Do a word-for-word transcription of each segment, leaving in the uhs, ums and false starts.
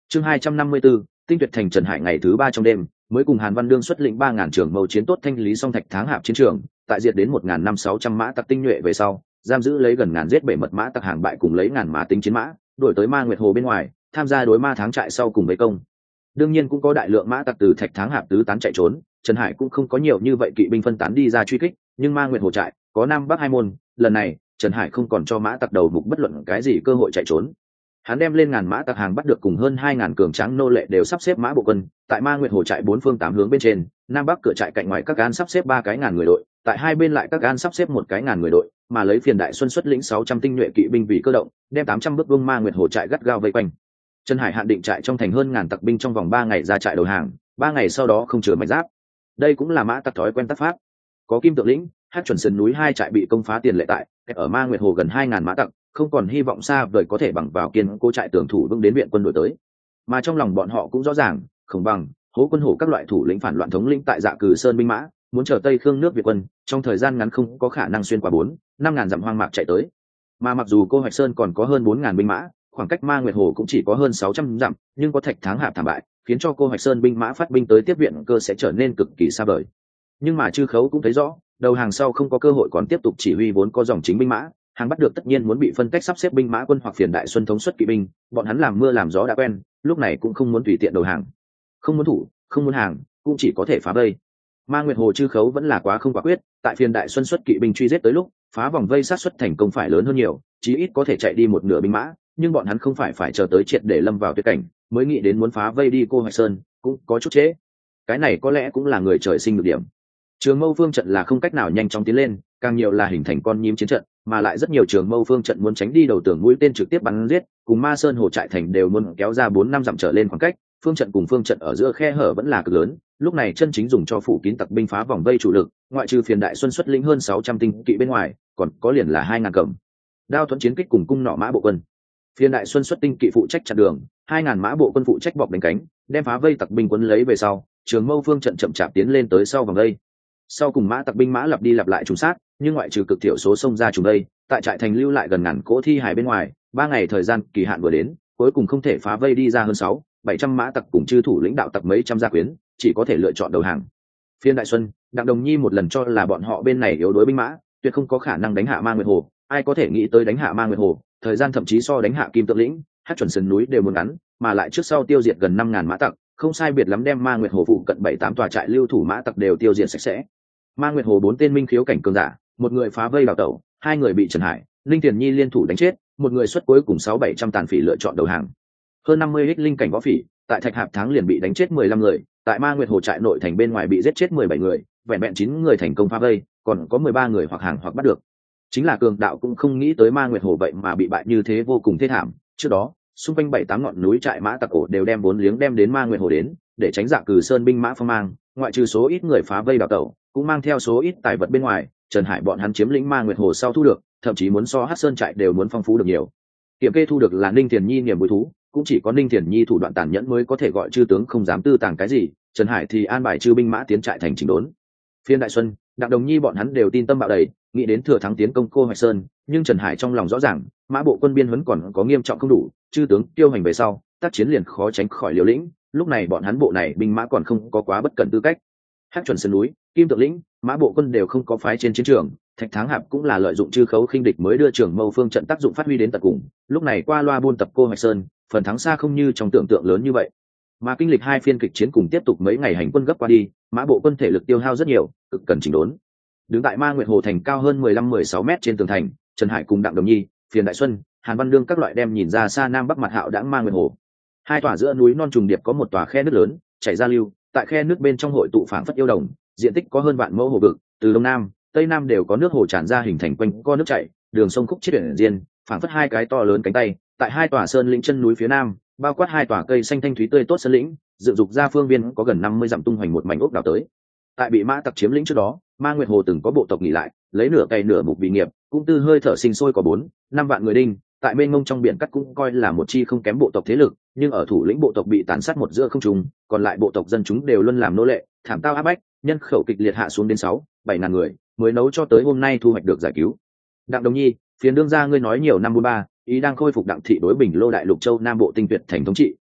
Chương hai trăm năm mươi tư, Tinh Tuyệt Thành. Trần Hải ngày thứ ba trong đêm, mới cùng Hàn Văn Đương xuất lĩnh ba ngàn trưởng mâu chiến tốt thanh lý xong Thạch Tháng Hạp chiến trường, tại diệt đến một ngàn năm sáu trăm mã tặc tinh nhuệ về sau, giam giữ lấy gần ngàn giết bể mật mã tặc hàng bại cùng lấy ngàn mã tính chiến mã, đuổi tới Ma Nguyệt Hồ bên ngoài, tham gia đối ma tháng trại sau cùng vây công. Đương nhiên cũng có đại lượng mã tặc từ Thạch Tháng Hạp tứ tán chạy trốn, Trần Hải cũng không có nhiều như vậy kỵ binh phân tán đi ra truy kích, nhưng Ma Nguyệt Hồ trại có nam bắc hai môn, lần này Trần Hải không còn cho mã tặc đầu mục bất luận cái gì cơ hội chạy trốn. Hắn đem lên ngàn mã tặc hàng bắt được cùng hơn hai ngàn cường tráng nô lệ đều sắp xếp mã bộ quân, tại Ma Nguyệt Hồ trại bốn phương tám hướng bên trên, nam bắc cửa trại cạnh ngoài các gan sắp xếp ba cái ngàn người đội, tại hai bên lại các gan sắp xếp một cái ngàn người đội, mà lấy Phiền Đại Xuân xuất lĩnh sáu trăm tinh nhuệ kỵ binh vì cơ động, đem tám trăm bước vương Ma Nguyệt Hồ trại gắt gao vây quanh. Trần Hải hạn định trại trong thành hơn ngàn tặc binh trong vòng ba ngày ra trại đầu hàng, ba ngày sau đó không chừa mạch giáp. Đây cũng là mã tặc thói quen tác pháp. Có Kim Tượng lĩnh, Hát chuẩn sườn núi hai trại bị công phá tiền lệ tại, ở Ma Nguyệt Hồ gần hai ngàn mã tặc, không còn hy vọng xa vời có thể bằng vào kiên cố trại tường thủ vững đến viện quân đội tới. Mà trong lòng bọn họ cũng rõ ràng, không bằng Hố Quân Hổ các loại thủ lĩnh phản loạn thống lĩnh tại Dạ Cử Sơn binh mã, muốn chờ Tây Khương nước Việt quân, trong thời gian ngắn không có khả năng xuyên qua bốn, năm ngàn dặm hoang mạc chạy tới. Mà mặc dù Cô Hoạch Sơn còn có hơn bốn ngàn binh mã, khoảng cách Ma Nguyệt Hồ cũng chỉ có hơn sáu trăm dặm, nhưng có Thạch Tháng Hạp thảm bại, khiến cho Cô Hoạch Sơn binh mã phát binh tới tiếp viện cơ sẽ trở nên cực kỳ xa vời. Nhưng mà Chư Khấu cũng thấy rõ, đầu hàng sau không có cơ hội còn tiếp tục chỉ huy vốn có dòng chính binh mã, hàng bắt được tất nhiên muốn bị phân cách sắp xếp binh mã quân hoặc Phiền Đại Xuân thống suất kỵ binh, bọn hắn làm mưa làm gió đã quen, lúc này cũng không muốn tùy tiện đầu hàng, không muốn thủ, không muốn hàng, cũng chỉ có thể phá vây. Ma Nguyệt Hồ Chư Khấu vẫn là quá không quả quyết, tại Phiền Đại Xuân xuất kỵ binh truy giết tới lúc, phá vòng vây sát xuất thành công phải lớn hơn nhiều, chí ít có thể chạy đi một nửa binh mã, nhưng bọn hắn không phải phải chờ tới triệt để lâm vào tuyệt cảnh mới nghĩ đến muốn phá vây đi Cô Hoạch Sơn, cũng có chút trễ. Cái này có lẽ cũng là người trời sinh được điểm. Trường Mâu phương trận là không cách nào nhanh chóng tiến lên, càng nhiều là hình thành con nhím chiến trận, mà lại rất nhiều Trường Mâu phương trận muốn tránh đi đầu tường mũi tên trực tiếp bắn giết, cùng Ma Sơn Hồ trại thành đều muốn kéo ra bốn năm dặm trở lên khoảng cách, phương trận cùng phương trận ở giữa khe hở vẫn là cực lớn, lúc này chân chính dùng cho phủ kín tặc binh phá vòng vây chủ lực, ngoại trừ Phiền Đại Xuân xuất lĩnh hơn sáu trăm tinh kỵ bên ngoài, còn có liền là hai ngàn cầm đao thuẫn chiến kích cùng cung nỏ mã bộ quân. Phiền Đại Xuân xuất tinh kỵ phụ trách chặn đường, hai ngàn mã bộ quân phụ trách bọc đánh cánh, đem phá vây tặc binh quấn lấy về sau, Trường Mâu phương trận chậm chạp tiến lên tới sau vòng vây. Sau cùng mã tặc binh mã lặp đi lặp lại trùng sát, nhưng ngoại trừ cực thiểu số xông ra trùng đây, tại trại thành lưu lại gần ngàn cỗ thi hài bên ngoài, ba ngày thời gian kỳ hạn vừa đến, cuối cùng không thể phá vây đi ra hơn sáu, bảy trăm mã tặc cùng chư thủ lĩnh đạo tặc mấy trăm gia quyến, chỉ có thể lựa chọn đầu hàng. Phiên Đại Xuân, Đặng Đồng Nhi một lần cho là bọn họ bên này yếu đuối binh mã, tuyệt không có khả năng đánh hạ Ma Nguyệt Hồ, ai có thể nghĩ tới đánh hạ Ma Nguyệt Hồ, thời gian thậm chí so đánh hạ Kim Tượng lĩnh, Hát chuẩn sườn núi đều muốn ngắn, mà lại trước sau tiêu diệt gần năm ngàn mã tặc, không sai biệt lắm đem Ma Nguyệt Hồ phụ cận bảy tám tòa trại lưu thủ mã tặc đều tiêu diệt sạch sẽ. Ma Nguyệt Hồ bốn tên minh khiếu cảnh cường giả, một người phá vây đào tẩu, hai người bị Trần Hải, Linh Tiền Nhi liên thủ đánh chết, một người xuất cuối cùng sáu bảy trăm tàn phỉ lựa chọn đầu hàng. Hơn năm mươi ích linh cảnh võ phỉ, tại Thạch Hạp tháng liền bị đánh chết mười lăm người, tại Ma Nguyệt Hồ trại nội thành bên ngoài bị giết chết mười bảy người, vẹn vẹn chín người thành công phá vây, còn có mười ba người hoặc hàng hoặc bắt được. Chính là cường đạo cũng không nghĩ tới Ma Nguyệt Hồ vậy mà bị bại như thế vô cùng thê thảm, trước đó, xung quanh bảy tám ngọn núi trại mã tặc ổ đều đem vốn liếng đem đến Ma Nguyệt Hồ đến, để tránh Dạ Cử Sơn binh mã phong mang, ngoại trừ số ít người phá vây đào tẩu, cũng mang theo số ít tài vật bên ngoài, Trần Hải bọn hắn chiếm lĩnh Ma Nguyệt Hồ sau thu được, thậm chí muốn so Hát Sơn trại đều muốn phong phú được nhiều. Kiểm kê thu được là Ninh Tiền Nhi niềm vui thú, cũng chỉ có Ninh Tiền Nhi thủ đoạn tàn nhẫn mới có thể gọi chư tướng không dám tư tàng cái gì, Trần Hải thì an bài chư binh mã tiến trại thành chỉnh đốn. Phiên Đại Xuân, Đặng Đồng Nhi bọn hắn đều tin tâm bạo đầy, nghĩ đến thừa thắng tiến công Cô Hoạch Sơn, nhưng Trần Hải trong lòng rõ ràng, mã bộ quân biên huấn còn có nghiêm trọng không đủ, chư tướng tiêu hành về sau, tác chiến liền khó tránh khỏi liều lĩnh, lúc này bọn hắn bộ này binh mã còn không có quá bất cẩn tư cách. Hát chuẩn sơn núi, Kim Tượng lĩnh, mã bộ quân đều không có phái trên chiến trường, Thạch Tháng Hạp cũng là lợi dụng Chư Khấu khinh địch mới đưa Trường Mâu phương trận tác dụng phát huy đến tận cùng, lúc này qua loa buôn tập Cô Hoạch Sơn, phần thắng xa không như trong tưởng tượng lớn như vậy. Mà kinh lịch hai phiên kịch chiến cùng tiếp tục mấy ngày hành quân gấp qua đi, mã bộ quân thể lực tiêu hao rất nhiều, cực cần chỉnh đốn. Đứng tại Ma Nguyệt Hồ thành cao hơn mười lăm mười sáu mét trên tường thành, Trần Hải cùng Đặng Đồng Nhi, Phiền Đại Xuân, Hàn Văn Đương các loại đem nhìn ra xa nam bắc mặt hạo đãng Ma Nguyệt Hồ. Hai tòa giữa núi non trùng điệp có một tòa khe nước lớn, chảy ra lưu, tại khe nước bên trong hội tụ phảng phất yêu đồng, diện tích có hơn vạn mẫu hồ vực, từ đông nam, tây nam đều có nước hồ tràn ra hình thành quanh co nước chảy, đường sông khúc chiết biển diên, phảng phất hai cái to lớn cánh tay, tại hai tòa sơn lĩnh chân núi phía nam, bao quát hai tòa cây xanh thanh thúy tươi tốt sơn lĩnh, dựng dục ra phương viên có gần năm mươi dặm tung hoành một mảnh ốc đảo tới. Tại bị mã tặc chiếm lĩnh trước đó, Ma Nguyệt Hồ từng có bộ tộc nghỉ lại, lấy nửa cày nửa mục bị nghiệp, cũng tư hơi thở sinh sôi có bốn, năm vạn người đinh, tại mênh mông trong biển cắt cũng coi là một chi không kém bộ tộc thế lực, nhưng ở thủ lĩnh bộ tộc bị tàn sát một giữa không trùng, còn lại bộ tộc dân chúng đều luôn làm nô lệ, thảm tao áp bách, nhân khẩu kịch liệt hạ xuống đến sáu, bảy ngàn người, mới nấu cho tới hôm nay thu hoạch được giải cứu. Đặng Đồng Nhi, Phiền đương gia ngươi nói nhiều năm bốn ba, ý đang khôi phục Đặng thị đối Bình Lô đại lục châu Nam bộ tinh tuyệt thành thống trị,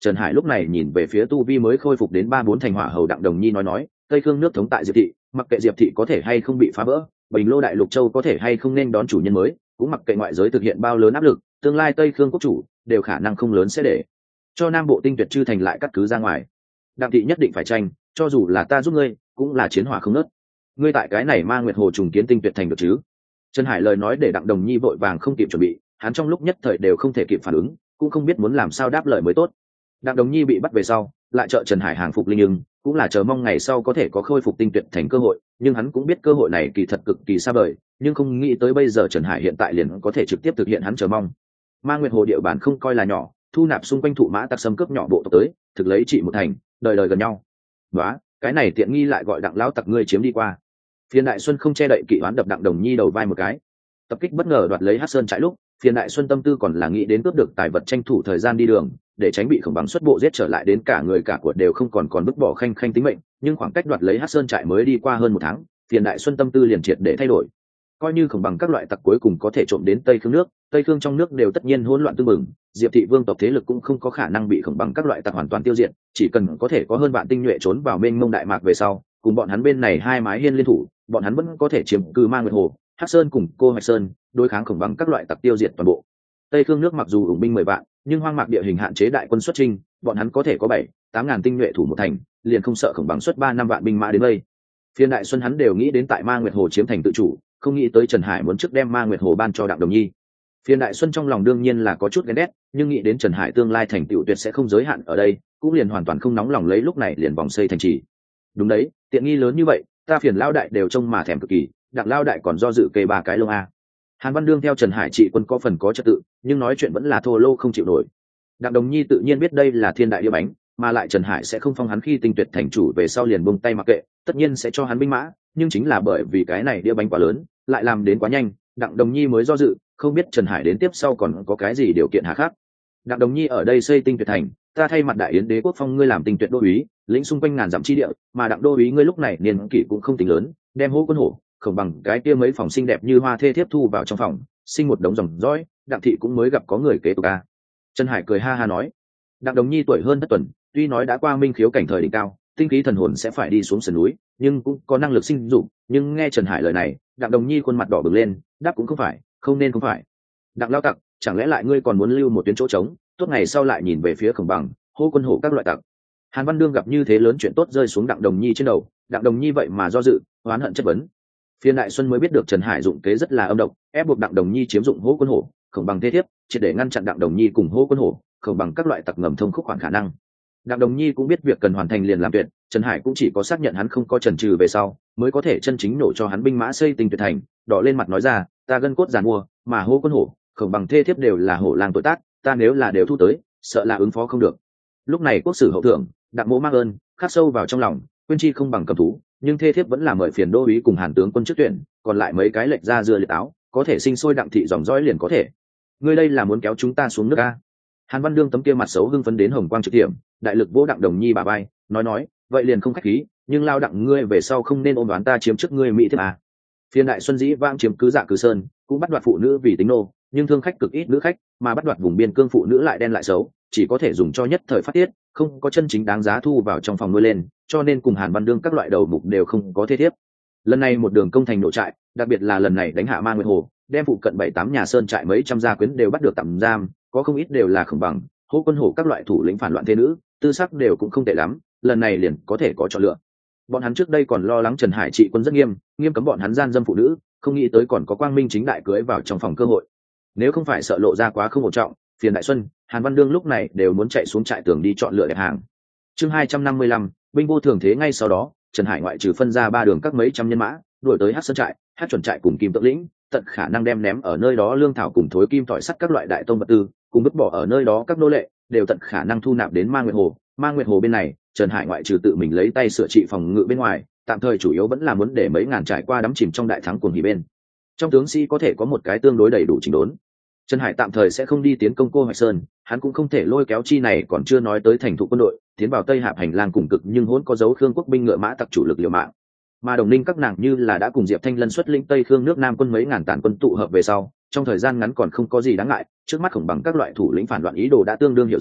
Trần Hải lúc này nhìn về phía tu vi mới khôi phục đến ba bốn thành hỏa hầu Đặng Đồng Nhi nói nói, Tây Khương nước thống tại Diệp thị, mặc kệ Diệp thị có thể hay không bị phá vỡ, Bình Lô Đại Lục Châu có thể hay không nên đón chủ nhân mới, cũng mặc kệ ngoại giới thực hiện bao lớn áp lực, tương lai Tây Khương quốc chủ đều khả năng không lớn sẽ để cho Nam Bộ Tinh Tuyệt chư thành lại cắt cứ ra ngoài. Đặng thị nhất định phải tranh, cho dù là ta giúp ngươi, cũng là chiến hỏa không nớt. Ngươi tại cái này Ma Nguyệt Hồ trùng kiến Tinh Tuyệt thành được chứ? Trần Hải lời nói để Đặng Đồng Nhi vội vàng không kịp chuẩn bị, hắn trong lúc nhất thời đều không thể kịp phản ứng, cũng không biết muốn làm sao đáp lời mới tốt. Đặng Đồng Nhi bị bắt về sau, lại trợ Trần Hải hàng phục linh nhưng cũng là chờ mong ngày sau có thể có khôi phục Tinh Tuyệt thành cơ hội, nhưng hắn cũng biết cơ hội này kỳ thật cực kỳ xa vời, nhưng không nghĩ tới bây giờ Trần Hải hiện tại liền có thể trực tiếp thực hiện hắn chờ mong. Ma Nguyệt Hồ địa bàn không coi là nhỏ, thu nạp xung quanh thụ mã tặc xâm cướp nhỏ bộ tộc tới, thực lấy trị một thành, đời đời gần nhau. Đó, cái này tiện nghi lại gọi Đặng lão tặc ngươi chiếm đi qua. Phiên Đại Xuân không che đậy kỵ oán đập Đặng Đồng Nhi đầu vai một cái. Tập kích bất ngờ đoạt lấy Hắc Sơn trại lúc, Phiên Đại Xuân tâm tư còn là nghĩ đến cướp được tài vật tranh thủ thời gian đi đường, để tránh bị Khổng Bằng xuất bộ giết trở lại đến cả người cả của đều không còn còn bức bỏ khanh khanh tính mệnh, nhưng khoảng cách đoạt lấy Hắc Sơn trại mới đi qua hơn một tháng, Phiên Đại Xuân tâm tư liền triệt để thay đổi. Coi như Khổng Bằng các loại tặc cuối cùng có thể trộm đến Tây Khương nước, Tây Khương trong nước đều tất nhiên hỗn loạn tương mừng, Diệp thị vương tộc thế lực cũng không có khả năng bị Khổng Bằng các loại tặc hoàn toàn tiêu diệt, chỉ cần có thể có hơn vạn tinh nhuệ trốn vào mênh mông đại mạc về sau, cùng bọn hắn bên này hai mái hiên liên thủ, bọn hắn vẫn có thể chiếm cư Ma Nguyệt Hồ, Hắc Sơn cùng Cô Hoạch Sơn, đối kháng Khổng Bằng các loại tặc tiêu diệt toàn bộ. Tây Khương nước mặc dù ủng binh mười vạn, nhưng hoang mạc địa hình hạn chế đại quân xuất chinh, bọn hắn có thể có bảy, tám ngàn tinh nhuệ thủ một thành, liền không sợ Khổng Bằng xuất ba năm vạn binh mã đến đây. Phiên Đại Xuân hắn đều nghĩ đến tại Ma Nguyệt Hồ chiếm thành tự chủ, không nghĩ tới Trần Hải muốn trước đem Ma Nguyệt Hồ ban cho Đặng Đồng Nhi. Phiên Đại Xuân trong lòng đương nhiên là có chút ghen ghét, nhưng nghĩ đến Trần Hải tương lai thành tựu tuyệt sẽ không giới hạn ở đây, cũng liền hoàn toàn không nóng lòng lấy lúc này liền vòng xây thành trì. Đúng đấy, tiện nghi lớn như vậy, ta Phiền lao đại đều trông mà thèm cực kỳ, Đặng lao đại còn do dự kê ba cái lông a. Hàn Văn Đương theo Trần Hải trị quân có phần có trật tự, nhưng nói chuyện vẫn là thô lô không chịu nổi. Đặng Đồng Nhi tự nhiên biết đây là thiên đại đĩa bánh, mà lại Trần Hải sẽ không phong hắn khi Tinh Tuyệt thành chủ về sau liền buông tay mặc kệ, tất nhiên sẽ cho hắn binh mã, nhưng chính là bởi vì cái này đĩa bánh quá lớn, lại làm đến quá nhanh, Đặng Đồng Nhi mới do dự, không biết Trần Hải đến tiếp sau còn có cái gì điều kiện hà khắc. Đặng Đồng Nhi ở đây xây Tinh Tuyệt thành, ta thay mặt Đại Yến đế quốc phong ngươi làm Tinh Tuyệt đô úy, lĩnh xung quanh ngàn dặm chi địa, mà Đặng đô úy ngươi lúc này niên kỷ cũng không tính lớn, đem Hô Quân Hổ, Khổng Bằng cái kia mấy phòng xinh đẹp như hoa thê thiếp thu vào trong phòng, sinh một đống dòng dõi, Đặng thị cũng mới gặp có người kế tục a. Trần Hải cười ha ha nói, Đặng Đồng Nhi tuổi hơn thất tuần, tuy nói đã qua minh khiếu cảnh thời đỉnh cao, tinh khí thần hồn sẽ phải đi xuống sườn núi, nhưng cũng có năng lực sinh dục, nhưng nghe Trần Hải lời này, Đặng Đồng Nhi khuôn mặt đỏ bừng lên, đáp cũng không phải, không nên không phải. Đặng lao tặc, chẳng lẽ lại ngươi còn muốn lưu một tuyến chỗ trống, tốt ngày sau lại nhìn về phía Khổng Bằng, Hô Quân Hổ các loại tặc. Hàn Văn Đương gặp như thế lớn chuyện tốt rơi xuống Đặng Đồng Nhi trên đầu, Đặng Đồng Nhi vậy mà do dự, oán hận chất vấn. Phiên Đại Xuân mới biết được Trần Hải dụng kế rất là âm độc, ép buộc Đặng Đồng Nhi chiếm dụng Hô Quân Hổ, Khổng Bằng thế thiếp, triệt để ngăn chặn Đặng Đồng Nhi cùng Hô Quân Hổ, Khổng Bằng các loại tặc ngầm thông khúc khoản khả năng. Đặng Đồng Nhi cũng biết việc cần hoàn thành liền làm tuyệt, Trần Hải cũng chỉ có xác nhận hắn không có chần chừ về sau, mới có thể chân chính nổ cho hắn binh mã xây Tinh Tuyệt thành, đỏ lên mặt nói ra, ta gân cốt giàn mua, mà Hô Quân Hổ, Khổng Bằng thê thiếp đều là hổ lang tội tác, ta nếu là đều thu tới, sợ là ứng phó không được. Lúc này quốc sử hậu thượng, Đặng Mỗ mang ơn, khắc sâu vào trong lòng, quên chi không bằng cầm thú, nhưng thê thiếp vẫn là mời phiền đô úy cùng Hàn tướng quân trước tuyển, còn lại mấy cái lệch ra dưa liệt áo, có thể sinh sôi Đặng thị dòng dõi liền có thể. Ngươi đây là muốn kéo chúng ta xuống nước a? Hàn Văn Đương tấm kia mặt xấu hưng phấn đến hồng quang trực điểm, đại lực vỗ Đặng Đồng Nhi bà bay, nói nói, vậy liền không khách khí, nhưng lao Đặng ngươi về sau không nên ôm đoán ta chiếm trước ngươi mỹ thiếp à. Phiên Đại Xuân dĩ vãng chiếm cứ Dạ Cử Sơn, cũng bắt đoạt phụ nữ vì tính nô, nhưng thương khách cực ít nữ khách, mà bắt đoạt vùng biên cương phụ nữ lại đen lại xấu, chỉ có thể dùng cho nhất thời phát tiết, không có chân chính đáng giá thu vào trong phòng nuôi lên, cho nên cùng Hàn Văn Đương các loại đầu mục đều không có thế thiếp. Lần này một đường công thành nổ trại, đặc biệt là lần này đánh hạ Ma Nguyệt Hồ, đem phụ cận bảy tám nhà sơn trại mấy trăm gia quyến đều bắt được tạm giam, có không ít đều là Khổng Bằng, Hô Quân Hổ các loại thủ lĩnh phản loạn thế nữ, tư sắc đều cũng không tệ lắm, lần này liền có thể có chọn lựa. Bọn hắn trước đây còn lo lắng Trần Hải trị quân rất nghiêm, nghiêm cấm bọn hắn gian dâm phụ nữ, không nghĩ tới còn có quang minh chính đại cưới vào trong phòng cơ hội. Nếu không phải sợ lộ ra quá không ổn trọng, Phiền Đại Xuân, Hàn Văn Đương lúc này đều muốn chạy xuống trại tường đi chọn lựa đẹp hàng. Chương hai trăm năm mươi lăm, binh vô thường thế ngay sau đó, Trần Hải ngoại trừ phân ra ba đường các mấy trăm nhân mã, đuổi tới Hắc Sơn trại, Hắc chuẩn trại cùng Kim Tự lĩnh, tận khả năng đem ném ở nơi đó lương thảo cùng thối kim tỏi sắt các loại đại tông vật tư, cùng vứt bỏ ở nơi đó các nô lệ, đều tận khả năng thu nạp đến Ma Nguyệt Hồ. Ma Nguyệt Hồ bên này, Trần Hải ngoại trừ tự mình lấy tay sửa trị phòng ngự bên ngoài, tạm thời chủ yếu vẫn là muốn để mấy ngàn trải qua đắm chìm trong đại thắng cuồng hỉ bên. Trong tướng sĩ có thể có một cái tương đối đầy đủ chỉnh đốn. Trần Hải tạm thời sẽ không đi tiến công Cô Hoạch Sơn, hắn cũng không thể lôi kéo chi này còn chưa nói tới thành thủ quân đội, tiến vào Tây Hạp hành lang cùng cực nhưng hỗn có dấu Khương quốc binh ngựa mã tặc chủ lực liều mạng. Mà Đồng Ninh các nàng như là đã cùng Diệp Thanh Lân xuất lĩnh Tây Khương nước Nam quân mấy ngàn tàn quân tụ hợp về sau, trong thời gian ngắn còn không có gì đáng ngại, trước mắt Khổng Bằng các loại thủ lĩnh phản loạn ý đồ đã tương đương hiểu rõ,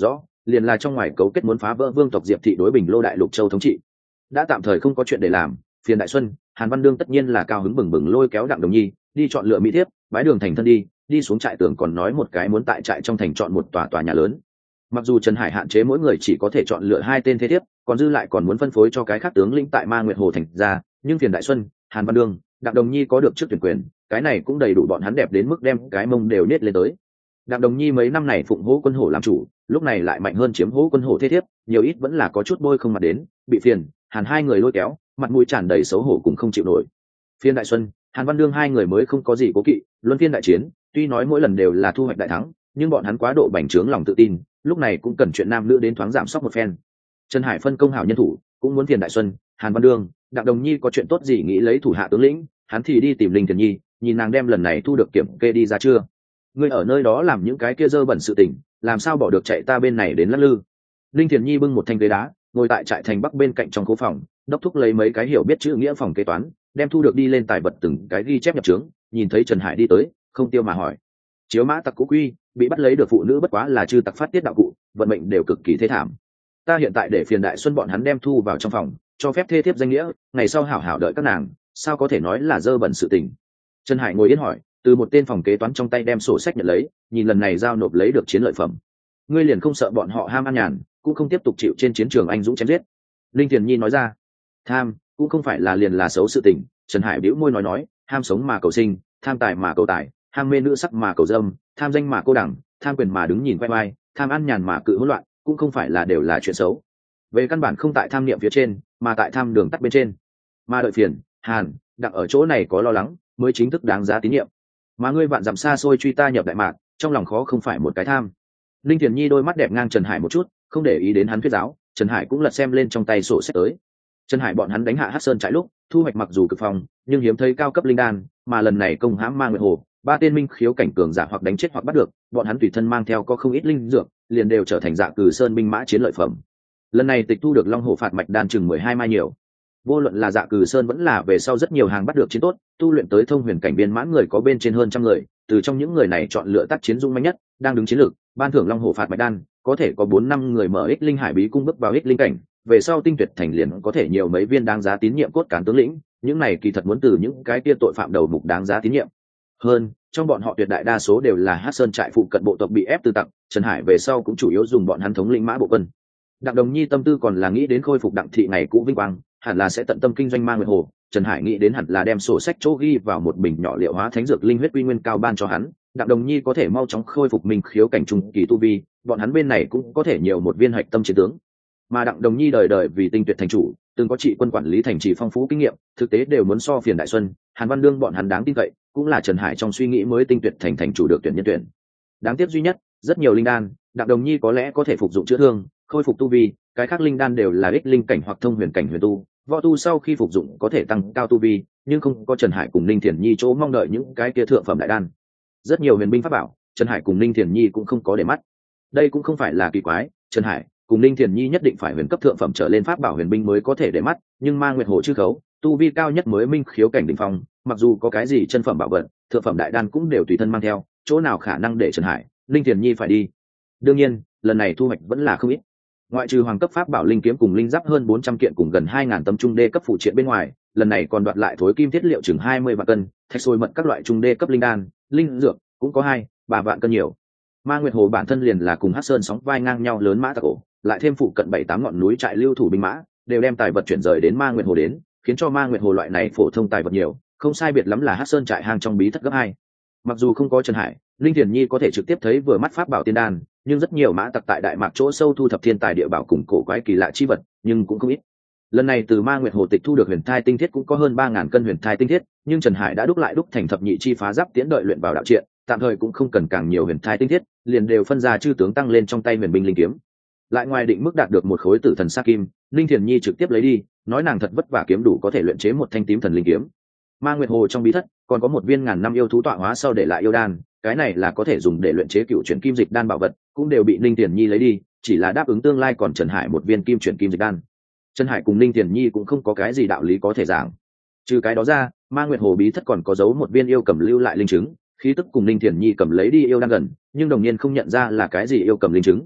liền là trong ngoài cấu kết muốn phá vỡ vương tộc Diệp thị đối Bình Lô đại lục châu thống trị. Đã tạm thời không có chuyện để làm, phiền đại xuân, Hàn Văn Đương tất nhiên là cao hứng bừng bừng lôi kéo Đặng Đồng Nhi đi chọn lựa mỹ thiếp, bái đường thành thân đi, đi xuống trại tường còn nói một cái muốn tại trại trong thành chọn một tòa tòa nhà lớn. Mặc dù Trần Hải hạn chế mỗi người chỉ có thể chọn lựa hai tên thế thiếp, còn dư lại còn muốn phân phối cho cái khác tướng lĩnh tại Ma Nguyệt Hồ thành ra, nhưng phiền đại xuân, Hàn Văn Đương, Đặng Đồng Nhi có được trước tuyển quyền, cái này cũng đầy đủ bọn hắn đẹp đến mức đem cái mông đều nết lên tới. Đặng Đồng Nhi mấy năm này phụng hỗ quân hổ làm chủ, lúc này lại mạnh hơn chiếm hỗ quân hổ thế thiếp, nhiều ít vẫn là có chút bôi không mặt đến, bị phiền, Hàn hai người lôi kéo, mặt mũi tràn đầy xấu hổ cũng không chịu nổi. Phiên đại xuân, Hàn Văn Đương hai người mới không có gì cố kỵ, luân phiên đại chiến, tuy nói mỗi lần đều là thu hoạch đại thắng, nhưng bọn hắn quá độ bành trướng lòng tự tin, lúc này cũng cần chuyện nam nữ đến thoáng giảm sóc một phen. Trần Hải phân công hảo nhân thủ, cũng muốn phiền đại xuân, Hàn Văn Đương, Đặng Đồng Nhi có chuyện tốt gì nghĩ lấy thủ hạ tướng lĩnh, hắn thì đi tìm Linh Thiền Nhi, nhìn nàng đem lần này thu được kiểm kê đi ra chưa. Ngươi ở nơi đó làm những cái kia dơ bẩn sự tình, làm sao bỏ được chạy ta bên này đến lắc lư. Linh Thiền Nhi bưng một thanh ghế đá, ngồi tại trại thành bắc bên cạnh trong khu phòng, đốc thúc lấy mấy cái hiểu biết chữ nghĩa phòng kế toán, đem thu được đi lên tài vật từng cái ghi chép nhập trướng. Nhìn thấy Trần Hải đi tới, không tiêu mà hỏi: chiếu mã tặc cũ quy, bị bắt lấy được phụ nữ bất quá là chư tặc phát tiết đạo cụ, vận mệnh đều cực kỳ thê thảm. Ta hiện tại để phiền đại xuân bọn hắn đem thu vào trong phòng, cho phép thê thiếp danh nghĩa, ngày sau hảo hảo đợi các nàng, sao có thể nói là dơ bẩn sự tình. Trần Hải ngồi yên hỏi, từ một tên phòng kế toán trong tay đem sổ sách nhận lấy, nhìn lần này giao nộp lấy được chiến lợi phẩm. Ngươi liền không sợ bọn họ ham ăn nhàn, cũng không tiếp tục chịu trên chiến trường anh dũng chém giết. Linh Thiền Nhi nói ra. Tham cũng không phải là liền là xấu sự tình. Trần Hải bĩu môi nói nói, ham sống mà cầu sinh, tham tài mà cầu tài, ham mê nữ sắc mà cầu dâm, tham danh mà cô đẳng, tham quyền mà đứng nhìn quay vai, tham ăn nhàn mà cự hỗn loạn, cũng không phải là đều là chuyện xấu. Về căn bản không tại tham niệm phía trên, mà tại tham đường tắt bên trên. Mà đợi phiền, Hàn, Đặng ở chỗ này có lo lắng, mới chính thức đáng giá tín nhiệm. Mà ngươi vạn dặm xa xôi truy ta nhập đại mạc, trong lòng khó không phải một cái tham. Linh Thiền Nhi đôi mắt đẹp ngang Trần Hải một chút, không để ý đến hắn thuyết giáo. Trần Hải cũng lật xem lên trong tay sổ sách tới. Trần Hải bọn hắn đánh hạ Hắc Sơn trại lúc, thu hoạch mặc dù cực phòng, nhưng hiếm thấy cao cấp linh đan, mà lần này công hãm Ma Nguyệt Hồ, ba tên minh khiếu cảnh cường giả hoặc đánh chết hoặc bắt được, bọn hắn tùy thân mang theo có không ít linh dược, liền đều trở thành dạ cử sơn binh mã chiến lợi phẩm. Lần này tịch thu được Long Hổ phạt mạch đan chừng mười hai mai nhiều. Vô luận là dạ cử sơn vẫn là về sau rất nhiều hàng bắt được chiến tốt, tu luyện tới thông huyền cảnh viên mãn người có bên trên hơn trăm người, từ trong những người này chọn lựa tác chiến dung mạnh nhất, đang đứng chiến lược, ban thưởng Long Hổ phạt mạch đan, có thể có bốn năm người mở ích linh hải bí cung bước vào ích linh cảnh, về sau tinh tuyệt thành liền có thể nhiều mấy viên đáng giá tín nhiệm cốt cán tướng lĩnh, những này kỳ thật muốn từ những cái kia tội phạm đầu mục đáng giá tín nhiệm. Hơn, trong bọn họ tuyệt đại đa số đều là Hắc Sơn trại phụ cận bộ tộc bị ép từ tặc, Trần Hải về sau cũng chủ yếu dùng bọn hắn thống lĩnh mã bộ quân. Đặng Đồng Nhi tâm tư còn là nghĩ đến khôi phục Đặng thị ngày cũ vinh quang, hẳn là sẽ tận tâm kinh doanh Ma Nguyệt Hồ. Trần Hải nghĩ đến hẳn là đem sổ sách chỗ ghi vào một bình nhỏ liệu hóa thánh dược linh huyết quy nguyên cao ban cho hắn, Đặng Đồng Nhi có thể mau chóng khôi phục mình khiếu cảnh trung kỳ tu vi, bọn hắn bên này cũng có thể nhiều một viên hạch tâm chiến tướng. Mà Đặng Đồng Nhi đời đời vì tinh tuyệt thành chủ, từng có trị quân quản lý thành trì phong phú kinh nghiệm, thực tế đều muốn so phiền đại xuân, Hàn Văn Đương bọn hắn đáng tin cậy, cũng là Trần Hải trong suy nghĩ mới tinh tuyệt thành thành chủ được tuyển nhân tuyển. Đáng tiếc duy nhất, rất nhiều linh đan, Đặng Đồng Nhi có lẽ có thể phục dụng chữa thương, khôi phục tu vi, cái khác linh đan đều là ích linh cảnh hoặc thông huyền cảnh huyền tu, võ tu sau khi phục dụng có thể tăng cao tu vi, nhưng không có Trần Hải cùng Ninh Thiền Nhi chỗ mong đợi những cái kia thượng phẩm đại đan. Rất nhiều huyền binh pháp bảo, Trần Hải cùng Ninh Thiền Nhi cũng không có để mắt. Đây cũng không phải là kỳ quái, Trần Hải cùng Ninh Thiền Nhi nhất định phải huyền cấp thượng phẩm trở lên pháp bảo huyền binh mới có thể để mắt, nhưng Ma Nguyệt Hồ chư khấu, tu vi cao nhất mới minh khiếu cảnh đỉnh phong, mặc dù có cái gì chân phẩm bảo vật, thượng phẩm đại đan cũng đều tùy thân mang theo, chỗ nào khả năng để Trần Hải, Ninh Thiền Nhi phải đi. Đương nhiên, lần này thu hoạch vẫn là không ít. Ngoại trừ hoàng cấp pháp bảo linh kiếm cùng linh giáp hơn bốn trăm kiện cùng gần hai ngàn tấm trung đê cấp phụ triện bên ngoài, lần này còn đoạt lại thối kim thiết liệu chừng hai mươi vạn cân, thạch sôi mật các loại trung đê cấp linh đan, linh dược cũng có hai, ba vạn cân nhiều. Ma Nguyệt Hồ bản thân liền là cùng Hắc Sơn sóng vai ngang nhau lớn mã tặc ổ, lại thêm phụ cận bảy tám ngọn núi trại lưu thủ binh mã, đều đem tài vật chuyển rời đến Ma Nguyệt Hồ đến, khiến cho Ma Nguyệt Hồ loại này phổ thông tài vật nhiều, không sai biệt lắm là Hắc Sơn trại hang trong bí thất gấp hai. Mặc dù không có Trần Hải, Linh Thiền Nhi có thể trực tiếp thấy vừa mắt pháp bảo tiên đan, nhưng rất nhiều mã tặc tại đại mạc chỗ sâu thu thập thiên tài địa bảo cùng cổ quái kỳ lạ chi vật, nhưng cũng không ít. Lần này từ Ma Nguyệt Hồ tịch thu được huyền thai tinh thiết cũng có hơn ba ngàn cân huyền thai tinh thiết, nhưng Trần Hải đã đúc lại đúc thành thập nhị chi phá giáp tiễn đợi luyện vào đạo triện, tạm thời cũng không cần càng nhiều huyền thai tinh thiết, liền đều phân ra chư tướng tăng lên trong tay huyền binh linh kiếm. Lại ngoài định mức đạt được một khối tử thần sa kim, Linh Thiền Nhi trực tiếp lấy đi, nói nàng thật vất vả kiếm đủ có thể luyện chế một thanh tím thần linh kiếm. Ma Nguyệt Hồ trong bí thất còn có một viên ngàn năm yêu thú tọa hóa sau để lại yêu đan, cái này là có thể dùng để luyện chế cựu chuyển kim dịch đan bảo vật, cũng đều bị Linh Thiền Nhi lấy đi, chỉ là đáp ứng tương lai còn Trần Hải một viên kim chuyển kim dịch đan. Trần Hải cùng Linh Thiền Nhi cũng không có cái gì đạo lý có thể giảng. Trừ cái đó ra, Ma Nguyệt Hồ bí thất còn có giấu một viên yêu cầm lưu lại linh chứng, khí tức cùng Linh Thiền Nhi cầm lấy đi yêu đan gần, nhưng đồng nhiên không nhận ra là cái gì yêu cầm linh chứng.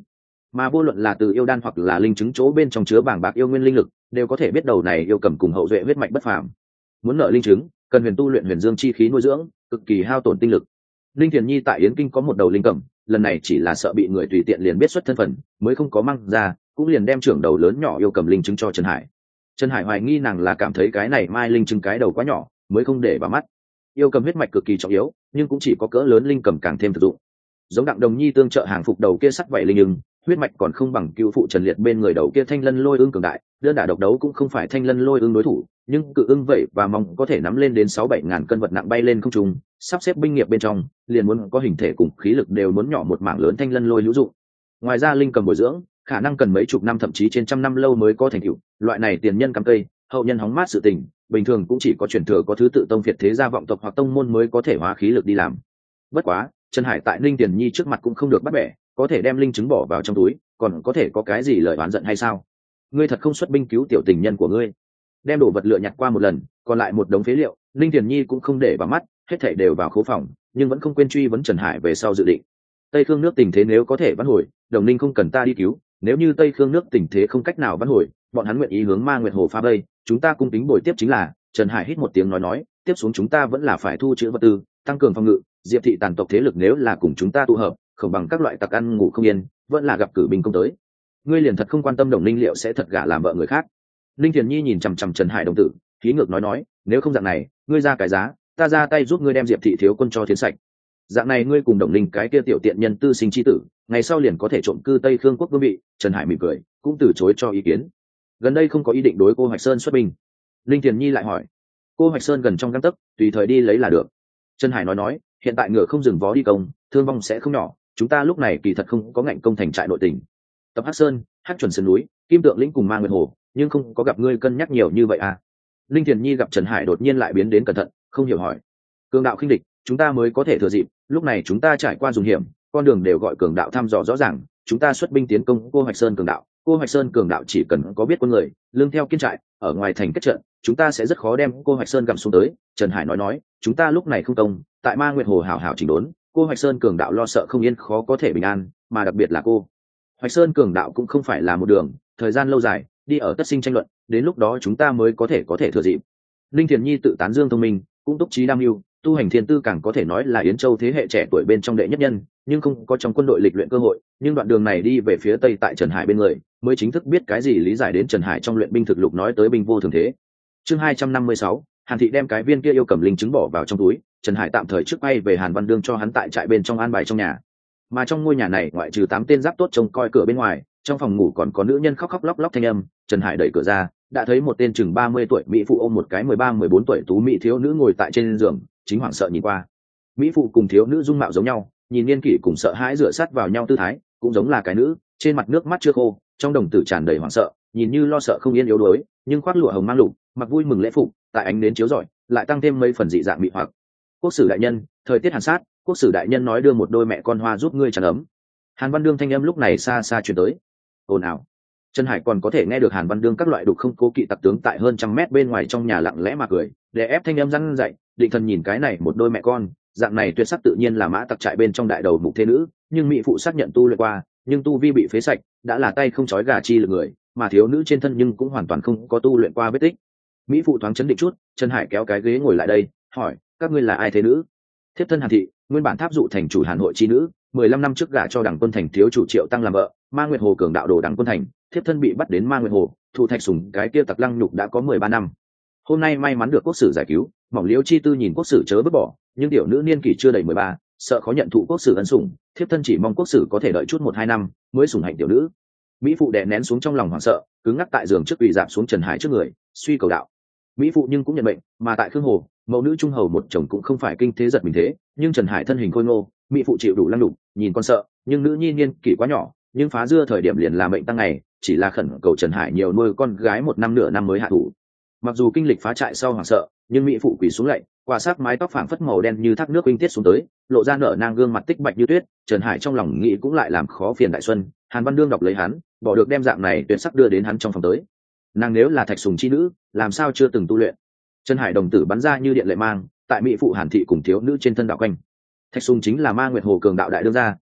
mà vô luận là từ yêu đan hoặc là linh chứng chỗ bên trong chứa bảng bạc yêu nguyên linh lực đều có thể biết đầu này yêu cầm cùng hậu duệ huyết mạch bất phàm. Muốn nợ linh chứng cần huyền tu luyện huyền dương chi khí nuôi dưỡng, cực kỳ hao tổn tinh lực. Linh Thiền Nhi tại Yến Kinh có một đầu linh cầm, lần này chỉ là sợ bị người tùy tiện liền biết xuất thân phận, mới không có mang ra, cũng liền đem trưởng đầu lớn nhỏ yêu cầm linh chứng cho Trần Hải. Trần Hải hoài nghi nàng là cảm thấy cái này mai linh chứng cái đầu quá nhỏ, mới không để vào mắt. Yêu cầm huyết mạch cực kỳ trọng yếu, nhưng cũng chỉ có cỡ lớn linh cầm càng thêm thực dụng. Giống Đặng Đồng Nhi tương trợ hàng phục đầu kia sắc vậy linh ưng, huyết mạch còn không bằng cựu phụ Trần Liệt bên người đầu kia Thanh Lân Lôi Ưng cường đại, đơn đả độc đấu cũng không phải Thanh Lân Lôi Ưng đối thủ, nhưng cự ưng vậy và mong có thể nắm lên đến sáu bảy ngàn cân vật nặng bay lên không trung, sắp xếp binh nghiệp bên trong, liền muốn có hình thể cùng khí lực đều muốn nhỏ một mảng lớn Thanh Lân Lôi hữu dụng. Ngoài ra linh cầm bồi dưỡng, khả năng cần mấy chục năm thậm chí trên trăm năm lâu mới có thành tựu, loại này tiền nhân cắm cây, hậu nhân hóng mát sự tình, bình thường cũng chỉ có truyền thừa có thứ tự tông phiệt thế gia vọng tộc hoặc tông môn mới có thể hóa khí lực đi làm. Bất quá, Trần Hải tại Ninh Tiền Nhi trước mặt cũng không được bắt bẻ, có thể đem linh chứng bỏ vào trong túi, còn có thể có cái gì lời oán giận hay sao? Ngươi thật không xuất binh cứu tiểu tình nhân của ngươi. Đem đồ vật lựa nhặt qua một lần, còn lại một đống phế liệu, Ninh Tiền Nhi cũng không để vào mắt, hết thảy đều vào khố phòng, nhưng vẫn không quên truy vấn Trần Hải về sau dự định. Tây Khương nước tình thế nếu có thể vãn hồi, Đồng Ninh không cần ta đi cứu, nếu như Tây Khương nước tình thế không cách nào vãn hồi, bọn hắn nguyện ý hướng Ma Nguyệt Hồ phá vây, chúng ta cung kính bồi tiếp chính là. Trần Hải hít một tiếng nói nói, tiếp xuống chúng ta vẫn là phải thu trữ vật tư, tăng cường phòng ngự, Diệp thị tàn tộc thế lực nếu là cùng chúng ta tụ hợp, không bằng các loại tặc ăn ngủ không yên, vẫn là gặp cử binh công tới. Ngươi liền thật không quan tâm Đồng Ninh liệu sẽ thật gả làm vợ người khác. Ninh Thiền Nhi nhìn chằm chằm Trần Hải đồng tử, khí ngược nói nói, nếu không dạng này, ngươi ra cái giá, ta ra tay giúp ngươi đem Diệp thị thiếu quân cho thiến sạch. Dạng này ngươi cùng Đồng Ninh cái kia tiểu tiện nhân tư sinh chi tử, ngày sau liền có thể trộm cư Tây Khương quốc vương vị. Trần Hải mỉm cười, cũng từ chối cho ý kiến. Gần đây không có ý định đối cô Hoạch Sơn xuất binh. Ninh Thiền Nhi lại hỏi, cô Hoạch Sơn gần trong gang tấc, tùy thời đi lấy là được. Trần Hải nói nói, hiện tại ngựa không dừng vó đi công, thương vong sẽ không nhỏ, chúng ta lúc này kỳ thật không có ngạnh công thành trại nội tình. Tập Hắc Sơn, Hắc Chuẩn Sơn núi, Kim Tượng lĩnh cùng Ma Nguyệt Hồ, nhưng không có gặp ngươi cân nhắc nhiều như vậy à? Linh Thiền Nhi gặp Trần Hải đột nhiên lại biến đến cẩn thận, không hiểu hỏi. Cường đạo khinh địch, chúng ta mới có thể thừa dịp, lúc này chúng ta trải qua dùng hiểm, con đường đều gọi cường đạo thăm dò rõ ràng, chúng ta xuất binh tiến công cô Hoạch Sơn cường đạo, cô Hoạch Sơn cường đạo chỉ cần có biết quân người, lương theo kiên trại, ở ngoài thành kết trận, chúng ta sẽ rất khó đem cô Hoạch Sơn gặm xuống tới. Trần Hải nói nói, chúng ta lúc này không công, tại Ma Nguyệt Hồ hảo hảo chỉnh đốn, cô Hoạch Sơn cường đạo lo sợ không yên khó có thể bình an, mà đặc biệt là cô Hoạch Sơn cường đạo cũng không phải là một đường, thời gian lâu dài, đi ở tất sinh tranh luận, đến lúc đó chúng ta mới có thể có thể thừa dịp. Linh Thiền Nhi tự tán dương thông minh, cũng túc trí đam mưu, tu hành thiên tư càng có thể nói là Yến Châu thế hệ trẻ tuổi bên trong đệ nhất nhân, nhưng không có trong quân đội lịch luyện cơ hội, nhưng đoạn đường này đi về phía tây tại Trần Hải bên người, mới chính thức biết cái gì lý giải đến Trần Hải trong luyện binh thực lục nói tới binh vô thường thế. Chương hai trăm năm mươi sáu, Hàn Thị đem cái viên kia yêu cầm linh chứng bỏ vào trong túi, Trần Hải tạm thời trước bay về Hàn Văn Đương cho hắn tại trại bên trong an bài trong nhà. Mà trong ngôi nhà này ngoại trừ tám tên giáp tốt trông coi cửa bên ngoài, trong phòng ngủ còn có nữ nhân khóc khóc lóc lóc thanh âm. Trần Hải đẩy cửa ra, đã thấy một tên chừng ba mươi tuổi mỹ phụ ôm một cái mười ba mười bốn tuổi tú mỹ thiếu nữ ngồi tại trên giường, chính hoảng sợ nhìn qua. Mỹ phụ cùng thiếu nữ dung mạo giống nhau, nhìn niên kỷ cùng sợ hãi dựa sát vào nhau tư thái, cũng giống là cái nữ, trên mặt nước mắt chưa khô, trong đồng tử tràn đầy hoảng sợ, nhìn như lo sợ không yên yếu đuối, nhưng khoác lụa hồng mang lục, mặc vui mừng lễ phục, tại ánh nến chiếu rọi, lại tăng thêm mấy phần dị dạng mị hoặc. Quốc sử đại nhân, thời tiết hàn sát, quốc sử đại nhân nói đưa một đôi mẹ con hoa giúp ngươi tràn ấm. Hàn Văn Đương thanh âm lúc này xa xa truyền tới. Ồn ào. Trần Hải còn có thể nghe được Hàn Văn Đương các loại đục không cố kỵ tặc tướng tại hơn trăm mét bên ngoài trong nhà lặng lẽ mà cười, để ép thanh âm răn dậy, định thần nhìn cái này một đôi mẹ con, dạng này tuyệt sắc tự nhiên là mã tặc trại bên trong đại đầu mục thế nữ, nhưng mỹ phụ xác nhận tu luyện qua, nhưng tu vi bị phế sạch, đã là tay không chói gà chi lực người, mà thiếu nữ trên thân nhưng cũng hoàn toàn không có tu luyện qua vết tích. Mỹ phụ thoáng chấn định chút, Trần Hải kéo cái ghế ngồi lại đây, hỏi, các ngươi là ai thế nữ? Thiếp thân Hàn Thị, nguyên bản tháp dụ thành chủ Hàn hội chi nữ, mười lăm năm trước gả cho Đằng Quân Thành thiếu chủ Triệu Tăng làm vợ, Ma Nguyệt Hồ cường đạo đồ Đằng Quân Thành, thiếp thân bị bắt đến Ma Nguyệt Hồ, thủ thạch sùng cái kia tặc lăng nhục đã có mười ba năm. Hôm nay may mắn được quốc sử giải cứu, mỏng liễu chi tư nhìn quốc sử chớ vứt bỏ, nhưng tiểu nữ niên kỷ chưa đầy mười ba, sợ khó nhận thụ quốc sử ân sủng, thiếp thân chỉ mong quốc sử có thể đợi chút một hai năm mới sủng hạnh tiểu nữ. Mỹ phụ đè nén xuống trong lòng hoảng sợ, cứng ngắc tại giường trước quỳ dạp xuống Trần Hải trước người, suy cầu đạo. Mỹ phụ nhưng cũng nhận bệnh, mà tại Khương Hồ, mẫu nữ trung hầu một chồng cũng không phải kinh thế giật mình thế, nhưng Trần Hải thân hình khôi ngô, Mỹ phụ chịu đủ lăng đục, nhìn con sợ, nhưng nữ nhi niên kỷ quá nhỏ, nhưng phá dưa thời điểm liền là mệnh tăng ngày, chỉ là khẩn cầu Trần Hải nhiều nuôi con gái một năm nửa năm mới hạ thủ. Mặc dù kinh lịch phá trại sau hoảng sợ, nhưng Mỹ phụ quỳ xuống lạy, quả sát mái tóc phảng phất màu đen như thác nước huynh tiết xuống tới, lộ ra nở nang gương mặt tích bạch như tuyết. Trần Hải trong lòng nghĩ cũng lại làm khó phiền đại xuân. Hàn Văn Đương đọc lấy hắn, bỏ được đem dạng này tuyệt sắc đưa đến hắn trong phòng tới. Nàng nếu là thạch sùng chi nữ, làm sao chưa từng tu luyện? Trần Hải đồng tử bắn ra như điện lệ mang, tại Mỹ phụ Hàn Thị cùng thiếu nữ trên thân đạo quanh. Thạch sùng chính là Ma Nguyệt Hồ cường đạo đại đương gia,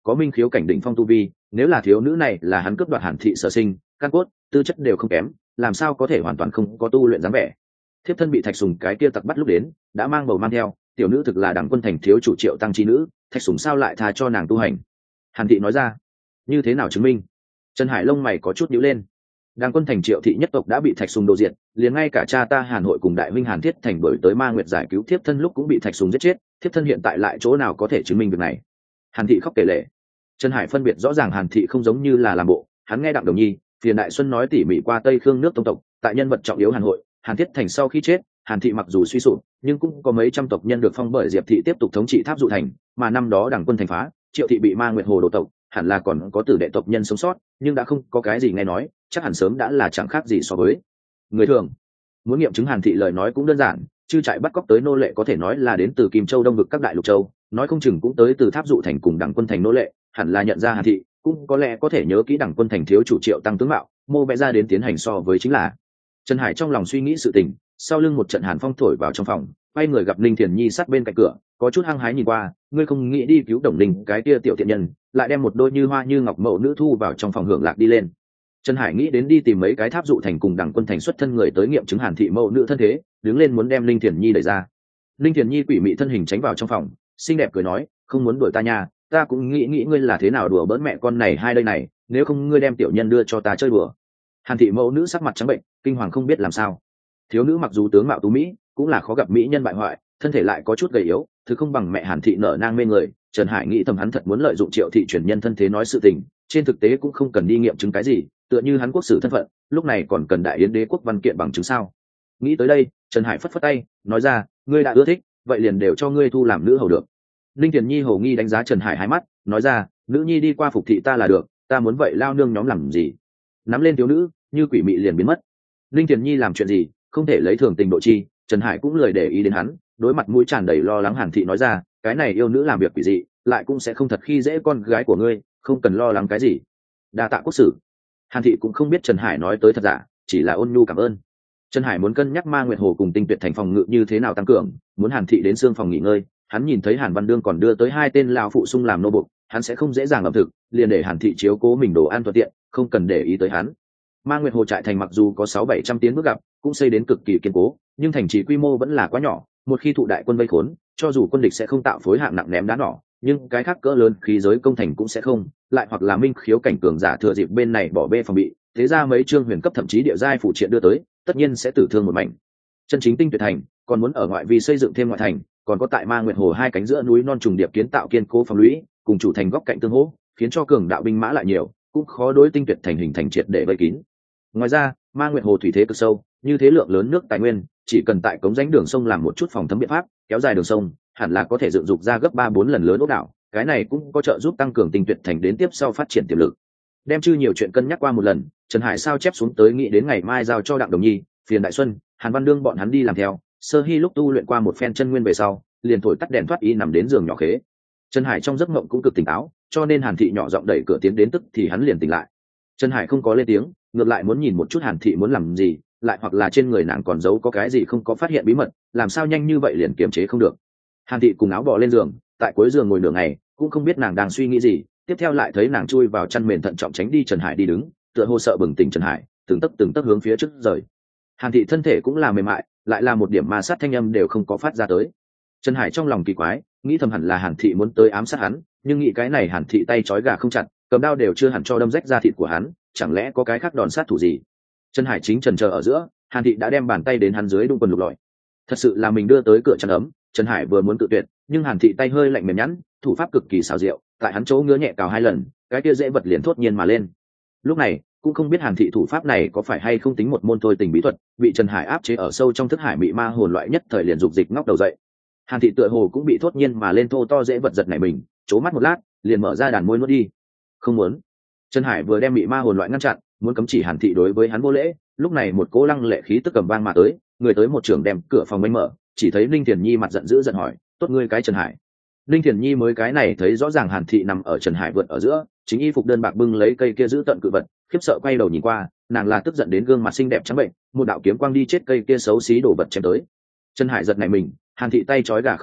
có minh khiếu cảnh đỉnh phong tu vi, nếu là thiếu nữ này là hắn cướp đoạt Hàn thị sở sinh, căn cốt tư chất đều không kém, làm sao có thể hoàn toàn không có tu luyện dáng vẻ. Thiếp thân bị Thạch Sùng cái kia tặc bắt lúc đến đã mang bầu mang theo, tiểu nữ thực là Đằng Quân Thành thiếu chủ Triệu tăng chi nữ, Thạch Sùng sao lại tha cho nàng tu hành? Hàn thị nói ra. Như thế nào chứng minh? Trần Hải lông mày có chút nhíu lên. Đằng Quân Thành Triệu thị nhất tộc đã bị Thạch Sùng đồ diệt, liền ngay cả cha ta Hàn hội cùng đại huynh Hàn Thiết Thành đổi tới Ma Nguyệt giải cứu thiếp thân lúc cũng bị Thạch Sùng giết chết, thiếp thân hiện tại lại chỗ nào có thể chứng minh việc này? Hàn thị khóc kể lể. Trần Hải phân biệt rõ ràng Hàn thị không giống như là làm bộ, hắn nghe Đặng Đồng Nhi, Phiền Đại Xuân nói tỉ mỉ qua Tây Khương nước tông tộc, tại nhân vật trọng yếu Hàn hội, Hàn Thiết Thành sau khi chết, Hàn thị mặc dù suy sụp, nhưng cũng có mấy trăm tộc nhân được phong bởi Diệp thị tiếp tục thống trị Tháp Dụ Thành, mà năm đó Đằng Quân thành phá, Triệu thị bị Ma Nguyệt Hồ đổ tộc, hẳn là còn có tử đệ tộc nhân sống sót, nhưng đã không có cái gì nghe nói, chắc hẳn sớm đã là chẳng khác gì so với người thường. Muốn nghiệm chứng Hàn thị lời nói cũng đơn giản, chư trại bắt cóc tới nô lệ có thể nói là đến từ Kim Châu Đông vực các đại lục châu, nói không chừng cũng tới từ Tháp Dụ Thành cùng Đằng Quân thành nô lệ, hẳn là nhận ra Hàn thị, cũng có lẽ có thể nhớ kỹ Đằng Quân thành thiếu chủ Triệu tăng tướng mạo, mô vẽ ra đến tiến hành so với chính là. Trần Hải trong lòng suy nghĩ sự tình, sau lưng một trận hàn phong thổi vào trong phòng, quay người gặp Linh Thiền Nhi sát bên cạnh cửa, có chút hăng hái nhìn qua, ngươi không nghĩ đi cứu Đồng Linh cái kia tiểu tiện nhân, lại đem một đôi như hoa như ngọc mẫu nữ thu vào trong phòng hưởng lạc đi lên. Trần Hải nghĩ đến đi tìm mấy cái Tháp Dụ Thành cùng Đằng Quân thành xuất thân người tới nghiệm chứng Hàn thị mẫu nữ thân thế, đứng lên muốn đem Linh Thiền Nhi đẩy ra. Linh Thiền Nhi quỷ mị thân hình tránh vào trong phòng, xinh đẹp cười nói, không muốn đuổi ta nha, ta cũng nghĩ nghĩ ngươi là thế nào đùa bỡn mẹ con này hai đây này, nếu không ngươi đem tiểu nhân đưa cho ta chơi đùa. Hàn thị mẫu nữ sắc mặt trắng bệnh, kinh hoàng không biết làm sao. Thiếu nữ mặc dù tướng mạo tú mỹ, cũng là khó gặp mỹ nhân bại hoại, thân thể lại có chút gầy yếu, thứ không bằng mẹ Hàn thị nở nang mê người. Trần Hải nghĩ thầm hắn thật muốn lợi dụng Triệu thị truyền nhân thân thế nói sự tình, trên thực tế cũng không cần đi nghiệm chứng cái gì, tựa như hắn quốc sử thân phận, lúc này còn cần đại yến đế quốc văn kiện bằng chứng sao? Nghĩ tới đây, Trần Hải phất phất tay, nói ra, ngươi đã ưa thích, vậy liền đều cho ngươi thu làm nữ hầu được. Linh Tiền Nhi hầu nghi đánh giá Trần Hải hai mắt, nói ra, nữ nhi đi qua phục thị ta là được, ta muốn vậy lao nương nhóm làm gì? Nắm lên thiếu nữ, như quỷ mị liền biến mất. Linh Tiền Nhi làm chuyện gì, không thể lấy thường tình độ chi, Trần Hải cũng lười để ý đến hắn, đối mặt mũi tràn đầy lo lắng Hàn thị nói ra, cái này yêu nữ làm việc quỷ dị, lại cũng sẽ không thật khi dễ con gái của ngươi, không cần lo lắng cái gì. Đa tạ quốc sử. Hàn thị cũng không biết Trần Hải nói tới thật giả, chỉ là ôn nhu cảm ơn. Trần Hải muốn cân nhắc Ma Nguyệt Hồ cùng Tinh Tuyệt thành phòng ngự như thế nào tăng cường, muốn Hàn thị đến xương phòng nghỉ ngơi, hắn nhìn thấy Hàn Văn Đương còn đưa tới hai tên lão phụ sung làm nô bộc, hắn sẽ không dễ dàng ẩm thực, liền để Hàn thị chiếu cố mình đồ ăn thuận tiện, không cần để ý tới hắn. Ma Nguyệt Hồ trại thành mặc dù có sáu bảy trăm tiến bước gặp, cũng xây đến cực kỳ kiên cố, nhưng thành trì quy mô vẫn là quá nhỏ, một khi thụ đại quân vây khốn, cho dù quân địch sẽ không tạo phối hạng nặng ném đá nỏ, nhưng cái khác cỡ lớn khí giới công thành cũng sẽ không, lại hoặc là minh khiếu cảnh cường giả thừa dịp bên này bỏ bê phòng bị, thế ra mấy chương huyền cấp thậm chí địa giai phụ triện đưa tới, tất nhiên sẽ tử thương một mảnh. Chân chính Tinh Tuyệt thành, còn muốn ở ngoại vi xây dựng thêm ngoại thành, còn có tại Ma Nguyệt Hồ hai cánh giữa núi non trùng điệp kiến tạo kiên cố phòng lũy, cùng chủ thành góc cạnh tương hỗ, khiến cho cường đạo binh mã lại nhiều, cũng khó đối Tinh Tuyệt thành hình thành triệt để vây kín. Ngoài ra, Ma Nguyệt Hồ thủy thế cực sâu, như thế lượng lớn nước tài nguyên, chỉ cần tại cống rãnh đường sông làm một chút phòng thấm biện pháp, kéo dài đường sông, hẳn là có thể dựng dục ra gấp ba bốn lần lớn ốc đảo, cái này cũng có trợ giúp tăng cường Tinh Tuyệt thành đến tiếp sau phát triển tiềm lực. Đem chư nhiều chuyện cân nhắc qua một lần, Trần Hải sao chép xuống tới nghĩ đến ngày mai giao cho Đặng Đồng Nhi, Phiền Đại Xuân, Hàn Văn Đương bọn hắn đi làm theo. Sơ Hi lúc tu luyện qua một phen chân nguyên về sau, liền thổi tắt đèn thoát y nằm đến giường nhỏ khế. Trần Hải trong giấc mộng cũng cực tỉnh táo, cho nên Hàn thị nhỏ giọng đẩy cửa tiến đến tức thì hắn liền tỉnh lại. Trần Hải không có lên tiếng, ngược lại muốn nhìn một chút Hàn thị muốn làm gì, lại hoặc là trên người nàng còn giấu có cái gì không có phát hiện bí mật, làm sao nhanh như vậy liền kiềm chế không được. Hàn thị cùng áo bò lên giường, tại cuối giường ngồi nửa ngày, cũng không biết nàng đang suy nghĩ gì, tiếp theo lại thấy nàng chui vào chăn mền thận trọng tránh đi Trần Hải đi đứng, tựa hồ sợ bừng tỉnh Trần Hải, từng tấc từng tấc hướng phía trước rời. Hàn thị thân thể cũng là mềm mại, lại là một điểm ma sát thanh âm đều không có phát ra tới. Trần Hải trong lòng kỳ quái, nghĩ thầm hẳn là Hàn thị muốn tới ám sát hắn, nhưng nghĩ cái này Hàn thị tay trói gà không chặt, cầm đao đều chưa hẳn cho đâm rách da thịt của hắn, chẳng lẽ có cái khác đòn sát thủ gì? Trần Hải chính chần chờ ở giữa, Hàn thị đã đem bàn tay đến hắn dưới đung quần lục lọi. Thật sự là mình đưa tới cửa chăn ấm, Trần Hải vừa muốn tự tuyệt, nhưng Hàn thị tay hơi lạnh mềm nhẵn, thủ pháp cực kỳ xảo diệu, tại hắn chỗ ngứa nhẹ cào hai lần, cái kia dễ vật liền thốt nhiên mà lên. Lúc này, cũng không biết Hàn thị thủ pháp này có phải hay không tính một môn thôi tình bí thuật, bị Trần Hải áp chế ở sâu trong thức hải mị ma hồn loại nhất thời liền dục dịch ngóc đầu dậy. Hàn thị tựa hồ cũng bị thốt nhiên mà lên thô to dễ vật giật này mình, chố mắt một lát, liền mở ra đàn môi nuốt đi. Không muốn. Trần Hải vừa đem mị ma hồn loại ngăn chặn, muốn cấm chỉ Hàn thị đối với hắn vô lễ, lúc này một cỗ lăng lệ khí tức cầm vang mà tới, người tới một trưởng đem cửa phòng bánh mở, chỉ thấy Linh Tiền Nhi mặt giận dữ giận hỏi, tốt ngươi cái Trần Hải. Linh Thiền Nhi mới cái này thấy rõ ràng Hàn thị nằm ở Trần Hải vượt ở giữa, chính y phục đơn bạc bưng lấy cây kia giữ tận cự vật, khiếp sợ quay đầu nhìn qua, nàng là tức giận đến gương mặt xinh đẹp trắng bệnh, một đạo kiếm quang đi chết cây kia xấu xí đổ vật chém tới. Trần Hải giật này mình, Hàn thị tay trói gà không chặt,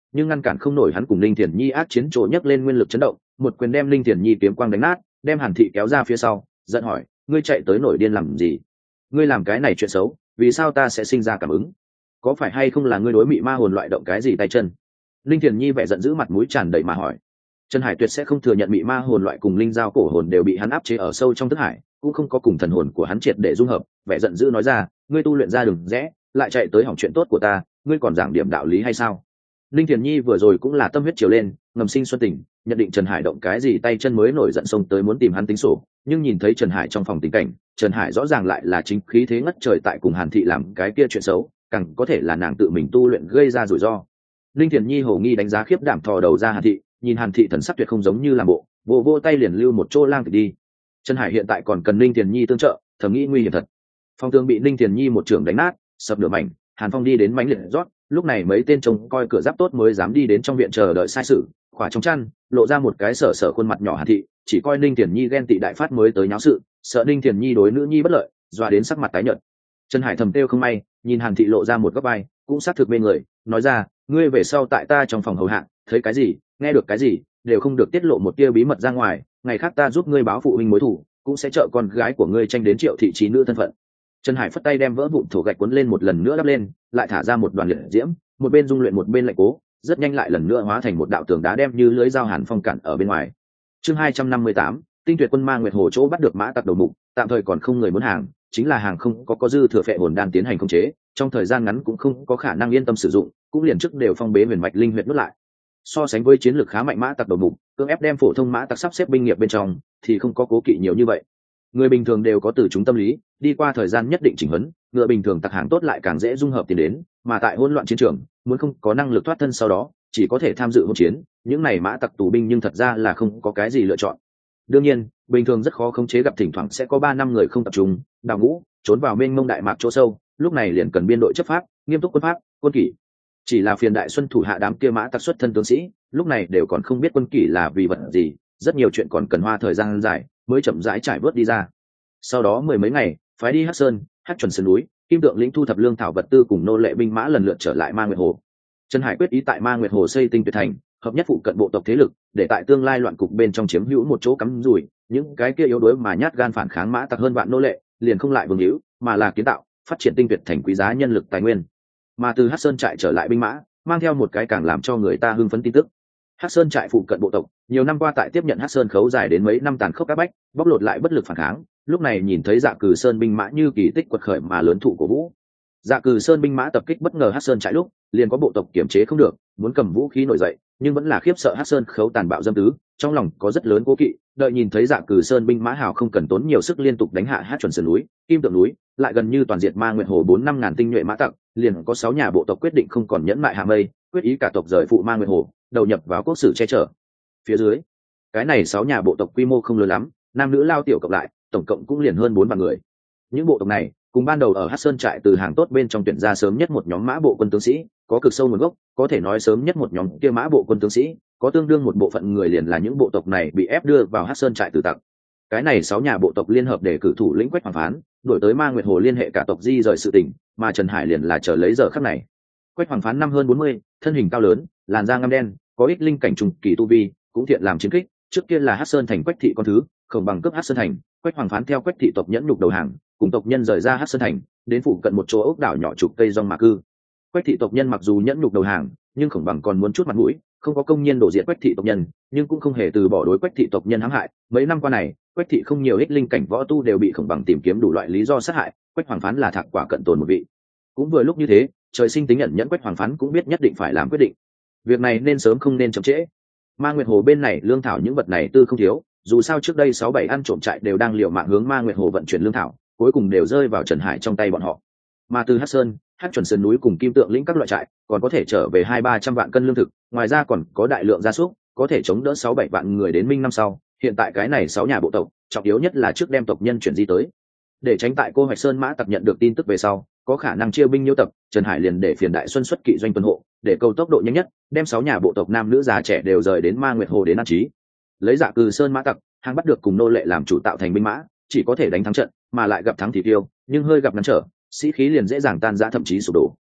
nhưng ngăn cản không nổi hắn cùng linh thiền nhi ác chiến trộ nhấc lên nguyên lực chấn động, một quyền đem linh thiền nhi kiếm quang đánh nát, đem Hàn Thị kéo ra phía sau, giận hỏi: ngươi chạy tới nổi điên làm gì? Ngươi làm cái này chuyện xấu, vì sao ta sẽ sinh ra cảm ứng? Có phải hay không là ngươi đối mị ma hồn loại động cái gì tay chân? Linh thiền nhi vẻ giận dữ, mặt mũi tràn đầy mà hỏi. Trần Hải tuyệt sẽ không thừa nhận mị ma hồn loại cùng linh giao cổ hồn đều bị hắn áp chế ở sâu trong thức hải, cũng không có cùng thần hồn của hắn triệt để dung hợp. Vẻ giận dữ nói ra: ngươi tu luyện ra đường rẽ, lại chạy tới hỏng chuyện tốt của ta, ngươi còn giảng điểm đạo lý hay sao? Linh thiền nhi vừa rồi cũng là tâm huyết chiều lên, ngầm sinh xuân tình, nhận định Trần Hải động cái gì tay chân mới nổi giận xông tới muốn tìm hắn tính sổ, nhưng nhìn thấy Trần Hải trong phòng tình cảnh, Trần Hải rõ ràng lại là chính khí thế ngất trời tại cùng Hàn Thị làm cái kia chuyện xấu, càng có thể là nàng tự mình tu luyện gây ra rủi ro. Linh thiền nhi hồ nghi đánh giá khiếp đảm thò đầu ra Hàn Thị, nhìn Hàn Thị thần sắc tuyệt không giống như làm bộ, vô vô tay liền lưu một chỗ lang thì đi. Trần Hải hiện tại còn cần Linh thiền nhi tương trợ, thầm nghĩ nguy hiểm thật. Phong tường bị Linh thiền nhi một trường đánh nát, sập nửa mảnh. Hàn Phong đi đến mánh liệt rót, lúc này mấy tên trông coi cửa giáp tốt mới dám đi đến trong viện chờ đợi sai sự, khỏa trong chăn lộ ra một cái sở sở khuôn mặt nhỏ Hàn Thị, chỉ coi Ninh Thiền Nhi ghen tị đại phát mới tới nháo sự, sợ Ninh Thiền Nhi đối nữ nhi bất lợi, dọa đến sắc mặt tái nhợt. Trần Hải thầm kêu không may, nhìn Hàn Thị lộ ra một góc vai, cũng xác thực bên người, nói ra: ngươi về sau tại ta trong phòng hầu hạ, thấy cái gì, nghe được cái gì, đều không được tiết lộ một tia bí mật ra ngoài, ngày khác ta giúp ngươi báo phụ huynh mối thù, cũng sẽ trợ con gái của ngươi tranh đến Triệu thị trí nữ thân phận. Trần Hải phất tay đem vỡ vụn thổ gạch cuốn lên một lần nữa đắp lên, lại thả ra một đoàn liệt diễm, một bên dung luyện một bên lạnh cố, rất nhanh lại lần nữa hóa thành một đạo tường đá đem như lưới dao Hàn Phong cản ở bên ngoài. Chương hai trăm năm mươi tám, Tinh Tuyệt Quân Ma Nguyệt Hồ chỗ bắt được mã tặc đầu mục, tạm thời còn không người muốn hàng, chính là hàng không có có dư thừa phệ hồn đan tiến hành khống chế, trong thời gian ngắn cũng không có khả năng yên tâm sử dụng, cũng liền trước đều phong bế huyền mạch linh huyệt nuốt lại. So sánh với chiến lược khá mạnh mã tặc đầu mục, cưỡng ép đem phổ thông mã tặc sắp xếp binh nghiệp bên trong, thì không có cố kỵ nhiều như vậy. Người bình thường đều có từ chúng tâm lý, đi qua thời gian nhất định chỉnh huấn, ngựa bình thường tặc hàng tốt lại càng dễ dung hợp tiền đến, mà tại hỗn loạn chiến trường, muốn không có năng lực thoát thân sau đó, chỉ có thể tham dự hỗn chiến, những này mã tặc tù binh nhưng thật ra là không có cái gì lựa chọn. Đương nhiên, bình thường rất khó khống chế, gặp thỉnh thoảng sẽ có ba năm người không tập trung, đào ngũ, trốn vào mênh mông đại mạc chỗ sâu, lúc này liền cần biên đội chấp pháp, nghiêm túc quân pháp, quân kỷ. Chỉ là phiền đại xuân thủ hạ đám kia mã tặc xuất thân tướng sĩ, lúc này đều còn không biết quân kỷ là vì vật gì, rất nhiều chuyện còn cần hoa thời gian dài mới chậm rãi trải bớt đi ra. Sau đó mười mấy ngày, phái đi Hắc Sơn, Hắc chuẩn sơn núi, Kim Tượng lĩnh thu thập lương thảo vật tư cùng nô lệ binh mã lần lượt trở lại Ma Nguyệt Hồ. Trần Hải quyết ý tại Ma Nguyệt Hồ xây Tinh Tuyệt thành, hợp nhất phụ cận bộ tộc thế lực, để tại tương lai loạn cục bên trong chiếm hữu một chỗ cắm rủi, những cái kia yếu đuối mà nhát gan phản kháng mã tặc hơn vạn nô lệ, liền không lại vương hữu, mà là kiến tạo, phát triển Tinh Tuyệt thành quý giá nhân lực tài nguyên. Mà từ Hắc Sơn trại trở lại binh mã, mang theo một cái càng làm cho người ta hưng phấn tin tức. Hắc Sơn trại phụ cận bộ tộc, nhiều năm qua tại tiếp nhận Hắc Sơn khấu dài đến mấy năm tàn khốc áp bách, bóc lột lại bất lực phản kháng, lúc này nhìn thấy Dạ Cử Sơn binh mã như kỳ tích quật khởi mà lớn thụ của vũ. Dạ Cử Sơn binh mã tập kích bất ngờ Hắc Sơn trại lúc, liền có bộ tộc kiểm chế không được, muốn cầm vũ khí nổi dậy, nhưng vẫn là khiếp sợ Hắc Sơn khấu tàn bạo dâm tứ, trong lòng có rất lớn cố kỵ, đợi nhìn thấy Dạ Cử Sơn binh mã hào không cần tốn nhiều sức liên tục đánh hạ Hát chuẩn sơn núi, Kim Tượng núi, lại gần như toàn diệt Ma Nguyệt Hồ bốn năm ngàn tinh nhuệ mã tặc, liền có sáu nhà bộ tộc quyết định không còn nhẫn mại hạ mây, quyết ý cả tộc rời phụ Ma Nguyệt Hồ, đầu nhập vào quốc sử che chở. Phía dưới, cái này sáu nhà bộ tộc quy mô không lớn lắm, nam nữ lao tiểu cộng lại, tổng cộng cũng liền hơn bốn vạn người. Những bộ tộc này, cùng ban đầu ở Hắc Sơn trại từ hàng tốt bên trong tuyển ra sớm nhất một nhóm mã bộ quân tướng sĩ, có cực sâu nguồn gốc, có thể nói sớm nhất một nhóm kia mã bộ quân tướng sĩ, có tương đương một bộ phận người liền là những bộ tộc này bị ép đưa vào Hắc Sơn trại từ tặc. Cái này sáu nhà bộ tộc liên hợp để cử thủ lĩnh Quách Hoàng Phán, đổi tới Ma Nguyệt Hồ liên hệ cả tộc di rời sự tình, mà Trần Hải liền là chờ lấy giờ khắc này. Quách Hoàng Phán năm hơn bốn mươi, thân hình cao lớn, làn da ngăm đen, có ích linh cảnh trùng kỳ tu vi, cũng thiện làm chiến kích, trước kia là Hắc Sơn thành Quách thị con thứ, không bằng cấp Hắc Sơn thành, Quách Hoàng Phán theo Quách thị tộc nhẫn nhục đầu hàng, cùng tộc nhân rời ra Hắc Sơn thành, đến phụ cận một chỗ ốc đảo nhỏ chục cây rong mà cư. Quách thị tộc nhân mặc dù nhẫn nhục đầu hàng, nhưng không bằng còn muốn chút mặt mũi, không có công nhiên đổ diệt Quách thị tộc nhân, nhưng cũng không hề từ bỏ đối Quách thị tộc nhân hãm hại. Mấy năm qua này, Quách thị không nhiều ích linh cảnh võ tu đều bị khổng bằng tìm kiếm đủ loại lý do sát hại, Quách Hoàng Phán là thạc quả cận tồn một vị. Cũng vừa lúc như thế, trời sinh tính nhận nhẫn Quách Hoàng Phán cũng biết nhất định phải làm quyết định. Việc này nên sớm không nên chậm trễ. Ma Nguyệt Hồ bên này lương thảo những vật này tư không thiếu, dù sao trước đây sáu bảy ăn trộm trại đều đang liều mạng hướng Ma Nguyệt Hồ vận chuyển lương thảo, cuối cùng đều rơi vào Trần Hải trong tay bọn họ. Mà từ Hắc Sơn, Hắc chuẩn sơn núi cùng Kim Tượng lĩnh các loại trại, còn có thể trở về hai ba trăm vạn cân lương thực, ngoài ra còn có đại lượng gia súc, có thể chống đỡ sáu bảy vạn người đến minh năm sau. Hiện tại cái này sáu nhà bộ tộc, trọng yếu nhất là trước đem tộc nhân chuyển di tới, để tránh tại cô Hoạch Sơn mã tặc nhận được tin tức về sau, có khả năng chia binh nhiễu tập. Trần Hải liền để phiền đại xuân xuất kỵ doanh tuần hộ, để cầu tốc độ nhanh nhất, đem sáu nhà bộ tộc nam nữ già trẻ đều rời đến Ma Nguyệt Hồ đến an trí. Lấy Dạ Cừ Sơn mã tặc, hàng bắt được cùng nô lệ làm chủ tạo thành binh mã, chỉ có thể đánh thắng trận, mà lại gặp thắng thì tiêu, nhưng hơi gặp ngăn trở, sĩ khí liền dễ dàng tan rã thậm chí sụp đổ.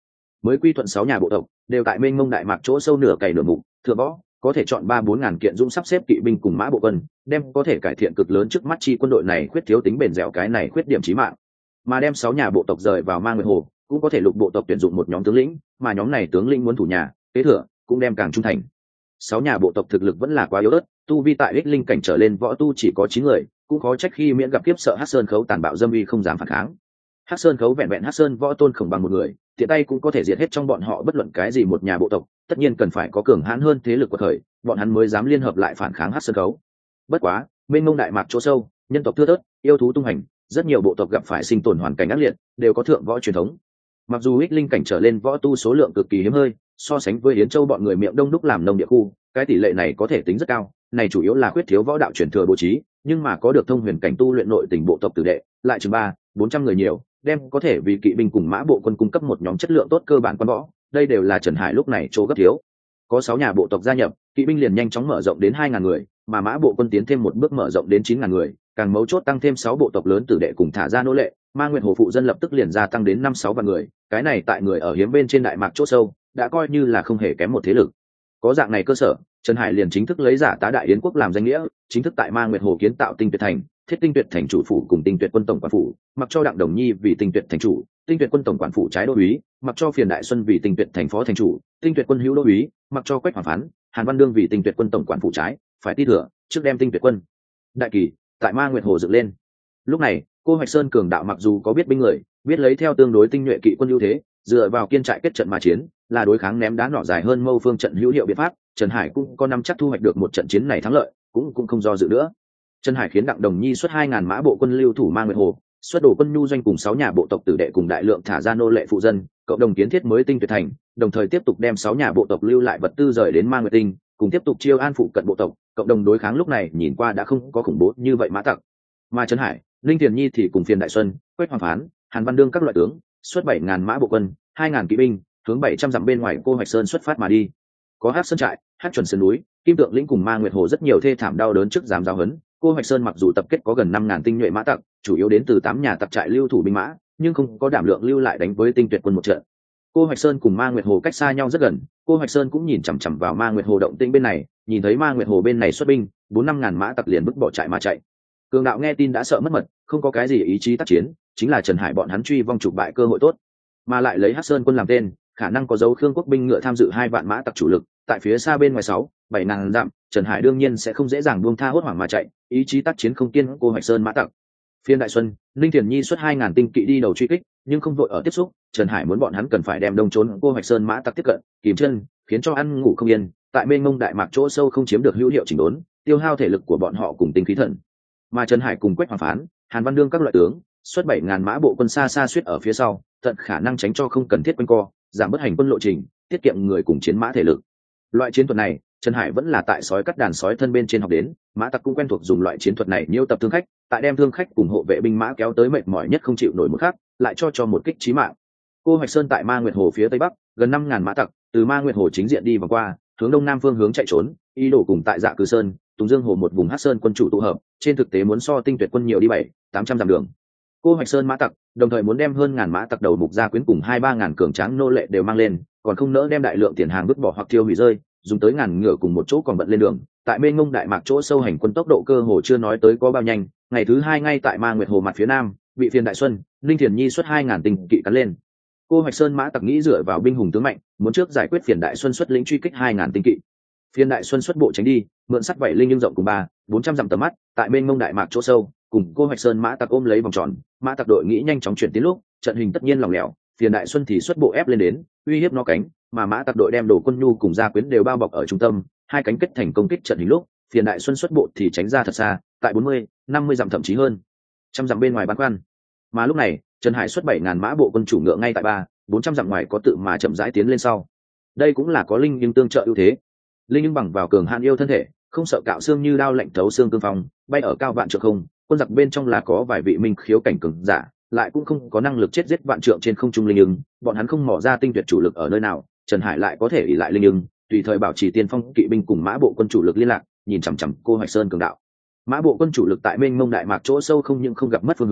mới quy thuận sáu nhà bộ tộc đều tại mênh mông đại mạc chỗ sâu nửa cày nửa mục thừa võ, có thể chọn ba bốn ngàn kiện dũng sắp xếp kỵ binh cùng mã bộ quân, đem có thể cải thiện cực lớn trước mắt chi quân đội này khuyết thiếu tính bền dẻo cái này khuyết điểm chí mạng. Mà đem sáu nhà bộ tộc rời vào Ma Nguyệt Hồ, cũng có thể lục bộ tộc tuyển dụng một nhóm tướng lĩnh, mà nhóm này tướng lĩnh muốn thủ nhà kế thừa cũng đem càng trung thành. Sáu nhà bộ tộc thực lực vẫn là quá yếu ớt, tu vi tại ích linh cảnh trở lên võ tu chỉ có chín người, cũng khó trách khi miễn gặp kiếp sợ Hắc Sơn Khấu tàn bạo dâm uy không dám phản kháng. Hắc Sơn Khấu vẹn vẹn Hắc Sơn võ tôn khổng bằng một người, tiện tay cũng có thể diệt hết trong bọn họ bất luận cái gì một nhà bộ tộc, tất nhiên cần phải có cường hãn hơn thế lực của thời, bọn hắn mới dám liên hợp lại phản kháng Hắc Sơn Khấu. Bất quá, mênh mông đại mạc chỗ sâu, nhân tộc thưa thớt, yêu thú tung hành, rất nhiều bộ tộc gặp phải sinh tồn hoàn cảnh ác liệt, đều có thượng võ truyền thống. Mặc dù ích linh cảnh trở lên võ tu số lượng cực kỳ hiếm hơi, so sánh với Yến Châu bọn người miệng đông đúc làm nông địa khu, cái tỷ lệ này có thể tính rất cao, này chủ yếu là khuyết thiếu võ đạo truyền thừa bố trí, nhưng mà có được thông huyền cảnh tu luyện nội tình bộ tộc tử đệ, lại chừng ba, bốn trăm người nhiều, đem có thể vì kỵ binh cùng mã bộ quân cung cấp một nhóm chất lượng tốt cơ bản quan võ, đây đều là Trần Hải lúc này chỗ gấp thiếu. Có sáu nhà bộ tộc gia nhập, kỵ binh liền nhanh chóng mở rộng đến hai ngàn người, mà mã bộ quân tiến thêm một bước mở rộng đến chín ngàn người, càng mấu chốt tăng thêm sáu bộ tộc lớn tử đệ cùng thả ra nô lệ, Ma Nguyệt Hồ phụ dân lập tức liền gia tăng đến năm sáu vạn người, cái này tại người ở hiếm bên trên đại mạc chỗ sâu, đã coi như là không hề kém một thế lực. Có dạng này cơ sở, Trần Hải liền chính thức lấy giả tá đại yến quốc làm danh nghĩa, chính thức tại Ma Nguyệt Hồ kiến tạo Tinh Tuyệt thành, thiết Tinh Tuyệt thành chủ phủ cùng Tinh Tuyệt quân tổng quản phủ, mặc cho Đặng Đồng Nhi vì Tinh Tuyệt thành chủ, Tinh Tuyệt quân tổng quản phủ trái đô úy, mặc cho Phiền Đại Xuân vì Tinh Tuyệt thành phó thành chủ, Tinh Tuyệt quân hữu đô úy, mặc cho Quách Hoàng Phán, Hàn Văn Đương vì Tinh Tuyệt quân tổng quản phủ trái, phải ti thừa, trước đem Tinh Tuyệt quân đại kỳ tại Ma Nguyệt Hồ dựng lên. Lúc này, Cô Hoạch Sơn cường đạo mặc dù có biết binh người, biết lấy theo tương đối tinh nhuệ kỵ quân ưu thế, dựa vào kiên trại kết trận mà chiến, là đối kháng ném đá nỏ dài hơn mâu phương trận hữu hiệu biện pháp, Trần Hải cũng có nắm chắc thu hoạch được một trận chiến này thắng lợi, cũng cũng không do dự nữa. Trần Hải khiến Đặng Đồng Nhi xuất hai ngàn mã bộ quân lưu thủ Ma Nguyệt Hồ, xuất đổ quân nhu doanh cùng sáu nhà bộ tộc tử đệ cùng đại lượng thả ra nô lệ phụ dân, cộng đồng kiến thiết mới Tinh Tuyệt thành, đồng thời tiếp tục đem sáu nhà bộ tộc lưu lại vật tư rời đến Ma Nguyệt Tinh, cùng tiếp tục chiêu an phụ cận bộ tộc, cộng đồng đối kháng lúc này nhìn qua đã không có khủng bố như vậy mã tặc. Mà Trần Hải, Linh Tiền Nhi thì cùng Phiền Đại Xuân, Quách Hoàng Phán, Hàn Văn Đương các loại tướng, xuất bảy ngàn mã bộ quân, hai ngàn kỵ binh, hướng bảy trăm dặm bên ngoài Cô Hoạch Sơn xuất phát mà đi. Có Hắc Sơn trại, Hắc chuẩn sơn núi, Kim Tượng lĩnh cùng Ma Nguyệt Hồ rất nhiều thê thảm đau đớn trước giám giáo huấn. Cô Hoạch Sơn mặc dù tập kết có gần năm ngàn tinh nhuệ mã tặc, chủ yếu đến từ tám nhà tặc trại lưu thủ binh mã, nhưng không có đảm lượng lưu lại đánh với Tinh Tuyệt quân một trận. Cô Hoạch Sơn cùng Ma Nguyệt Hồ cách xa nhau rất gần, Cô Hoạch Sơn cũng nhìn chằm chằm vào Ma Nguyệt Hồ động tĩnh bên này, nhìn thấy Ma Nguyệt Hồ bên này xuất binh, bốn năm ngàn mã tặc liền bứt bỏ trại mà chạy. Cường đạo nghe tin đã sợ mất mật, không có cái gì ý chí tác chiến, chính là Trần Hải bọn hắn truy vong trục bại cơ hội tốt, mà lại lấy Hắc Sơn quân làm tên, khả năng có dấu Khương quốc binh ngựa tham dự hai vạn mã tặc chủ lực, tại phía xa bên ngoài sáu, bảy ngàn dặm, Trần Hải đương nhiên sẽ không dễ dàng buông tha hốt hoảng mà chạy, ý chí tác chiến không kiên Cô Hoạch Sơn mã tặc. Phiên Đại Xuân, Linh Thiền Nhi xuất hai ngàn tinh kỵ đi đầu truy kích, nhưng không vội ở tiếp xúc, Trần Hải muốn bọn hắn cần phải đem đông trốn Cô Hoạch Sơn mã tặc tiếp cận, kìm chân, khiến cho ăn ngủ không yên, tại mênh mông đại mạc chỗ sâu không chiếm được hữu hiệu chỉnh đốn, tiêu hao thể lực của bọn họ cùng tinh khí thần. Mà Trần Hải cùng Quách Hoàng Phán, Hàn Văn Đương các loại tướng, xuất bảy ngàn mã bộ quân xa xa suýt ở phía sau, tận khả năng tránh cho không cần thiết quanh co, giảm bớt hành quân lộ trình, tiết kiệm người cùng chiến mã thể lực. Loại chiến thuật này, Trần Hải vẫn là tại sói cắt đàn sói thân bên trên học đến, mã tặc cũng quen thuộc dùng loại chiến thuật này nhiêu tập thương khách, tại đem thương khách cùng hộ vệ binh mã kéo tới mệt mỏi nhất không chịu nổi một khắc, lại cho cho một kích chí mạng. Cô Hoạch Sơn tại Ma Nguyệt Hồ phía tây bắc, gần năm ngàn mã tặc, từ Ma Nguyệt Hồ chính diện đi vòng qua, hướng đông nam phương hướng chạy trốn, ý đồ cùng tại Dạ Cử Sơn, Tùng Dương Hồ một vùng Hắc Sơn quân chủ tụ hợp, trên thực tế muốn so Tinh Tuyệt quân nhiều đi bảy, tám trăm dặm đường. Cô Hoạch Sơn mã tặc, đồng thời muốn đem hơn ngàn mã tặc đầu mục gia quyến cùng hai ba ngàn cường tráng nô lệ đều mang lên, còn không nỡ đem đại lượng tiền hàng vứt bỏ hoặc tiêu hủy rơi, dùng tới ngàn ngựa cùng một chỗ còn bận lên đường. Tại mênh mông đại mạc chỗ sâu hành quân tốc độ cơ hồ chưa nói tới có bao nhanh, ngày thứ hai ngay tại Ma Nguyệt Hồ mặt phía nam, bị Phiền Đại Xuân, Linh Thiền Nhi xuất hai ngàn tinh kỵ cắn lên. Cô Hoạch Sơn mã tặc nghĩ dựa vào binh hùng tướng mạnh, muốn trước giải quyết Phiền Đại Xuân xuất lĩnh truy kích hai ngàn tinh kỵ. Phiền Đại Xuân xuất bộ tránh đi, mượn sắt vảy linh nhưng rộng cùng ba, bốn trăm dặm tầm mắt, tại mênh mông đại mạc chỗ sâu, cùng Cô Hoạch Sơn mã tặc ôm lấy vòng tròn, mã tặc đội nghĩ nhanh chóng chuyển tiến lúc, trận hình tất nhiên lỏng lẻo, Phiền Đại Xuân thì xuất bộ ép lên đến, uy hiếp nó cánh, mà mã tặc đội đem đổ quân nhu cùng gia quyến đều bao bọc ở trung tâm, hai cánh kết thành công kích trận hình lúc, Phiền Đại Xuân xuất bộ thì tránh ra thật xa, tại bốn mươi, năm mươi dặm thậm chí hơn, trăm dặm bên ngoài bắn quan. Mà lúc này, Trần Hải xuất bảy ngàn mã bộ quân chủ ngựa ngay tại ba, bốn trăm dặm ngoài có tự mà chậm rãi tiến lên sau. Đây cũng là có linh nhưng tương trợ ưu thế. Linh nhưng bằng vào cường hạn yêu thân thể, không sợ cạo xương như đao lạnh thấu xương cương phong, bay ở cao vạn trượng không, quân giặc bên trong là có vài vị minh khiếu cảnh cường giả, lại cũng không có năng lực chết giết vạn trượng trên không trung linh nhưng, bọn hắn không mò ra tinh tuyệt chủ lực ở nơi nào, Trần Hải lại có thể ỷ lại linh nhưng, tùy thời bảo trì tiên phong kỵ binh cùng mã bộ quân chủ lực liên lạc, nhìn chằm chằm Cô Hoạch Sơn cường đạo. Mã bộ quân chủ lực tại mênh mông đại mạc chỗ sâu không những không gặp mất phương hướng,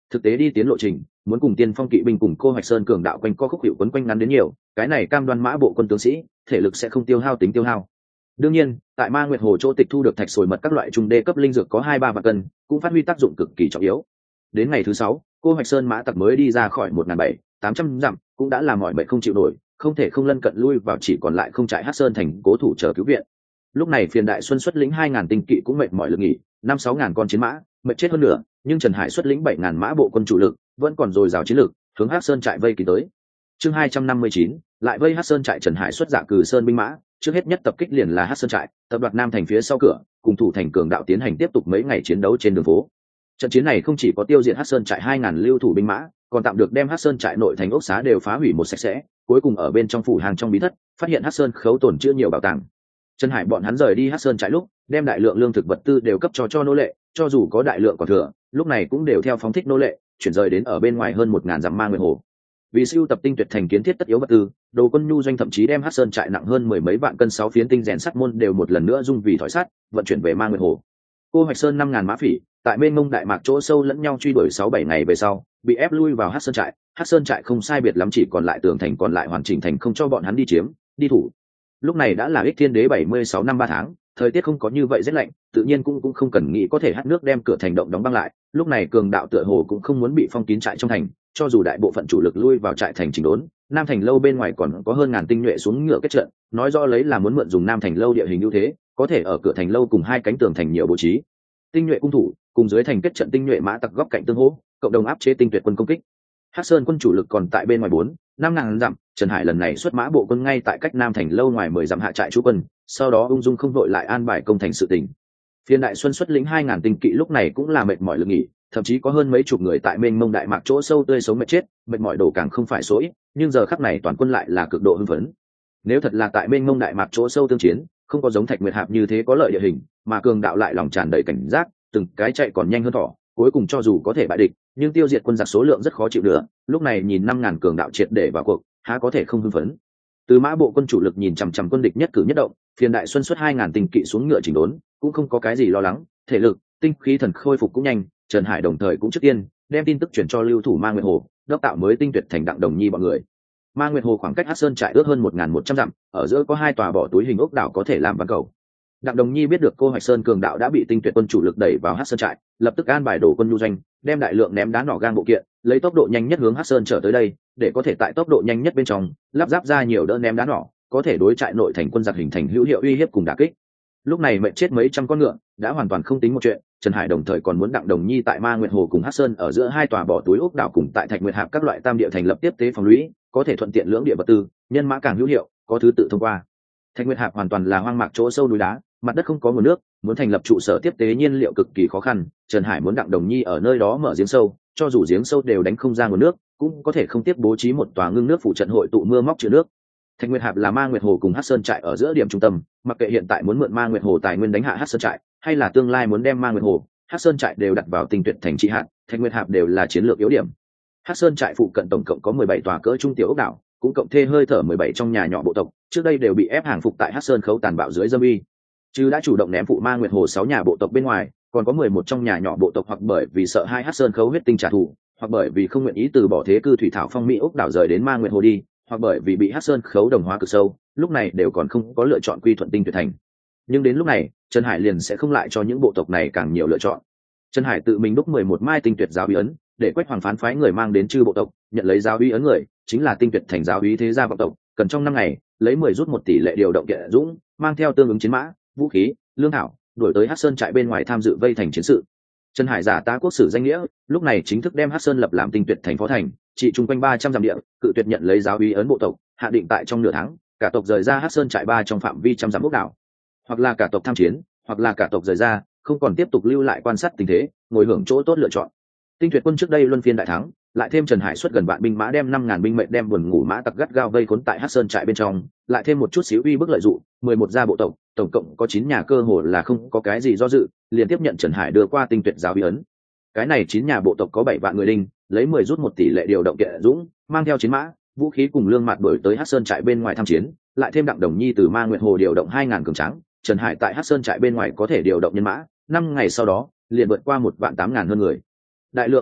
thực tế đi tiến lộ trình muốn cùng tiên phong kỵ binh cùng cô hoạch sơn cường đạo quanh co khúc hiệu quấn quanh ngắn đến nhiều, cái này cam đoan mã bộ quân tướng sĩ thể lực sẽ không tiêu hao tính tiêu hao. Đương nhiên tại Ma Nguyệt Hồ chỗ tịch thu được thạch sồi mật các loại trung đê cấp linh dược có hai ba vạn cân, cũng phát huy tác dụng cực kỳ trọng yếu. Đến ngày thứ sáu, cô hoạch sơn mã tặc mới đi ra khỏi một ngàn bảy tám trăm dặm, cũng đã làm mỏi mệt không chịu nổi, không thể không lân cận lui vào chỉ còn lại không trại Hắc Sơn thành cố thủ chờ cứu viện. Lúc này Phiền Đại Xuân xuất lĩnh hai ngàn tinh kỵ cũng mệt mỏi lực nghỉ, năm sáu ngàn con chiến mã mệt chết hơn nữa, nhưng Trần Hải xuất lĩnh bảy ngàn mã bộ quân chủ lực vẫn còn dồi dào chiến lực, hướng Hắc Sơn trại vây kín tới. Chương hai trăm năm mươi chín, lại vây Hắc Sơn trại. Trần Hải xuất dạ cử sơn binh mã, trước hết nhất tập kích liền là Hắc Sơn trại, tập đoạt Nam thành phía sau cửa, cùng thủ thành cường đạo tiến hành tiếp tục mấy ngày chiến đấu trên đường phố. Trận chiến này không chỉ có tiêu diệt Hắc Sơn trại hai ngàn lưu thủ binh mã, còn tạm được đem Hắc Sơn trại nội thành ốc xá đều phá hủy một sạch sẽ, cuối cùng ở bên trong phủ hàng trong bí thất phát hiện Hắc Sơn khấu tổn chứa nhiều bảo tàng. Trần Hải bọn hắn rời đi Hắc Sơn trại lúc, đem đại lượng lương thực vật tư đều cấp cho cho nô lệ, cho dù có đại lượng còn thừa, lúc này cũng đều theo phóng thích nô lệ, chuyển rời đến ở bên ngoài hơn một ngàn dặm Ma Nguyệt Hồ. Vì siêu tập tinh tuyệt thành kiến thiết tất yếu vật tư, Đồ Quân Nhu doanh thậm chí đem Hắc Sơn trại nặng hơn mười mấy vạn cân sáu phiến tinh rèn sắt môn đều một lần nữa dung vì thỏi sắt, vận chuyển về Ma Nguyệt Hồ. Cô Hoạch Sơn năm ngàn mã phỉ, tại bên Mông Đại Mạc chỗ sâu lẫn nhau truy đuổi sáu bảy ngày về sau, bị ép lui vào Hắc Sơn trại. Hắc Sơn trại không sai biệt lắm chỉ còn lại tường thành còn lại hoàn chỉnh thành không cho bọn hắn đi chiếm, đi thủ. Lúc này đã là Ích Thiên Đế bảy mươi sáu năm ba tháng, thời tiết không có như vậy rét lạnh, tự nhiên cũng cũng không cần nghĩ có thể hắt nước đem cửa thành động đóng băng lại. Lúc này cường đạo tựa hồ cũng không muốn bị phong kín trại trong thành, cho dù đại bộ phận chủ lực lui vào trại thành chỉnh đốn, Nam thành lâu bên ngoài còn có hơn ngàn tinh nhuệ xuống ngựa kết trận, nói rõ lấy là muốn mượn dùng Nam thành lâu địa hình ưu thế, có thể ở cửa thành lâu cùng hai cánh tường thành nhiều bố trí tinh nhuệ cung thủ, cùng dưới thành kết trận tinh nhuệ mã tặc góc cạnh tương hỗ, cộng đồng áp chế tinh tuyệt quân công kích. Hắc Sơn quân chủ lực còn tại bên ngoài bốn năm ngàn dặm, Trần Hải lần này xuất mã bộ quân ngay tại cách Nam thành lâu ngoài mười dặm hạ trại trú quân, sau đó ung dung không vội lại an bài công thành sự tình. Phiên Đại Xuân xuất lĩnh hai ngàn tinh kỵ lúc này cũng là mệt mỏi lực nghỉ, thậm chí có hơn mấy chục người tại mênh mông đại mạc chỗ sâu tươi sống mệt chết, mệt mỏi đổ càng không phải số ít, nhưng giờ khắc này toàn quân lại là cực độ hưng phấn. Nếu thật là tại mênh mông đại mạc chỗ sâu tương chiến, không có giống Thạch Nguyệt Hạp như thế có lợi địa hình, mà cường đạo lại lòng tràn đầy cảnh giác, từng cái chạy còn nhanh hơn thỏ, cuối cùng cho dù có thể bại địch, nhưng tiêu diệt quân giặc số lượng rất khó chịu nữa. Lúc này nhìn năm ngàn cường đạo triệt để vào cuộc, há có thể không hưng phấn. Từ mã bộ quân chủ lực nhìn chằm chằm quân địch nhất cử nhất động, Phiền Đại Xuân xuất hai ngàn tinh kỵ xuống ngựa chỉnh đốn, cũng không có cái gì lo lắng, thể lực, tinh khí thần khôi phục cũng nhanh. Trần Hải đồng thời cũng trước tiên đem tin tức chuyển cho lưu thủ Ma Nguyệt Hồ, đốc tạo mới tinh tuyệt thành Đặng Đồng Nhi bọn người. Ma Nguyệt Hồ khoảng cách Hắc Sơn trại ước hơn một ngàn một trăm dặm, ở giữa có hai tòa bỏ túi hình ốc đảo có thể làm văn cầu. Đặng Đồng Nhi biết được cô Hoạch Sơn cường đạo đã bị tinh tuyệt quân chủ lực đẩy vào Hắc Sơn trại, lập tức an bài Đồ Quân Nhu doanh, đem đại lượng ném đá nỏ gang bộ kiện, lấy tốc độ nhanh nhất hướng Hắc Sơn trở tới đây, để có thể tại tốc độ nhanh nhất bên trong lắp ráp ra nhiều đỡ ném đá nỏ, có thể đối trại nội thành quân giặc hình thành hữu hiệu uy hiếp cùng đả kích. Lúc này mệnh chết mấy trăm con ngựa đã hoàn toàn không tính một chuyện, Trần Hải đồng thời còn muốn Đặng Đồng Nhi tại Ma Nguyệt Hồ cùng Hắc Sơn ở giữa hai tòa bỏ túi ốc đảo cùng tại Thạch Nguyệt Hạp các loại tam địa thành lập tiếp tế phòng lũy, có thể thuận tiện lưỡng địa vật tư, nhân mã càng hữu hiệu, có thứ tự thông qua. Thạch Nguyệt Hạp hoàn toàn là hoang mạc chỗ sâu núi đá, mặt đất không có nguồn nước, muốn thành lập trụ sở tiếp tế nhiên liệu cực kỳ khó khăn. Trần Hải muốn Đặng Đồng Nhi ở nơi đó mở giếng sâu, cho dù giếng sâu đều đánh không ra nguồn nước, cũng có thể không tiếp bố trí một tòa ngưng nước phụ trận hội tụ mưa móc chứa nước. Thạch Nguyệt Hạp là Ma Nguyệt Hồ cùng Hắc Sơn trại ở giữa điểm trung tâm, mặc kệ hiện tại muốn mượn Ma Nguyệt Hồ tài nguyên đánh hạ Hắc Sơn trại, hay là tương lai muốn đem Ma Nguyệt Hồ, Hắc Sơn trại đều đặt vào tinh tuyệt thành trị hạn, Thạch Nguyệt Hạp đều là chiến lược yếu điểm. Hắc Sơn trại phụ cận tổng cộng có mười bảy tòa cỡ trung tiểu ốc đảo, cũng cộng thê hơi thở mười bảy trong nhà nhỏ bộ tộc, trước đây đều bị ép hàng phục tại Hắc Sơn khấu tàn bạo dưới dâm uy. Chứ đã chủ động ném phụ Ma Nguyệt Hồ sáu nhà bộ tộc bên ngoài, còn có mười một trong nhà nhỏ bộ tộc hoặc bởi vì sợ hai Hắc Sơn khấu huyết tinh trả thù, hoặc bởi vì không nguyện ý từ bỏ thế cư thủy thảo phong mỹ ốc đảo rời đến Ma Nguyệt Hồ đi, hoặc bởi vì bị Hắc Sơn khấu đồng hóa cực sâu, lúc này đều còn không có lựa chọn quy thuận tinh tuyệt thành. Nhưng đến lúc này, Trần Hải liền sẽ không lại cho những bộ tộc này càng nhiều lựa chọn. Trần Hải tự mình đúc mười một mai tinh tuyệt giáo uy ấn, để Quách Hoàng phán phái người mang đến chư bộ tộc, nhận lấy giáo uy ấn người, chính là tinh tuyệt thành giáo uy thế gia vọng tộc, cần trong năm ngày lấy mười rút một tỷ lệ điều động kiện dũng, mang theo tương ứng chiến mã, vũ khí, lương thảo, đuổi tới Hắc Sơn trại bên ngoài tham dự vây thành chiến sự. Trần Hải giả tá quốc sử danh nghĩa, lúc này chính thức đem Hắc Sơn lập làm tinh tuyệt thành phó thành, trị trung quanh ba trăm dặm địa, cự tuyệt nhận lấy giáo uy ấn bộ tộc, hạ định tại trong nửa tháng, cả tộc rời ra Hắc Sơn trại ba trong phạm vi trăm dặm ốc đảo, hoặc là cả tộc tham chiến, hoặc là cả tộc rời ra, không còn tiếp tục lưu lại quan sát tình thế, ngồi hưởng chỗ tốt lựa chọn. Tinh tuyệt quân trước đây luân phiên đại thắng, lại thêm Trần Hải xuất gần vạn binh mã đem năm ngàn binh mệnh đem buồn ngủ mã tặc gắt gao vây khốn tại Hắc Sơn trại bên trong, lại thêm một chút xíu uy bức lợi dụng, mười một gia bộ tộc, tổng cộng có chín nhà cơ hồ là không có cái gì do dự, liền tiếp nhận Trần Hải đưa qua tinh tuyệt giáo uy ấn. Cái này chín nhà bộ tộc có bảy vạn người đinh, lấy mười rút một tỷ lệ điều động kiện dũng, mang theo chiến mã, vũ khí cùng lương mạt đuổi tới Hắc Sơn trại bên ngoài tham chiến, lại thêm Đặng Đồng Nhi từ Ma Nguyệt Hồ điều động hai ngàn cường tráng, Trần Hải tại Hắc Sơn trại bên ngoài có thể điều động nhân mã, năm ngày sau đó, liền vượt qua một vạn tám ngàn hơn người. Đại lượng lương thực,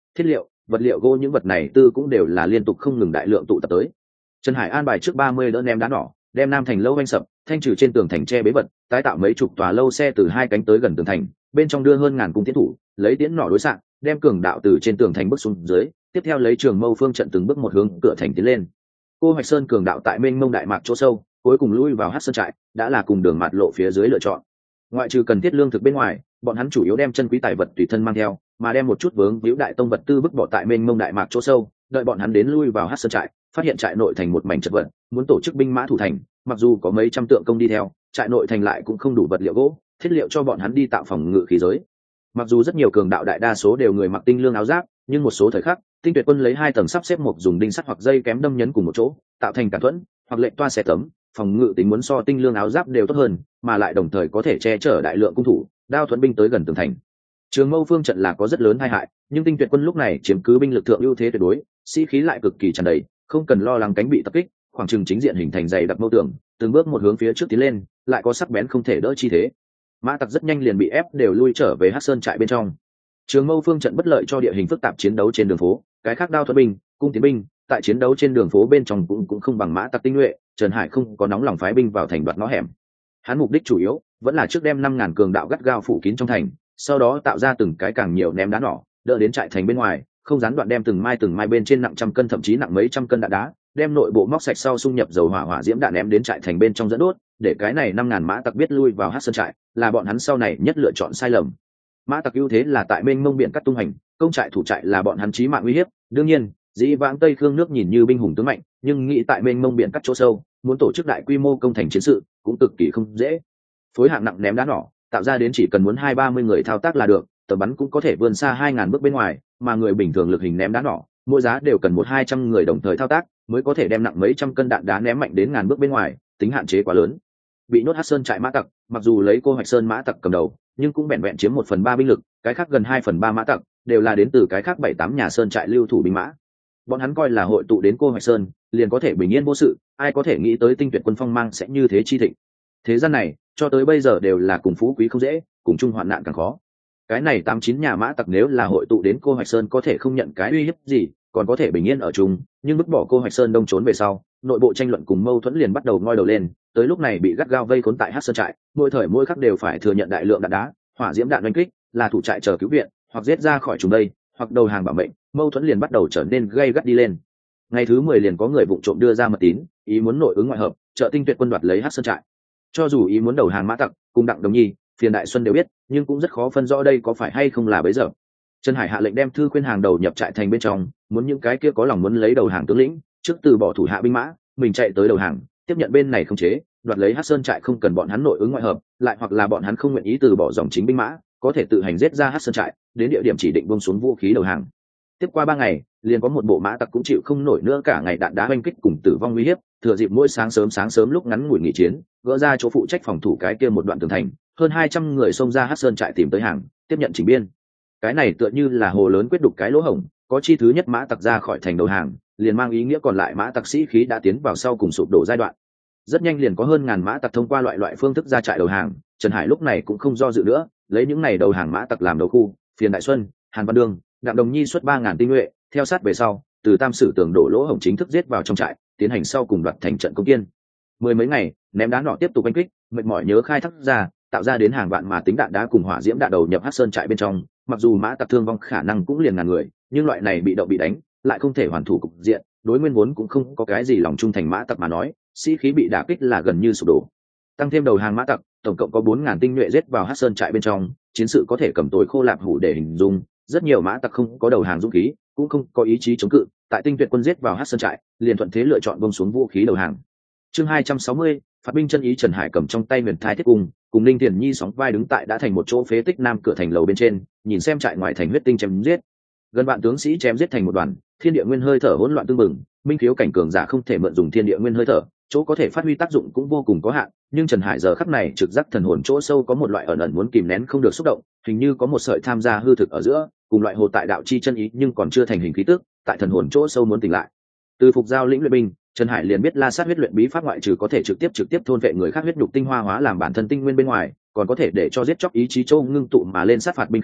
thiết liệu, vật liệu gỗ, những vật này tư cũng đều là liên tục không ngừng đại lượng tụ tập tới. Trần Hải an bài trước ba mươi đỡ ném đá nỏ, đem Nam Thành lâu oanh sập, thanh trừ trên tường thành tre bế vật, tái tạo mấy chục tòa lâu xe từ hai cánh tới gần tường thành, bên trong đưa hơn ngàn cung tiến thủ, lấy tiễn nỏ đối xạ, đem cường đạo từ trên tường thành bước xuống dưới, tiếp theo lấy trường mâu phương trận từng bước một hướng cửa thành tiến lên. Cô Hoạch Sơn cường đạo tại mênh mông đại mạc chỗ sâu, cuối cùng lui vào Hắc Sơn trại, đã là cùng đường mạt lộ phía dưới lựa chọn. Ngoại trừ cần thiết lương thực bên ngoài, bọn hắn chủ yếu đem chân quý tài vật tùy thân mang theo, mà đem một chút vướng víu đại tông vật tư bức bỏ tại mênh mông đại mạc chỗ sâu, đợi bọn hắn đến lui vào Hắc Sơn trại, phát hiện trại nội thành một mảnh chật vật, muốn tổ chức binh mã thủ thành, mặc dù có mấy trăm tượng công đi theo, trại nội thành lại cũng không đủ vật liệu gỗ, thiết liệu cho bọn hắn đi tạo phòng ngự khí giới. Mặc dù rất nhiều cường đạo đại đa số đều người mặc tinh lương áo giáp, nhưng một số thời khắc, Tinh Tuyệt quân lấy hai tầng sắp xếp một dùng đinh sắt hoặc dây kém đâm nhấn cùng một chỗ, tạo thành cản thuẫn, hoặc lệnh toa xe tấm, phòng ngự tính muốn so tinh lương áo giáp đều tốt hơn, mà lại đồng thời có thể che chở đại lượng cung thủ, đao thuẫn binh tới gần tường thành. Trường Mâu phương trận là có rất lớn tai hại, nhưng Tinh Tuyệt quân lúc này chiếm cứ binh lực thượng ưu thế tuyệt đối, sĩ khí lại cực kỳ tràn đầy, không cần lo lắng cánh bị tập kích, khoảng chừng chính diện hình thành dày đặc mâu tường, từng bước một hướng phía trước tiến lên, lại có sắc bén không thể đỡ chi thế. Mã tặc rất nhanh liền bị ép đều lui trở về Hắc Sơn trại bên trong. Trường Mâu phương trận bất lợi cho địa hình phức tạp chiến đấu trên đường phố, cái khác đao thuẫn binh, cung tiến binh, tại chiến đấu trên đường phố bên trong cũng cũng không bằng mã tặc tinh nhuệ. Trần Hải không có nóng lòng phái binh vào thành đoạt ngõ hẻm. Hắn mục đích chủ yếu vẫn là trước đem năm ngàn cường đạo gắt gao phủ kín trong thành, sau đó tạo ra từng cái càng nhiều ném đá nỏ, đỡ đến trại thành bên ngoài, không gián đoạn đem từng mai từng mai bên trên nặng trăm cân thậm chí nặng mấy trăm cân đạn đá, đem nội bộ móc sạch sau xung nhập dầu hỏa hỏa diễm đạn ném đến trại thành bên trong dẫn đốt, để cái này năm ngàn mã tặc biết lui vào Hắc Sơn trại, là bọn hắn sau này nhất lựa chọn sai lầm. Mã tặc ưu thế là tại mênh mông biển cắt tung hành, công trại thủ trại là bọn hắn chí mạng uy hiếp. Đương nhiên, dĩ vãng Tây Khương nước nhìn như binh hùng tướng mạnh, nhưng nghĩ tại mênh mông biển cắt chỗ sâu, muốn tổ chức đại quy mô công thành chiến sự cũng cực kỳ không dễ. Phối hạng nặng ném đá nỏ, tạo ra đến chỉ cần muốn hai ba mươi người thao tác là được, tầm bắn cũng có thể vươn xa hai ngàn bước bên ngoài, mà người bình thường lực hình ném đá nỏ, mỗi giá đều cần một hai trăm người đồng thời thao tác, mới có thể đem nặng mấy trăm cân đạn đá ném mạnh đến ngàn bước bên ngoài, tính hạn chế quá lớn. Bị nhốt Hắc Sơn trại mã tặc, mặc dù lấy Cô Hoạch Sơn mã tặc cầm đầu, nhưng cũng vẹn vẹn chiếm một phần ba binh lực, cái khác gần hai phần ba mã tặc đều là đến từ cái khác bảy tám nhà sơn trại lưu thủ binh mã. Bọn hắn coi là hội tụ đến Cô Hoạch Sơn, liền có thể bình yên vô sự, ai có thể nghĩ tới Tinh Tuyệt quân phong mang sẽ như thế chi thịnh. Thế gian này, cho tới bây giờ đều là cùng phú quý không dễ, cùng chung hoạn nạn càng khó. Cái này tám chín nhà mã tặc nếu là hội tụ đến Cô Hoạch Sơn có thể không nhận cái uy hiếp gì, còn có thể bình yên ở chung, nhưng bức bỏ Cô Hoạch Sơn đông trốn về sau, nội bộ tranh luận cùng mâu thuẫn liền bắt đầu ngoi đầu lên, tới lúc này bị gắt gao vây khốn tại Hắc Sơn trại, mỗi thời mỗi khắc đều phải thừa nhận đại lượng đạn đá, hỏa diễm đạn đánh kích, là thủ trại chờ cứu viện, hoặc giết ra khỏi chúng đây, hoặc đầu hàng bảo mệnh, mâu thuẫn liền bắt đầu trở nên gay gắt đi lên. Ngày thứ mười liền có người vụng trộm đưa ra mật tín, ý muốn nội ứng ngoại hợp, trợ Tinh Tuyệt quân đoạt lấy Hắc Sơn trại. Cho dù ý muốn đầu hàng mã tặc, cùng Đặng Đồng Nhi, Phiền Đại Xuân đều biết, nhưng cũng rất khó phân rõ đây có phải hay không là bấy giờ. Trần Hải hạ lệnh đem thư khuyên hàng đầu nhập trại thành bên trong, muốn những cái kia có lòng muốn lấy đầu hàng tướng lĩnh, trước từ bỏ thủ hạ binh mã, mình chạy tới đầu hàng, tiếp nhận bên này không chế, đoạt lấy Hắc Sơn trại không cần bọn hắn nội ứng ngoại hợp, lại hoặc là bọn hắn không nguyện ý từ bỏ dòng chính binh mã, có thể tự hành giết ra Hắc Sơn trại, đến địa điểm chỉ định buông xuống vũ khí đầu hàng. Tiếp qua ba ngày, liền có một bộ mã tặc cũng chịu không nổi nữa cả ngày đạn đá oanh kích cùng tử vong uy hiếp, thừa dịp mỗi sáng sớm sáng sớm lúc ngắn ngủi nghỉ chiến, gỡ ra chỗ phụ trách phòng thủ cái kia một đoạn tường thành, hơn hai trăm người xông ra Hắc Sơn trại tìm tới hàng, tiếp nhận chỉnh biên. Cái này tựa như là hồ lớn quyết đục cái lỗ hổng, có chi thứ nhất mã tặc ra khỏi thành đầu hàng, liền mang ý nghĩa còn lại mã tặc sĩ khí đã tiến vào sau cùng sụp đổ giai đoạn. Rất nhanh liền có hơn ngàn mã tặc thông qua loại loại phương thức ra trại đầu hàng, Trần Hải lúc này cũng không do dự nữa, lấy những này đầu hàng mã tặc làm đầu khu, Phiền Đại Xuân, Hàn Văn Đương, Đặng Đồng Nhi xuất ba ngàn tinh nhuệ, theo sát về sau, từ Tam Sử tường đổ lỗ hổng chính thức giết vào trong trại, tiến hành sau cùng đoạt thành trận công kiên. Mười mấy ngày, ném đá nọ tiếp tục đánh kích, mệt mỏi nhớ khai thác ra, tạo ra đến hàng vạn mà tính đạn đá cùng hỏa diễm đạn đầu nhập Hắc Sơn trại bên trong, mặc dù mã tặc thương vong khả năng cũng liền ngàn người, nhưng loại này bị động bị đánh, lại không thể hoàn thủ cục diện, đối nguyên vốn cũng không có cái gì lòng trung thành mã tặc mà nói, sĩ khí bị đả kích là gần như sụp đổ. Tăng thêm đầu hàng mã tặc, tổng cộng có bốn ngàn tinh nhuệ giết vào Hắc Sơn trại bên trong, chiến sự có thể cầm tối khô lạp hủ để hình dung, rất nhiều mã tặc không có đầu hàng dũng khí, cũng không có ý chí chống cự, tại Tinh Tuyệt quân giết vào Hắc Sơn trại, liền thuận thế lựa chọn buông xuống vũ khí đầu hàng. Chương hai trăm sáu mươi, phạt binh chân ý. Trần Hải cầm trong tay huyền thai thiết cung, cùng Ninh Tiền Nhi sóng vai đứng tại đã thành một chỗ phế tích nam cửa thành lầu bên trên, nhìn xem trại ngoài thành huyết tinh chém giết. Gần vạn tướng sĩ chém giết thành một đoàn, thiên địa nguyên hơi thở hỗn loạn tương mừng, minh khiếu cảnh cường giả không thể mượn dùng thiên địa nguyên hơi thở, chỗ có thể phát huy tác dụng cũng vô cùng có hạn, nhưng Trần Hải giờ khắc này trực giác thần hồn chỗ sâu có một loại ẩn ẩn muốn kìm nén không được xúc động, hình như có một sợi tham gia hư thực ở giữa, cùng loại hồ tại đạo chi chân ý nhưng còn chưa thành hình khí tức, tại thần hồn chỗ sâu muốn tỉnh lại. Từ phục giao lĩnh luyện binh, Trần Hải liền biết La Sát huyết luyện bí pháp ngoại trừ có thể trực tiếp trực tiếp thôn vệ người khác huyết nhục tinh hoa hóa làm bản thân tinh nguyên bên ngoài, còn có thể để cho giết chóc ý chí châu ngưng tụ mà lên sát phạt binh khí,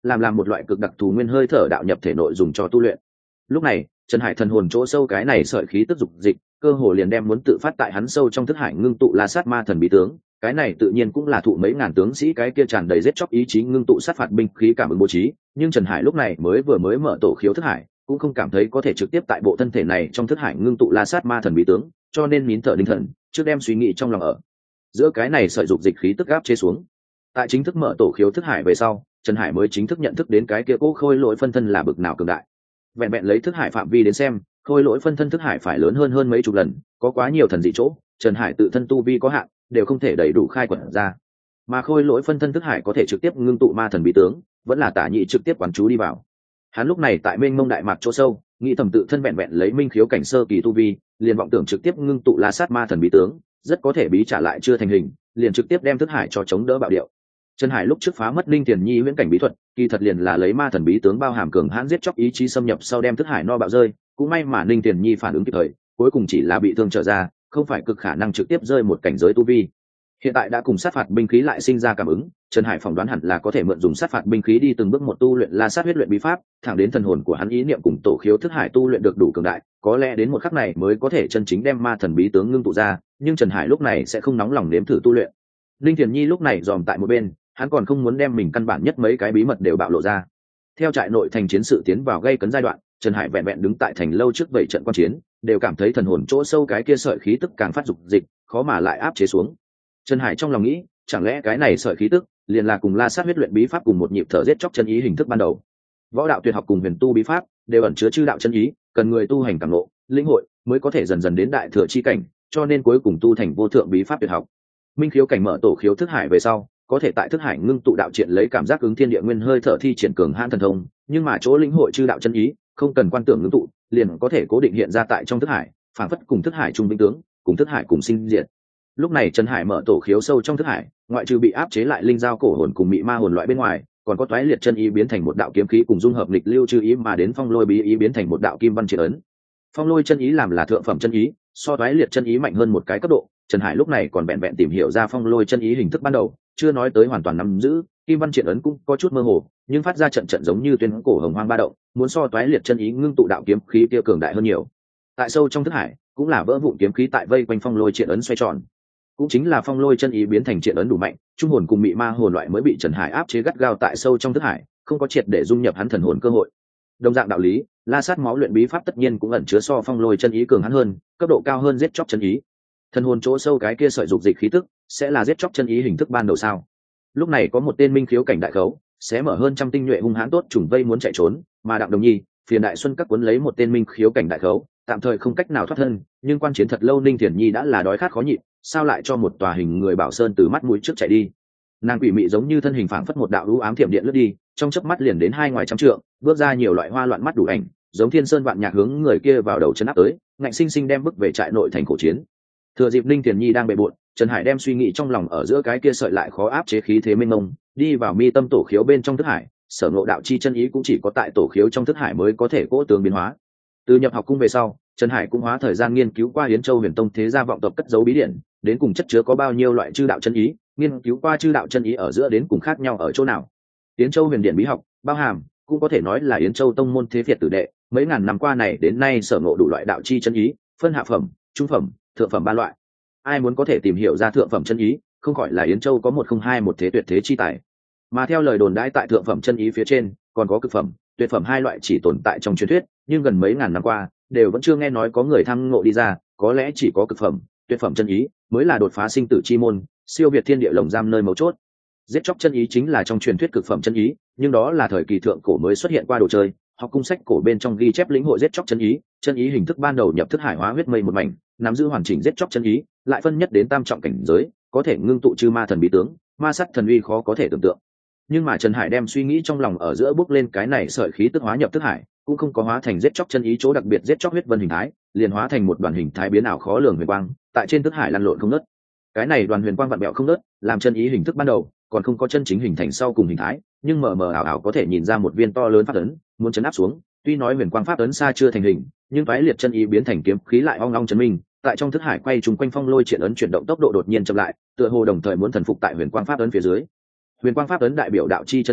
làm làm một loại cực đặc thù nguyên hơi thở đạo nhập thể nội dùng cho tu luyện. Lúc này Trần Hải thần hồn chỗ sâu cái này sợi khí tức dục dịch cơ hồ liền đem muốn tự phát tại hắn sâu trong thức hải ngưng tụ La Sát Ma Thần bí tướng, cái này tự nhiên cũng là thụ mấy ngàn tướng sĩ cái kia tràn đầy giết chóc ý chí ngưng tụ sát phạt binh khí cảm ứng bố trí, nhưng Trần Hải lúc này mới vừa mới mở tổ khiếu thức hải, cũng không cảm thấy có thể trực tiếp tại bộ thân thể này trong thức hải ngưng tụ La Sát Ma Thần bí tướng, cho nên nín thở định thần, trước đem suy nghĩ trong lòng ở giữa cái này sợi dục dịch khí tức áp chế xuống. Tại chính thức mở tổ khiếu thức hải về sau, Trần Hải mới chính thức nhận thức đến cái kia cố khôi lỗi phân thân là bực nào cường đại. Vẹn vẹn lấy thức hải phạm vi đến xem, khôi lỗi phân thân thức hải phải lớn hơn hơn mấy chục lần, có quá nhiều thần dị chỗ, Trần Hải tự thân tu vi có hạn, đều không thể đầy đủ khai quật ra. Mà khôi lỗi phân thân thức hải có thể trực tiếp ngưng tụ ma thần bí tướng, vẫn là Tả Nhị trực tiếp quán chú đi vào. Hắn lúc này tại mênh mông đại mạc chỗ sâu, nghĩ thầm tự thân vẹn vẹn lấy minh khiếu cảnh sơ kỳ tu vi, liền vọng tưởng trực tiếp ngưng tụ La Sát Ma Thần bí tướng, rất có thể bí trả lại chưa thành hình, liền trực tiếp đem thức hải cho chống đỡ bạo điệu. Trần Hải lúc trước phá mất linh tiền nhi huyễn cảnh bí thuật, kỳ thật liền là lấy ma thần bí tướng bao hàm cường hãn giết chóc ý chí xâm nhập sau đem thức hải no bạo rơi, cũng may mà linh tiền nhi phản ứng kịp thời, cuối cùng chỉ là bị thương trở ra, không phải cực khả năng trực tiếp rơi một cảnh giới tu vi. Hiện tại đã cùng sát phạt binh khí lại sinh ra cảm ứng, Trần Hải phỏng đoán hẳn là có thể mượn dùng sát phạt binh khí đi từng bước một tu luyện La Sát huyết luyện bí pháp, thẳng đến thần hồn của hắn ý niệm cùng tổ khiếu thức hải tu luyện được đủ cường đại, có lẽ đến một khắc này mới có thể chân chính đem ma thần bí tướng ngưng tụ ra, nhưng Trần Hải lúc này sẽ không nóng lòng nếm thử tu luyện. Linh Tiền Nhi lúc này dòm tại một bên, hắn còn không muốn đem mình căn bản nhất mấy cái bí mật đều bạo lộ ra. Theo trại nội thành chiến sự tiến vào gây cấn giai đoạn, Trần Hải vẹn vẹn đứng tại thành lâu trước vậy trận quan chiến, đều cảm thấy thần hồn chỗ sâu cái kia sợi khí tức càng phát dục dịch, khó mà lại áp chế xuống. Trần Hải trong lòng nghĩ, chẳng lẽ cái này sợi khí tức liền là cùng La Sát huyết luyện bí pháp cùng một nhịp thở giết chóc chân ý hình thức ban đầu. Võ đạo tuyệt học cùng huyền tu bí pháp đều ẩn chứa chư đạo chân ý, cần người tu hành cảm ngộ, lĩnh hội mới có thể dần dần đến đại thừa chi cảnh, cho nên cuối cùng tu thành vô thượng bí pháp tuyệt học. Minh khiếu cảnh mở tổ khiếu thức hải về sau, có thể tại thức hải ngưng tụ đạo triện lấy cảm giác ứng thiên địa nguyên hơi thở thi triển cường hãn thần thông, nhưng mà chỗ lĩnh hội chư đạo chân ý, không cần quan tưởng ngưng tụ, liền có thể cố định hiện ra tại trong thức hải, phản phất cùng thức hải trung vĩnh tướng, cùng thức hải cùng sinh diệt. Lúc này Trần Hải mở tổ khiếu sâu trong thức hải, ngoại trừ bị áp chế lại linh giao cổ hồn cùng mị ma hồn loại bên ngoài, còn có toái liệt chân ý biến thành một đạo kiếm khí cùng dung hợp lịch lưu chư ý mà đến phong lôi bí ý biến thành một đạo kim văn triệt ấn. Phong lôi chân ý làm là thượng phẩm chân ý, so toái liệt chân ý mạnh hơn một cái cấp độ. Trần Hải lúc này còn vẹn vẹn tìm hiểu ra phong lôi chân ý hình thức ban đầu, chưa nói tới hoàn toàn nắm giữ, kim văn triệt ấn cũng có chút mơ hồ, nhưng phát ra trận trận giống như tuyên cổ hồng hoang ba động, muốn so toái liệt chân ý ngưng tụ đạo kiếm khí kia cường đại hơn nhiều. Tại sâu trong thức hải, cũng là vỡ vụn kiếm khí tại vây quanh phong lôi triệt ấn xoay tròn. Cũng chính là phong lôi chân ý biến thành triệt ấn đủ mạnh, trung hồn cùng mị ma hồn loại mới bị Trần Hải áp chế gắt gao tại sâu trong thức hải, không có triệt để dung nhập hắn thần hồn cơ hội. Đồng dạng đạo lý, La Sát máu luyện bí pháp tất nhiên cũng ẩn chứa so phong lôi chân ý cường hắn hơn, cấp độ cao hơn giết chóc chân ý. Thần hồn chỗ sâu cái kia sợi dục dịch khí tức, sẽ là giết chóc chân ý hình thức ban đầu sao? Lúc này có một tên minh khiếu cảnh đại khấu, sẽ mở hơn trăm tinh nhuệ hung hãn tốt trùng vây muốn chạy trốn, mà Đặng Đồng Nhi, Phiền Đại Xuân các cuốn lấy một tên minh khiếu cảnh đại khấu, tạm thời không cách nào thoát thân, nhưng quan chiến thật lâu Ninh Thiền Nhi đã là đói khát khó nhịn, sao lại cho một tòa hình người bảo sơn từ mắt mũi trước chạy đi. Nàng quỷ mị giống như thân hình phảng phất một đạo u ám thiểm điện lướt đi, trong chớp mắt liền đến hai ngoài trăm trượng, bước ra nhiều loại hoa loạn mắt đủ ảnh, giống thiên sơn vạn nhạc hướng người kia vào đầu chân áp tới, ngạnh sinh sinh đem bước về trại nội thành cổ chiến. Thừa dịp Ninh Thiền Nhi đang bệ bội, Trần Hải đem suy nghĩ trong lòng ở giữa cái kia sợi lại khó áp chế khí thế mênh mông, đi vào mi tâm tổ khiếu bên trong thức hải, sở ngộ đạo chi chân ý cũng chỉ có tại tổ khiếu trong thức hải mới có thể cỗ tường biến hóa. Từ nhập học cung về sau, Trần Hải cũng hóa thời gian nghiên cứu qua Yến Châu Huyền Tông thế gia vọng tộc cất giấu bí điển, đến cùng chất chứa có bao nhiêu loại chư đạo chân ý, nghiên cứu qua chư đạo chân ý ở giữa đến cùng khác nhau ở chỗ nào. Yến Châu Huyền Điển bí học, bao hàm, cũng có thể nói là Yến Châu tông môn thế Việt tử đệ, mấy ngàn năm qua này đến nay sở ngộ đủ loại đạo chi chân ý, phân hạ phẩm, trung phẩm, thượng phẩm ba loại. Ai muốn có thể tìm hiểu ra thượng phẩm chân ý, không gọi là Yến Châu có một không hai một thế tuyệt thế chi tài. Mà theo lời đồn đãi tại thượng phẩm chân ý phía trên, còn có cực phẩm, tuyệt phẩm hai loại chỉ tồn tại trong truyền thuyết, nhưng gần mấy ngàn năm qua đều vẫn chưa nghe nói có người tham ngộ đi ra, có lẽ chỉ có cực phẩm, tuyệt phẩm chân ý mới là đột phá sinh tử chi môn, siêu việt thiên địa lồng giam nơi mấu chốt. Giết chóc chân ý chính là trong truyền thuyết cực phẩm chân ý, nhưng đó là thời kỳ thượng cổ mới xuất hiện qua đồ chơi. Học cung sách cổ bên trong ghi chép lĩnh hội giết chóc chân ý, chân ý hình thức ban đầu nhập thức hải hóa huyết mây một mảnh, nắm giữ hoàn chỉnh giết chóc chân ý, lại phân nhất đến tam trọng cảnh giới, có thể ngưng tụ chư ma thần bí tướng, ma sát thần uy khó có thể tưởng tượng. Nhưng mà Trần Hải đem suy nghĩ trong lòng ở giữa bước lên cái này sợi khí tức hóa nhập thức hải, cũng không có hóa thành giết chóc chân ý chỗ đặc biệt giết chóc huyết vân hình thái, liền hóa thành một đoàn hình thái biến ảo khó lường huyền quang, tại trên thức hải lăn lộn không ngớt. Cái này đoàn huyền quang vặn bẹo không ngớt, làm chân ý hình thức ban đầu, còn không có chân chính hình thành sau cùng hình thái, nhưng mờ mờ ảo ảo có thể nhìn ra một viên to lớn pháp ấn, muốn chấn áp xuống. Tuy nói huyền quang pháp ấn xa chưa thành hình, nhưng toái liệt chân ý biến thành kiếm khí lại ong ong chấn minh, tại trong thức hải quay trùng quanh phong lôi triển ấn chuyển động tốc độ đột nhiên chậm lại, tựa hồ đồng thời muốn thần phục tại huyền quang pháp ấn phía dưới. Huyền quang pháp ấn đại biểu đạo chi chân ý,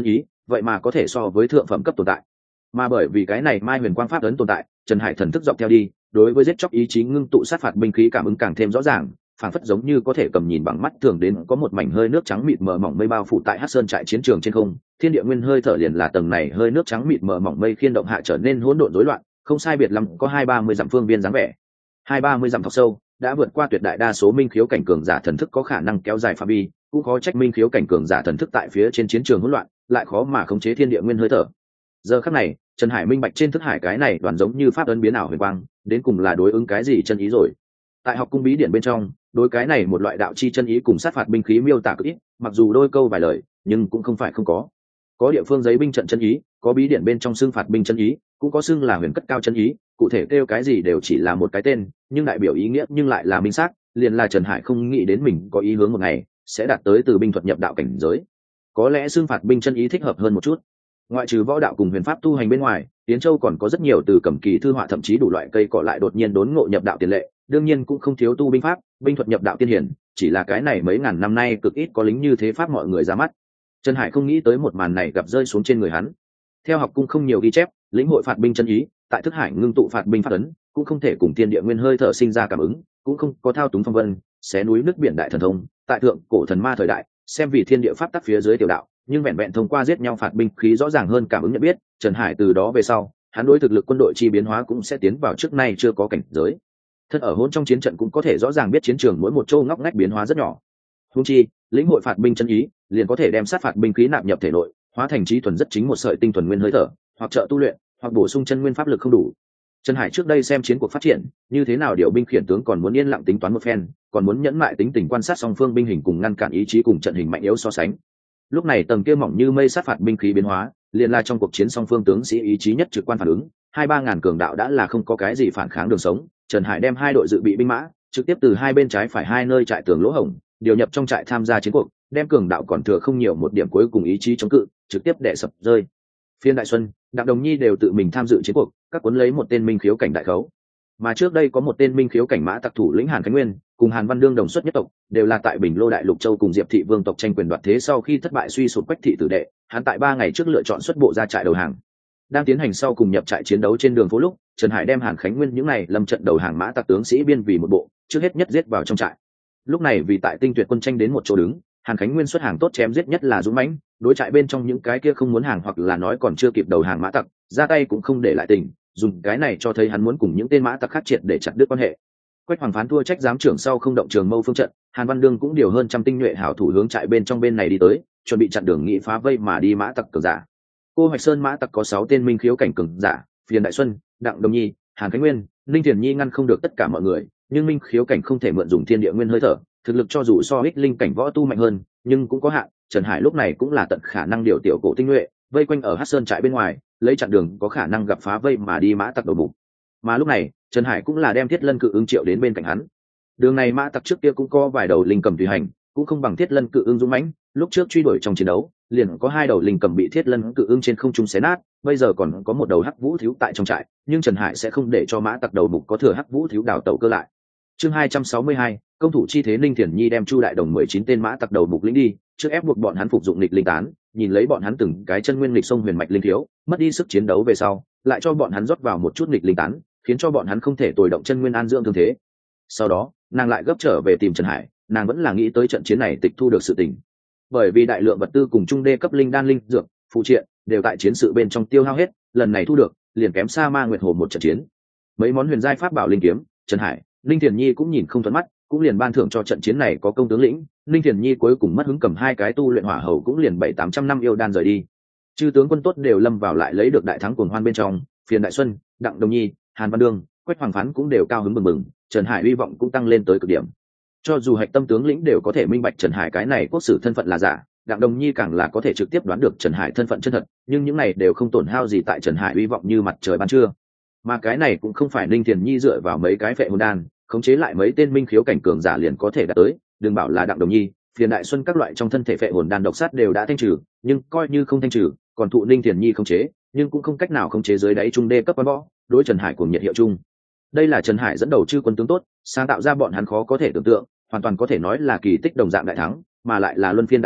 vậy mà có thể so với thượng phẩm cấp tồn tại. Mà bởi vì cái này mai huyền quang pháp ấn tồn tại, Trần Hải thần thức dọc theo đi, đối với giết chóc ý chí ngưng tụ sát phạt binh khí cảm ứng càng thêm rõ ràng, phảng phất giống như có thể cầm nhìn bằng mắt thường đến có một mảnh hơi nước trắng mịt mờ mỏng mây bao phủ tại Hắc Sơn trại chiến trường trên không, thiên địa nguyên hơi thở liền là tầng này hơi nước trắng mịt mờ mỏng mây khiên động hạ trở nên hỗn độn rối loạn, không sai biệt lắm có hai ba mươi dặm phương viên dáng vẻ. Hai ba mươi dặm thọc sâu, đã vượt qua tuyệt đại đa số minh khiếu cảnh cường giả thần thức có khả năng kéo dài phạm vi, cũng khó trách minh khiếu cảnh cường giả thần thức tại phía trên chiến trường hỗn loạn, lại khó mà khống chế thiên địa nguyên hơi thở. Giờ khắc này, Trần Hải minh bạch trên thức hải cái này đoàn giống như pháp ấn biến ảo huyền quang, đến cùng là đối ứng cái gì chân ý rồi. Tại học cung bí điển bên trong, đối cái này một loại đạo chi chân ý cùng sát phạt binh khí miêu tả cực ít, mặc dù đôi câu vài lời, nhưng cũng không phải không có. Có địa phương giấy binh trận chân ý, có bí điển bên trong xương phạt binh chân ý, cũng có xương là huyền cất cao chân ý, cụ thể kêu cái gì đều chỉ là một cái tên, nhưng đại biểu ý nghĩa nhưng lại là minh xác, liền là Trần Hải không nghĩ đến mình có ý hướng một ngày sẽ đạt tới từ binh thuật nhập đạo cảnh giới. Có lẽ xương phạt binh chân ý thích hợp hơn một chút. Ngoại trừ võ đạo cùng huyền pháp tu hành bên ngoài, Tiến Châu còn có rất nhiều từ cầm kỳ thư họa thậm chí đủ loại cây cỏ lại đột nhiên đốn ngộ nhập đạo tiền lệ, đương nhiên cũng không thiếu tu binh pháp, binh thuật nhập đạo tiên hiển, chỉ là cái này mấy ngàn năm nay cực ít có lính như thế pháp mọi người ra mắt. Trần Hải không nghĩ tới một màn này gặp rơi xuống trên người hắn. Theo học cung không nhiều ghi chép, lĩnh hội phạt binh chân ý, tại thức hải ngưng tụ phạt binh pháp ấn, cũng không thể cùng thiên địa nguyên hơi thở sinh ra cảm ứng, cũng không có thao túng phong vân, xé núi nước biển đại thần thông, tại thượng cổ thần ma thời đại, xem vì thiên địa pháp tắc phía dưới tiểu đạo, nhưng vẹn vẹn thông qua giết nhau phạt binh khí rõ ràng hơn cảm ứng nhận biết, Trần Hải từ đó về sau, hắn đối thực lực quân đội chi biến hóa cũng sẽ tiến vào trước nay chưa có cảnh giới. Thân ở hỗn trong chiến trận cũng có thể rõ ràng biết chiến trường mỗi một châu ngóc ngách biến hóa rất nhỏ. Huống chi, lĩnh hội phạt binh chân ý, liền có thể đem sát phạt binh khí nạp nhập thể nội, hóa thành trí thuần rất chính một sợi tinh thuần nguyên hơi thở, hoặc trợ tu luyện, hoặc bổ sung chân nguyên pháp lực không đủ. Trần Hải trước đây xem chiến cuộc phát triển, như thế nào điều binh khiển tướng còn muốn yên lặng tính toán một phen, còn muốn nhẫn mại tính tình quan sát song phương binh hình cùng ngăn cản ý chí cùng trận hình mạnh yếu so sánh. Lúc này tầng kia mỏng như mây sát phạt binh khí biến hóa, liền là trong cuộc chiến song phương tướng sĩ ý chí nhất trực quan phản ứng, hai ba ngàn cường đạo đã là không có cái gì phản kháng đường sống. Trần Hải đem hai đội dự bị binh mã trực tiếp từ hai bên trái phải hai nơi trại tường lỗ hổng điều nhập trong trại tham gia chiến cuộc, đem cường đạo còn thừa không nhiều một điểm cuối cùng ý chí chống cự trực tiếp đè sập rơi. Phiên Đại Xuân, Đặng Đồng Nhi đều tự mình tham dự chiến cuộc, các cuốn lấy một tên minh khiếu cảnh đại khấu. Mà trước đây có một tên minh khiếu cảnh mã tặc thủ lĩnh Hàn Khánh Nguyên, cùng Hàn Văn Đương đồng xuất nhất tộc, đều là tại Bình Lô Đại Lục Châu cùng Diệp thị vương tộc tranh quyền đoạt thế sau khi thất bại suy sụp Quách thị tử đệ, hắn tại ba ngày trước lựa chọn xuất bộ ra trại đầu hàng. Đang tiến hành sau cùng nhập trại chiến đấu trên đường phố lúc, Trần Hải đem Hàn Khánh Nguyên những này lâm trận đầu hàng mã tặc tướng sĩ biên vì một bộ, trước hết nhất giết vào trong trại. Lúc này vì tại tinh tuyệt quân tranh đến một chỗ đứng, Hàn Khánh Nguyên xuất hàng tốt chém giết nhất là dũng mãnh, đối trại bên trong những cái kia không muốn hàng hoặc là nói còn chưa kịp đầu hàng mã tặc, ra tay cũng không để lại tình, dùng cái này cho thấy hắn muốn cùng những tên mã tặc khác triệt để chặt đứt quan hệ. Quách Hoàng Phán thua trách giám trưởng sau không động trường mâu phương trận, Hàn Văn Đương cũng điều hơn trăm tinh nhuệ hảo thủ hướng trại bên trong bên này đi tới, chuẩn bị chặn đường nghị phá vây mà đi mã tặc cường giả. Cô Hoạch Sơn mã tặc có sáu tên minh khiếu cảnh cường giả, Phiền Đại Xuân, Đặng Đồng Nhi, Hàn Khánh Nguyên, Ninh Thiền Nhi ngăn không được tất cả mọi người, nhưng minh khiếu cảnh không thể mượn dùng thiên địa nguyên hơi thở, thực lực cho dù so ích linh cảnh võ tu mạnh hơn, nhưng cũng có hạn. Trần Hải lúc này cũng là tận khả năng điều tiểu cổ tinh nhuệ, vây quanh ở Hắc Sơn trại bên ngoài, lấy chặn đường có khả năng gặp phá vây mà đi mã tặc đầu bụng. Mà lúc này, Trần Hải cũng là đem Thiết Lân Cự Ưng triệu đến bên cạnh hắn. Đường này mã tặc trước kia cũng có vài đầu linh cầm tùy hành, cũng không bằng Thiết Lân Cự Ưng dũng mãnh, lúc trước truy đuổi trong chiến đấu, liền có hai đầu linh cầm bị Thiết Lân Cự Ưng trên không trung xé nát, bây giờ còn có một đầu Hắc Vũ thiếu tại trong trại, nhưng Trần Hải sẽ không để cho mã tặc đầu bụng có thừa Hắc Vũ thiếu đảo tẩu cơ lại. Chương hai trăm sáu mươi hai, công thủ chi thế. Ninh Thiển Nhi đem Chu Đại Đồng mười chín tên mã tặc đầu bục lĩnh đi, trước ép buộc bọn hắn phục dụng nghịch linh tán, nhìn lấy bọn hắn từng cái chân nguyên nghịch sông huyền mạch linh thiếu, mất đi sức chiến đấu về sau, lại cho bọn hắn rót vào một chút nghịch linh tán, khiến cho bọn hắn không thể tồi động chân nguyên an dưỡng thương thế. Sau đó, nàng lại gấp trở về tìm Trần Hải, nàng vẫn là nghĩ tới trận chiến này tịch thu được sự tình. Bởi vì đại lượng vật tư cùng trung đê cấp linh đan linh dược, phụ triện đều tại chiến sự bên trong tiêu hao hết, lần này thu được, liền kém xa Ma Nguyệt Hồ một trận chiến. Mấy món huyền giai pháp bảo linh kiếm, Trần Hải, Ninh Thiền Nhi cũng nhìn không thuận mắt, cũng liền ban thưởng cho trận chiến này có công tướng lĩnh. Ninh Thiền Nhi cuối cùng mất hứng cầm hai cái tu luyện hỏa hầu cũng liền bảy tám trăm năm yêu đan rời đi. Chư tướng quân tốt đều lâm vào lại lấy được đại thắng cuồng hoan bên trong, Phiền Đại Xuân, Đặng Đồng Nhi, Hàn Văn Đương, Quách Hoàng Phán cũng đều cao hứng mừng mừng, Trần Hải hy vọng cũng tăng lên tới cực điểm. Cho dù hạch tâm tướng lĩnh đều có thể minh bạch Trần Hải cái này quốc sử thân phận là giả, Đặng Đồng Nhi càng là có thể trực tiếp đoán được Trần Hải thân phận chân thật, nhưng những này đều không tổn hao gì tại Trần Hải hy vọng như mặt trời ban trưa. Mà cái này cũng không phải Ninh Thiền Nhi dựa vào mấy cái phệ hồn đan khống chế lại mấy tên minh khiếu cảnh cường giả liền có thể đạt tới, đừng bảo là Đặng Đồng Nhi, Phiền Đại Xuân các loại trong thân thể phệ hồn đan độc sát đều đã thanh trừ, nhưng coi như không thanh trừ, còn thụ Ninh Thiền Nhi khống chế, nhưng cũng không cách nào khống chế dưới đáy trung đê cấp văn võ, đối Trần Hải cùng nhiệt hiệu chung. Đây là Trần Hải dẫn đầu chư quân tướng tốt, sáng tạo ra bọn hắn khó có thể tưởng tượng, hoàn toàn có thể nói là kỳ tích đồng dạng đại thắng, mà lại là luân phiên đại thắng,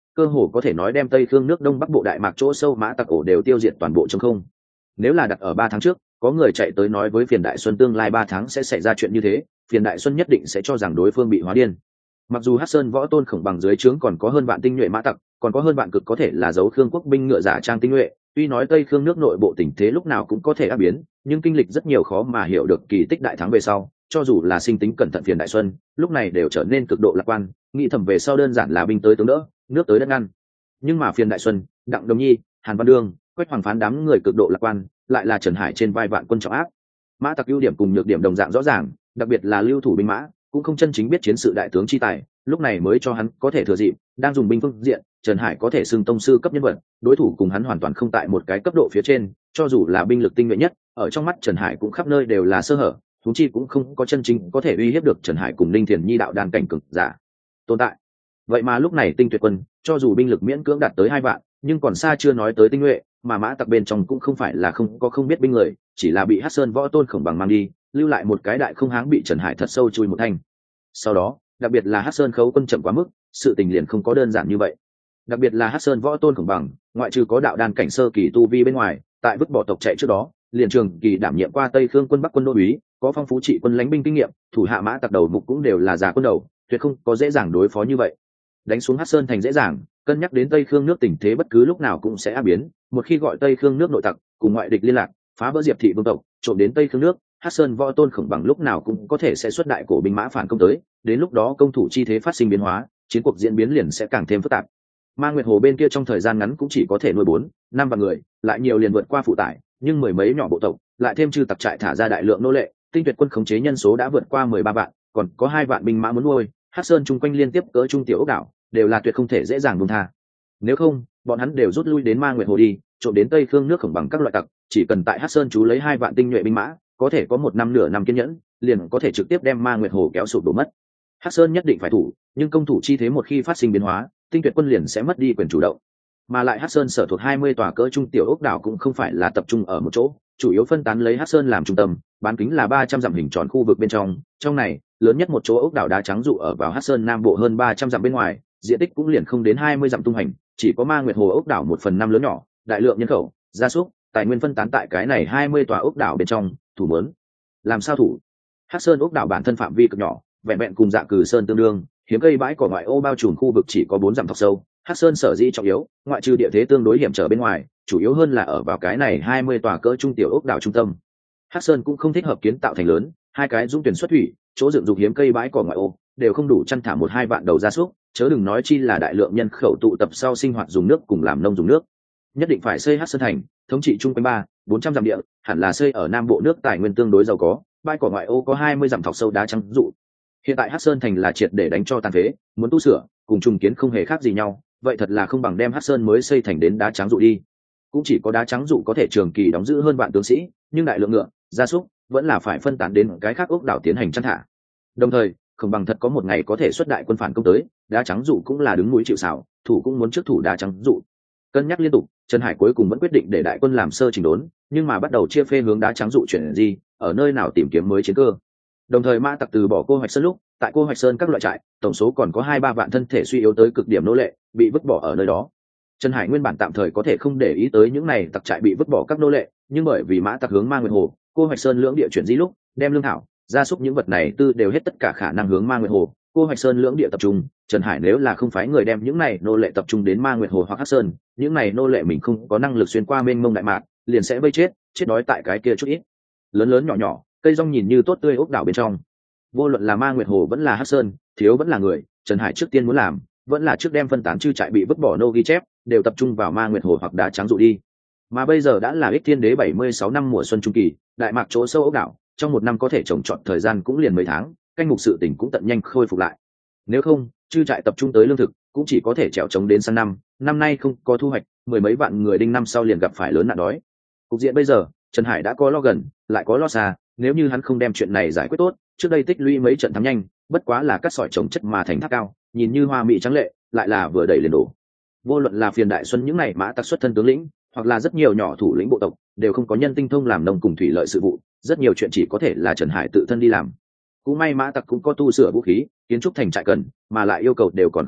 cơ hồ có thể nói đem Tây Khương nước Đông Bắc bộ đại mạc chỗ sâu mã tặc ổ đều tiêu diệt toàn bộ trong không. Nếu là đặt ở ba tháng trước, có người chạy tới nói với Phiền Đại Xuân tương lai ba tháng sẽ xảy ra chuyện như thế, Phiền Đại Xuân nhất định sẽ cho rằng đối phương bị hóa điên. Mặc dù Hắc Sơn Võ Tôn Khổng Bằng dưới trướng còn có hơn vạn tinh nhuệ mã tặc, còn có hơn vạn cực có thể là dấu Khương quốc binh ngựa giả trang tinh nhuệ, tuy nói Tây Khương nước nội bộ tình thế lúc nào cũng có thể áp biến, nhưng kinh lịch rất nhiều khó mà hiểu được kỳ tích đại thắng về sau, cho dù là sinh tính cẩn thận Phiền Đại Xuân, lúc này đều trở nên cực độ lạc quan, nghĩ thầm về sau đơn giản là binh tới tướng đỡ, nước tới đất ngăn. Nhưng mà Phiền Đại Xuân, Đặng Đồng Nhi, Hàn Văn Đương, Quách Hoàng Phán đám người cực độ lạc quan, lại là Trần Hải trên vai vạn quân trọng áp. Mã tặc ưu điểm cùng nhược điểm đồng dạng rõ ràng, đặc biệt là lưu thủ binh mã, cũng không chân chính biết chiến sự đại tướng chi tài, lúc này mới cho hắn có thể thừa dịp, đang dùng binh phương diện, Trần Hải có thể xưng tông sư cấp nhân vật, đối thủ cùng hắn hoàn toàn không tại một cái cấp độ phía trên, cho dù là binh lực tinh nhuệ nhất, ở trong mắt Trần Hải cũng khắp nơi đều là sơ hở, huống chi cũng không có chân chính có thể uy hiếp được Trần Hải cùng Linh Thiền Nhi đạo đan cảnh cường giả tồn tại. Vậy mà lúc này Tinh Tuyệt quân, cho dù binh lực miễn cưỡng đạt tới hai vạn, nhưng còn xa chưa nói tới tinh nhuệ, mà mã tặc bên trong cũng không phải là không có không biết binh người, chỉ là bị Hắc Sơn Võ Tôn Khổng Bằng mang đi, lưu lại một cái đại không háng bị Trần Hải thật sâu chui một thanh. Sau đó, đặc biệt là Hắc Sơn khấu quân chậm quá mức, sự tình liền không có đơn giản như vậy. Đặc biệt là Hắc Sơn Võ Tôn Khổng Bằng, ngoại trừ có đạo đan cảnh sơ kỳ tu vi bên ngoài, tại vứt bỏ tộc chạy trước đó, liền trường kỳ đảm nhiệm qua Tây Khương quân Bắc quân đô úy, có phong phú trị quân lãnh binh kinh nghiệm, thủ hạ mã tặc đầu mục cũng đều là già quân đầu, tuyệt không có dễ dàng đối phó như vậy. Đánh xuống Hắc Sơn thành dễ dàng, cân nhắc đến Tây Khương nước tình thế bất cứ lúc nào cũng sẽ áp biến, một khi gọi Tây Khương nước nội tặc cùng ngoại địch liên lạc, phá vỡ Diệp thị vương tộc, trộm đến Tây Khương nước, Hắc Sơn Võ Tôn Khổng Bằng lúc nào cũng có thể sẽ xuất đại cổ binh mã phản công tới, đến lúc đó công thủ chi thế phát sinh biến hóa, chiến cuộc diễn biến liền sẽ càng thêm phức tạp. Ma Nguyệt Hồ bên kia trong thời gian ngắn cũng chỉ có thể nuôi bốn, năm vạn người, lại nhiều liền vượt qua phụ tải, nhưng mười mấy nhỏ bộ tộc, lại thêm chư tặc trại thả ra đại lượng nô lệ, Tinh Tuyệt quân khống chế nhân số đã vượt qua mười ba vạn, còn có hai vạn binh mã muốn nuôi, Hắc Sơn chung quanh liên tiếp cỡ trung tiểu ốc đảo, đều là tuyệt không thể dễ dàng buông tha. Nếu không, bọn hắn đều rút lui đến Ma Nguyệt Hồ đi, trộm đến Tây Khương nước Khổng Bằng các loại tặc, chỉ cần tại Hắc Sơn chú lấy hai vạn tinh nhuệ binh mã, có thể có một năm nửa năm kiên nhẫn, liền có thể trực tiếp đem Ma Nguyệt Hồ kéo sụp đổ mất. Hắc Sơn nhất định phải thủ, nhưng công thủ chi thế một khi phát sinh biến hóa, Tinh Tuyệt quân liền sẽ mất đi quyền chủ động. Mà lại Hắc Sơn sở thuộc hai mươi tòa cỡ trung tiểu ốc đảo cũng không phải là tập trung ở một chỗ, chủ yếu phân tán lấy Hắc Sơn làm trung tâm, bán kính là ba trăm dặm hình tròn khu vực bên trong, trong này, lớn nhất một chỗ ốc đảo đá trắng dụ ở vào Hắc Sơn nam bộ hơn ba trăm dặm bên ngoài, diện tích cũng liền không đến hai mươi dặm tung hành, chỉ có Ma Nguyệt Hồ ốc đảo một phần năm lớn nhỏ, đại lượng nhân khẩu, gia súc, tài nguyên phân tán tại cái này hai mươi tòa ốc đảo bên trong, thủ muốn làm sao thủ? Hắc Sơn ốc đảo bản thân phạm vi cực nhỏ, vẹn vẹn cùng Dạ Cử Sơn tương đương, hiếm cây bãi cỏ ngoại ô bao trùm khu vực chỉ có bốn dặm thọc sâu. Hắc Sơn sở dĩ trọng yếu, ngoại trừ địa thế tương đối hiểm trở bên ngoài, chủ yếu hơn là ở vào cái này hai mươi tòa cỡ trung tiểu ốc đảo trung tâm. Hắc Sơn cũng không thích hợp kiến tạo thành lớn, hai cái dung tuyển xuất thủy, chỗ dựng dục hiếm cây bãi cỏ ngoại ô, đều không đủ chăn thả một hai vạn đầu gia súc, chớ đừng nói chi là đại lượng nhân khẩu tụ tập sau sinh hoạt dùng nước cùng làm nông dùng nước. Nhất định phải xây Hắc Sơn thành, thống trị chung quanh ba, bốn trăm dặm địa, hẳn là xây ở nam bộ nước tài nguyên tương đối giàu có, bãi cỏ ngoại ô có hai mươi dặm thọc sâu đá trắng dụ. Hiện tại Hắc Sơn thành là triệt để đánh cho tàn phế, muốn tu sửa, cùng trùng kiến không hề khác gì nhau, vậy thật là không bằng đem Hắc Sơn mới xây thành đến đá trắng dụ đi. Cũng chỉ có đá trắng dụ có thể trường kỳ đóng giữ hơn vạn tướng sĩ, nhưng đại lượng ngựa, gia súc vẫn là phải phân tán đến cái khác ốc đảo tiến hành chăn thả. Đồng thời, không bằng thật có một ngày có thể xuất đại quân phản công tới, đá trắng dụ cũng là đứng núi chịu sào, thủ cũng muốn trước thủ đá trắng dụ. Cân nhắc liên tục, Trần Hải cuối cùng vẫn quyết định để đại quân làm sơ chỉnh đốn, nhưng mà bắt đầu chia phê hướng đá trắng dụ chuyển gì, ở nơi nào tìm kiếm mới chiến cơ. Đồng thời mã tặc từ bỏ Cô Hoạch Sơn lúc, tại Cô Hoạch Sơn các loại trại, tổng số còn có hai ba vạn thân thể suy yếu tới cực điểm nô lệ, bị vứt bỏ ở nơi đó. Trần Hải nguyên bản tạm thời có thể không để ý tới những này tặc trại bị vứt bỏ các nô lệ, nhưng bởi vì mã tặc hướng Ma Nguyệt Hồ, Cô Hoạch Sơn lưỡng địa chuyển di lúc, đem lương thảo, gia súc những vật này tư đều hết tất cả khả năng hướng Ma Nguyệt Hồ, Cô Hoạch Sơn lưỡng địa tập trung. Trần Hải nếu là không phái người đem những này nô lệ tập trung đến Ma Nguyệt Hồ hoặc Hắc Sơn, những này nô lệ mình không có năng lực xuyên qua mênh mông đại mạc, liền sẽ vây chết, chết đói tại cái kia chút ít. Lớn lớn nhỏ nhỏ, cây rong nhìn như tốt tươi ốc đảo bên trong. Vô luận là Ma Nguyệt Hồ vẫn là Hắc Sơn, thiếu vẫn là người, Trần Hải trước tiên muốn làm, vẫn là trước đem phân tán chư trại bị vứt bỏ nô ghi chép, đều tập trung vào Ma Nguyệt Hồ hoặc đá trắng dụ đi. Mà bây giờ đã là Ích Thiên Đế bảy mươi sáu năm mùa xuân trung kỳ, đại mạc chỗ sâu ốc đảo, trong một năm có thể trồng trọt thời gian cũng liền mấy tháng, canh mục sự tình cũng tận nhanh khôi phục lại. Nếu không, chư trại tập trung tới lương thực, cũng chỉ có thể trèo trống đến sang năm, năm nay không có thu hoạch, mười mấy vạn người đinh năm sau liền gặp phải lớn nạn đói. Cục diện bây giờ, Trần Hải đã có lo gần, lại có lo xa, nếu như hắn không đem chuyện này giải quyết tốt, trước đây tích lũy mấy trận thắng nhanh, bất quá là cắt sỏi trồng chất mà thành tháp cao, nhìn như hoa mỹ trắng lệ, lại là vừa đẩy liền đổ. Vô luận là Phiền Đại Xuân những này mã tặc xuất thân tướng lĩnh, hoặc là rất nhiều nhỏ thủ lĩnh bộ tộc, đều không có nhân tinh thông làm nông cùng thủy lợi sự vụ, rất nhiều chuyện chỉ có thể là Trần Hải tự thân đi làm. Cũng may mã tặc cũng có tu sửa vũ khí, kiến trúc thành trại cần, mà lại yêu cầu đều còn không thấp,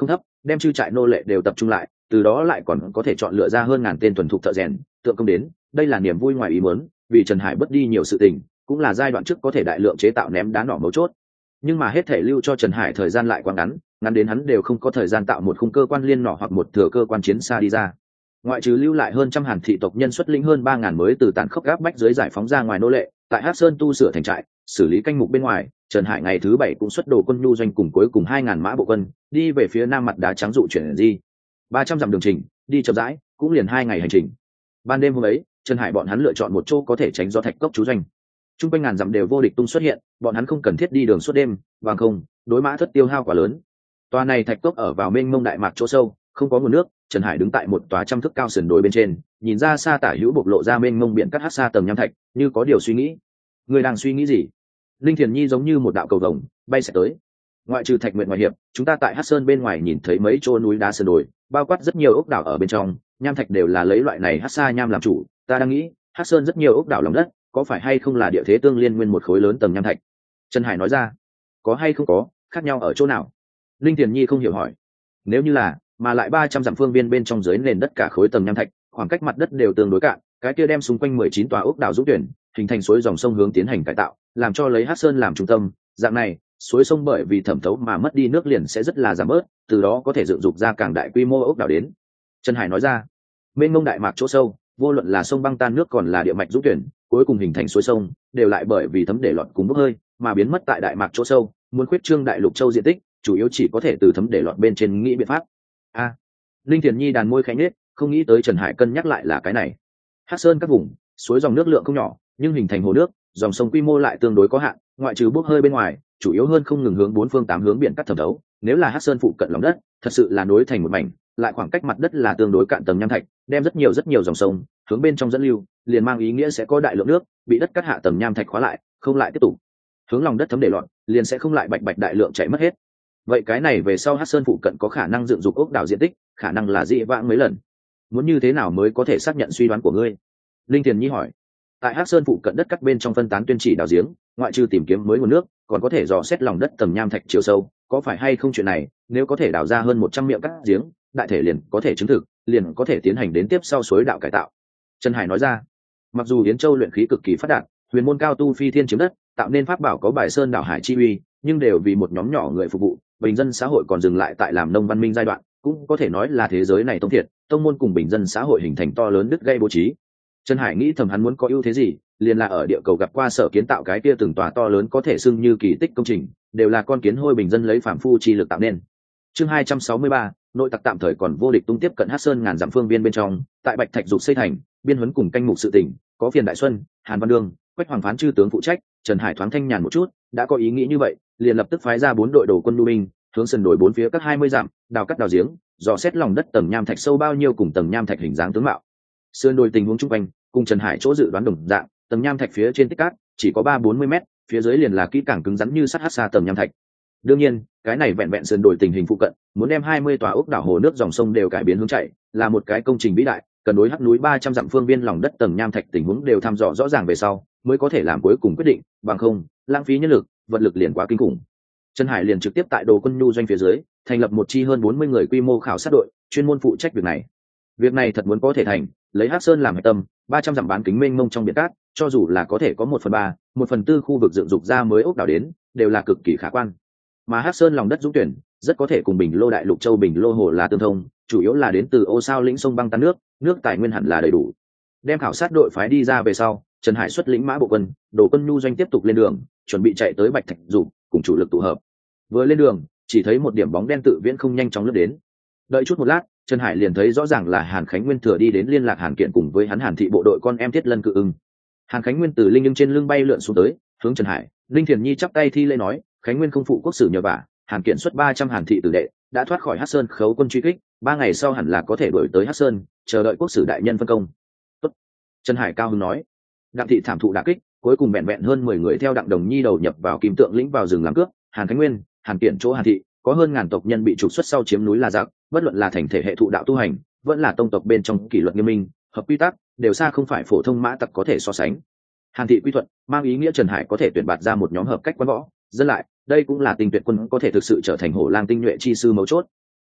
đem chư trại nô lệ đều tập trung lại, từ đó lại còn có thể chọn lựa ra hơn ngàn tên thuần thục thợ rèn tượng công đến, đây là niềm vui ngoài ý muốn, vì Trần Hải bất đi nhiều sự tình, cũng là giai đoạn trước có thể đại lượng chế tạo ném đá nỏ mấu chốt. Nhưng mà hết thể lưu cho Trần Hải thời gian lại quá ngắn, ngắn đến hắn đều không có thời gian tạo một khung cơ quan liên nỏ hoặc một thừa cơ quan chiến xa đi ra. Ngoại trừ lưu lại hơn trăm Hàn thị tộc nhân xuất lĩnh hơn ba ngàn mới từ tàn khốc gáp bách dưới giải phóng ra ngoài nô lệ, tại Hắc Sơn tu sửa thành trại, xử lý canh mục bên ngoài, Trần Hải ngày thứ bảy cũng xuất đồ quân nhu doanh cùng cuối cùng hai ngàn mã bộ quân, đi về phía nam mặt đá trắng dụ chuyển di. ba trăm dặm đường trình, đi chậm rãi, cũng liền hai ngày hành trình. Ban đêm hôm ấy, Trần Hải bọn hắn lựa chọn một chỗ có thể tránh gió thạch cốc trú doanh. Trung quanh ngàn dặm đều vô địch tung xuất hiện, bọn hắn không cần thiết đi đường suốt đêm, bằng không, đối mã thất tiêu hao quá lớn. Tòa này thạch cốc ở vào mênh mông đại mạc chỗ sâu, không có nguồn nước. Trần Hải đứng tại một tòa trăm thước cao sườn đồi bên trên, nhìn ra xa tả hữu bộc lộ ra mênh mông biển cắt hát xa tầng nham thạch, như có điều suy nghĩ. Người đang suy nghĩ gì? Linh Thiền Nhi giống như một đạo cầu vồng bay sẽ tới. Ngoại trừ Thạch Nguyệt ngoại hiệp, chúng ta tại Hắc Sơn bên ngoài nhìn thấy mấy chỗ núi đá sườn đồi, bao quát rất nhiều ốc đảo ở bên trong, nham thạch đều là lấy loại này hát xa nham làm chủ. Ta đang nghĩ, Hắc Sơn rất nhiều ốc đảo lòng đất, có phải hay không là địa thế tương liên nguyên một khối lớn tầng nham thạch? Trần Hải nói ra. Có hay không có, khác nhau ở chỗ nào? Linh Thiền Nhi không hiểu hỏi. Nếu như là, mà lại ba trăm dặm phương viên bên trong dưới nền đất cả khối tầng nham thạch, khoảng cách mặt đất đều tương đối cạn, cái kia đem xung quanh mười chín tòa ốc đảo dũng tuyển, hình thành suối dòng sông hướng tiến hành cải tạo, làm cho lấy Hắc Sơn làm trung tâm, dạng này, suối sông bởi vì thẩm thấu mà mất đi nước liền sẽ rất là giảm bớt, từ đó có thể dựng dục ra càng đại quy mô ốc đảo đến. Trần Hải nói ra. Mênh mông đại mạc chỗ sâu, vô luận là sông băng tan nước còn là địa mạch dũng tuyển, cuối cùng hình thành suối sông, đều lại bởi vì thấm để lọt cùng bốc hơi, mà biến mất tại đại mạc chỗ sâu, muốn khuyết trương đại lục châu diện tích, chủ yếu chỉ có thể từ thấm để lọt bên trên nghĩ biện pháp. A. À, Linh Thiền Nhi đàn môi khẽ nhếch, không nghĩ tới Trần Hải cân nhắc lại là cái này. Hắc Sơn các vùng, suối dòng nước lượng không nhỏ, nhưng hình thành hồ nước, dòng sông quy mô lại tương đối có hạn, ngoại trừ bốc hơi bên ngoài, chủ yếu hơn không ngừng hướng bốn phương tám hướng biển cắt thẩm thấu. Nếu là Hắc Sơn phụ cận lòng đất, thật sự là nối thành một mảnh, lại khoảng cách mặt đất là tương đối cạn tầng nham thạch, đem rất nhiều rất nhiều dòng sông hướng bên trong dẫn lưu, liền mang ý nghĩa sẽ có đại lượng nước bị đất cắt hạ tầng nham thạch khóa lại, không lại tiếp tục hướng lòng đất thấm để loạn, liền sẽ không lại bạch bạch đại lượng chảy mất hết. Vậy cái này về sau Hắc Sơn phụ cận có khả năng dựng dục ốc đảo diện tích, khả năng là dị vãng mấy lần. Muốn như thế nào mới có thể xác nhận suy đoán của ngươi? Linh Thiền Nhi hỏi. Tại Hắc Sơn phụ cận đất cắt bên trong phân tán tuyên chỉ đào giếng, ngoại trừ tìm kiếm mới nguồn nước, còn có thể dò xét lòng đất tầng nham thạch chiều sâu, có phải hay không chuyện này, nếu có thể đào ra hơn một trăm miệng cắt giếng, đại thể liền có thể chứng thực, liền có thể tiến hành đến tiếp sau suối đạo cải tạo. Trần Hải nói ra. Mặc dù Yến Châu luyện khí cực kỳ phát đạt, huyền môn cao tu phi thiên chiếm đất, tạo nên pháp bảo có bài sơn đảo hải chi uy, nhưng đều vì một nhóm nhỏ người phục vụ, bình dân xã hội còn dừng lại tại làm nông văn minh giai đoạn, cũng có thể nói là thế giới này tông thiệt, tông môn cùng bình dân xã hội hình thành to lớn đứt gây bố trí. Trần Hải nghĩ thầm hắn muốn có ưu thế gì, liền là ở địa cầu gặp qua sở kiến tạo cái kia từng tòa to lớn có thể xưng như kỳ tích công trình, đều là con kiến hôi bình dân lấy phàm phu chi lực tạo nên. Chương hai trăm sáu mươi ba, nội tặc tạm thời còn vô địch tung tiếp cận Hắc Sơn ngàn dặm phương viên bên trong, tại Bạch Thạch dục xây thành, biên huấn cùng canh mục sự tỉnh, có Phiền Đại Xuân, Hàn Văn Đương, Quách Hoàng Phán chư tướng phụ trách. Trần Hải thoáng thanh nhàn một chút, đã có ý nghĩ như vậy, liền lập tức phái ra bốn đội đồ quân lưu binh, hướng sườn đồi bốn phía các hai mươi dặm, đào cắt đào giếng, dò xét lòng đất tầng nham thạch sâu bao nhiêu cùng tầng nham thạch hình dáng tướng mạo. Sườn đồi tình huống chung quanh, cùng Trần Hải chỗ dự đoán đồng dạng, tầng nham thạch phía trên tích cát chỉ có ba bốn mươi mét, phía dưới liền là kỹ càng cứng rắn như sắt hắc xa tầng nham thạch. Đương nhiên, cái này vẹn vẹn sườn đồi tình hình phụ cận, muốn đem hai mươi tòa ốc đảo hồ nước dòng sông đều cải biến hướng chảy, là một cái công trình vĩ đại, cần đối hắc núi ba trăm dặm phương viên lòng đất tầng nham thạch tình huống đều thăm dò rõ ràng về sau, mới có thể làm cuối cùng quyết định, bằng không, lãng phí nhân lực, vật lực liền quá kinh khủng. Trần Hải liền trực tiếp tại đồ quân nhu doanh phía dưới, thành lập một chi hơn bốn mươi người quy mô khảo sát đội, chuyên môn phụ trách việc này. Việc này thật muốn có thể thành, lấy Hắc Sơn làm hệ tâm, ba trăm dặm bán kính mênh mông trong biển cát, cho dù là có thể có một phần ba, một phần tư khu vực dựng dục ra mới ốc đảo đến, đều là cực kỳ khả quan. Mà Hắc Sơn lòng đất dũng tuyển, rất có thể cùng Bình Lô đại lục châu Bình Lô hồ là tương thông, chủ yếu là đến từ ô sao lĩnh sông băng tan nước, nước tài nguyên hẳn là đầy đủ. Đem khảo sát đội phái đi ra về sau, Trần Hải xuất lĩnh mã bộ quân, đồ quân nhu doanh tiếp tục lên đường, chuẩn bị chạy tới Bạch Thạch Dục, cùng chủ lực tụ hợp. Vừa lên đường, chỉ thấy một điểm bóng đen tự viễn không nhanh chóng lướt đến. Đợi chút một lát, Trần Hải liền thấy rõ ràng là Hàn Khánh Nguyên thừa đi đến liên lạc Hàn Kiện cùng với hắn Hàn thị bộ đội con em Thiết Lân Cự Ưng. Hàn Khánh Nguyên từ linh ưng trên lưng bay lượn xuống tới, hướng Trần Hải, Linh Thiền Nhi chắp tay thi lễ nói, Khánh Nguyên không phụ quốc sử nhờ vả, Hàn Kiện xuất ba trăm Hàn thị tử đệ, đã thoát khỏi Hắc Sơn khấu quân truy kích, ba ngày sau hẳn là có thể đuổi tới Hắc Sơn, chờ đợi quốc sử đại nhân phân công. Tốt. Trần Hải cao hứng nói. Đặng thị thảm thụ đả kích, cuối cùng vẹn vẹn hơn mười người theo Đặng Đồng Nhi đầu nhập vào Kim Tượng lĩnh vào rừng làm cướp, Hàn Khánh Nguyên, Hàn Kiện chỗ Hàn thị, có hơn ngàn tộc nhân bị trục xuất sau chiếm núi La Giặc, bất luận là thành thể hệ thụ đạo tu hành, vẫn là tông tộc bên trong kỷ luật nghiêm minh, hợp quy tắc, đều xa không phải phổ thông mã tặc có thể so sánh. Hàn thị quy thuận, mang ý nghĩa Trần Hải có thể tuyển bạt ra một nhóm hợp cách quân võ, dân lại, đây cũng là tinh tuyệt quân có thể thực sự trở thành hổ lang tinh nhuệ chi sư mấu chốt.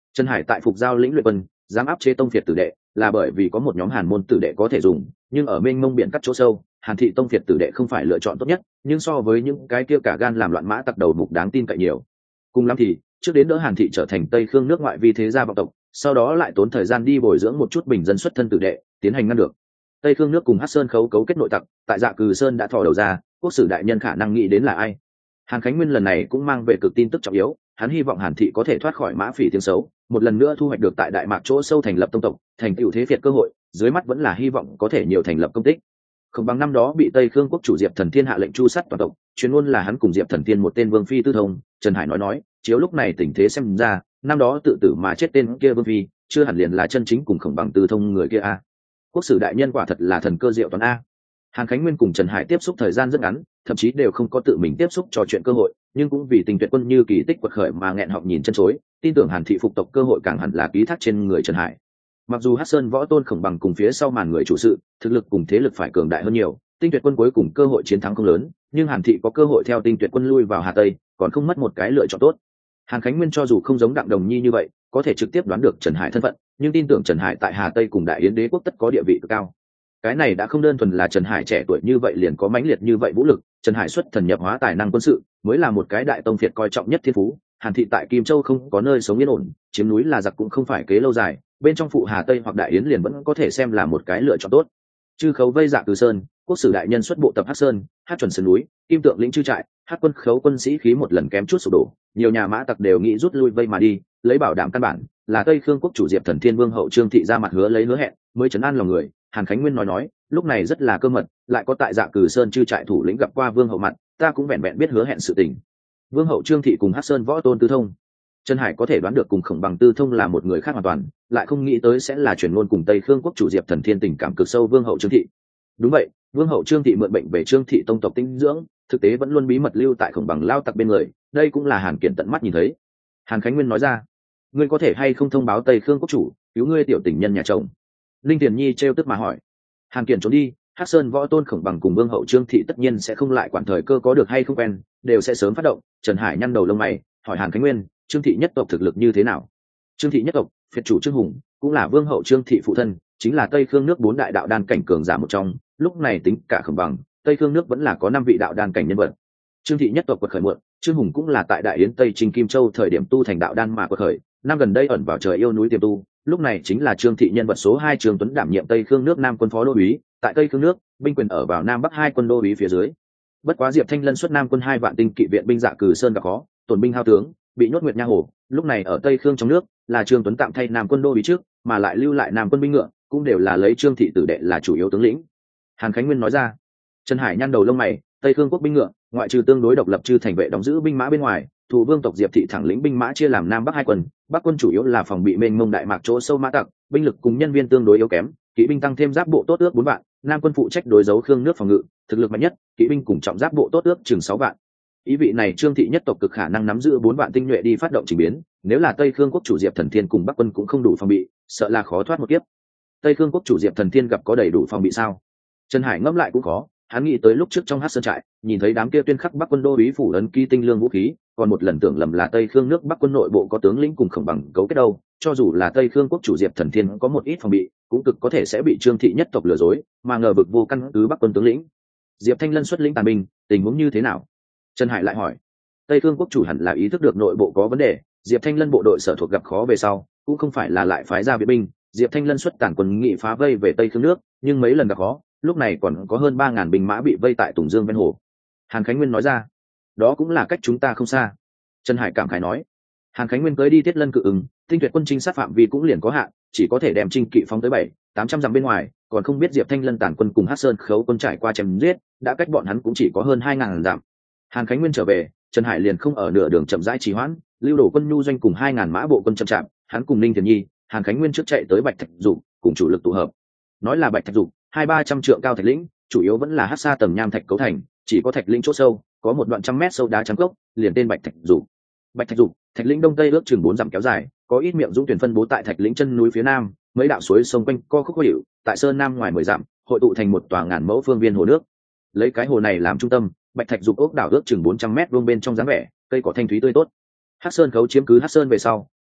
Trần Hải tại Phục Giao lĩnh luyện quân, dám áp chế tông phiệt tử đệ, là bởi vì có một nhóm Hàn môn tử đệ có thể dùng, nhưng ở mênh mông biển cắt chỗ sâu, Hàn thị tông phiệt tử đệ không phải lựa chọn tốt nhất, nhưng so với những cái kia cả gan làm loạn mã tặc đầu mục đáng tin cậy nhiều. Cùng lắm thì, trước đến đỡ Hàn thị trở thành Tây Khương nước ngoại vi thế gia vọng tộc, sau đó lại tốn thời gian đi bồi dưỡng một chút bình dân xuất thân tử đệ, tiến hành ngăn được. Tây Khương nước cùng Hắc Sơn khấu cấu kết nội tặc, tại Dạ Cừ Sơn đã thò đầu ra, quốc sử đại nhân khả năng nghĩ đến là ai. Hàn Khánh Nguyên lần này cũng mang về cực tin tức trọng yếu, hắn hy vọng Hàn thị có thể thoát khỏi mã phỉ tiếng xấu, một lần nữa thu hoạch được tại Đại Mạc chỗ sâu thành lập tông tộc, thành tựu thế Việt cơ hội, dưới mắt vẫn là hy vọng có thể nhiều thành lập công tích. Không bằng năm đó bị Tây Khương quốc chủ Diệp Thần Thiên hạ lệnh chu sát toàn tộc, chuyên môn là hắn cùng Diệp Thần Thiên một tên vương phi tư thông, Trần Hải nói nói, chiếu lúc này tình thế xem ra, năm đó tự tử mà chết tên kia vương phi, chưa hẳn liền là chân chính cùng Khổng Bằng tư thông người kia a. Quốc sử đại nhân quả thật là thần cơ diệu toán a. Hàn Khánh Nguyên cùng Trần Hải tiếp xúc thời gian rất ngắn, thậm chí đều không có tự mình tiếp xúc trò chuyện cơ hội, nhưng cũng vì tình tuyệt quân như kỳ tích quật khởi mà nghẹn họng nhìn chân chối, tin tưởng Hàn thị phục tộc cơ hội càng hẳn là ký thác trên người Trần Hải. Mặc dù Hắc Sơn võ tôn Khổng Bằng cùng phía sau màn người chủ sự, thực lực cùng thế lực phải cường đại hơn nhiều, tinh tuyệt quân cuối cùng cơ hội chiến thắng không lớn, nhưng Hàn thị có cơ hội theo tinh tuyệt quân lui vào Hà Tây, còn không mất một cái lựa chọn tốt. Hàn Khánh Nguyên cho dù không giống Đặng Đồng Nhi như vậy, có thể trực tiếp đoán được Trần Hải thân phận, nhưng tin tưởng Trần Hải tại Hà Tây cùng Đại Yến đế quốc tất có địa vị cực cao. Cái này đã không đơn thuần là Trần Hải trẻ tuổi như vậy liền có mãnh liệt như vậy vũ lực, Trần Hải xuất thần nhập hóa tài năng quân sự, mới là một cái đại tông phiệt coi trọng nhất thiên phú. Hàn thị tại Kim Châu không có nơi sống yên ổn, chiếm núi là giặc cũng không phải kế lâu dài, bên trong phụ Hà Tây hoặc Đại Yến liền vẫn có thể xem là một cái lựa chọn tốt. Chư khấu vây Dạ Cừ Sơn, quốc sử đại nhân xuất bộ tập Hắc Sơn, Hát chuẩn sơn núi, Kim tượng lĩnh chư trại, Hát quân khấu quân sĩ khí một lần kém chút sụp đổ, nhiều nhà mã tặc đều nghĩ rút lui vây mà đi, lấy bảo đảm căn bản, là Tây Khương quốc chủ Diệp Thần Thiên Vương hậu Trương thị ra mặt hứa lấy hứa hẹn, mới trấn an lòng người. Hàn Khánh Nguyên nói nói, lúc này rất là cơ mật, lại có tại Dạ Cừ Sơn chư trại thủ lĩnh gặp qua Vương hậu mặt, ta cũng vẹn vẹn biết hứa hẹn sự tình. Vương hậu Trương thị cùng Hắc Sơn võ tôn tư thông. Trần Hải có thể đoán được cùng Khổng Bằng tư thông là một người khác hoàn toàn, lại không nghĩ tới sẽ là truyền ngôn cùng Tây Khương quốc chủ Diệp Thần Thiên tình cảm cực sâu Vương hậu Trương thị. Đúng vậy, Vương hậu Trương thị mượn bệnh về Trương thị tông tộc tinh dưỡng, thực tế vẫn luôn bí mật lưu tại Khổng Bằng lao tặc bên người, đây cũng là Hàn Kiển tận mắt nhìn thấy. Hàn Khánh Nguyên nói ra, ngươi có thể hay không thông báo Tây Khương quốc chủ cứu ngươi tiểu tình nhân nhà chồng? Linh Tiền Nhi trêu tức mà hỏi. Hàn Kiển trốn đi, Hắc Sơn võ tôn Khổng Bằng cùng Vương hậu Trương thị tất nhiên sẽ không lại quản thời cơ có được hay không quen, đều sẽ sớm phát động. Trần Hải nhăn đầu lông mày, hỏi Hàn Khánh Nguyên, Trương thị nhất tộc thực lực như thế nào? Trương thị nhất tộc, phiệt chủ Trương Hùng, cũng là Vương hậu Trương thị phụ thân, chính là Tây Khương nước bốn đại đạo đan cảnh cường giả một trong, lúc này tính cả Khổng Bằng, Tây Khương nước vẫn là có năm vị đạo đan cảnh nhân vật. Trương thị nhất tộc quật khởi muộn, Trương Hùng cũng là tại Đại Yến Tây Trình Kim Châu thời điểm tu thành đạo đan mà quật khởi, năm gần đây ẩn vào trời yêu núi tiềm tu, lúc này chính là Trương thị nhân vật số hai Trương Tuấn đảm nhiệm Tây Khương nước Nam quân phó đô úy, tại Tây Khương nước, binh quyền ở vào Nam Bắc hai quân đô úy phía dưới. Bất quá Diệp Thanh Lân xuất Nam quân hai vạn tinh kỵ viện binh Dạ Cừ Sơn gặp khó, tổn binh hao tướng, bị nhốt Nguyệt Nha Hồ, lúc này ở Tây Khương trong nước, là Trương Tuấn tạm thay Nam quân đô úy trước, mà lại lưu lại Nam quân binh ngựa, cũng đều là lấy Trương thị tử đệ là chủ yếu tướng lĩnh. Hàn Khánh Nguyên nói ra. Trần Hải nhăn đầu lông mày, Tây Khương quốc binh ngựa, ngoại trừ tương đối độc lập chư thành vệ đóng giữ binh mã bên ngoài, thủ vương tộc Diệp thị thẳng lĩnh binh mã chia làm Nam Bắc hai quân, Bắc quân chủ yếu là phòng bị mênh mông Đại Mạc chỗ sâu mã tặc, binh lực cùng nhân viên tương đối yếu kém, kỵ binh tăng thêm giáp bộ tốt ước bốn vạn, Nam quân phụ trách đối dấu Khương nước phòng ngự, thực lực mạnh nhất, kỵ binh cùng trọng giáp bộ tốt ước chừng sáu vạn. Ý vị này Trương thị nhất tộc cực khả năng nắm giữ bốn vạn tinh nhuệ đi phát động chỉnh biến, nếu là Tây Khương quốc chủ Diệp Thần Thiên cùng Bắc quân cũng không đủ phòng bị, sợ là khó thoát một kiếp. Tây Khương quốc chủ Diệp Thần Thiên gặp có đầy đủ phòng bị sao? Trần Hải ngẫm lại cũng khó, hắn nghĩ tới lúc trước trong Hắc Sơn trại, nhìn thấy đám kia tuyên khắc Bắc quân đô úy phủ ấn ký tinh lương vũ khí, còn một lần tưởng lầm là Tây Khương nước Bắc quân nội bộ có tướng lĩnh cùng Khổng Bằng cấu kết đâu, cho dù là Tây Khương quốc chủ Diệp Thần Thiên có một ít phòng bị, cũng cực có thể sẽ bị Trương thị nhất tộc lừa dối, mà ngờ vực vô căn cứ Bắc quân tướng lĩnh. Diệp Thanh Lân xuất lĩnh tàn binh, tình huống như thế nào? Trần Hải lại hỏi. Tây Khương quốc chủ hẳn là ý thức được nội bộ có vấn đề, Diệp Thanh Lân bộ đội sở thuộc gặp khó về sau, cũng không phải là lại phái ra viện binh, Diệp Thanh Lân xuất tản quân nghị phá vây về Tây Khương nước, nhưng mấy lần gặp khó, lúc này còn có hơn ba ngàn binh mã bị vây tại Tùng Dương ven hồ. Hàn Khánh Nguyên nói ra, đó cũng là cách chúng ta không xa. Trần Hải cảm khái nói. Hàn Khánh Nguyên tới đi Tiết Lân cự ứng, tinh tuyệt quân trinh sát phạm vi cũng liền có hạn, chỉ có thể đem trinh kỵ phóng tới bảy tám trăm dặm bên ngoài, còn không biết Diệp Thanh Lân tản quân cùng Hắc Sơn khấu quân trải qua chém giết, đã cách bọn hắn cũng chỉ có hơn hai ngàn dặm. Hàn Khánh Nguyên trở về, Trần Hải liền không ở nửa đường chậm rãi trì hoãn, lưu đổ quân nhu doanh cùng hai ngàn mã bộ quân chậm chạp, hắn cùng Ninh Thiền Nhi, Hàn Khánh Nguyên trước chạy tới Bạch Thạch Dục, cùng chủ lực tụ hợp. Nói là Bạch Thạch Dục, hai ba trăm trượng cao thạch lĩnh, chủ yếu vẫn là hắc sa tầng nham thạch cấu thành, chỉ có thạch lĩnh chỗ sâu, có một đoạn trăm mét sâu đá trắng gốc, liền tên Bạch Thạch Dục. Bạch Thạch Dục, thạch lĩnh đông tây ước chừng bốn dặm kéo dài, có ít miệng dũng tuyển phân bố tại thạch lĩnh chân núi phía nam, mấy đạo suối sông quanh co khúc khó hiệu, tại sơn nam ngoài mười dặm, hội tụ thành một tòa ngàn mẫu phương viên hồ nước. Lấy cái hồ này làm trung tâm, Bạch Thạch Dục ốc đảo ước chừng bốn trăm mét vuông bên trong dáng vẻ, cây cỏ thanh thúy tươi tốt. Hắc Sơn khấu chiếm cứ Hắc Sơn về sau,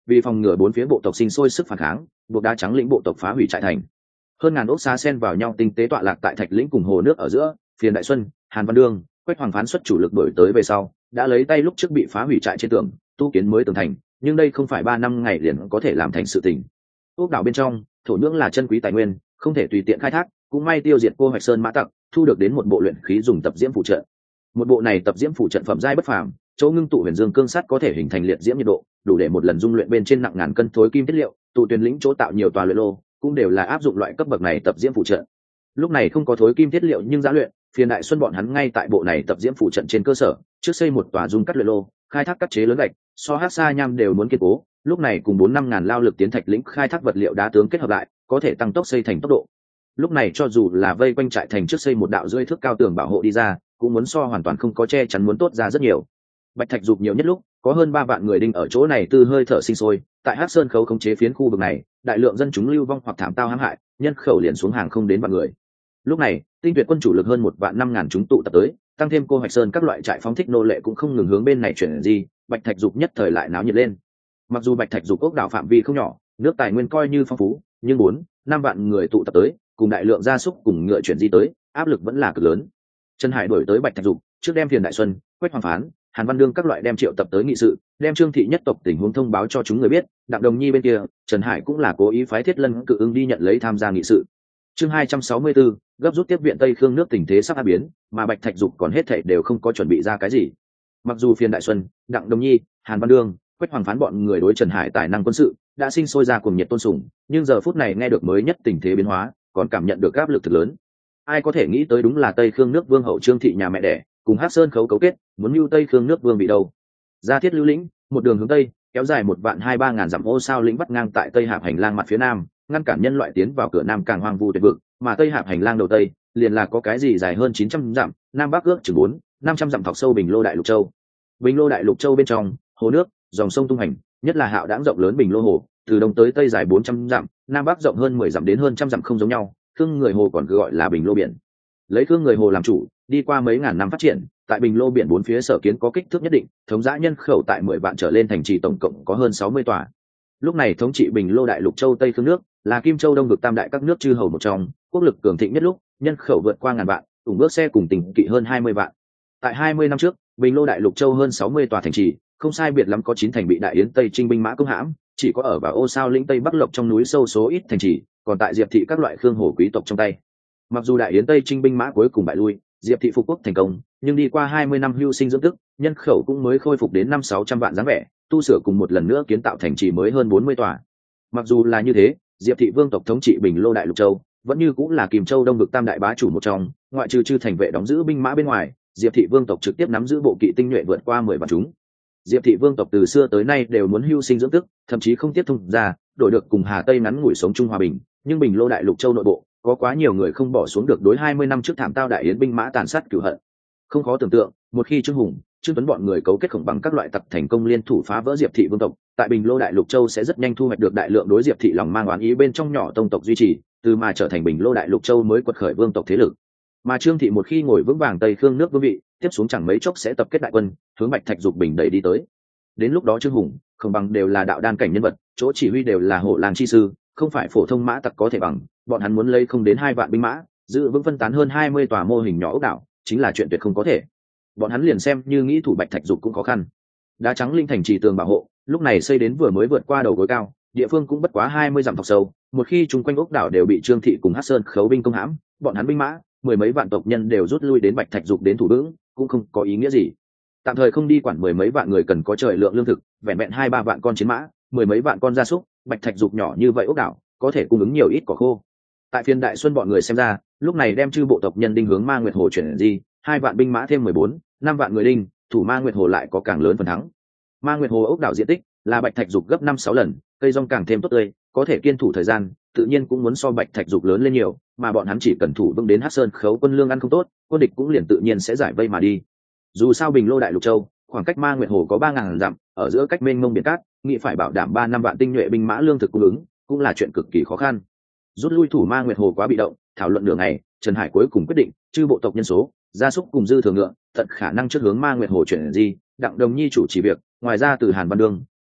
vì phòng ngừa bốn phía bộ tộc sinh sôi sức phản kháng, buộc đá trắng lĩnh bộ tộc phá hủy trại thành. Hơn ngàn ốc xá xen vào nhau tinh tế tọa lạc tại thạch lĩnh cùng hồ nước ở giữa. Phiền Đại Xuân, Hàn Văn Đương, Quách Hoàng Phán xuất chủ lực đổi tới về sau, đã lấy tay lúc trước bị phá hủy trại trên tường, tu kiến mới tường thành, nhưng đây không phải ba năm ngày liền có thể làm thành sự tình. Ốc đảo bên trong, thổ nhưỡng là chân quý tài nguyên, không thể tùy tiện khai thác, cũng may tiêu diệt cô Hoạch Sơn mã tặc, thu được đến một bộ luyện khí dùng tập diễm phụ trận. Một bộ này tập diễm phụ trận phẩm giai bất phàm, chỗ ngưng tụ huyền dương cương sắt có thể hình thành liệt diễm nhiệt độ, đủ để một lần dung luyện bên trên nặng ngàn cân thối kim thiết liệu, tụ tuyển lĩnh chỗ tạo nhiều tòa luyện lô, cũng đều là áp dụng loại cấp bậc này tập diễm phụ trận. Lúc này không có thối kim thiết liệu nhưng giá luyện, Phiền Đại Xuân bọn hắn ngay tại bộ này tập diễm phụ trận trên cơ sở, trước xây một tòa dung cắt luyện lô, khai thác cắt chế lớn gạch, so hát xa nham đều muốn kiên cố, lúc này cùng bốn năm ngàn lao lực tiến thạch lĩnh khai thác vật liệu đá tướng kết hợp lại, có thể tăng tốc xây thành tốc độ. Lúc này cho dù là vây quanh trại thành trước xây một đạo rưỡi thước cao tường bảo hộ đi ra, cũng muốn so hoàn toàn không có che chắn muốn tốt ra rất nhiều. Bạch thạch dục nhiều nhất lúc, có hơn ba vạn người đinh ở chỗ này tư hơi thở sinh sôi, tại Hắc Sơn khấu khống chế phiến khu vực này, đại lượng dân chúng lưu vong hoặc thảm tao hãm hại, nhân khẩu liền xuống hàng không đến vạn người. Lúc này, tinh tuyệt quân chủ lực hơn một vạn năm ngàn chúng tụ tập tới, tăng thêm cô Hoạch Sơn các loại trại phóng thích nô lệ cũng không ngừng hướng bên này chuyển gì, Bạch thạch dục nhất thời lại náo nhiệt lên. Mặc dù Bạch thạch dục ốc đảo phạm vi không nhỏ, nước tài nguyên coi như phong phú, nhưng bốn, năm vạn người tụ tập tới, cùng đại lượng gia súc cùng ngựa chuyển di tới, áp lực vẫn là cực lớn. Trần Hải đổi tới Bạch thạch dục, trước đem Phiền Đại Xuân, Quách Hoàng Phán, Hàn Văn Đương các loại đem triệu tập tới nghị sự, đem Trương thị nhất tộc tình huống thông báo cho chúng người biết. Đặng Đồng Nhi bên kia, Trần Hải cũng là cố ý phái Thiết Lân Cự Ưng đi nhận lấy tham gia nghị sự. Chương hai trăm sáu mươi tư, gấp rút tiếp viện Tây Khương nước tình thế sắp áp biến, mà Bạch thạch dục còn hết thảy đều không có chuẩn bị ra cái gì. Mặc dù Phiền Đại Xuân, Đặng Đồng Nhi, Hàn Văn Đương, Quách Hoàng Phán bọn người đối Trần Hải tài năng quân sự đã sinh sôi ra cuồng nhiệt tôn sùng, nhưng giờ phút này nghe được mới nhất tình thế biến hóa, còn cảm nhận được áp lực thực lớn. Ai có thể nghĩ tới đúng là Tây Khương nước vương hậu Trương thị nhà mẹ đẻ, cùng Hắc Sơn khấu cấu kết, muốn mưu Tây Khương nước vương bị đâu. Ra Thiết Lưu lĩnh, một đường hướng tây, kéo dài một vạn hai ba ngàn dặm ô sao lĩnh bắt ngang tại Tây Hạp hành lang mặt phía nam, ngăn cản nhân loại tiến vào cửa nam càng hoang vu tuyệt vực, mà Tây Hạp hành lang đầu tây, liền là có cái gì dài hơn chín trăm dặm, nam bắc ước chừng bốn, năm trăm dặm thọc sâu Bình Lô Đại Lục Châu. Bình Lô Đại Lục Châu bên trong, hồ nước, dòng sông tung hành, nhất là hạo đãng rộng lớn Bình Lô hồ, từ đông tới tây dài bốn trăm dặm, nam bắc rộng hơn mười dặm đến hơn trăm dặm không giống nhau, Khương người hồ còn cứ gọi là Bình Lô biển. Lấy Khương người hồ làm chủ, đi qua mấy ngàn năm phát triển, tại Bình Lô biển bốn phía sở kiến có kích thước nhất định, thống dã nhân khẩu tại mười vạn trở lên thành trì tổng cộng có hơn sáu mươi tòa. Lúc này thống trị Bình Lô Đại Lục Châu Tây Khương nước, là Kim Châu Đông vực tam đại các nước chư hầu một trong, quốc lực cường thịnh nhất lúc, nhân khẩu vượt qua ngàn vạn, cùng bước xe cùng tình kỵ hơn hai mươi vạn. Tại hai mươi năm trước, Bình Lô Đại Lục Châu hơn sáu mươi tòa thành trì, không sai biệt lắm có chín thành bị Đại Yến Tây Trinh binh mã công hãm, chỉ có ở vào ô sao lĩnh Tây Bắc Lộc trong núi sâu số ít thành trì, còn tại Diệp thị các loại khương hồ quý tộc trong tay. Mặc dù Đại Yến Tây Trinh binh mã cuối cùng bại lui, Diệp thị phục quốc thành công, nhưng đi qua hai mươi năm hưu sinh dưỡng tức, nhân khẩu cũng mới khôi phục đến năm sáu trăm vạn dáng vẻ, tu sửa cùng một lần nữa kiến tạo thành trì mới hơn bốn mươi tòa. Mặc dù là như thế, Diệp thị vương tộc thống trị Bình Lô Đại Lục Châu, vẫn như cũng là Kim Châu Đông vực tam đại bá chủ một trong, ngoại trừ chư thành vệ đóng giữ binh mã bên ngoài, Diệp thị vương tộc trực tiếp nắm giữ bộ kỵ tinh nhuệ vượt qua mười vạn chúng. Diệp thị vương tộc từ xưa tới nay đều muốn hưu sinh dưỡng tức, thậm chí không tiếp thông ra, đổi được cùng Hà Tây ngắn ngủi sống chung hòa bình, nhưng Bình Lô Đại Lục Châu nội bộ, có quá nhiều người không bỏ xuống được đối hai mươi năm trước thảm tao Đại Yến binh mã tàn sát cửu hận. Không khó tưởng tượng, một khi Trương Hùng, Trương Tuấn bọn người cấu kết khổng bằng các loại tặc thành công liên thủ phá vỡ Diệp thị vương tộc, tại Bình Lô Đại Lục Châu sẽ rất nhanh thu hoạch được đại lượng đối Diệp thị lòng mang oán ý bên trong nhỏ tông tộc duy trì, từ mà trở thành Bình Lô Đại Lục Châu mới quật khởi vương tộc thế lực. Mà Trương thị một khi ngồi vững vàng Tây Khương nước vương vị, tiếp xuống chẳng mấy chốc sẽ tập kết đại quân, hướng Bạch Thạch Dục Bình đẩy đi tới. Đến lúc đó Trương Hùng, Khổng Bằng đều là đạo đan cảnh nhân vật, chỗ chỉ huy đều là hộ làng chi sư, không phải phổ thông mã tặc có thể bằng, bọn hắn muốn lấy không đến hai vạn binh mã, giữ vững phân tán hơn hai mươi tòa mô hình nhỏ ốc đảo, chính là chuyện tuyệt không có thể. Bọn hắn liền xem như nghĩ thủ Bạch Thạch Dục cũng khó khăn. Đá trắng linh thành trì tường bảo hộ, lúc này xây đến vừa mới vượt qua đầu gối cao, địa phương cũng bất quá hai mươi dặm thọc sâu, một khi chung quanh ốc đảo đều bị Trương thị cùng Hắc Sơn khấu binh công hãm, bọn hắn binh mã, mười mấy vạn tộc nhân đều rút lui đến Bạch Thạch Dục đến thủ vững, cũng không có ý nghĩa gì. Tạm thời không đi quản mười mấy vạn người cần có trời lượng lương thực, vẹn vẹn hai ba vạn con chiến mã, mười mấy vạn con gia súc, Bạch Thạch Dục nhỏ như vậy ốc đảo, có thể cung ứng nhiều ít cỏ khô. Tại Phiên Đại Xuân bọn người xem ra, lúc này đem chư bộ tộc nhân đinh hướng Ma Nguyệt Hồ chuyển gì, hai vạn binh mã thêm mười bốn, năm vạn người đinh, thủ Ma Nguyệt Hồ lại có càng lớn phần thắng. Ma Nguyệt Hồ ốc đảo diện tích là Bạch Thạch Dục gấp năm sáu lần, cây rong càng thêm tốt tươi, có thể kiên thủ thời gian, tự nhiên cũng muốn so Bạch Thạch Dục lớn lên nhiều, mà bọn hắn chỉ cần thủ vững đến Hắc Sơn khấu quân lương ăn không tốt, quân địch cũng liền tự nhiên sẽ giải vây mà đi. Dù sao Bình Lô Đại Lục Châu, khoảng cách Ma Nguyệt Hồ có ba ngàn dặm, ở giữa cách mênh mông biển cát, nghĩ phải bảo đảm ba năm vạn tinh nhuệ binh mã lương thực cung ứng, cũng là chuyện cực kỳ khó khăn. Rút lui thủ Ma Nguyệt Hồ quá bị động, thảo luận nửa ngày, Trần Hải cuối cùng quyết định, chư bộ tộc nhân số, gia súc cùng dư thừa ngựa, tận khả năng trước hướng Ma Nguyệt Hồ chuyển gì, Đặng Đồng Nhi chủ chỉ việc, ngoài ra từ Hàn Văn Đương,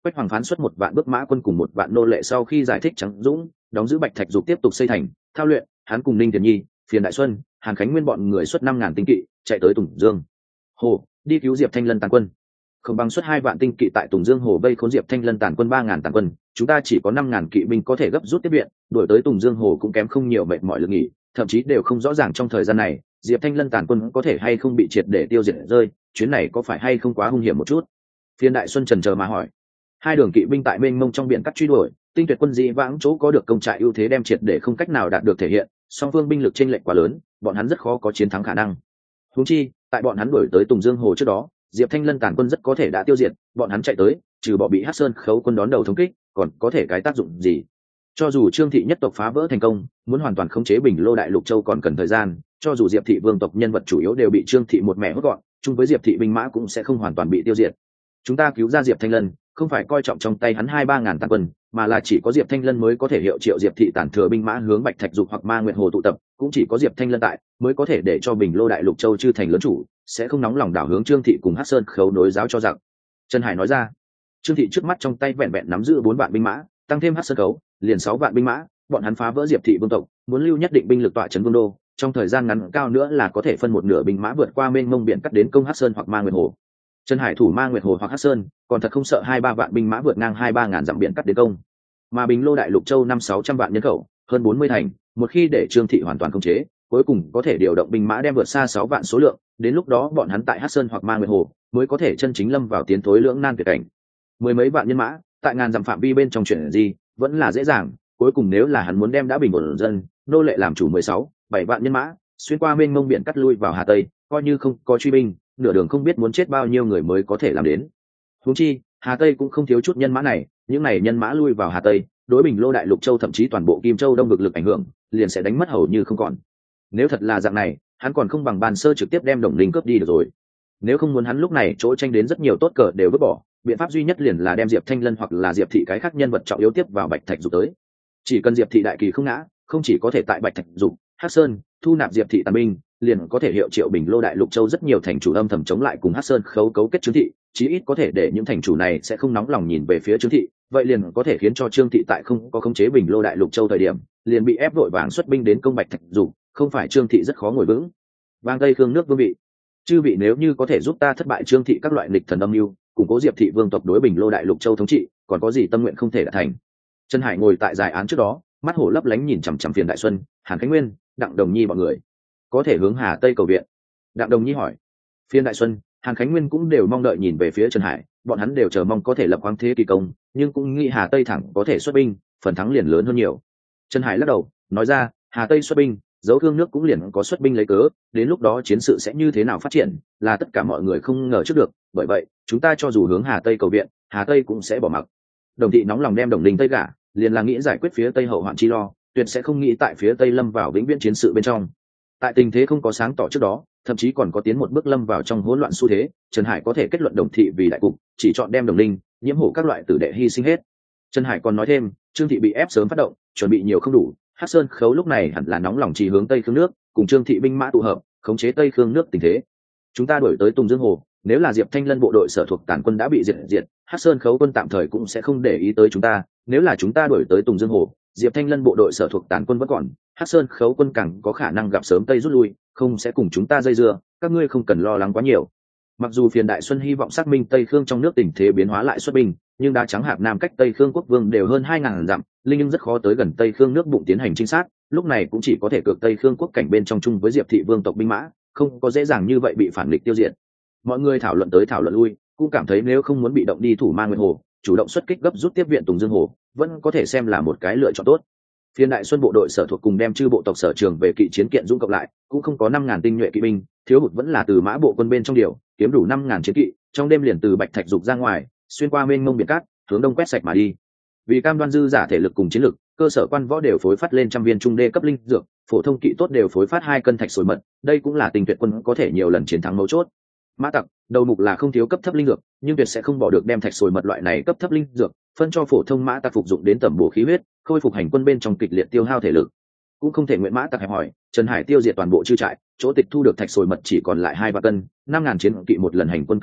Quách Hoàng phán xuất một vạn bước mã quân cùng một vạn nô lệ sau khi giải thích trắng dũng đóng giữ Bạch Thạch Dục tiếp tục xây thành thao luyện, hắn cùng Ninh Tiền Nhi, Phiền Đại Xuân, Hàn Khánh Nguyên bọn người xuất năm ngàn tinh kỵ chạy tới Tùng Dương Hồ đi cứu Diệp Thanh Lân tàn quân. Không bằng xuất hai vạn tinh kỵ tại Tùng Dương Hồ vây khốn Diệp Thanh Lân tàn quân ba ngàn tàn quân, chúng ta chỉ có năm ngàn kỵ binh có thể gấp rút tiếp viện, đuổi tới Tùng Dương Hồ cũng kém không nhiều, mệt mỏi lực nghỉ, thậm chí đều không rõ ràng trong thời gian này Diệp Thanh Lân tàn quân có thể hay không bị triệt để tiêu diệt rơi, chuyến này có phải hay không quá hung hiểm một chút? Phiên Đại Xuân chần chờ mà hỏi. Hai đường kỵ binh tại mênh mông trong biển cắt truy đuổi, tinh tuyệt quân dĩ vãng chỗ có được công trại ưu thế đem triệt để không cách nào đạt được thể hiện, song phương binh lực chênh lệch quá lớn, bọn hắn rất khó có chiến thắng khả năng. Huống chi, tại bọn hắn đuổi tới Tùng Dương Hồ trước đó, Diệp Thanh Lân tàn quân rất có thể đã tiêu diệt, bọn hắn chạy tới, trừ bỏ bị Hắc Sơn Khấu quân đón đầu thống kích, còn có thể cái tác dụng gì? Cho dù Trương thị nhất tộc phá vỡ thành công, muốn hoàn toàn khống chế Bình Lô Đại Lục Châu còn cần thời gian, cho dù Diệp thị vương tộc nhân vật chủ yếu đều bị Trương thị một mẻ hốt gọn, chung với Diệp thị binh mã cũng sẽ không hoàn toàn bị tiêu diệt. Chúng ta cứu ra Diệp Thanh Lân, không phải coi trọng trong tay hắn hai ba ngàn tàn quân, mà là chỉ có Diệp Thanh Lân mới có thể hiệu triệu Diệp thị tản thừa binh mã hướng Bạch Thạch Dục hoặc Ma Nguyệt Hồ tụ tập, cũng chỉ có Diệp Thanh Lân tại mới có thể để cho Bình Lô Đại Lục Châu chư thành lớn chủ sẽ không nóng lòng đảo hướng Trương thị cùng Hắc Sơn Khấu nối giáo cho giặc. Trần Hải nói ra. Trương thị trước mắt trong tay vẹn vẹn nắm giữ bốn vạn binh mã, tăng thêm Hắc Sơn Khấu, liền sáu vạn binh mã, bọn hắn phá vỡ Diệp thị vương tộc, muốn lưu nhất định binh lực tọa trấn vương đô, trong thời gian ngắn cao nữa là có thể phân một nửa binh mã vượt qua mênh mông biển cắt đến công Hắc Sơn hoặc Ma Nguyệt Hồ. Trần Hải thủ Ma Nguyệt Hồ hoặc Hắc Sơn, còn thật không sợ hai ba vạn binh mã vượt ngang hai ba ngàn dặm biển cắt đến công. Mà Bình Lô Đại Lục Châu năm sáu trăm vạn nhân khẩu, hơn bốn mươi thành, một khi để Trương thị hoàn toàn khống chế, cuối cùng có thể điều động binh mã đem vượt xa sáu vạn số lượng, đến lúc đó bọn hắn tại Hắc Sơn hoặc Ma Nguyệt Hồ mới có thể chân chính lâm vào tiến thối lưỡng nan tuyệt cảnh. Mười mấy vạn nhân mã, tại ngàn dặm phạm vi bên trong chuyển gì, vẫn là dễ dàng, cuối cùng nếu là hắn muốn đem đã bình ổn dân, nô lệ làm chủ mười sáu, bảy vạn nhân mã, xuyên qua mênh mông biển cắt lui vào Hà Tây, coi như không có truy binh, nửa đường không biết muốn chết bao nhiêu người mới có thể làm đến. Huống chi, Hà Tây cũng không thiếu chút nhân mã này, những này nhân mã lui vào Hà Tây, đối Bình Lô Đại Lục Châu thậm chí toàn bộ Kim Châu Đông vực lực ảnh hưởng, liền sẽ đánh mất hầu như không còn. Nếu thật là dạng này, hắn còn không bằng Ban Sơ trực tiếp đem Đồng Linh cướp đi được rồi. Nếu không muốn hắn lúc này chỗ tranh đến rất nhiều tốt cờ đều vứt bỏ, biện pháp duy nhất liền là đem Diệp Thanh Lân hoặc là Diệp thị cái khác nhân vật trọng yếu tiếp vào Bạch Thạch Dục tới. Chỉ cần Diệp thị đại kỳ không ngã, không chỉ có thể tại Bạch Thạch Dục, Hắc Sơn thu nạp Diệp thị tàn binh, liền có thể hiệu triệu Bình Lô Đại Lục Châu rất nhiều thành chủ âm thầm chống lại cùng Hắc Sơn Khấu cấu kết Trương thị, chí ít có thể để những thành chủ này sẽ không nóng lòng nhìn về phía Trương thị, vậy liền có thể khiến cho Trương thị tại không có khống chế Bình Lô Đại Lục Châu thời điểm, liền bị ép vội vàng xuất binh đến công Bạch Thạch Dục, không phải Trương thị rất khó ngồi vững. Vang Tây Khương nước vương vị, chư vị nếu như có thể giúp ta thất bại Trương thị các loại nghịch thần âm mưu, củng cố Diệp thị vương tộc đối Bình Lô Đại Lục Châu thống trị, còn có gì tâm nguyện không thể đạt thành. Trần Hải ngồi tại dài án trước đó, mắt hổ lấp lánh nhìn chằm chằm Phiền Đại Xuân, Hàn Khánh Nguyên, Đặng Đồng Nhi bọn người. Có thể hướng Hà Tây cầu viện. Đặng Đồng Nhi hỏi. Phiền Đại Xuân, Hàn Khánh Nguyên cũng đều mong đợi nhìn về phía Trần Hải, bọn hắn đều chờ mong có thể lập khoáng thế kỳ công, nhưng cũng nghĩ Hà Tây thẳng có thể xuất binh, phần thắng liền lớn hơn nhiều. Trần Hải lắc đầu, nói ra, Hà Tây xuất binh, dấu thương nước cũng liền có xuất binh lấy cớ, đến lúc đó chiến sự sẽ như thế nào phát triển, là tất cả mọi người không ngờ trước được, bởi vậy, chúng ta cho dù hướng Hà Tây cầu viện, Hà Tây cũng sẽ bỏ mặc. Đồng thị nóng lòng đem Đồng Linh Tây gả, liền là nghĩ giải quyết phía Tây hậu hoạn chi lo, tuyệt sẽ không nghĩ tại phía Tây lâm vào vĩnh viễn chiến sự bên trong. Tại tình thế không có sáng tỏ trước đó, thậm chí còn có tiến một bước lâm vào trong hỗn loạn xu thế, Trần Hải có thể kết luận Đồng thị vì đại cục, chỉ chọn đem Đồng Linh, Nhiễm Hổ các loại tử đệ hy sinh hết. Trần Hải còn nói thêm, Trương thị bị ép sớm phát động, chuẩn bị nhiều không đủ, Hắc Sơn Khấu lúc này hẳn là nóng lòng chỉ hướng Tây Khương nước, cùng Trương thị binh mã tụ hợp, khống chế Tây Khương nước tình thế. Chúng ta đuổi tới Tùng Dương Hồ, nếu là Diệp Thanh Lân bộ đội sở thuộc tàn quân đã bị diệt diệt, Hắc Sơn Khấu quân tạm thời cũng sẽ không để ý tới chúng ta, nếu là chúng ta đuổi tới Tùng Dương Hồ, Diệp Thanh Lân bộ đội sở thuộc tàn quân vẫn còn, Hắc Sơn Khấu quân càng có khả năng gặp sớm Tây rút lui, không sẽ cùng chúng ta dây dưa, các ngươi không cần lo lắng quá nhiều. Mặc dù Phiền Đại Xuân hy vọng xác minh Tây Khương trong nước tình thế biến hóa lại xuất binh, nhưng đá trắng hạp nam cách Tây Khương quốc vương đều hơn hai ngàn dặm, linh nhưng rất khó tới gần Tây Khương nước bụng tiến hành trinh sát, lúc này cũng chỉ có thể cược Tây Khương quốc cảnh bên trong chung với Diệp thị vương tộc binh mã, không có dễ dàng như vậy bị phản nghịch tiêu diệt. Mọi người thảo luận tới thảo luận lui, cũng cảm thấy nếu không muốn bị động đi thủ Ma Nguyệt Hồ, chủ động xuất kích gấp rút tiếp viện Tùng Dương Hồ, vẫn có thể xem là một cái lựa chọn tốt. Phiên Đại Xuân bộ đội sở thuộc cùng đem chư bộ tộc sở trường về kỵ chiến kiện dũng cộng lại, cũng không có năm ngàn tinh nhuệ kỵ binh, thiếu hụt vẫn là từ mã bộ quân bên trong điều, kiếm đủ năm ngàn chiến kỵ, trong đêm liền từ Bạch Thạch Dục ra ngoài, xuyên qua mênh mông biển cát, hướng đông quét sạch mà đi. Vì cam đoan dư giả thể lực cùng chiến lực, cơ sở quan võ đều phối phát lên trăm viên trung đê cấp linh dược, phổ thông kỵ tốt đều phối phát hai cân thạch sồi mật, đây cũng là tình tuyệt quân có thể nhiều lần chiến thắng mấu chốt. Mã tặc đầu mục là không thiếu cấp thấp linh dược, nhưng tuyệt sẽ không bỏ được đem thạch sồi mật loại này cấp thấp linh dược phân cho phổ thông mã tặc phục dụng đến tẩm bổ khí huyết, khôi phục hành quân bên trong kịch liệt tiêu hao thể lực. Cũng không thể nguyện mã tặc hẹp hỏi, Trần Hải tiêu diệt toàn bộ chư trại, chỗ tịch thu được thạch sồi mật chỉ còn lại hai vạn cân, năm ngàn chiến kỵ một lần hành quân cấp tốc,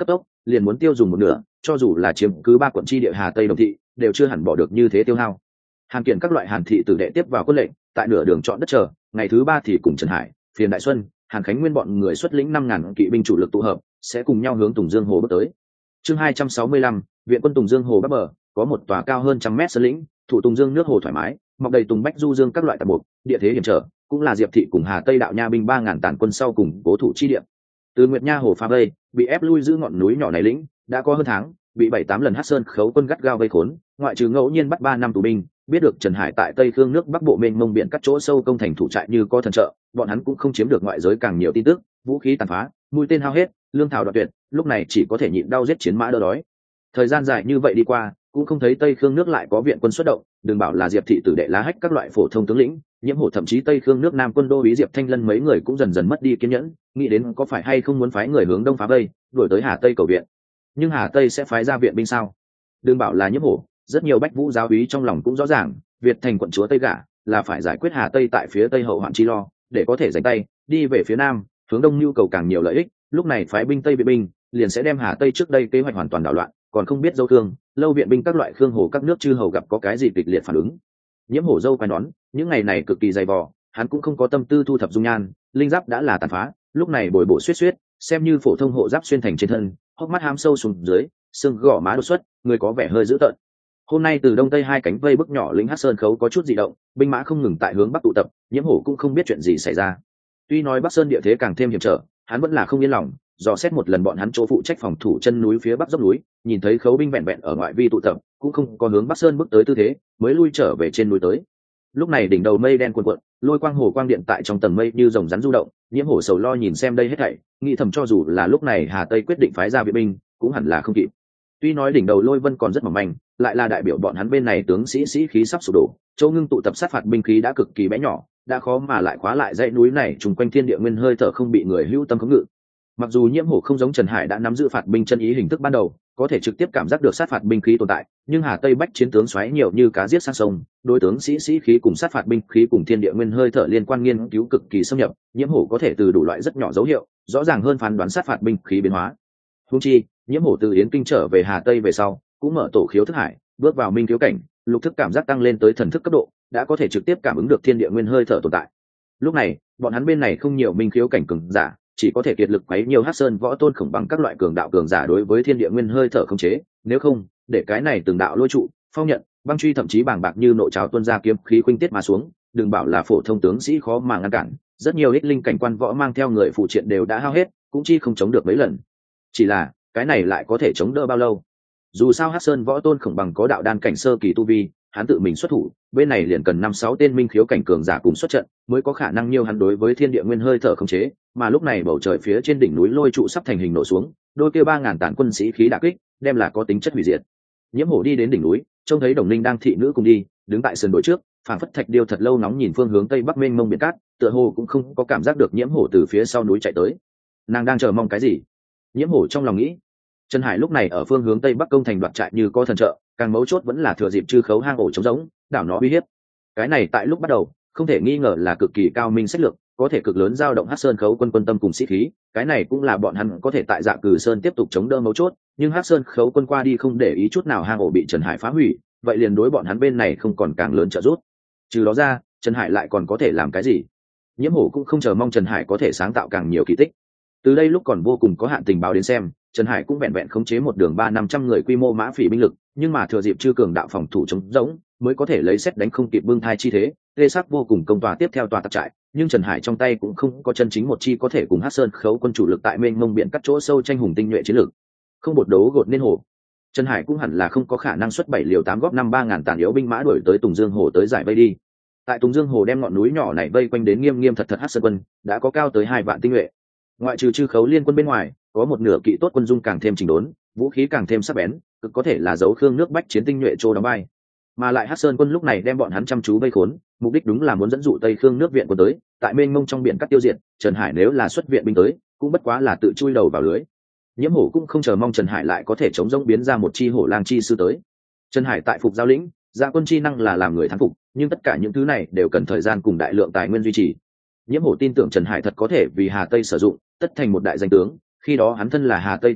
liền muốn tiêu dùng một nửa, cho dù là chiếm cứ ba quận chi địa Hà Tây Đồng thị đều chưa hẳn bỏ được như thế tiêu hao. Hàn Kiện các loại Hàn thị tử đệ tiếp vào quân lệnh, tại nửa đường chọn đất chờ, ngày thứ ba thì cùng Trần Hải, Phiền Đại Xuân, Hàn Khánh Nguyên bọn người xuất lĩnh năm ngàn kỵ binh chủ lực tụ hợp, sẽ cùng nhau hướng Tùng Dương Hồ bước tới. Chương hai trăm sáu mươi lăm, viện quân Tùng Dương Hồ bắc bờ, có một tòa cao hơn trăm mét sơn lĩnh, thủ Tùng Dương nước hồ thoải mái, mọc đầy tùng bách du dương các loại tạp mục, địa thế hiểm trở, cũng là Diệp thị cùng Hà Tây đạo nha binh ba ngàn tàn quân sau cùng cố thủ chi địa. Từ Nguyệt Nha hồ phá vây, bị ép lui giữ ngọn núi nhỏ này lĩnh, đã có hơn tháng, bị bảy tám lần Hắc Sơn khấu quân gắt gao vây khốn, ngoại trừ ngẫu nhiên bắt ba năm tù binh, biết được Trần Hải tại Tây Khương nước Bắc Bộ mênh mông biển cắt chỗ sâu công thành thủ trại như có thần trợ, bọn hắn cũng không chiếm được ngoại giới càng nhiều tin tức, vũ khí tàn phá, mũi tên hao hết, lương thảo đoạn tuyệt, lúc này chỉ có thể nhịn đau giết chiến mã đỡ đói. Thời gian dài như vậy đi qua, cũng không thấy Tây Khương nước lại có viện quân xuất động, đừng bảo là Diệp thị tử đệ lá hách các loại phổ thông tướng lĩnh, Nhiễm Hổ thậm chí Tây Khương nước Nam quân đô úy Diệp Thanh Lân mấy người cũng dần dần mất đi kiên nhẫn, nghĩ đến có phải hay không muốn phái người hướng đông phá vây, đuổi tới Hà Tây cầu viện. Nhưng Hà Tây sẽ phái ra viện binh sao? Đừng bảo là Nhiễm Hổ, rất nhiều bách vũ giáo úy trong lòng cũng rõ ràng, Việt thành quận chúa Tây Gả là phải giải quyết Hà Tây tại phía Tây hậu hoạn chi lo, để có thể giành tay, đi về phía Nam, hướng đông nhu cầu càng nhiều lợi ích, lúc này phái binh Tây viện binh, liền sẽ đem Hà Tây trước đây kế hoạch hoàn toàn đảo loạn, còn không biết dâu thương, lâu viện binh các loại khương hồ các nước chư hầu gặp có cái gì kịch liệt phản ứng. Nhiễm Hổ dâu quai nón, những ngày này cực kỳ dày vò, hắn cũng không có tâm tư thu thập dung nhan, linh giáp đã là tàn phá, lúc này bồi bổ xuyết xuyết, xem như phổ thông hộ giáp xuyên thành trên thân, hốc mắt hám sâu xuống dưới, xương gò má đột xuất, người có vẻ hơi dữ tợn. Hôm nay từ đông tây hai cánh vây bức nhỏ lĩnh Hắc Sơn khấu có chút dị động, binh mã không ngừng tại hướng bắc tụ tập, Nhiễm Hổ cũng không biết chuyện gì xảy ra. Tuy nói Bắc Sơn địa thế càng thêm hiểm trở, hắn vẫn là không yên lòng, dò xét một lần bọn hắn chỗ phụ trách phòng thủ chân núi phía bắc dốc núi, nhìn thấy khấu binh vẹn vẹn ở ngoại vi tụ tập, cũng không có hướng Bắc Sơn bước tới tư thế, mới lui trở về trên núi tới. Lúc này đỉnh đầu mây đen cuồn cuộn, lôi quang hồ quang điện tại trong tầng mây như rồng rắn du động, Nhiễm Hổ sầu lo nhìn xem đây hết thảy, nghĩ thầm cho dù là lúc này Hà Tây quyết định phái ra viện binh, cũng hẳn là không kịp. Tuy nói đỉnh đầu lôi vân còn rất mỏng manh, lại là đại biểu bọn hắn bên này tướng sĩ sĩ khí sắp sụp đổ, châu ngưng tụ tập sát phạt binh khí đã cực kỳ bé nhỏ, đã khó mà lại khóa lại dãy núi này trùng quanh thiên địa nguyên hơi thở không bị người hữu tâm khống ngự. Mặc dù Nhiễm Hổ không giống Trần Hải đã nắm giữ phạt binh chân ý hình thức ban đầu, có thể trực tiếp cảm giác được sát phạt binh khí tồn tại, nhưng Hà Tây bách chiến tướng xoáy nhiều như cá giết sang sông, đối tướng sĩ sĩ khí cùng sát phạt binh khí cùng thiên địa nguyên hơi thở liên quan nghiên cứu cực kỳ xâm nhập, Nhiễm Hổ có thể từ đủ loại rất nhỏ dấu hiệu, rõ ràng hơn phán đoán sát phạt binh khí biến hóa. Huống chi, Nhiễm Hổ từ Yến Kinh trở về Hà Tây về sau, cũng mở tổ khiếu thức hải, bước vào minh khiếu cảnh, lục thức cảm giác tăng lên tới thần thức cấp độ, đã có thể trực tiếp cảm ứng được thiên địa nguyên hơi thở tồn tại. Lúc này, bọn hắn bên này không nhiều minh khiếu cảnh cường giả, chỉ có thể kiệt lực quấy nhiều Hắc Sơn võ tôn khổng bằng các loại cường đạo cường giả đối với thiên địa nguyên hơi thở không chế, nếu không, để cái này từng đạo lôi trụ, phong nhận, băng truy thậm chí bàng bạc như nội trào tuôn ra kiếm khí khuynh tiết mà xuống, đừng bảo là phổ thông tướng sĩ khó mà ngăn cản, rất nhiều ích linh cảnh quan võ mang theo người phụ triện đều đã hao hết, cũng chi không chống được mấy lần. Chỉ là, cái này lại có thể chống đỡ bao lâu? Dù sao Hắc Sơn võ tôn khổng bằng có đạo đan cảnh sơ kỳ tu vi, hắn tự mình xuất thủ, bên này liền cần năm sáu tên minh khiếu cảnh cường giả cùng xuất trận, mới có khả năng nhiêu hắn đối với thiên địa nguyên hơi thở khống chế, mà lúc này bầu trời phía trên đỉnh núi lôi trụ sắp thành hình nổ xuống, đôi kia ba ngàn tản quân sĩ khí đả kích, đem là có tính chất hủy diệt. Nhiễm Hổ đi đến đỉnh núi, trông thấy Đồng Ninh đang thị nữ cùng đi, đứng tại sườn đồi trước, phảng phất thạch điêu thật lâu nóng nhìn phương hướng tây bắc mênh mông biển cát, tựa hồ cũng không có cảm giác được Nhiễm Hổ từ phía sau núi chạy tới. Nàng đang chờ mong cái gì? Nhiễm Hổ trong lòng nghĩ. Trần Hải lúc này ở phương hướng tây bắc công thành đoạt trại như có thần trợ, càng mấu chốt vẫn là thừa dịp chư khấu hang ổ trống rỗng, đảo nó uy hiếp. Cái này tại lúc bắt đầu, không thể nghi ngờ là cực kỳ cao minh sách lược, có thể cực lớn dao động Hắc Sơn khấu quân quân tâm cùng sĩ khí, cái này cũng là bọn hắn có thể tại Dạ Cử Sơn tiếp tục chống đỡ mấu chốt, nhưng Hắc Sơn khấu quân qua đi không để ý chút nào hang ổ bị Trần Hải phá hủy, vậy liền đối bọn hắn bên này không còn càng lớn trợ giúp. Trừ đó ra, Trần Hải lại còn có thể làm cái gì? Nhiễm Hổ cũng không chờ mong Trần Hải có thể sáng tạo càng nhiều kỳ tích. Từ đây lúc còn vô cùng có hạn tình báo đến xem, Trần Hải cũng vẹn vẹn khống chế một đường ba năm trăm người quy mô mã phỉ binh lực, nhưng mà thừa dịp chư cường đạo phòng thủ chống rỗng, mới có thể lấy xét đánh không kịp bưng thai chi thế, lê sắc vô cùng công tòa tiếp theo tòa tập trại. Nhưng Trần Hải trong tay cũng không có chân chính một chi có thể cùng Hắc Sơn khấu quân chủ lực tại mênh mông biển cắt chỗ sâu tranh hùng tinh nhuệ chiến lược, không bột đấu gột nên hổ. Trần Hải cũng hẳn là không có khả năng xuất bảy liều tám góp năm ba ngàn tàn yếu binh mã đuổi tới Tùng Dương Hồ tới giải vây đi. Tại Tùng Dương Hồ đem ngọn núi nhỏ này vây quanh đến nghiêm nghiêm thật thật Hắc Sơn quân, đã có cao tới hai vạn tinh nhuệ. Ngoại trừ chư khấu liên quân bên ngoài, có một nửa kỵ tốt quân dung càng thêm chỉnh đốn, vũ khí càng thêm sắc bén, cực có thể là dấu khương nước bách chiến tinh nhuệ trô đóng bay. Mà lại Hắc Sơn quân lúc này đem bọn hắn chăm chú vây khốn, mục đích đúng là muốn dẫn dụ Tây Khương nước viện quân tới, tại mênh mông trong biển cắt tiêu diệt. Trần Hải nếu là xuất viện binh tới, cũng bất quá là tự chui đầu vào lưới. Nhiễm Hổ cũng không chờ mong Trần Hải lại có thể chống rỗng biến ra một chi hổ lang chi sư tới. Trần Hải tại phục giao lĩnh, gia quân chi năng là làm người thắng phục, nhưng tất cả những thứ này đều cần thời gian cùng đại lượng tài nguyên duy trì. Nhiễm Hổ tin tưởng Trần Hải thật có thể vì Hà Tây sử dụng, tất thành một đại danh tướng, khi đó hắn thân là Hà Tây tử đệ,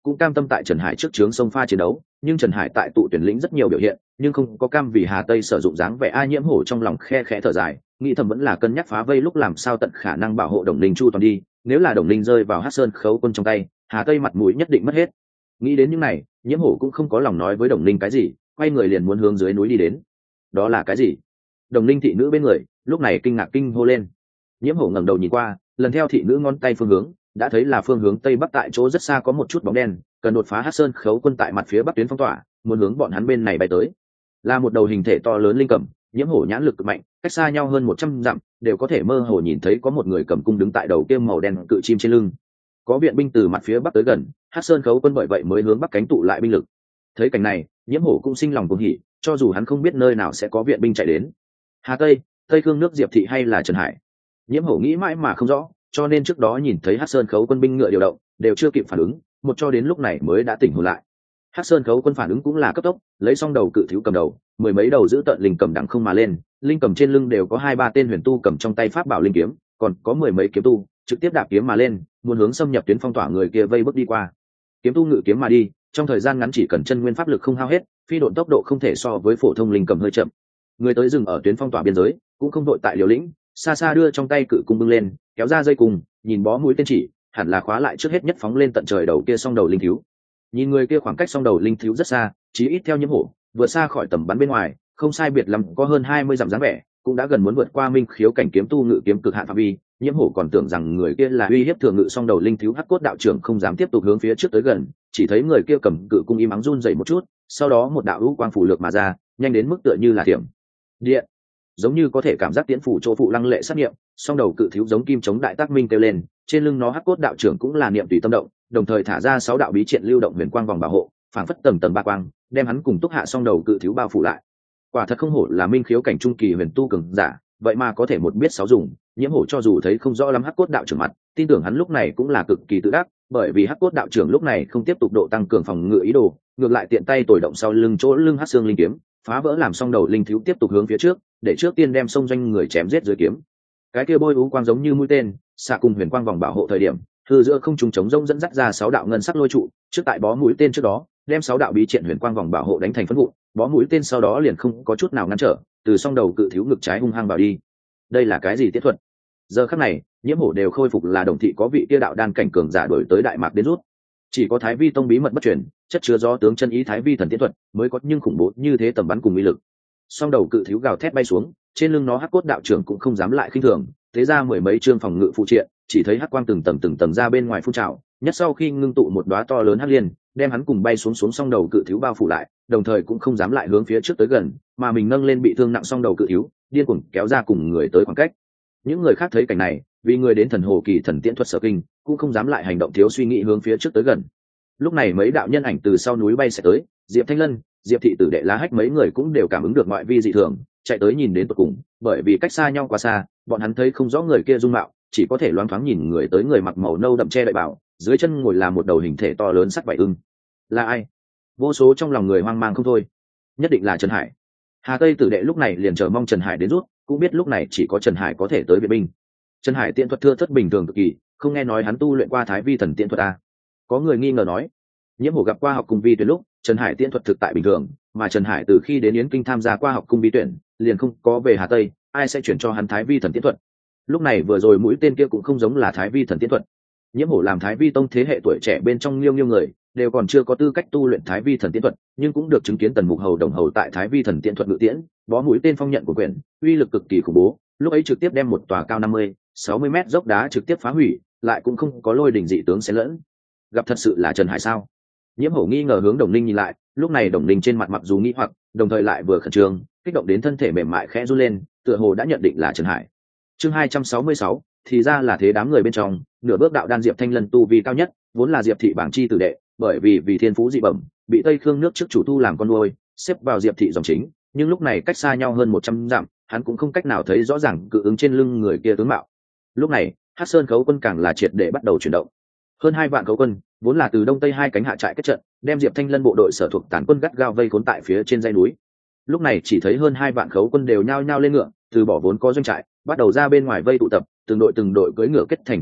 cũng cam tâm tại Trần Hải trước trướng sông pha chiến đấu, nhưng Trần Hải tại tụ tuyển lĩnh rất nhiều biểu hiện, nhưng không có cam vì Hà Tây sử dụng dáng vẻ A Nhiễm Hổ trong lòng khe khẽ thở dài, nghĩ thầm vẫn là cân nhắc phá vây lúc làm sao tận khả năng bảo hộ Đồng Ninh chu toàn đi, nếu là Đồng Ninh rơi vào Hắc Sơn Khấu Quân trong tay, Hà Tây mặt mũi nhất định mất hết. Nghĩ đến những này, Nhiễm Hổ cũng không có lòng nói với Đồng Ninh cái gì, quay người liền muốn hướng dưới núi đi đến. Đó là cái gì? Đồng Ninh thị nữ bên người lúc này kinh ngạc kinh hô lên. Nhiễm Hổ ngẩng đầu nhìn qua, lần theo thị nữ ngón tay phương hướng, đã thấy là phương hướng tây bắc tại chỗ rất xa có một chút bóng đen, cần đột phá Hắc Sơn Khấu Quân tại mặt phía bắc tuyến phong tỏa, muốn hướng bọn hắn bên này bay tới. Là một đầu hình thể to lớn linh cầm, Nhiễm Hổ nhãn lực cực mạnh, cách xa nhau hơn một trăm dặm, đều có thể mơ hồ nhìn thấy có một người cầm cung đứng tại đầu kia màu đen cự chim trên lưng. Có viện binh từ mặt phía bắc tới gần, Hắc Sơn Khấu Quân bởi vậy mới hướng bắc cánh tụ lại binh lực. Thấy cảnh này, Nhiễm Hổ cũng sinh lòng cuồng hỉ, cho dù hắn không biết nơi nào sẽ có viện binh chạy đến. Hà Tây, Tây Khương nước Diệp thị hay là Trần Hải? Nhiễm Hổ nghĩ mãi mà không rõ, cho nên trước đó nhìn thấy Hắc Sơn Khấu Quân binh ngựa điều động, đều chưa kịp phản ứng, một cho đến lúc này mới đã tỉnh hồn lại. Hắc Sơn Khấu Quân phản ứng cũng là cấp tốc, lấy xong đầu cự thiếu cầm đầu, mười mấy đầu giữ tận linh cầm đằng không mà lên, linh cầm trên lưng đều có hai ba tên huyền tu cầm trong tay pháp bảo linh kiếm, còn có mười mấy kiếm tu trực tiếp đạp kiếm mà lên, muốn hướng xâm nhập tuyến phong tỏa người kia vây bước đi qua. Kiếm tu ngự kiếm mà đi, trong thời gian ngắn chỉ cần chân nguyên pháp lực không hao hết, phi độn tốc độ không thể so với phổ thông linh cầm hơi chậm. Người tới dừng ở tuyến phong tỏa biên giới, cũng không đội tại liều lĩnh, xa xa đưa trong tay cự cung bưng lên, kéo ra dây cung, nhìn bó mũi tên chỉ, hẳn là khóa lại trước hết nhất phóng lên tận trời đầu kia song đầu linh thiếu. Nhìn người kia khoảng cách song đầu linh thiếu rất xa, chí ít theo Nhiễm Hổ, vừa xa khỏi tầm bắn bên ngoài, không sai biệt lắm có hơn hai mươi dặm dáng vẻ, cũng đã gần muốn vượt qua minh khiếu cảnh kiếm tu ngự kiếm cực hạn phạm vi. Nhiễm Hổ còn tưởng rằng người kia là uy hiếp thường ngự song đầu linh thiếu Hắc Cốt đạo trưởng, không dám tiếp tục hướng phía trước tới gần, chỉ thấy người kia cầm cự cung im ắng run dậy một chút, sau đó một đạo hữu quang phủ lược mà ra, nhanh đến mức tựa như là thiểm điện, giống như có thể cảm giác tiễn phủ chỗ phụ lăng lệ sát nghiệm. Song đầu cự thiếu giống kim chống đại tác minh kêu lên, trên lưng nó Hắc Cốt đạo trưởng cũng là niệm tùy tâm động, đồng thời thả ra sáu đạo bí triện lưu động huyền quang vòng bảo hộ, phảng phất tầng tầng ba quang, đem hắn cùng túc hạ song đầu cự thiếu bao phủ lại. Quả thật không hổ là minh khiếu cảnh trung kỳ huyền tu cường giả, vậy mà có thể một biết sáu dùng. Nhiễm Hổ cho dù thấy không rõ lắm Hắc Cốt đạo trưởng mặt, tin tưởng hắn lúc này cũng là cực kỳ tự đắc, bởi vì Hắc Cốt đạo trưởng lúc này không tiếp tục độ tăng cường phòng ngự ý đồ, ngược lại tiện tay tồi động sau lưng chỗ lưng Hắc Xương linh kiếm, phá vỡ làm song đầu linh thiếu tiếp tục hướng phía trước, để trước tiên đem sông doanh người chém giết dưới kiếm. Cái kia bôi ú quang giống như mũi tên, xạ cùng huyền quang vòng bảo hộ thời điểm, hư giữa không trung chống rông dẫn dắt ra sáu đạo ngân sắc lôi trụ, trước tại bó mũi tên trước đó, đem sáu đạo bí triện huyền quang vòng bảo hộ đánh thành phấn vụn, bó mũi tên sau đó liền không có chút nào ngăn trở, từ song đầu cự thiếu ngực trái hung hăng vào đi. Đây là cái gì tiết thuật? Giờ khắc này, Nhiễm Hổ đều khôi phục là đồng thị có vị kia đạo đan cảnh cường giả đổi tới đại mạc đến rút. Chỉ có Thái Vi tông bí mật bất truyền, chất chứa do tướng chân ý Thái Vi thần tiết thuật, mới có nhưng khủng bố như thế tầm bắn cùng uy lực. Song đầu cự thiếu gào thét bay xuống, trên lưng nó Hắc Cốt đạo trưởng cũng không dám lại khinh thường, thế ra mười mấy chương phòng ngự phụ triện, chỉ thấy hắc quang từng tầng từng tầng ra bên ngoài phun trào, nhất sau khi ngưng tụ một đóa to lớn hắc liên, đem hắn cùng bay xuống xuống song đầu cự thiếu bao phủ lại, đồng thời cũng không dám lại hướng phía trước tới gần, mà mình nâng lên bị thương nặng song đầu cự thiếu, điên cuồng kéo ra cùng người tới khoảng cách. Những người khác thấy cảnh này, vì người đến thần hồ kỳ thần tiễn thuật sở kinh, cũng không dám lại hành động thiếu suy nghĩ hướng phía trước tới gần. Lúc này mấy đạo nhân ảnh từ sau núi bay sẽ tới, Diệp Thanh Lân, Diệp thị tử đệ lá hách mấy người cũng đều cảm ứng được ngoại vi dị thường, chạy tới nhìn đến tận cùng, bởi vì cách xa nhau quá xa, bọn hắn thấy không rõ người kia dung mạo, chỉ có thể loáng thoáng nhìn người tới người mặc màu nâu đậm che đậy bảo, dưới chân ngồi là một đầu hình thể to lớn sắc vảy ưng. Là ai? Vô số trong lòng người hoang mang không thôi. Nhất định là Trần Hải. Hà Tây tử đệ lúc này liền chờ mong Trần Hải đến rút, cũng biết lúc này chỉ có Trần Hải có thể tới viện binh. Trần Hải tiện thuật thưa thất bình thường cực kỳ, không nghe nói hắn tu luyện qua Thái Vi thần tiện thuật à? Có người nghi ngờ nói. Nhiễm Hổ gặp qua học cung vi tuyển lúc, Trần Hải tiện thuật thực tại bình thường, mà Trần Hải từ khi đến Yến Kinh tham gia qua học cung vi tuyển, liền không có về Hà Tây, ai sẽ chuyển cho hắn Thái Vi thần tiện thuật. Lúc này vừa rồi mũi tên kia cũng không giống là Thái Vi thần tiện thuật. Nhiễm Hổ làm Thái Vi tông thế hệ tuổi trẻ bên trong liêu liêu người, đều còn chưa có tư cách tu luyện Thái Vi thần tiễn thuật, nhưng cũng được chứng kiến Tần Mục Hầu đồng hầu tại Thái Vi thần tiễn thuật ngự tiễn, bó mũi tên phong nhận của quyển, uy lực cực kỳ khủng bố, lúc ấy trực tiếp đem một tòa cao năm mươi, sáu mươi mét dốc đá trực tiếp phá hủy, lại cũng không có lôi đỉnh dị tướng xen lẫn. Gặp thật sự là Trần Hải sao? Nhiễm Hổ nghi ngờ hướng Đồng Ninh nhìn lại, lúc này Đồng Ninh trên mặt mặc dù nghi hoặc, đồng thời lại vừa khẩn trương, kích động đến thân thể mềm mại khẽ run lên, tựa hồ đã nhận định là Trần Hải. Chương hai trăm sáu mươi sáu, thì ra là thế, đám người bên trong, nửa bước đạo đan Diệp Thanh Lân tu vi cao nhất, vốn là Diệp thị bảng chi tử đệ, bởi vì vì thiên phú dị bẩm, bị Tây Khương nước trước chủ thu làm con nuôi, xếp vào Diệp thị dòng chính, nhưng lúc này cách xa nhau hơn một trăm dặm, hắn cũng không cách nào thấy rõ ràng cự ứng trên lưng người kia tướng mạo. Lúc này, Hắc Sơn Khấu Quân càng là triệt để bắt đầu chuyển động. Hơn hai vạn khấu quân, vốn là từ đông tây hai cánh hạ trại kết trận, đem Diệp Thanh Lân bộ đội sở thuộc tản quân gắt gao vây khốn tại phía trên dãy núi. Lúc này chỉ thấy hơn hai vạn khấu quân đều nhao nhao lên ngựa, từ bỏ vốn có doanh trại, bắt đầu ra bên ngoài vây tụ tập, từng đội từng đội cưỡi ngựa kết thành chiến trận,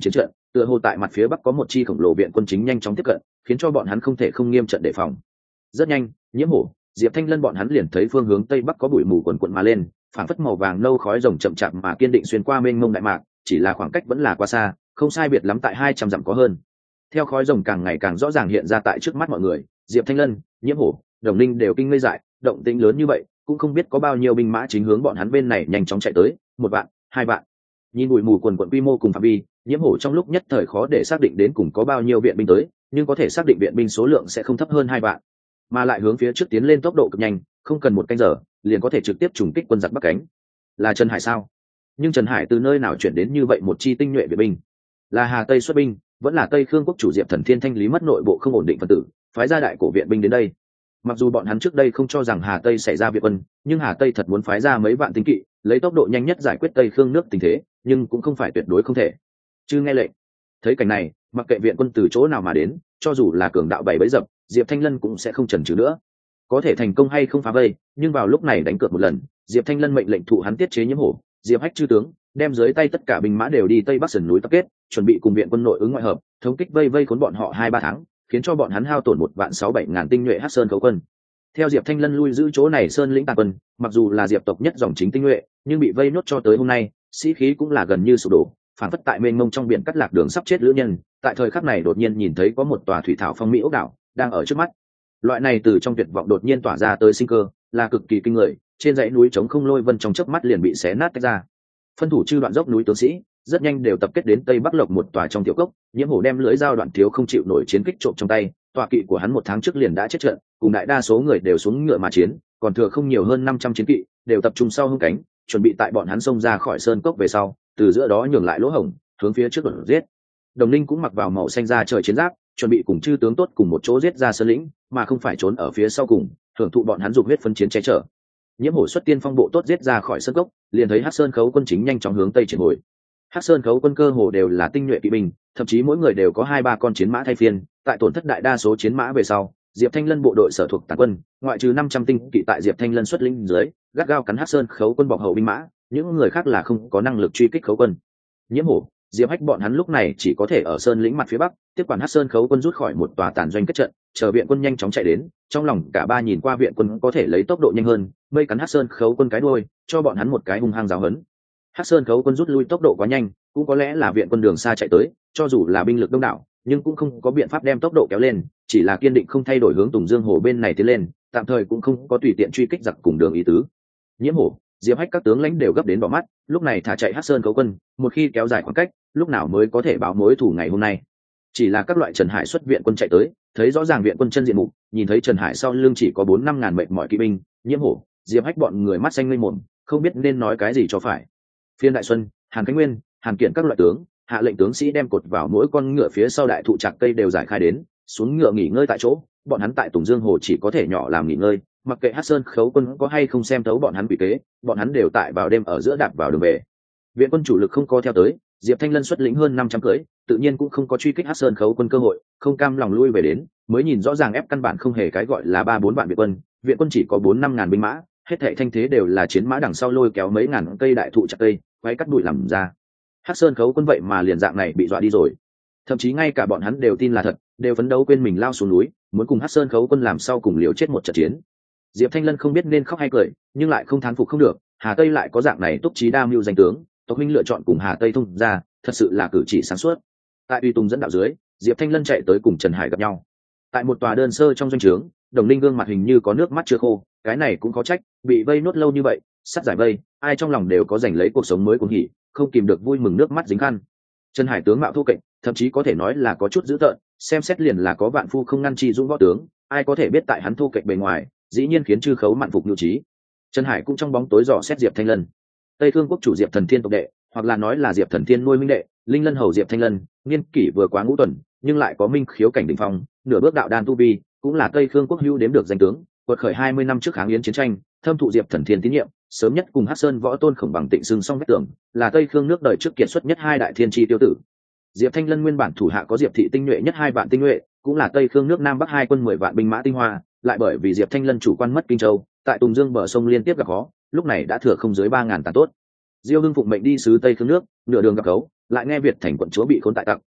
tựa hồ tại mặt phía bắc có một chi khổng lồ viện quân chính nhanh chóng tiếp cận, khiến cho bọn hắn không thể không nghiêm trận đề phòng. Rất nhanh, Nhiễm Hổ, Diệp Thanh Lân bọn hắn liền thấy phương hướng tây bắc có bụi mù quần quận mà lên, phảng phất màu vàng nâu khói rồng chậm chạp mà kiên định xuyên qua mênh mông đại mạc, chỉ là khoảng cách vẫn là quá xa, không sai biệt lắm tại hai trăm dặm có hơn. Theo khói rồng càng ngày càng rõ ràng hiện ra tại trước mắt mọi người, Diệp Thanh Lân, Nhiễm Hổ, Đồng Ninh đều kinh ngây dại, động tĩnh lớn như vậy, cũng không biết có bao nhiêu binh mã chính hướng bọn hắn bên này nhanh chóng chạy tới, một vạn, hai vạn. Nhìn bụi mù quần quận quy mô cùng phạm vi, Nhiễm Hổ trong lúc nhất thời khó để xác định đến cùng có bao nhiêu viện binh tới, nhưng có thể xác định viện binh số lượng sẽ không thấp hơn hai vạn, mà lại hướng phía trước tiến lên tốc độ cực nhanh, không cần một canh giờ liền có thể trực tiếp trùng kích quân giặc bắc cánh. Là Trần Hải sao? Nhưng Trần Hải từ nơi nào chuyển đến như vậy một chi tinh nhuệ viện binh? Là Hà Tây xuất binh, vẫn là Tây Khương quốc chủ Diệp Thần Thiên thanh lý mất nội bộ không ổn định phân tử, phái ra đại cổ viện binh đến đây? Mặc dù bọn hắn trước đây không cho rằng Hà Tây xảy ra viện quân, nhưng Hà Tây thật muốn phái ra mấy vạn tinh kỵ, lấy tốc độ nhanh nhất giải quyết Tây Khương nước tình thế, nhưng cũng không phải tuyệt đối không thể. Chứ nghe lệnh. Thấy cảnh này, mặc kệ viện quân từ chỗ nào mà đến, cho dù là cường đạo bảy bấy dập, Diệp Thanh Lân cũng sẽ không chần chừ nữa. Có thể thành công hay không phá vây, nhưng vào lúc này đánh cược một lần, Diệp Thanh Lân mệnh lệnh thụ hắn tiết chế Nhiễm Hổ, Diệp Hách chư tướng, đem dưới tay tất cả binh mã đều đi tây bắc sườn núi tập kết, chuẩn bị cùng viện quân nội ứng ngoại hợp, thống kích vây vây khốn bọn họ hai ba tháng, khiến cho bọn hắn hao tổn một vạn sáu bảy ngàn tinh nhuệ Hắc Sơn khấu quân. Theo Diệp Thanh Lân lui giữ chỗ này sơn lĩnh tàn quân, mặc dù là Diệp tộc nhất dòng chính tinh nhuệ, nhưng bị vây nốt cho tới hôm nay, sĩ khí cũng là gần như sụp đổ, phản phất tại mênh mông trong biển cắt lạc đường sắp chết lữ nhân. Tại thời khắc này đột nhiên nhìn thấy có một tòa thủy thảo phong mỹ ốc đảo đang ở trước mắt. Loại này từ trong tuyệt vọng đột nhiên tỏa ra tới sinh cơ, là cực kỳ kinh người. Trên dãy núi trống không lôi vân trong chớp mắt liền bị xé nát tách ra. Phân thủ chư đoạn dốc núi tướng sĩ rất nhanh đều tập kết đến tây bắc lộc một tòa trong tiểu cốc. Nhiễm Hổ đem lưỡi dao đoạn thiếu không chịu nổi chiến kích trộm trong tay, tọa kỵ của hắn một tháng trước liền đã chết trận, cùng đại đa số người đều xuống ngựa mà chiến, còn thừa không nhiều hơn năm trăm chiến kỵ, đều tập trung sau hông cánh, chuẩn bị tại bọn hắn xông ra khỏi sơn cốc về sau, từ giữa đó nhường lại lỗ hổng, hướng phía trước đột giết. Đồng Ninh cũng mặc vào màu xanh da trời chiến giáp, chuẩn bị cùng chư tướng tốt cùng một chỗ giết ra sơn lĩnh, mà không phải trốn ở phía sau cùng, hưởng thụ bọn hắn dục huyết phân chiến che chở. Nhiễm Hổ xuất tiên phong bộ tốt giết ra khỏi sơn cốc, liền thấy Hắc Sơn khấu quân chính nhanh chóng hướng tây triển hồi. Hắc Sơn khấu quân cơ hồ đều là tinh nhuệ kỵ binh, thậm chí mỗi người đều có hai ba con chiến mã thay phiên, tại tổn thất đại đa số chiến mã về sau, Diệp Thanh Lân bộ đội sở thuộc tàn quân, ngoại trừ năm trăm tinh kỵ tại Diệp Thanh Lân xuất lĩnh dưới, gắt gao cắn Hắc Sơn khấu quân bọc hậu binh mã, những người khác là không có năng lực truy kích khấu quân. Nhiễm Hổ, Diệp Hách bọn hắn lúc này chỉ có thể ở sơn lĩnh mặt phía bắc, tiếp quản Hắc Sơn khấu quân rút khỏi một tòa tàn doanh kết trận, chờ viện quân nhanh chóng chạy đến, trong lòng cả ba nhìn qua viện quân có thể lấy tốc độ nhanh hơn, mây cắn Hắc Sơn khấu quân cái đuôi, cho bọn hắn một cái hung hăng giáo huấn. Hắc Sơn khấu quân rút lui tốc độ quá nhanh, cũng có lẽ là viện quân đường xa chạy tới, cho dù là binh lực đông đảo, nhưng cũng không có biện pháp đem tốc độ kéo lên, chỉ là kiên định không thay đổi hướng Tùng Dương Hồ bên này tiến lên, tạm thời cũng không có tùy tiện truy kích giặc cùng đường ý tứ. Nhiễm Hổ, Diệp Hách các tướng lãnh đều gấp đến bỏ mắt, lúc này thả chạy Hắc Sơn khấu quân, một khi kéo dài khoảng cách, lúc nào mới có thể báo mối thù ngày hôm nay. Chỉ là các loại Trần Hải xuất viện quân chạy tới, thấy rõ ràng viện quân chân diện mục, nhìn thấy Trần Hải sau lưng chỉ có bốn năm ngàn mệnh mọi kỵ binh, Nhiễm Hổ, Diệp Hách bọn người mắt xanh ngây mồm, không biết nên nói cái gì cho phải. Phiên Đại Xuân, Hàn Khánh Nguyên, Hàn Kiện các loại tướng, hạ lệnh tướng sĩ đem cột vào mỗi con ngựa phía sau đại thụ trạc cây đều giải khai đến, xuống ngựa nghỉ ngơi tại chỗ, bọn hắn tại Tùng Dương Hồ chỉ có thể nhỏ làm nghỉ ngơi, mặc kệ Hắc Sơn khấu quân có hay không xem thấu bọn hắn quỷ kế, bọn hắn đều tại vào đêm ở giữa đạp vào đường về. Viện quân chủ lực không có theo tới, Diệp Thanh Lân xuất lĩnh hơn năm trăm cưỡi, tự nhiên cũng không có truy kích Hắc Sơn khấu quân cơ hội, không cam lòng lui về đến, mới nhìn rõ ràng ép căn bản không hề cái gọi là ba bốn vạn viện quân, viện quân chỉ có bốn năm ngàn binh mã, hết thảy thanh thế đều là chiến mã đằng sau lôi kéo mấy ngàn cây đại thụ chặt cây, quay cắt bụi làm ra. Hắc Sơn khấu quân vậy mà liền dạng này bị dọa đi rồi, thậm chí ngay cả bọn hắn đều tin là thật, đều phấn đấu quên mình lao xuống núi, muốn cùng Hắc Sơn khấu quân làm sau cùng liều chết một trận chiến. Diệp Thanh Lân không biết nên khóc hay cười, nhưng lại không thán phục không được, Hà Tây lại có dạng này túc trí đa mưu danh tướng, tộc minh lựa chọn cùng Hà Tây thông ra, thật sự là cử chỉ sáng suốt. Tại Uy Tùng dẫn đạo dưới, Diệp Thanh Lân chạy tới cùng Trần Hải gặp nhau. Tại một tòa đơn sơ trong doanh trướng, Đồng Ninh gương mặt hình như có nước mắt chưa khô, cái này cũng có trách, bị vây nốt lâu như vậy, sắt giải vây, ai trong lòng đều có giành lấy cuộc sống mới cuồng hỉ, không kìm được vui mừng nước mắt dính khăn. Trần Hải tướng mạo thô kệch, thậm chí có thể nói là có chút dữ tợn, xem xét liền là có vạn phu không ngăn chi dũng võ tướng, ai có thể biết tại hắn thô kệch bề ngoài, dĩ nhiên khiến chư khấu mạn phục nhu trí. Trần Hải cũng trong bóng tối dò xét Diệp Thanh Lân. Tây Thương quốc chủ Diệp Thần Thiên tộc đệ, hoặc là nói là Diệp Thần Thiên nuôi minh đệ, Linh Lân hầu Diệp Thanh Lân, niên kỷ vừa quá ngũ tuần, nhưng lại có minh khiếu cảnh đỉnh phong, nửa bước đạo đan tu vi, cũng là Tây Thương quốc hữu đếm được danh tướng, quật khởi hai mươi năm trước kháng yến chiến tranh, thâm thụ Diệp Thần Thiên tín nhiệm, sớm nhất cùng Hắc Sơn võ tôn Khổng Bằng Tịnh xưng song vách tưởng, là Tây Khương nước đời trước kiệt xuất nhất hai đại thiên chi tiêu tử. Diệp Thanh Lân nguyên bản thủ hạ có Diệp thị tinh nhuệ nhất hai vạn tinh nhuệ, cũng là Tây Khương nước Nam Bắc hai quân mười vạn binh mã tinh hoa, lại bởi vì Diệp Thanh Lân chủ quan mất Kinh Châu, tại Tùng Dương bờ sông liên tiếp gặp khó, lúc này đã thừa không dưới ba ngàn tàn tốt. Diêu Hưng phụng mệnh đi sứ Tây Khương nước, nửa đường gặp gấu, lại nghe Việt thành quận chúa bị khốn tại tặc,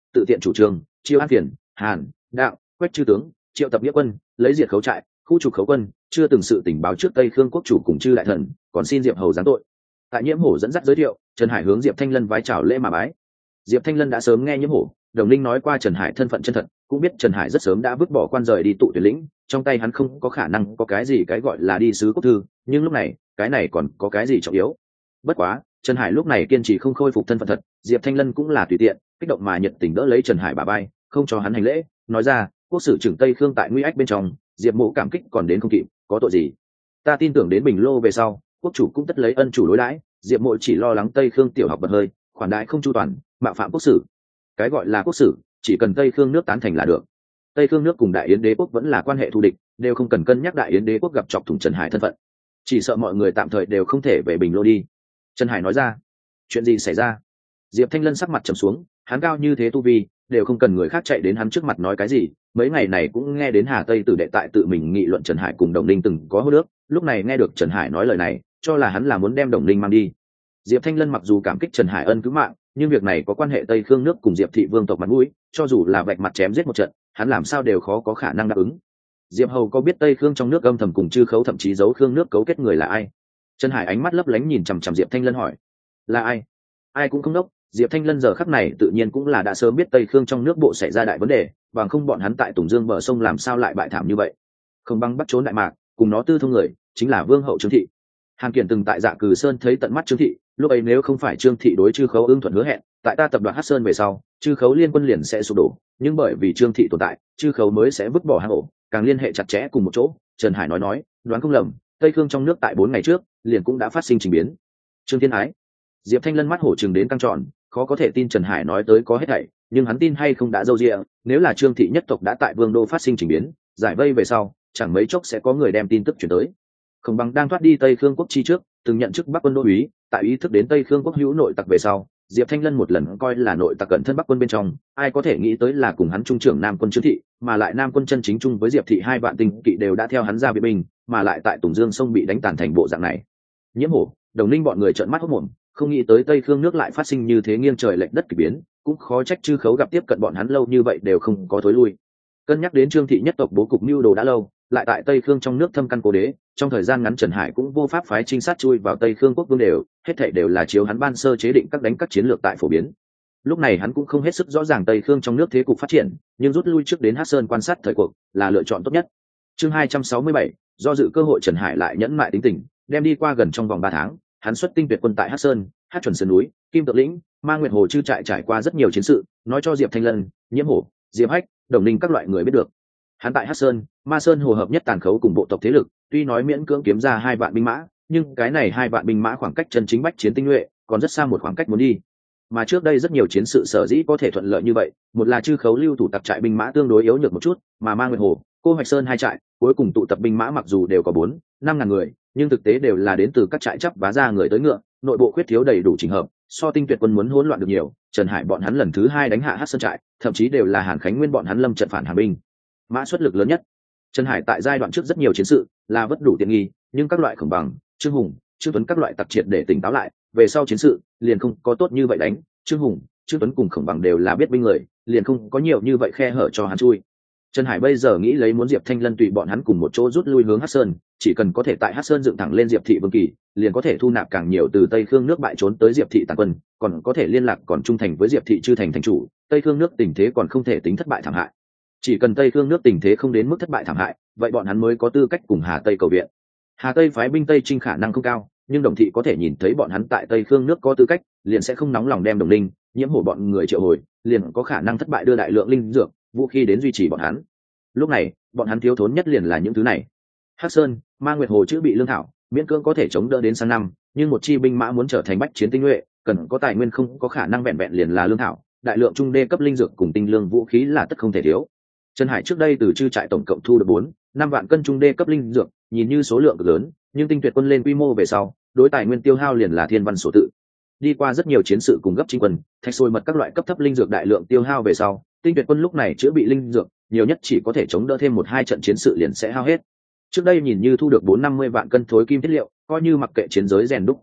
tự tiện chủ trương chiêu an phiền hàn đạo quét chư tướng triệu tập nghĩa quân lấy diệt khấu trại khu trục khấu quân, chưa từng sự tình báo trước tây khương quốc chủ cùng chư đại thần, còn xin diệp hầu giáng tội. Tại Nhiễm Hổ dẫn dắt giới thiệu, Trần Hải hướng Diệp Thanh Lân vái chào lễ mà bái. Diệp Thanh Lân đã sớm nghe Nhiễm Hổ, Đồng Linh nói qua Trần Hải thân phận chân thật, cũng biết Trần Hải rất sớm đã vứt bỏ quan rời đi tụ tuyển lĩnh, trong tay hắn không có khả năng có cái gì cái gọi là đi sứ quốc thư, nhưng lúc này, cái này còn có cái gì trọng yếu. Bất quá, Trần Hải lúc này kiên trì không khôi phục thân phận thật, Diệp Thanh Lân cũng là tùy tiện, kích động mà nhiệt tình đỡ lấy Trần Hải bà bay, không cho hắn hành lễ, nói ra, quốc sử trưởng Tây Khương tại nguy ách bên trong, Diệp Mộ cảm kích còn đến không kịp, có tội gì? Ta tin tưởng đến Bình Lô về sau, quốc chủ cũng tất lấy ân chủ đối đãi, Diệp Mộ chỉ lo lắng Tây Khương tiểu học bật hơi, khoản đại không chu toàn, mạo phạm quốc sử. Cái gọi là quốc sử, chỉ cần Tây Khương nước tán thành là được. Tây Khương nước cùng Đại Yến đế quốc vẫn là quan hệ thù địch, đều không cần cân nhắc Đại Yến đế quốc gặp chọc thủng Trần Hải thân phận. Chỉ sợ mọi người tạm thời đều không thể về Bình Lô đi. Trần Hải nói ra, chuyện gì xảy ra? Diệp Thanh Lân sắc mặt trầm xuống, hắn cao như thế tu vi, đều không cần người khác chạy đến hắn trước mặt nói cái gì. Mấy ngày này cũng nghe đến Hà Tây tử đệ tại tự mình nghị luận Trần Hải cùng Đồng Linh từng có hô nước, lúc này nghe được Trần Hải nói lời này, cho là hắn là muốn đem Đồng Linh mang đi. Diệp Thanh Lân mặc dù cảm kích Trần Hải ân cứu mạng, nhưng việc này có quan hệ Tây Khương nước cùng Diệp thị vương tộc mặt mũi, cho dù là vạch mặt chém giết một trận, hắn làm sao đều khó có khả năng đáp ứng. Diệp Hầu có biết Tây Khương trong nước âm thầm cùng chư khấu thậm chí giấu Khương nước cấu kết người là ai? Trần Hải ánh mắt lấp lánh nhìn chằm chằm Diệp Thanh Lân hỏi, là ai? Ai cũng không đốc. Diệp Thanh Lân giờ khắc này tự nhiên cũng là đã sớm biết Tây Khương trong nước bộ xảy ra đại vấn đề, bằng không bọn hắn tại Tùng Dương bờ sông làm sao lại bại thảm như vậy. Không băng bắt trốn đại mạc, cùng nó tư thông người, chính là vương hậu Trương thị. Hàn Kiển từng tại Dạ Cừ Sơn thấy tận mắt Trương thị, lúc ấy nếu không phải Trương thị đối chư khấu ưng thuận hứa hẹn, tại ta tập đoàn Hắc Sơn về sau, chư khấu liên quân liền sẽ sụp đổ, nhưng bởi vì Trương thị tồn tại, chư khấu mới sẽ vứt bỏ hang ổ, càng liên hệ chặt chẽ cùng một chỗ. Trần Hải nói nói, đoán không lầm, Tây Khương trong nước tại bốn ngày trước, liền cũng đã phát sinh trình biến. Trương Thiên Ái, Diệp Thanh Lân mắt hổ trừng đến căng tròn, khó có thể tin Trần Hải nói tới có hết thảy, nhưng hắn tin hay không đã dâu dịa, nếu là Trương thị nhất tộc đã tại Vương đô phát sinh trình biến, giải vây về sau, chẳng mấy chốc sẽ có người đem tin tức chuyển tới. Không bằng đang thoát đi Tây Khương quốc chi trước, từng nhận chức Bắc quân đô úy, tại ý thức đến Tây Khương quốc hữu nội tặc về sau, Diệp Thanh Lân một lần coi là nội tặc cận thân Bắc quân bên trong, ai có thể nghĩ tới là cùng hắn trung trưởng Nam quân Trương thị, mà lại Nam quân chân chính chung với Diệp thị hai vạn tinh kỵ đều đã theo hắn ra viện binh, mà lại tại Tùng Dương sông bị đánh tàn thành bộ dạng này. Nhiễm Hổ, Đồng Linh bọn người trợn mắt hốt mồm, không nghĩ tới Tây Khương nước lại phát sinh như thế nghiêng trời lệch đất kỳ biến, cũng khó trách chư khấu gặp tiếp cận bọn hắn lâu như vậy đều không có thối lui. Cân nhắc đến Trương thị nhất tộc bố cục mưu đồ đã lâu, lại tại Tây Khương trong nước thâm căn cố đế, trong thời gian ngắn Trần Hải cũng vô pháp phái trinh sát chui vào Tây Khương quốc vương đều, hết thảy đều là chiếu hắn ban sơ chế định các đánh các chiến lược tại phổ biến. Lúc này hắn cũng không hết sức rõ ràng Tây Khương trong nước thế cục phát triển, nhưng rút lui trước đến Hắc Sơn quan sát thời cuộc là lựa chọn tốt nhất. Chương hai trăm sáu mươi bảy, do dự cơ hội Trần Hải lại nhẫn mại tính tình, đem đi qua gần trong vòng ba tháng, hắn xuất tinh tuyệt quân tại Hắc Sơn, Hắc chuẩn sơn núi, Kim Tự lĩnh, Ma Nguyệt hồ chư trại trải qua rất nhiều chiến sự, nói cho Diệp Thanh Lân, Nhiễm Hổ, Diệp Hách, Đồng Linh các loại người biết được. Hắn tại Hắc Sơn, Ma Sơn hồ hợp nhất tàn khấu cùng bộ tộc thế lực, tuy nói miễn cưỡng kiếm ra hai vạn binh mã, nhưng cái này hai vạn binh mã khoảng cách chân chính bách chiến tinh nhuệ, còn rất xa một khoảng cách muốn đi. Mà trước đây rất nhiều chiến sự sở dĩ có thể thuận lợi như vậy, một là chư khấu lưu thủ tập trại binh mã tương đối yếu nhược một chút, mà Ma Nguyệt hồ, Cô Hoạch Sơn hai trại, cuối cùng tụ tập binh mã mặc dù đều có bốn, năm ngàn người, nhưng thực tế đều là đến từ các trại chấp vá ra người tới ngựa, nội bộ khuyết thiếu đầy đủ chỉnh hợp, so tinh tuyệt quân muốn hỗn loạn được nhiều. Trần Hải bọn hắn lần thứ hai đánh hạ Hắc Sơn trại, thậm chí đều là Hàn Khánh Nguyên bọn hắn lâm trận phản Hà binh, mã xuất lực lớn nhất. Trần Hải tại giai đoạn trước rất nhiều chiến sự là vất đủ tiện nghi, nhưng các loại Khổng Bằng, Trương Hùng, Trương Tuấn các loại tặc triệt để tỉnh táo lại, về sau chiến sự liền không có tốt như vậy đánh. Trương Hùng, Trương Tuấn cùng Khổng Bằng đều là biết binh người, liền không có nhiều như vậy khe hở cho hắn chui. Trần Hải bây giờ nghĩ lấy muốn Diệp Thanh Lân tùy bọn hắn cùng một chỗ rút lui hướng Hắc Sơn, chỉ cần có thể tại Hắc Sơn dựng thẳng lên Diệp thị vương kỳ, liền có thể thu nạp càng nhiều từ Tây Khương nước bại trốn tới Diệp thị tàn quân, còn có thể liên lạc còn trung thành với Diệp thị chư thành thành chủ, Tây Khương nước tình thế còn không thể tính thất bại thảm hại. Chỉ cần Tây Khương nước tình thế không đến mức thất bại thảm hại, vậy bọn hắn mới có tư cách cùng Hà Tây cầu viện. Hà Tây phái binh Tây Trinh khả năng không cao, nhưng Đồng thị có thể nhìn thấy bọn hắn tại Tây Khương nước có tư cách, liền sẽ không nóng lòng đem Đồng Linh, Nhiễm Hổ bọn người triệu hồi, liền có khả năng thất bại đưa đại lượng linh dược, vũ khí đến duy trì bọn hắn. Lúc này, bọn hắn thiếu thốn nhất liền là những thứ này. Hắc Sơn, Ma Nguyệt hồ chữ bị lương thảo, miễn cưỡng có thể chống đỡ đến sang năm, nhưng một chi binh mã muốn trở thành bách chiến tinh nhuệ, cần có tài nguyên không có khả năng vẹn vẹn liền là lương thảo, đại lượng trung đê cấp linh dược cùng tinh lương vũ khí là tất không thể thiếu. Trần Hải trước đây từ chư trại tổng cộng thu được bốn, năm vạn cân trung đê cấp linh dược, nhìn như số lượng cực lớn, nhưng tinh tuyệt quân lên quy mô về sau, đối tài nguyên tiêu hao liền là thiên văn số tự. Đi qua rất nhiều chiến sự cùng gấp chinh quân, thạch sôi mật các loại cấp thấp linh dược đại lượng tiêu hao về sau, tinh tuyệt quân lúc này chữa bị linh dược, nhiều nhất chỉ có thể chống đỡ thêm một hai trận chiến sự liền sẽ hao hết. Trước đây nhìn như thu được bốn năm mươi vạn cân thối kim thiết liệu, coi như mặc kệ chiến giới rèn đúc cần thiết,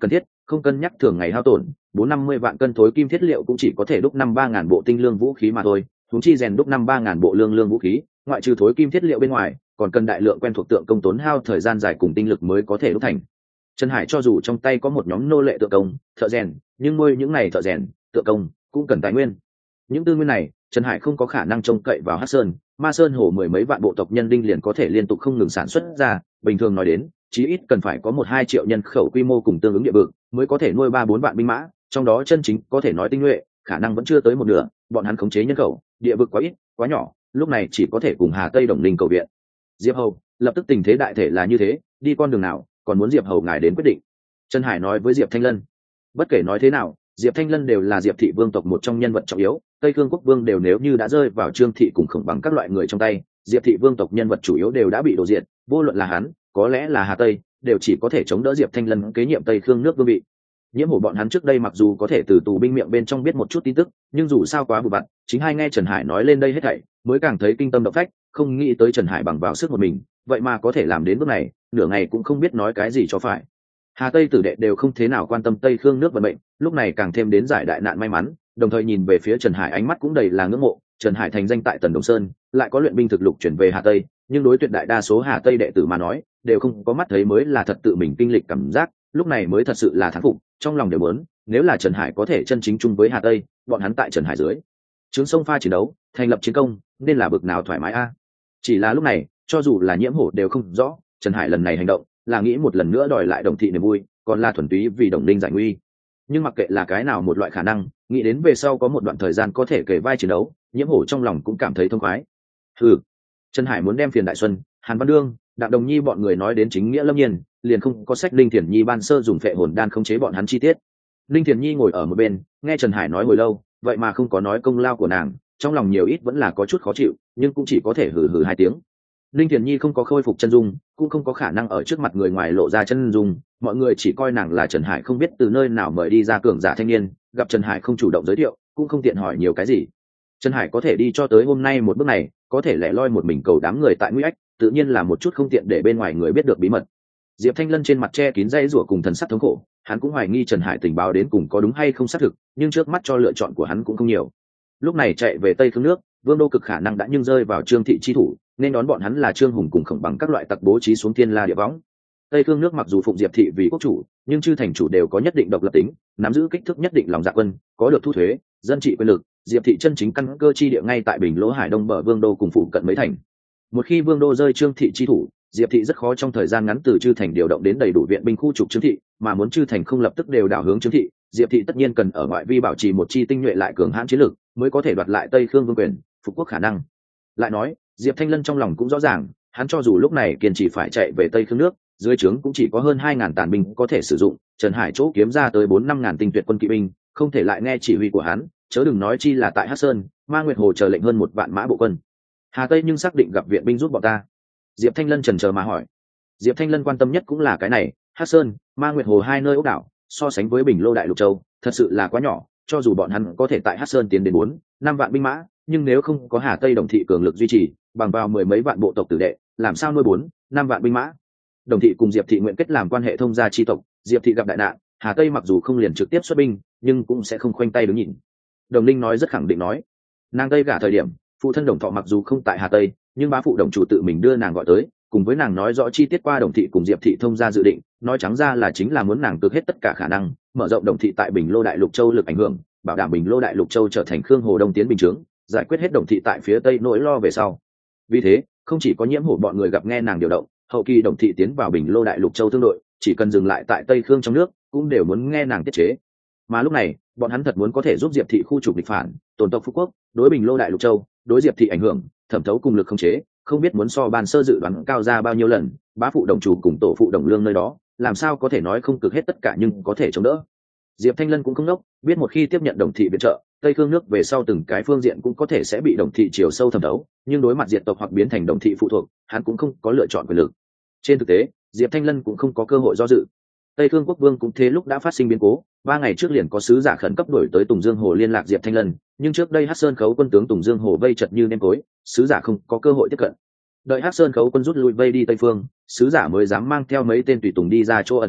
không cân nhắc thường ngày hao tổn, bốn năm mươi vạn cân thối kim thiết liệu cũng chỉ có thể đúc năm ba ngàn bộ tinh lương vũ khí mà thôi, chúng chi rèn đúc năm ba ngàn bộ lương lương vũ khí, ngoại trừ thối kim thiết liệu bên ngoài, còn cần đại lượng quen thuộc tượng công tốn hao thời gian dài cùng tinh lực mới có thể đúc thành. Trần Hải cho dù trong tay có một nhóm nô lệ tượng công, thợ rèn, nhưng nuôi những này thợ rèn, tượng công cũng cần tài nguyên. Những tư nguyên này, Trần Hải không có khả năng trông cậy vào Hắc Sơn, Ma Sơn Hồ mười mấy vạn bộ tộc nhân đinh liền có thể liên tục không ngừng sản xuất ra, bình thường nói đến, chí ít cần phải có một hai triệu nhân khẩu quy mô cùng tương ứng địa vực, mới có thể nuôi ba bốn vạn binh mã, trong đó chân chính có thể nói tinh nhuệ, khả năng vẫn chưa tới một nửa, bọn hắn khống chế nhân khẩu, địa vực quá ít, quá nhỏ, lúc này chỉ có thể cùng Hà Tây Đồng Ninh cầu viện. Diệp Hầu, lập tức tình thế đại thể là như thế, đi con đường nào, còn muốn Diệp Hầu ngài đến quyết định. Trần Hải nói với Diệp Thanh Lân. Bất kể nói thế nào, Diệp Thanh Lân đều là Diệp thị vương tộc một trong nhân vật trọng yếu, Tây Cương quốc vương đều nếu như đã rơi vào Trương thị cùng Khổng Bằng các loại người trong tay, Diệp thị vương tộc nhân vật chủ yếu đều đã bị đổ diệt, vô luận là hắn, có lẽ là Hà Tây, đều chỉ có thể chống đỡ Diệp Thanh Lân kế nhiệm Tây Cương nước vương vị. Nhiễm Hổ bọn hắn trước đây mặc dù có thể từ tù binh miệng bên trong biết một chút tin tức, nhưng dù sao quá bù bặm, chính hai nghe Trần Hải nói lên đây hết thảy, mới càng thấy kinh tâm động phách, không nghĩ tới Trần Hải bằng vào sức một mình, vậy mà có thể làm đến bước này, nửa ngày cũng không biết nói cái gì cho phải. Hà Tây tử đệ đều không thế nào quan tâm Tây Khương nước vận mệnh, lúc này càng thêm đến giải đại nạn may mắn, đồng thời nhìn về phía Trần Hải ánh mắt cũng đầy là ngưỡng mộ. Trần Hải thành danh tại Tần Đồng Sơn, lại có luyện binh thực lục chuyển về Hà Tây, nhưng đối tuyệt đại đa số Hà Tây đệ tử mà nói, đều không có mắt thấy mới là thật tự mình kinh lịch cảm giác, lúc này mới thật sự là thắng phục, trong lòng đều muốn, nếu là Trần Hải có thể chân chính chung với Hà Tây, bọn hắn tại Trần Hải dưới trướng sông pha chiến đấu, thành lập chiến công, nên là bực nào thoải mái a. Chỉ là lúc này, cho dù là Nhiễm Hổ đều không rõ, Trần Hải lần này hành động, là nghĩ một lần nữa đòi lại Đồng thị niềm vui, còn là thuần túy vì Đồng Ninh giải nguy. Nhưng mặc kệ là cái nào một loại khả năng, nghĩ đến về sau có một đoạn thời gian có thể kể vai chiến đấu, Nhiễm Hổ trong lòng cũng cảm thấy thông khoái. Ừ, Trần Hải muốn đem Phiền Đại Xuân, Hàn Văn Đương, Đặng Đồng Nhi bọn người nói đến chính nghĩa lâm nhiên, liền không có sách Linh Thiền Nhi ban sơ dùng phệ hồn đan khống chế bọn hắn chi tiết. Linh Thiền Nhi ngồi ở một bên, nghe Trần Hải nói hồi lâu, vậy mà không có nói công lao của nàng, trong lòng nhiều ít vẫn là có chút khó chịu, nhưng cũng chỉ có thể hừ hừ hai tiếng. Linh Thiền Nhi không có khôi phục chân dung, cũng không có khả năng ở trước mặt người ngoài lộ ra chân dung, mọi người chỉ coi nàng là Trần Hải không biết từ nơi nào mời đi ra cường giả thanh niên, gặp Trần Hải không chủ động giới thiệu, cũng không tiện hỏi nhiều cái gì. Trần Hải có thể đi cho tới hôm nay một bước này, có thể lẻ loi một mình cầu đám người tại nguy ách, tự nhiên là một chút không tiện để bên ngoài người biết được bí mật. Diệp Thanh Lân trên mặt che kín dây rủa cùng thần sắc thống khổ, hắn cũng hoài nghi Trần Hải tình báo đến cùng có đúng hay không xác thực, nhưng trước mắt cho lựa chọn của hắn cũng không nhiều. Lúc này chạy về Tây Khương nước, Vương đô cực khả năng đã nhưng rơi vào Trương thị chi thủ, nên đón bọn hắn là Trương Hùng cùng Khổng Bằng các loại tặc bố trí xuống thiên la địa võng. Tây Khương nước mặc dù phụng Diệp thị vì quốc chủ, nhưng chư thành chủ đều có nhất định độc lập tính, nắm giữ kích thước nhất định lòng dạ quân, có được thu thuế, dân trị quyền lực. Diệp thị chân chính căn cơ chi địa ngay tại Bình Lỗ Hải Đông bờ Vương đô cùng phụ cận mấy thành. Một khi Vương đô rơi Trương thị chi thủ, Diệp thị rất khó trong thời gian ngắn từ chư thành điều động đến đầy đủ viện binh khu trục Trương thị, mà muốn chư thành không lập tức đều đảo hướng Trương thị, Diệp thị tất nhiên cần ở ngoại vi bảo trì một chi tinh nhuệ lại cường hãn chiến lược, mới có thể đoạt lại Tây Khương vương quyền, phục quốc khả năng. Lại nói, Diệp Thanh Lân trong lòng cũng rõ ràng, hắn cho dù lúc này kiên trì phải chạy về Tây Khương nước, dưới trướng cũng chỉ có hơn hai ngàn tàn binh có thể sử dụng, Trần Hải chỗ kiếm ra tới bốn năm ngàn tinh tuyệt quân kỵ binh, không thể lại nghe chỉ huy của hắn, chớ đừng nói chi là tại Hắc Sơn, Ma Nguyệt Hồ chờ lệnh hơn một vạn mã bộ quân. Hà Tây nhưng xác định gặp viện binh giúp bọn ta. Diệp Thanh Lân chần chờ mà hỏi. Diệp Thanh Lân quan tâm nhất cũng là cái này, Hắc Sơn, Ma Nguyệt Hồ hai nơi ốc đảo, so sánh với Bình Lô Đại Lục Châu, thật sự là quá nhỏ, cho dù bọn hắn có thể tại Hắc Sơn tiến đến bốn, năm vạn binh mã, nhưng nếu không có Hà Tây Đồng thị cường lực duy trì, bằng vào mười mấy vạn bộ tộc tử đệ, làm sao nuôi bốn, năm vạn binh mã? Đồng thị cùng Diệp thị nguyện kết làm quan hệ thông gia chi tộc, Diệp thị gặp đại nạn, Hà Tây mặc dù không liền trực tiếp xuất binh, nhưng cũng sẽ không khoanh tay đứng nhìn. Đồng Linh nói rất khẳng định nói, nàng Tây gả thời điểm, phụ thân Đồng Thọ mặc dù không tại Hà Tây, nhưng bá phụ Đồng chủ tự mình đưa nàng gọi tới, cùng với nàng nói rõ chi tiết qua Đồng thị cùng Diệp thị thông gia dự định, nói trắng ra là chính là muốn nàng cực hết tất cả khả năng, mở rộng Đồng thị tại Bình Lô Đại Lục Châu lực ảnh hưởng, bảo đảm Bình Lô Đại Lục Châu trở thành Khương Hồ Đông tiến bình chướng, giải quyết hết Đồng thị tại phía Tây nỗi lo về sau. Vì thế, không chỉ có Nhiễm Hổ bọn người gặp nghe nàng điều động, hậu kỳ Đồng thị tiến vào Bình Lô Đại Lục Châu thương đội, chỉ cần dừng lại tại Tây Khương trong nước, cũng đều muốn nghe nàng tiết chế. Mà lúc này, bọn hắn thật muốn có thể giúp Diệp thị khu trục địch phản, tồn tộc phú quốc, đối Bình Lô Đại Lục Châu, đối Diệp thị ảnh hưởng, thẩm thấu cùng lực không chế, không biết muốn so ban sơ dự đoán cao ra bao nhiêu lần, bá phụ Đồng chủ cùng tổ phụ Đồng Lương nơi đó, làm sao có thể nói không cực hết tất cả nhưng có thể chống đỡ. Diệp Thanh Lân cũng không ngốc, biết một khi tiếp nhận Đồng thị viện trợ, Tây Khương nước về sau từng cái phương diện cũng có thể sẽ bị Đồng thị chiều sâu thẩm thấu, nhưng đối mặt diệt tộc hoặc biến thành Đồng thị phụ thuộc, hắn cũng không có lựa chọn quyền lực. Trên thực tế, Diệp Thanh Lân cũng không có cơ hội do dự. Tây Khương quốc vương cũng thế lúc đã phát sinh biến cố, ba ngày trước liền có sứ giả khẩn cấp đổi tới Tùng Dương Hồ liên lạc Diệp Thanh Lân, nhưng trước đây Hắc Sơn khấu quân tướng Tùng Dương Hồ vây chật như nêm tối, sứ giả không có cơ hội tiếp cận. Đợi Hắc Sơn khấu quân rút lui vây đi Tây phương, sứ giả mới dám mang theo mấy tên tùy tùng đi ra chỗ ẩn thân,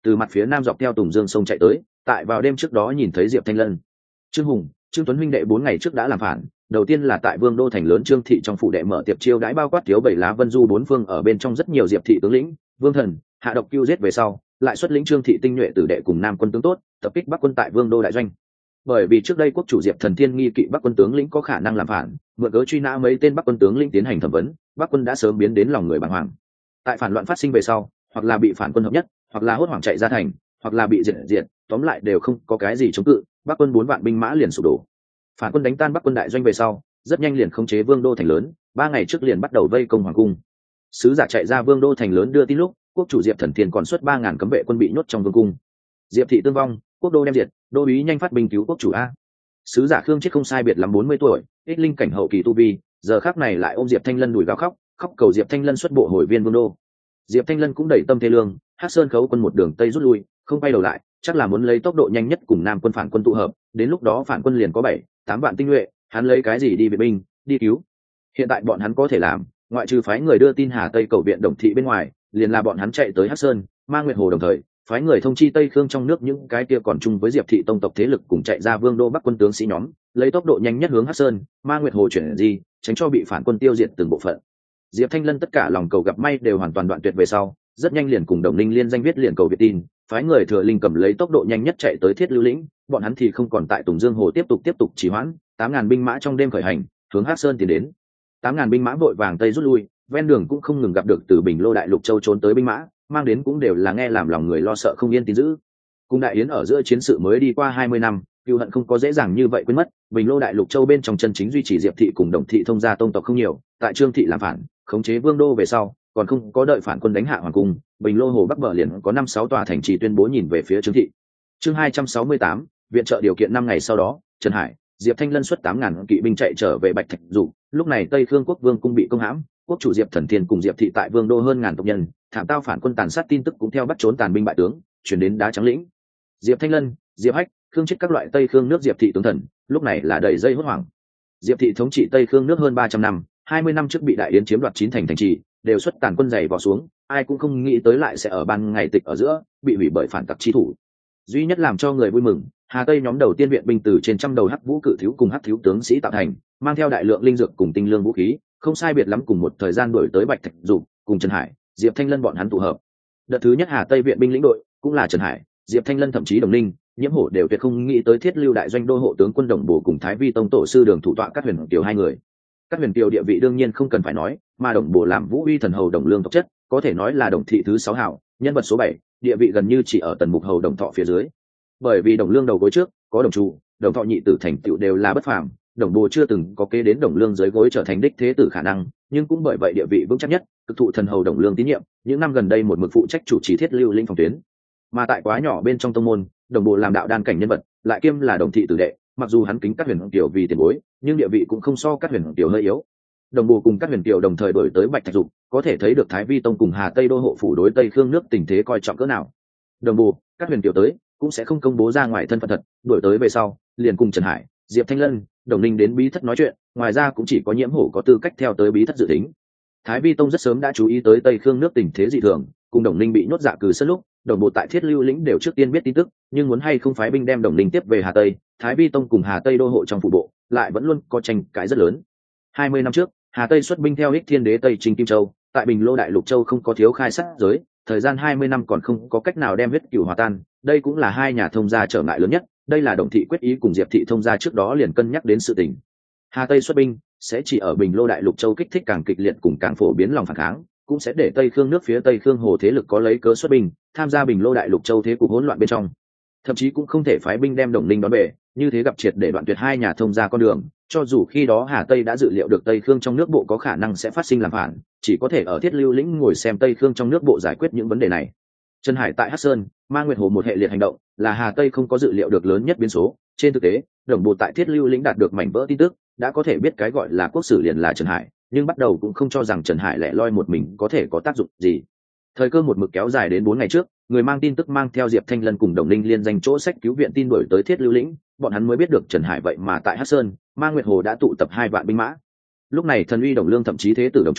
từ mặt phía nam dọc theo Tùng Dương sông chạy tới, tại vào đêm trước đó nhìn thấy Diệp Thanh Lân. Trương Hùng, Trương Tuấn huynh đệ bốn ngày trước đã làm phản, đầu tiên là tại Vương đô thành lớn Trương thị trong phủ đệ mở tiệc chiêu đãi bao quát thiếu bảy lá Vân Du bốn phương ở bên trong rất nhiều Diệp thị tướng lĩnh, Vương Thần, hạ độc cứu giết về sau, lại xuất lĩnh Trương thị tinh nhuệ tử đệ cùng nam quân tướng tốt, tập kích Bắc quân tại Vương đô đại doanh. Bởi vì trước đây quốc chủ Diệp Thần Thiên nghi kỵ Bắc quân tướng lĩnh có khả năng làm phản, mượn cớ truy nã mấy tên Bắc quân tướng lĩnh tiến hành thẩm vấn, Bắc quân đã sớm biến đến lòng người bàng hoàng. Tại phản loạn phát sinh về sau, hoặc là bị phản quân hợp nhất, hoặc là hốt hoảng chạy ra thành, hoặc là bị diệt diệt, tóm lại đều không có cái gì chống cự, Bắc quân bốn vạn binh mã liền sụp đổ. Phản quân đánh tan Bắc quân đại doanh về sau, rất nhanh liền khống chế Vương đô thành lớn, ba ngày trước liền bắt đầu vây công hoàng cung. Sứ giả chạy ra Vương đô thành lớn đưa tin lúc, quốc chủ Diệp Thần Thiên còn xuất ba ngàn cấm vệ quân bị nhốt trong vương cung. Diệp thị tương vong, quốc đô đem diệt, đô úy nhanh phát binh cứu quốc chủ a. Sứ giả Khương Chiết không sai biệt lắm bốn mươi tuổi, ít linh cảnh hậu kỳ tu vi, giờ khắc này lại ôm Diệp Thanh Lân đùi gào khóc, khóc cầu Diệp Thanh Lân xuất bộ hồi viên Vương đô. Diệp Thanh Lân cũng đẩy tâm thế lương, Hắc Sơn khấu quân một đường tây rút lui, không quay đầu lại, chắc là muốn lấy tốc độ nhanh nhất cùng Nam quân phản quân tụ hợp, đến lúc đó phản quân liền có bảy, tám vạn tinh nhuệ, hắn lấy cái gì đi viện binh, đi cứu. Hiện tại bọn hắn có thể làm, ngoại trừ phái người đưa tin Hà Tây cầu viện Đồng thị bên ngoài, liền là bọn hắn chạy tới Hắc Sơn, Ma Nguyệt Hồ đồng thời, phái người thông chi Tây Khương trong nước những cái kia còn chung với Diệp thị tông tộc thế lực cùng chạy ra Vương đô Bắc quân tướng sĩ nhóm, lấy tốc độ nhanh nhất hướng Hắc Sơn, Ma Nguyệt Hồ chuyển di, tránh cho bị phản quân tiêu diệt từng bộ phận. Diệp Thanh Lân tất cả lòng cầu gặp may đều hoàn toàn đoạn tuyệt về sau, rất nhanh liền cùng Đồng Ninh liên danh viết liền cầu viện tin, phái người thừa linh cầm lấy tốc độ nhanh nhất chạy tới Thiết Lưu lĩnh, bọn hắn thì không còn tại Tùng Dương Hồ tiếp tục tiếp tục trì hoãn, tám ngàn binh mã trong đêm khởi hành, hướng Hắc Sơn tiến đến. tám ngàn binh mã vội vàng tây rút lui, ven đường cũng không ngừng gặp được từ Bình Lô Đại Lục Châu trốn tới binh mã, mang đến cũng đều là nghe làm lòng người lo sợ không yên tin dữ. Cùng đại yến ở giữa chiến sự mới đi qua hai mươi năm, cừu hận không có dễ dàng như vậy quên mất, Bình Lô Đại Lục Châu bên trong chân chính duy trì Diệp thị cùng Đồng thị thông gia tông tộc không nhiều, tại Trương thị làm phản, khống chế Vương đô về sau, còn không có đợi phản quân đánh hạ hoàng cung, Bình Lô Hồ Bắc bờ liền có năm sáu tòa thành trì tuyên bố nhìn về phía Trương thị. Chương hai trăm sáu mươi tám, viện trợ điều kiện năm ngày sau đó, Trần Hải, Diệp Thanh Lân xuất tám ngàn kỵ binh chạy trở về Bạch Thạch Dụ, lúc này Tây Khương quốc vương cung bị công hãm, quốc chủ Diệp Thần Thiên cùng Diệp thị tại Vương đô hơn ngàn tộc nhân, thảm tao phản quân tàn sát tin tức cũng theo bắt trốn tàn binh bại tướng, chuyển đến Đá Trắng lĩnh. Diệp Thanh Lân, Diệp Hách, Khương Chiết các loại Tây Khương nước Diệp thị tướng thần, lúc này là đầy dây hốt hoảng. Diệp thị thống trị Tây Khương nước hơn ba trăm năm, hai mươi năm trước bị Đại Yến chiếm đoạt chín thành thành trì, đều xuất tàn quân dày vào xuống, ai cũng không nghĩ tới lại sẽ ở ban ngày tịch ở giữa bị hủy bởi phản tặc chi thủ. Duy nhất làm cho người vui mừng, Hà Tây nhóm đầu tiên viện binh từ trên trăm đầu hắc vũ cự thiếu cùng hắc thiếu tướng sĩ tạo thành, mang theo đại lượng linh dược cùng tinh lương vũ khí, không sai biệt lắm cùng một thời gian đuổi tới Bạch Thạch Dụ, cùng Trần Hải, Diệp Thanh Lân bọn hắn tụ hợp. Đợt thứ nhất Hà Tây viện binh lĩnh đội cũng là Trần Hải, Diệp Thanh Lân thậm chí Đồng Ninh, Nhiễm Hổ đều tuyệt không nghĩ tới Thiết Lưu đại doanh đô hộ tướng quân Đồng Bổ cùng Thái Vi tông tổ sư Đường thủ tọa các huyền tiểu hai người. Các huyền tiểu địa vị đương nhiên không cần phải nói, mà Đồng Bổ làm Vũ Uy thần hầu Đồng Lương tộc chất, có thể nói là Đồng thị thứ sáu hảo, nhân vật số bảy, địa vị gần như chỉ ở tần mục hầu Đồng Thọ phía dưới. Bởi vì Đồng Lương đầu gối trước, có Đồng Trụ, Đồng Thọ nhị tử thành tựu đều là bất phàm, Đồng Bồ chưa từng có kế đến Đồng Lương dưới gối trở thành đích thế tử khả năng, nhưng cũng bởi vậy địa vị vững chắc nhất, cực thụ thần hầu Đồng Lương tín nhiệm, những năm gần đây một mực phụ trách chủ trì Thiết Lưu linh phòng tuyến. Mà tại quá nhỏ bên trong tông môn, Đồng Bồ làm đạo đan cảnh nhân vật, lại kiêm là Đồng thị tử đệ, mặc dù hắn kính các huyền tiểu vì tiền bối, nhưng địa vị cũng không so các huyền tiểu hơi yếu. Đồng Bồ cùng các huyền tiểu đồng thời đổi tới Bạch Thạch Dụ, có thể thấy được Thái Vi tông cùng Hà Tây đô hộ phủ đối Tây Khương nước tình thế coi trọng cỡ nào. Đồng Bồ, các huyền tiểu tới cũng sẽ không công bố ra ngoài thân phận thật, đổi tới về sau, liền cùng Trần Hải, Diệp Thanh Lân, Đồng Ninh đến bí thất nói chuyện, ngoài ra cũng chỉ có Nhiễm Hổ có tư cách theo tới bí thất dự tính. Thái Vi tông rất sớm đã chú ý tới Tây Khương nước tình thế dị thường, cùng Đồng Ninh bị nhốt dạ cừ sân lúc, Đồng Bộ tại Thiết Lưu lĩnh đều trước tiên biết tin tức, nhưng muốn hay không phái binh đem Đồng Ninh tiếp về Hà Tây, Thái Vi tông cùng Hà Tây đô hộ trong phủ bộ, lại vẫn luôn có tranh cãi rất lớn. hai mươi năm trước, Hà Tây xuất binh theo Hích Thiên Đế Tây Trình Kim Châu, tại Bình Lô Đại Lục Châu không có thiếu khai sát giới, thời gian hai mươi năm còn không có cách nào đem huyết cửu hòa tan, đây cũng là hai nhà thông gia trở ngại lớn nhất, đây là Đồng thị quyết ý cùng Diệp thị thông gia trước đó liền cân nhắc đến sự tình. Hà Tây xuất binh sẽ chỉ ở Bình Lô Đại Lục Châu kích thích càng kịch liệt cùng càng phổ biến lòng phản kháng, cũng sẽ để Tây Khương nước phía Tây Khương hồ thế lực có lấy cớ xuất binh, tham gia Bình Lô Đại Lục Châu thế cục hỗn loạn bên trong. Thậm chí cũng không thể phái binh đem Đồng Ninh đón về, như thế gặp triệt để đoạn tuyệt hai nhà thông gia con đường, cho dù khi đó Hà Tây đã dự liệu được Tây Khương trong nước bộ có khả năng sẽ phát sinh làm phản, chỉ có thể ở Thiết Lưu lĩnh ngồi xem Tây Khương trong nước bộ giải quyết những vấn đề này. Trần Hải tại Hắc Sơn, Ma Nguyệt Hồ một hệ liệt hành động, là Hà Tây không có dự liệu được lớn nhất biến số. Trên thực tế, Đồng Bộ tại Thiết Lưu lĩnh đạt được mảnh vỡ tin tức, đã có thể biết cái gọi là quốc sử liền là Trần Hải, nhưng bắt đầu cũng không cho rằng Trần Hải lẻ loi một mình có thể có tác dụng gì. Thời cơ một mực kéo dài đến bốn ngày trước, người mang tin tức mang theo Diệp Thanh Lân cùng Đồng Ninh liên danh chỗ sách cứu viện tin đổi tới Thiết Lưu lĩnh, bọn hắn mới biết được Trần Hải vậy mà tại Hắc Sơn, Ma Nguyệt Hồ đã tụ tập hai vạn binh mã. Lúc này thần uy Đồng Lương thậm chí thế tử Đồng Chủ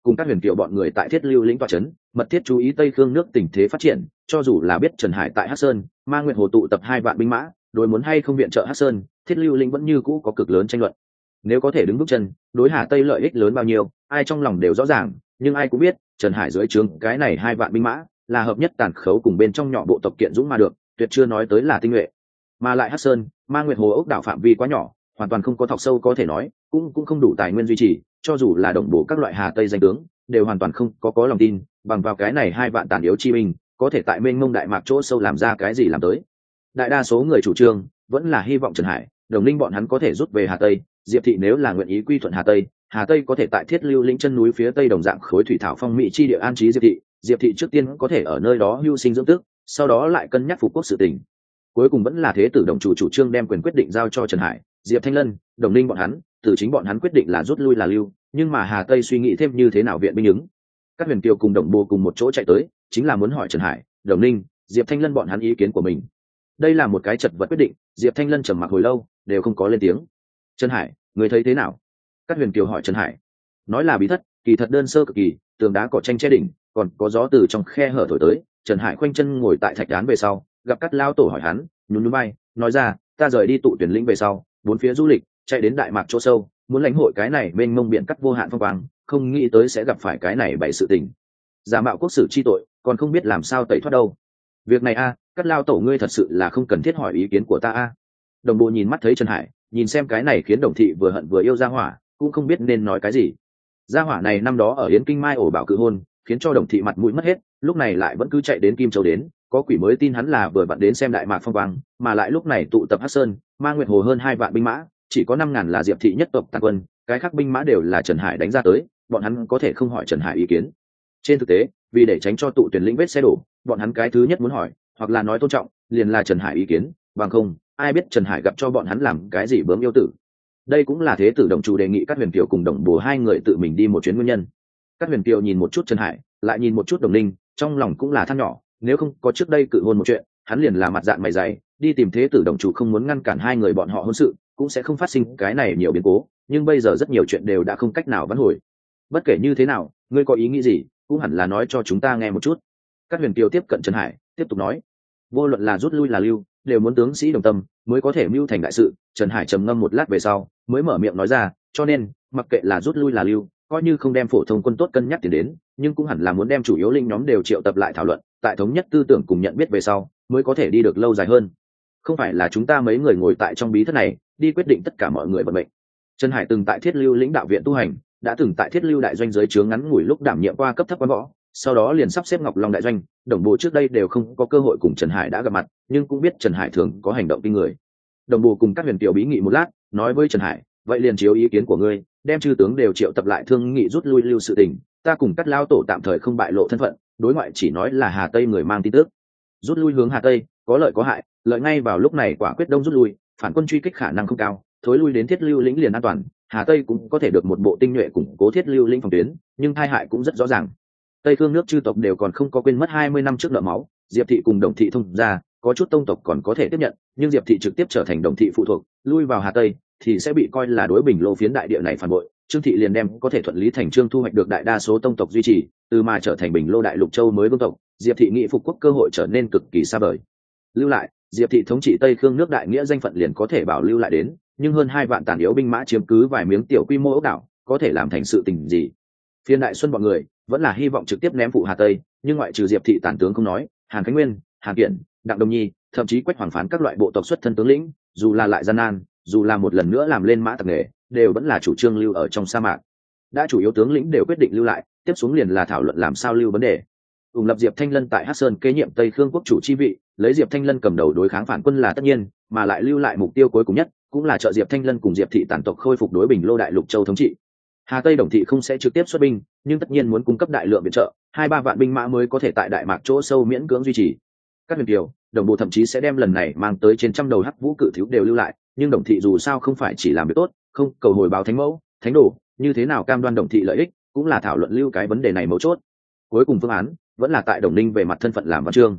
cùng các huyền kiều bọn người tại thiết lưu lĩnh tọa trấn, mật thiết chú ý tây khương nước tình thế phát triển. Cho dù là biết Trần Hải tại Hắc Sơn, Ma Nguyệt Hồ tụ tập hai vạn binh mã, đối muốn hay không viện trợ Hắc Sơn, thiết lưu lĩnh vẫn như cũ có cực lớn tranh luận. Nếu có thể đứng bước chân, đối Hà Tây lợi ích lớn bao nhiêu, ai trong lòng đều rõ ràng. Nhưng ai cũng biết, Trần Hải dưới trướng cái này hai vạn binh mã là hợp nhất tàn khấu cùng bên trong nhỏ bộ tộc kiện dũng mà được, tuyệt chưa nói tới là tinh nhuệ. Mà lại Hắc Sơn, Ma Nguyệt Hồ ốc đảo phạm vi quá nhỏ, hoàn toàn không có thọc sâu có thể nói, cũng cũng không đủ tài nguyên duy trì, cho dù là đồng bộ các loại Hà Tây danh tướng, đều hoàn toàn không có có lòng tin, bằng vào cái này hai vạn tàn yếu chi binh, có thể tại mênh mông đại mạc chỗ sâu làm ra cái gì làm tới. Đại đa số người chủ trương vẫn là hy vọng Trần Hải, Đồng Linh bọn hắn có thể rút về Hà Tây, Diệp thị nếu là nguyện ý quy thuận Hà Tây, Hà Tây có thể tại thiết lưu lĩnh chân núi phía tây đồng dạng khối thủy thảo phong mỹ chi địa an trí Diệp thị, Diệp thị trước tiên có thể ở nơi đó hưu sinh dưỡng tức, sau đó lại cân nhắc phục quốc sự tình. Cuối cùng vẫn là thế tử đồng chủ chủ trương đem quyền quyết định giao cho Trần Hải, Diệp Thanh Lân, Đồng Linh bọn hắn, từ chính bọn hắn quyết định là rút lui là lưu, nhưng mà Hà Tây suy nghĩ thêm như thế nào viện binh ứng. Các huyền kiều cùng đồng bồ cùng một chỗ chạy tới, chính là muốn hỏi Trần Hải, Đồng Linh, Diệp Thanh Lân bọn hắn ý kiến của mình. Đây là một cái chật vật quyết định, Diệp Thanh Lân trầm mặc hồi lâu, đều không có lên tiếng. Trần Hải, người thấy thế nào? Các huyền kiều hỏi Trần Hải. Nói là bí thất, kỳ thật đơn sơ cực kỳ, tường đá cỏ tranh che đỉnh, còn có gió từ trong khe hở thổi tới. Trần Hải khoanh chân ngồi tại thạch đán về sau, gặp Cát Lao Tổ hỏi hắn, nhún nhún vai, nói ra, ta rời đi tụ tuyển lĩnh về sau, bốn phía du lịch, chạy đến đại mạc chỗ sâu, muốn lãnh hội cái này mênh mông biển cắt vô hạn phong quang, không nghĩ tới sẽ gặp phải cái này bảy sự tình. Giả mạo quốc sử chi tội, còn không biết làm sao tẩy thoát đâu. Việc này a, à, Cát Lao Tổ ngươi thật sự là không cần thiết hỏi ý kiến của ta a. À. Đồng bộ nhìn mắt thấy Trần Hải, nhìn xem cái này khiến Đồng thị vừa hận vừa yêu Gia Hỏa, cũng không biết nên nói cái gì. Gia Hỏa này năm đó ở Yến Kinh Mai ổ bảo cự hôn, khiến cho Đồng thị mặt mũi mất hết, lúc này lại vẫn cứ chạy đến Kim Châu đến, có quỷ mới tin hắn là vừa vặn đến xem đại mạc phong quang, mà lại lúc này tụ tập Hắc Sơn, Ma Nguyệt Hồ hơn hai vạn binh mã, chỉ có năm ngàn là Diệp thị nhất tộc tàn quân, cái khác binh mã đều là Trần Hải đánh ra tới, bọn hắn có thể không hỏi Trần Hải ý kiến. Trên thực tế, vì để tránh cho tụ tuyển lĩnh vết xe đổ, bọn hắn cái thứ nhất muốn hỏi, hoặc là nói tôn trọng, liền là Trần Hải ý kiến, bằng không, ai biết Trần Hải gặp cho bọn hắn làm cái gì bướm yêu tử. Đây cũng là thế tử đồng chủ đề nghị các huyền kiều cùng đồng bồ hai người tự mình đi một chuyến nguyên nhân. Các huyền kiều nhìn một chút Trần Hải, lại nhìn một chút Đồng Linh, trong lòng cũng là than nhỏ, nếu không có trước đây cự hôn một chuyện, hắn liền là mặt dạng mày dày, đi tìm thế tử đồng chủ không muốn ngăn cản hai người bọn họ hôn sự, cũng sẽ không phát sinh cái này nhiều biến cố, nhưng bây giờ rất nhiều chuyện đều đã không cách nào vãn hồi. Bất kể như thế nào, ngươi có ý nghĩ gì, cũng hẳn là nói cho chúng ta nghe một chút. Các huyền kiều tiếp cận Trần Hải, tiếp tục nói, vô luận là rút lui là lưu, đều muốn tướng sĩ đồng tâm mới có thể mưu thành đại sự. Trần Hải trầm ngâm một lát về sau, mới mở miệng nói ra, cho nên, mặc kệ là rút lui là lưu, coi như không đem phổ thông quân tốt cân nhắc tiền đến, nhưng cũng hẳn là muốn đem chủ yếu linh nhóm đều triệu tập lại thảo luận, tại thống nhất tư tưởng cùng nhận biết về sau, mới có thể đi được lâu dài hơn. Không phải là chúng ta mấy người ngồi tại trong bí thất này, đi quyết định tất cả mọi người vận mệnh. Trần Hải từng tại Thiết Lưu lĩnh đạo viện tu hành, đã từng tại Thiết Lưu đại doanh dưới trướng ngắn ngủi lúc đảm nhiệm qua cấp thấp quan võ, sau đó liền sắp xếp Ngọc Long đại doanh, đồng bộ trước đây đều không có cơ hội cùng Trần Hải đã gặp mặt, nhưng cũng biết Trần Hải thường có hành động kinh người. Đồng bộ cùng các huyền tiểu bí nghị một lát, nói với Trần Hải, vậy liền chiếu ý kiến của ngươi, đem chư tướng đều triệu tập lại thương nghị rút lui lưu sự tình, ta cùng Cát Lao Tổ tạm thời không bại lộ thân phận, đối ngoại chỉ nói là Hà Tây người mang tin tức. Rút lui hướng Hà Tây, có lợi có hại, lợi ngay vào lúc này quả quyết đông rút lui, phản quân truy kích khả năng không cao, thối lui đến Thiết Lưu lĩnh liền an toàn, Hà Tây cũng có thể được một bộ tinh nhuệ củng cố Thiết Lưu lĩnh phòng tuyến, nhưng tai hại cũng rất rõ ràng. Tây Khương nước chư tộc đều còn không có quên mất hai mươi năm trước nợ máu, Diệp thị cùng Đồng thị thông ra, có chút tông tộc còn có thể tiếp nhận, nhưng Diệp thị trực tiếp trở thành Đồng thị phụ thuộc, lui vào Hà Tây thì sẽ bị coi là đối Bình Lô phiến đại địa này phản bội. Trương thị liền đem có thể thuận lý thành trương thu hoạch được đại đa số tông tộc duy trì, từ mà trở thành Bình Lô đại lục châu mới vương tộc, Diệp thị nghị phục quốc cơ hội trở nên cực kỳ xa vời. Lưu lại, Diệp thị thống trị Tây Khương nước đại nghĩa danh phận liền có thể bảo lưu lại đến, nhưng hơn hai vạn tàn yếu binh mã chiếm cứ vài miếng tiểu quy mô ốc đảo, có thể làm thành sự tình gì? Phiên Đại Xuân bọn người vẫn là hy vọng trực tiếp ném phụ Hà Tây, nhưng ngoại trừ Diệp thị tản tướng không nói, Hàn Khánh Nguyên, Hàn Kiện, Đặng Đông Nhi, thậm chí Quách Hoàng Phán các loại bộ tộc xuất thân tướng lĩnh, dù là lại gian nan, dù là một lần nữa làm lên mã tặc nghề, đều vẫn là chủ trương lưu ở trong sa mạc. Đã chủ yếu tướng lĩnh đều quyết định lưu lại, tiếp xuống liền là thảo luận làm sao lưu vấn đề. Ủng lập Diệp Thanh Lân tại Hắc Sơn kế nhiệm Tây Khương quốc chủ chi vị, lấy Diệp Thanh Lân cầm đầu đối kháng phản quân là tất nhiên, mà lại lưu lại mục tiêu cuối cùng nhất, cũng là trợ Diệp Thanh Lân cùng Diệp thị tản tộc khôi phục đối Bình Lô đại lục châu thống trị. Hà Tây Đồng thị không sẽ trực tiếp xuất binh, nhưng tất nhiên muốn cung cấp đại lượng viện trợ, hai ba vạn binh mã mới có thể tại đại mạc chỗ sâu miễn cưỡng duy trì. Các huyền kiều, Đồng bộ thậm chí sẽ đem lần này mang tới trên trăm đầu hắc vũ cự thiếu đều lưu lại, nhưng Đồng thị dù sao không phải chỉ làm việc tốt, không cầu hồi báo thánh mẫu, thánh đồ, như thế nào cam đoan Đồng thị lợi ích, cũng là thảo luận lưu cái vấn đề này mấu chốt. Cuối cùng phương án vẫn là tại Đồng Ninh về mặt thân phận làm văn chương.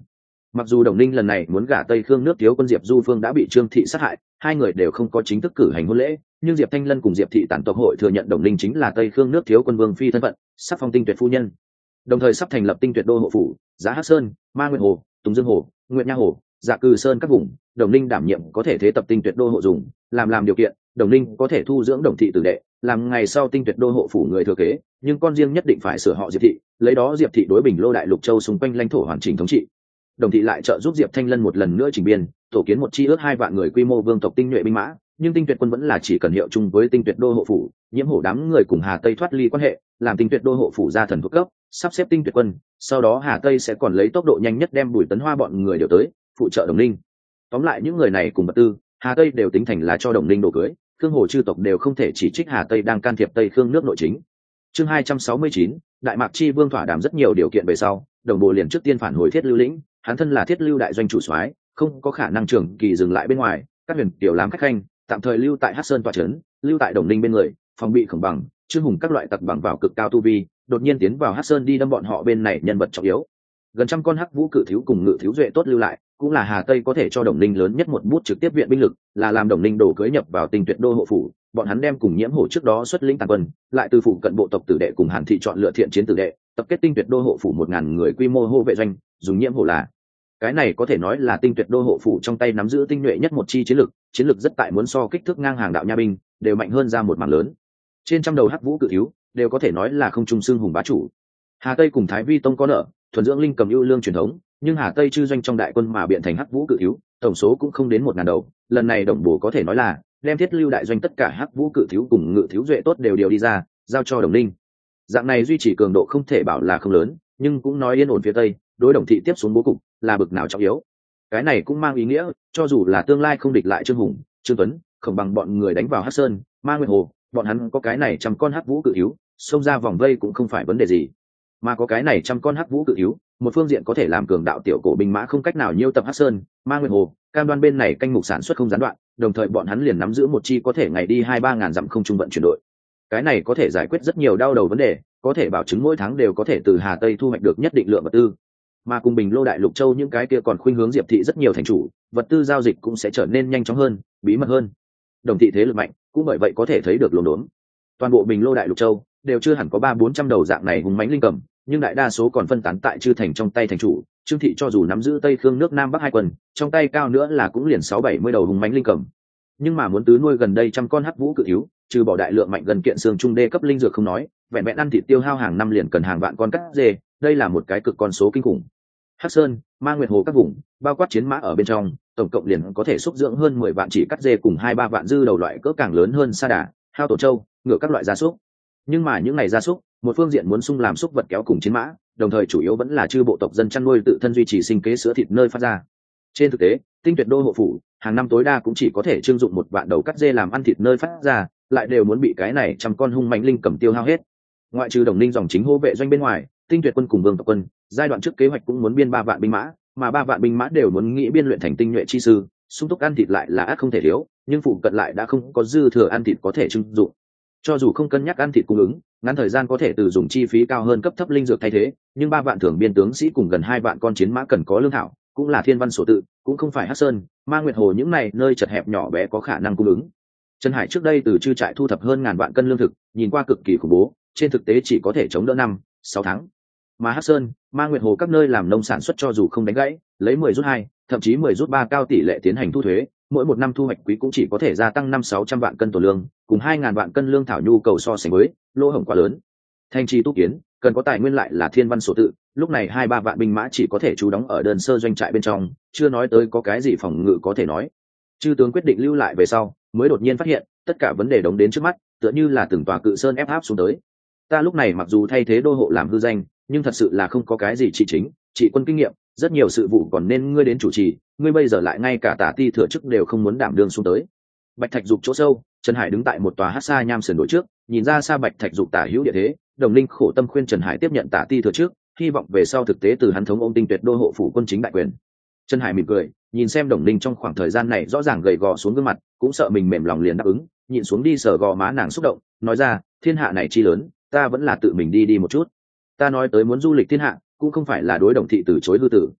Mặc dù Đồng Ninh lần này muốn gả Tây Khương nước thiếu quân Diệp Du Phương đã bị Trương Thị sát hại, hai người đều không có chính thức cử hành hôn lễ, nhưng Diệp Thanh Lân cùng Diệp Thị tản tộc hội thừa nhận Đồng Ninh chính là Tây Khương nước thiếu quân vương phi thân phận, sắp phong Tinh Tuyệt phu nhân, đồng thời sắp thành lập Tinh Tuyệt đô hộ phủ, Giá Hắc Sơn, Ma Nguyệt Hồ, Tùng Dương Hồ, Nguyệt Nha Hồ, Dạ Cừ Sơn các vùng, Đồng Ninh đảm nhiệm có thể thế tập Tinh Tuyệt đô hộ dùng, làm làm điều kiện, Đồng Ninh có thể thu dưỡng Đồng Thị tử đệ, làm ngày sau Tinh Tuyệt đô hộ phủ người thừa kế, nhưng con riêng nhất định phải sửa họ Diệp Thị, lấy đó Diệp Thị đối bình lô đại lục châu xung quanh lãnh thổ hoàn chỉnh thống trị. Đồng Thị lại trợ giúp Diệp Thanh Lân một lần nữa chỉnh biên, tổ kiến một chi ước hai vạn người quy mô vương tộc tinh nhuệ binh mã, nhưng Tinh Tuyệt quân vẫn là chỉ cần hiệu chung với Tinh Tuyệt đô hộ phủ, Nhiễm Hổ đám người cùng Hà Tây thoát ly quan hệ, làm Tinh Tuyệt đô hộ phủ ra thần thuộc cấp, sắp xếp Tinh Tuyệt quân, sau đó Hà Tây sẽ còn lấy tốc độ nhanh nhất đem Bùi Tấn Hoa bọn người đều tới, phụ trợ Đồng Ninh. Tóm lại những người này cùng vật tư, Hà Tây đều tính thành là cho Đồng Ninh đồ cưới, Khương Hồ chư tộc đều không thể chỉ trích Hà Tây đang can thiệp Tây Khương nước nội chính. Chương hai trăm sáu mươi chín, Đại Mạc Chi Vương thỏa đàm rất nhiều điều kiện về sau, Đồng Bộ liền trước tiên phản hồi Thiết Lưu lĩnh, hắn thân là Thiết Lưu đại doanh chủ soái, không có khả năng trưởng kỳ dừng lại bên ngoài, các huyền tiểu làm khách khanh, tạm thời lưu tại Hắc Sơn tọa trấn, lưu tại Đồng Ninh bên người, phòng bị Khổng Bằng, Trương Hùng các loại tặc bằng vào cực cao tu vi, đột nhiên tiến vào Hắc Sơn đi đâm bọn họ bên này nhân vật trọng yếu. Gần trăm con Hắc Vũ cự thiếu cùng Ngự thiếu duệ tốt lưu lại, cũng là Hà Tây có thể cho Đồng Ninh lớn nhất một bút trực tiếp viện binh lực, là làm Đồng Ninh đổ cưới nhập vào Tinh Tuyệt đô hộ phủ, bọn hắn đem cùng Nhiễm Hổ trước đó xuất lĩnh tàn quân, lại từ phụ cận bộ tộc tử đệ cùng Hàn Thị chọn lựa thiện chiến tử đệ, tập kết Tinh Tuyệt đô hộ phủ một ngàn người quy mô hô vệ doanh, dùng Nhiễm Hổ là cái này có thể nói là Tinh Tuyệt đô hộ phủ trong tay nắm giữ tinh nhuệ nhất một chi chiến lực, chiến lực rất tại muốn so kích thước ngang hàng đạo nha binh, đều mạnh hơn ra một mảng lớn. Trên trăm đầu Hắc Vũ cự thiếu, đều có thể nói là không trung xưng hùng bá chủ. Hà Tây cùng Thái Vi tông có nợ, thuần dưỡng linh cầm ưu lương truyền thống, nhưng Hà Tây chư doanh trong đại quân mà biện thành Hắc Vũ cự thiếu, tổng số cũng không đến một ngàn đầu. Lần này Đồng Bổ có thể nói là đem Thiết Lưu đại doanh tất cả Hắc Vũ cự thiếu cùng Ngự thiếu duệ tốt đều điều đi ra, giao cho Đồng Ninh. Dạng này duy trì cường độ không thể bảo là không lớn, nhưng cũng nói yên ổn phía Tây, đối Đồng Thị tiếp xuống bố cục là bực nào trọng yếu. Cái này cũng mang ý nghĩa, cho dù là tương lai không địch lại Trương Hùng, Trương Tuấn, Khổng Bằng bọn người đánh vào Hắc Sơn, Ma Nguyệt Hồ, bọn hắn có cái này trăm con Hắc Vũ cự thiếu, xông ra vòng vây cũng không phải vấn đề gì. Mà có cái này trăm con Hắc Vũ cự thiếu, một phương diện có thể làm cường đạo tiểu cổ binh mã không cách nào nhiêu tập Hắc Sơn, Ma Nguyệt Hồ, cam đoan bên này canh mục sản xuất không gián đoạn, đồng thời bọn hắn liền nắm giữ một chi có thể ngày đi hai ba ngàn dặm không trung vận chuyển đội. Cái này có thể giải quyết rất nhiều đau đầu vấn đề, có thể bảo chứng mỗi tháng đều có thể từ Hà Tây thu hoạch được nhất định lượng vật tư. Mà cùng Bình Lô đại lục châu những cái kia còn khuynh hướng Diệp Thị rất nhiều thành chủ, vật tư giao dịch cũng sẽ trở nên nhanh chóng hơn, bí mật hơn. Đồng Thị thế lực mạnh, cũng bởi vậy có thể thấy được luồn đốn. Toàn bộ Bình Lô đại lục châu đều chưa hẳn có ba bốn trăm đầu dạng này hùng mãnh linh cầm, nhưng đại đa số còn phân tán tại chư thành trong tay thành chủ. Trương Thị cho dù nắm giữ Tây Khương nước Nam Bắc hai quân, trong tay cao nữa là cũng liền sáu bảy mươi đầu hùng mãnh linh cầm. Nhưng mà muốn tứ nuôi gần đây trăm con Hắc Vũ cự thiếu, trừ bỏ đại lượng mạnh gần kiện xương trung đê cấp linh dược không nói, vẹn vẹn ăn thịt tiêu hao hàng năm liền cần hàng vạn con cắt dê, đây là một cái cực con số kinh khủng. Hắc Sơn, Ma Nguyệt Hồ các vùng, bao quát chiến mã ở bên trong, tổng cộng liền có thể xúc dưỡng hơn mười vạn chỉ cắt dê cùng hai ba vạn dư đầu loại cỡ càng lớn hơn sa đà, hao tổ trâu, ngựa các loại gia súc. Nhưng mà những ngày gia súc, một phương diện muốn sung làm súc vật kéo cùng chiến mã, đồng thời chủ yếu vẫn là chư bộ tộc dân chăn nuôi tự thân duy trì sinh kế sữa thịt nơi phát ra. Trên thực tế, Tinh Tuyệt đô hộ phủ, hàng năm tối đa cũng chỉ có thể trưng dụng một vạn đầu cắt dê làm ăn thịt nơi phát ra, lại đều muốn bị cái này trăm con hung mãnh linh cầm tiêu hao hết. Ngoại trừ Đồng Ninh dòng chính hô vệ doanh bên ngoài, Tinh Tuyệt quân cùng Vương tộc quân, giai đoạn trước kế hoạch cũng muốn biên ba vạn binh mã, mà ba vạn binh mã đều muốn nghĩ biên luyện thành tinh nhuệ chi sư, sung túc ăn thịt lại là ác không thể thiếu, nhưng phụ cận lại đã không có dư thừa ăn thịt có thể trưng dụng. Cho dù không cân nhắc ăn thịt cung ứng, ngắn thời gian có thể từ dùng chi phí cao hơn cấp thấp linh dược thay thế, nhưng ba vạn thường biên tướng sĩ cùng gần hai vạn con chiến mã cần có lương thảo, cũng là thiên văn sổ tự, cũng không phải Hắc Sơn, Ma Nguyệt Hồ những này nơi chật hẹp nhỏ bé có khả năng cung ứng. Trần Hải trước đây từ chư trại thu thập hơn ngàn vạn cân lương thực, nhìn qua cực kỳ khủng bố, trên thực tế chỉ có thể chống đỡ năm, sáu tháng. Mà Hắc Sơn, Ma Nguyệt Hồ các nơi làm nông sản xuất cho dù không đánh gãy, lấy mười rút hai, thậm chí mười rút ba cao tỷ lệ tiến hành thu thuế, mỗi một năm thu hoạch quý cũng chỉ có thể gia tăng năm sáu trăm vạn cân tổ lương, cùng hai ngàn vạn cân lương thảo nhu cầu so sánh với, lỗ hổng quá lớn. Thành trì tu kiến, cần có tài nguyên lại là thiên văn sổ tự, lúc này hai ba vạn binh mã chỉ có thể trú đóng ở đơn sơ doanh trại bên trong, chưa nói tới có cái gì phòng ngự có thể nói. Chư tướng quyết định lưu lại về sau, mới đột nhiên phát hiện, tất cả vấn đề đóng đến trước mắt, tựa như là từng tòa cự sơn ép áp xuống tới. Ta lúc này mặc dù thay thế đô hộ làm hư danh, nhưng thật sự là không có cái gì trị chính, trị quân kinh nghiệm, rất nhiều sự vụ còn nên ngươi đến chủ trì, ngươi bây giờ lại ngay cả tả ti thừa chức đều không muốn đảm đương xuống tới. Bạch Thạch Dục chỗ sâu, Trần Hải đứng tại một tòa hắc sa nham sườn đồi trước, nhìn ra xa Bạch Thạch Dục tả hữu địa thế, Đồng Linh khổ tâm khuyên Trần Hải tiếp nhận tả ti thừa trước, hy vọng về sau thực tế từ hắn thống ôm Tinh Tuyệt đô hộ phủ quân chính đại quyền. Trần Hải mỉm cười, nhìn xem Đồng Linh trong khoảng thời gian này rõ ràng gầy gò xuống gương mặt, cũng sợ mình mềm lòng liền đáp ứng, nhịn xuống đi sờ gò má nàng xúc động, nói ra, thiên hạ này chi lớn, ta vẫn là tự mình đi đi một chút. Ta nói tới muốn du lịch thiên hạ, cũng không phải là đối Đồng thị từ chối hư tử.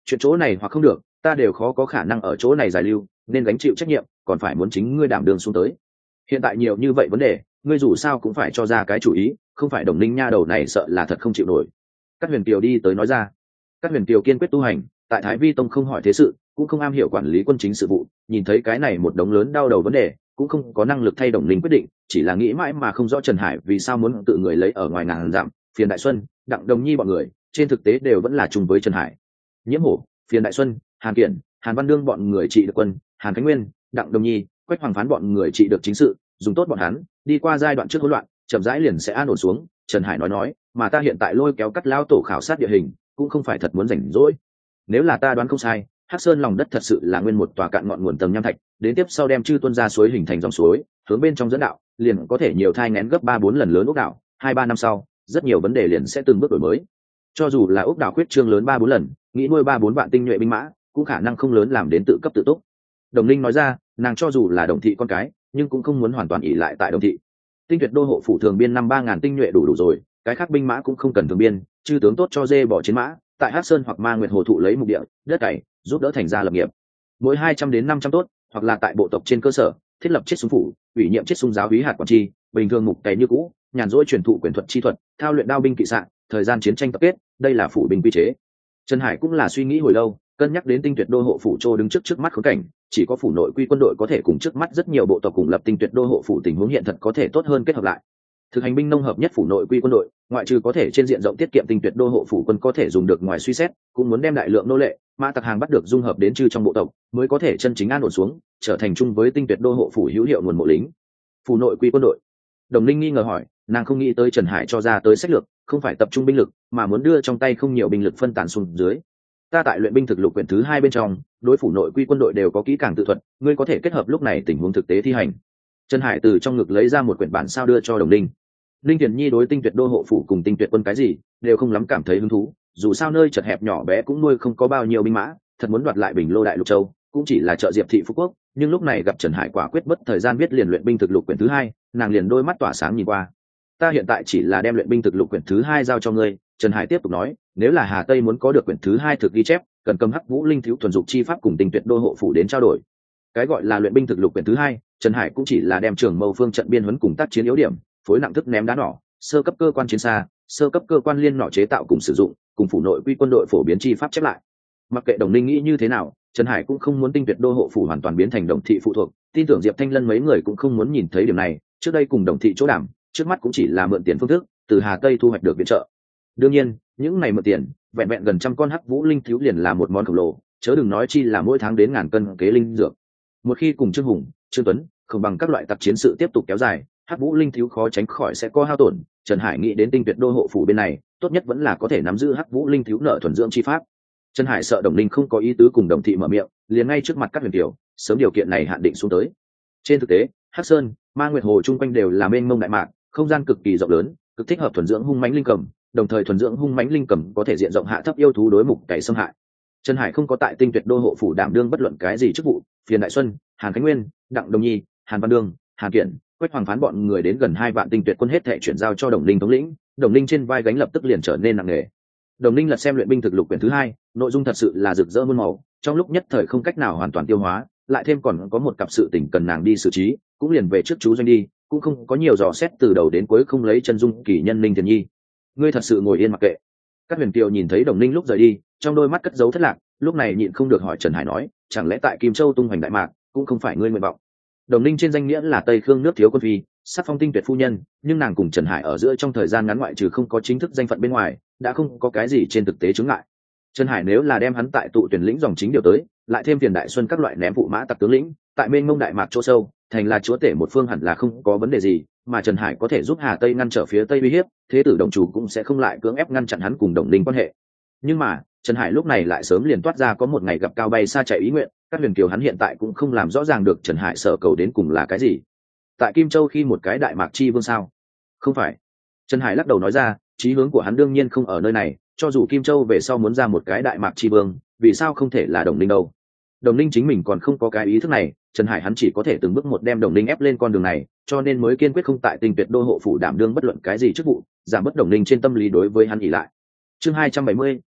chuyện chỗ này hoặc không được ta đều khó có khả năng ở chỗ này giải lưu, nên gánh chịu trách nhiệm còn phải muốn chính ngươi đảm đường xuống tới. Hiện tại nhiều như vậy vấn đề, ngươi dù sao cũng phải cho ra cái chủ ý, không phải Đồng Ninh nha đầu này sợ là thật không chịu nổi. Các huyền kiều đi tới nói ra. Các huyền kiều kiên quyết tu hành, tại Thái Vi tông không hỏi thế sự, cũng không am hiểu quản lý quân chính sự vụ, nhìn thấy cái này một đống lớn đau đầu vấn đề, cũng không có năng lực thay Đồng Ninh quyết định, chỉ là nghĩ mãi mà không rõ Trần Hải vì sao muốn tự người lấy ở ngoài ngàn dặm. Phiền Đại Xuân, Đặng Đồng Nhi bọn người trên thực tế đều vẫn là chung với Trần Hải. Nhiễm Hổ, Phiền Đại Xuân, Hàn Kiển, Hàn Văn Đương bọn người trị được quân, Hàn Khánh Nguyên, Đặng Đồng Nhi, Quách Hoàng Phán bọn người trị được chính sự, dùng tốt bọn hắn, đi qua giai đoạn trước hỗn loạn, chậm rãi liền sẽ an ổn xuống. Trần Hải nói nói, mà ta hiện tại lôi kéo Cắt lão tổ khảo sát địa hình, cũng không phải thật muốn rảnh rỗi. Nếu là ta đoán không sai, Hắc Sơn lòng đất thật sự là nguyên một tòa cạn ngọn nguồn tầng nham thạch, đến tiếp sau đem chư tuôn ra suối hình thành dòng suối, hướng bên trong dẫn đạo, liền có thể nhiều thai nghén gấp ba bốn lần lớn ốc đảo, hai ba năm sau, rất nhiều vấn đề liền sẽ từng bước đổi mới. Cho dù là ốc đảo khuyết trương lớn ba bốn lần, nghĩ nuôi ba bốn vạn tinh nhuệ binh mã, cũng khả năng không lớn làm đến tự cấp tự túc. Đồng Linh nói ra, nàng cho dù là Đồng thị con cái, nhưng cũng không muốn hoàn toàn ỷ lại tại Đồng thị. Tinh tuyệt đô hộ phủ thường biên năm ba ngàn tinh nhuệ đủ đủ rồi, cái khác binh mã cũng không cần thường biên, chư tướng tốt cho dê bỏ chiến mã, tại Hắc Sơn hoặc Ma Nguyệt Hồ thụ lấy mục địa, đất cày, giúp đỡ thành gia lập nghiệp. Mỗi hai trăm đến năm trăm tốt, hoặc là tại bộ tộc trên cơ sở, thiết lập chiết súng phủ, ủy nhiệm chiết súng giáo úy hạt quản tri, bình thường mục cày như cũ, nhàn rỗi truyền thụ quyền thuật chi thuật, thao luyện đao binh kỵ xạ, thời gian chiến tranh tập kết, đây là phủ binh quy chế. Trần Hải cũng là suy nghĩ hồi lâu, cân nhắc đến tinh tuyệt đô hộ phủ Trô đứng trước trước mắt khốn cảnh, chỉ có phủ nội quy quân đội có thể cùng trước mắt rất nhiều bộ tộc cùng lập tinh tuyệt đô hộ phủ tình huống hiện thật có thể tốt hơn kết hợp lại. Thực hành binh nông hợp nhất phủ nội quy quân đội, ngoại trừ có thể trên diện rộng tiết kiệm tinh tuyệt đô hộ phủ quân có thể dùng được ngoài suy xét, cũng muốn đem đại lượng nô lệ, mã tặc hàng bắt được dung hợp đến chư trong bộ tộc, mới có thể chân chính an ổn xuống, trở thành chung với tinh tuyệt đô hộ phủ hữu hiệu nguồn mộ lính. Phủ nội quy quân đội. Đồng Linh nghi ngờ hỏi, nàng không nghĩ tới Trần Hải cho ra tới sách lược, không phải tập trung binh lực, mà muốn đưa trong tay không nhiều binh lực phân tán xuống dưới. Ta tại luyện binh thực lục quyển thứ hai bên trong, đối phủ nội quy quân đội đều có kỹ càng tự thuật, ngươi có thể kết hợp lúc này tình huống thực tế thi hành. Trần Hải từ trong ngực lấy ra một quyển bản sao đưa cho Đồng Linh. Linh Tiền Nhi đối tinh tuyệt đô hộ phủ cùng tinh tuyệt quân cái gì đều không lắm cảm thấy hứng thú, dù sao nơi chật hẹp nhỏ bé cũng nuôi không có bao nhiêu binh mã, thật muốn đoạt lại Bình Lô Đại Lục Châu, cũng chỉ là trợ Diệp thị Phú Quốc. Nhưng lúc này gặp Trần Hải quả quyết bất thời gian viết liền luyện binh thực lục quyển thứ hai, nàng liền đôi mắt tỏa sáng nhìn qua. Ta hiện tại chỉ là đem luyện binh thực lục quyển thứ hai giao cho ngươi. Trần Hải tiếp tục nói, nếu là Hà Tây muốn có được quyển thứ hai thực ghi chép, cần cầm Hắc Vũ Linh thiếu thuần dục chi pháp cùng tinh tuyệt đô hộ phủ đến trao đổi. Cái gọi là luyện binh thực lục quyển thứ hai, Trần Hải cũng chỉ là đem trường mâu phương trận biên huấn cùng tác chiến yếu điểm, phối nặng thức ném đá nỏ, sơ cấp cơ quan chiến xa, sơ cấp cơ quan liên nỏ chế tạo cùng sử dụng, cùng phủ nội quy quân đội phổ biến chi pháp chép lại. Mặc kệ Đồng Linh nghĩ như thế nào, Trần Hải cũng không muốn tinh tuyệt đô hộ phủ hoàn toàn biến thành Đồng thị phụ thuộc, tin tưởng Diệp Thanh Lân mấy người cũng không muốn nhìn thấy điểm này. Trước đây cùng Đồng thị chỗ đảm, trước mắt cũng chỉ là mượn tiền phương thức, từ Hà Tây thu hoạch được viện trợ. Đương nhiên, những này mượn tiền, vẹn vẹn gần trăm con Hắc Vũ Linh thiếu liền là một món khổng lồ, chớ đừng nói chi là mỗi tháng đến ngàn cân kế linh dược. Một khi cùng Trương Hùng, Trương Tuấn, không bằng các loại tặc chiến sự tiếp tục kéo dài, Hắc Vũ Linh thiếu khó tránh khỏi sẽ có hao tổn. Trần Hải nghĩ đến tinh tuyệt đô hộ phủ bên này, tốt nhất vẫn là có thể nắm giữ Hắc Vũ Linh thiếu nợ thuần dưỡng chi pháp. Trần Hải sợ Đồng Linh không có ý tứ cùng Đồng thị mở miệng, liền ngay trước mặt các huyền tiểu, sớm điều kiện này hạn định xuống tới. Trên thực tế, Hắc Sơn, Ma Nguyệt Hồ chung quanh đều là mênh mông đại mạc, không gian cực kỳ rộng lớn, cực thích hợp thuần dưỡng hung mãnh linh cầm, đồng thời thuần dưỡng hung mãnh linh cầm có thể diện rộng hạ thấp yêu thú đối mục cày xâm hại. Trần Hải không có tại tinh tuyệt đô hộ phủ đảm đương bất luận cái gì chức vụ, Phiền Đại Xuân, Hàn Khánh Nguyên, Đặng Đồng Nhi, Hàn Văn Đương, Hàn Kiển, Quách Hoàng Phán bọn người đến gần hai vạn tinh tuyệt quân hết thảy chuyển giao cho Đồng Linh thống lĩnh, Đồng Linh trên vai gánh lập tức liền trở nên nặng nề. Đồng Linh lật xem luyện binh thực lục quyển thứ hai, nội dung thật sự là rực rỡ muôn màu, trong lúc nhất thời không cách nào hoàn toàn tiêu hóa, lại thêm còn có một cặp sự tình cần nàng đi xử trí, cũng liền về trước chú doanh đi, cũng không có nhiều dò xét từ đầu đến cuối không lấy chân dung kỳ nhân Linh Tiền Nhi. Ngươi thật sự ngồi yên mặc kệ? Các huyền kiều nhìn thấy Đồng Linh lúc rời đi, trong đôi mắt cất dấu thất lạc, lúc này nhịn không được hỏi Trần Hải nói, chẳng lẽ tại Kim Châu tung hoành đại mạc, cũng không phải ngươi nguyện vọng? Đồng Linh trên danh nghĩa là Tây Khương nước thiếu quân phi, sắc phong tinh tuyệt phu nhân, nhưng nàng cùng Trần Hải ở giữa trong thời gian ngắn ngoại trừ không có chính thức danh phận bên ngoài, đã không có cái gì trên thực tế chứng ngại. Trần Hải nếu là đem hắn tại tụ tuyển lĩnh dòng chính điều tới, lại thêm Tiền Đại Xuân các loại ném phụ mã tặc tướng lĩnh, tại mênh mông đại mạc chỗ sâu, thành là chúa tể một phương hẳn là không có vấn đề gì, mà Trần Hải có thể giúp Hà Tây ngăn trở phía Tây uy hiếp, thế tử đồng chủ cũng sẽ không lại cưỡng ép ngăn chặn hắn cùng Đồng Linh quan hệ. Nhưng mà, Trần Hải lúc này lại sớm liền toát ra có một ngày gặp cao bay xa chạy ý nguyện, các huyền kiều hắn hiện tại cũng không làm rõ ràng được Trần Hải sở cầu đến cùng là cái gì. Tại Kim Châu khi một cái đại mạc chi vương sao? Không phải. Trần Hải lắc đầu nói ra, chí hướng của hắn đương nhiên không ở nơi này, cho dù Kim Châu về sau muốn ra một cái đại mạc chi vương, vì sao không thể là Đồng Linh đâu? Đồng Linh chính mình còn không có cái ý thức này, Trần Hải hắn chỉ có thể từng bước một đem Đồng Linh ép lên con đường này, cho nên mới kiên quyết không tại tinh tuyệt đô hộ phủ đảm đương bất luận cái gì chức vụ, giảm bất Đồng Linh trên tâm lý đối với hắn ỷ lại. Chương hai trăm bảy mươi,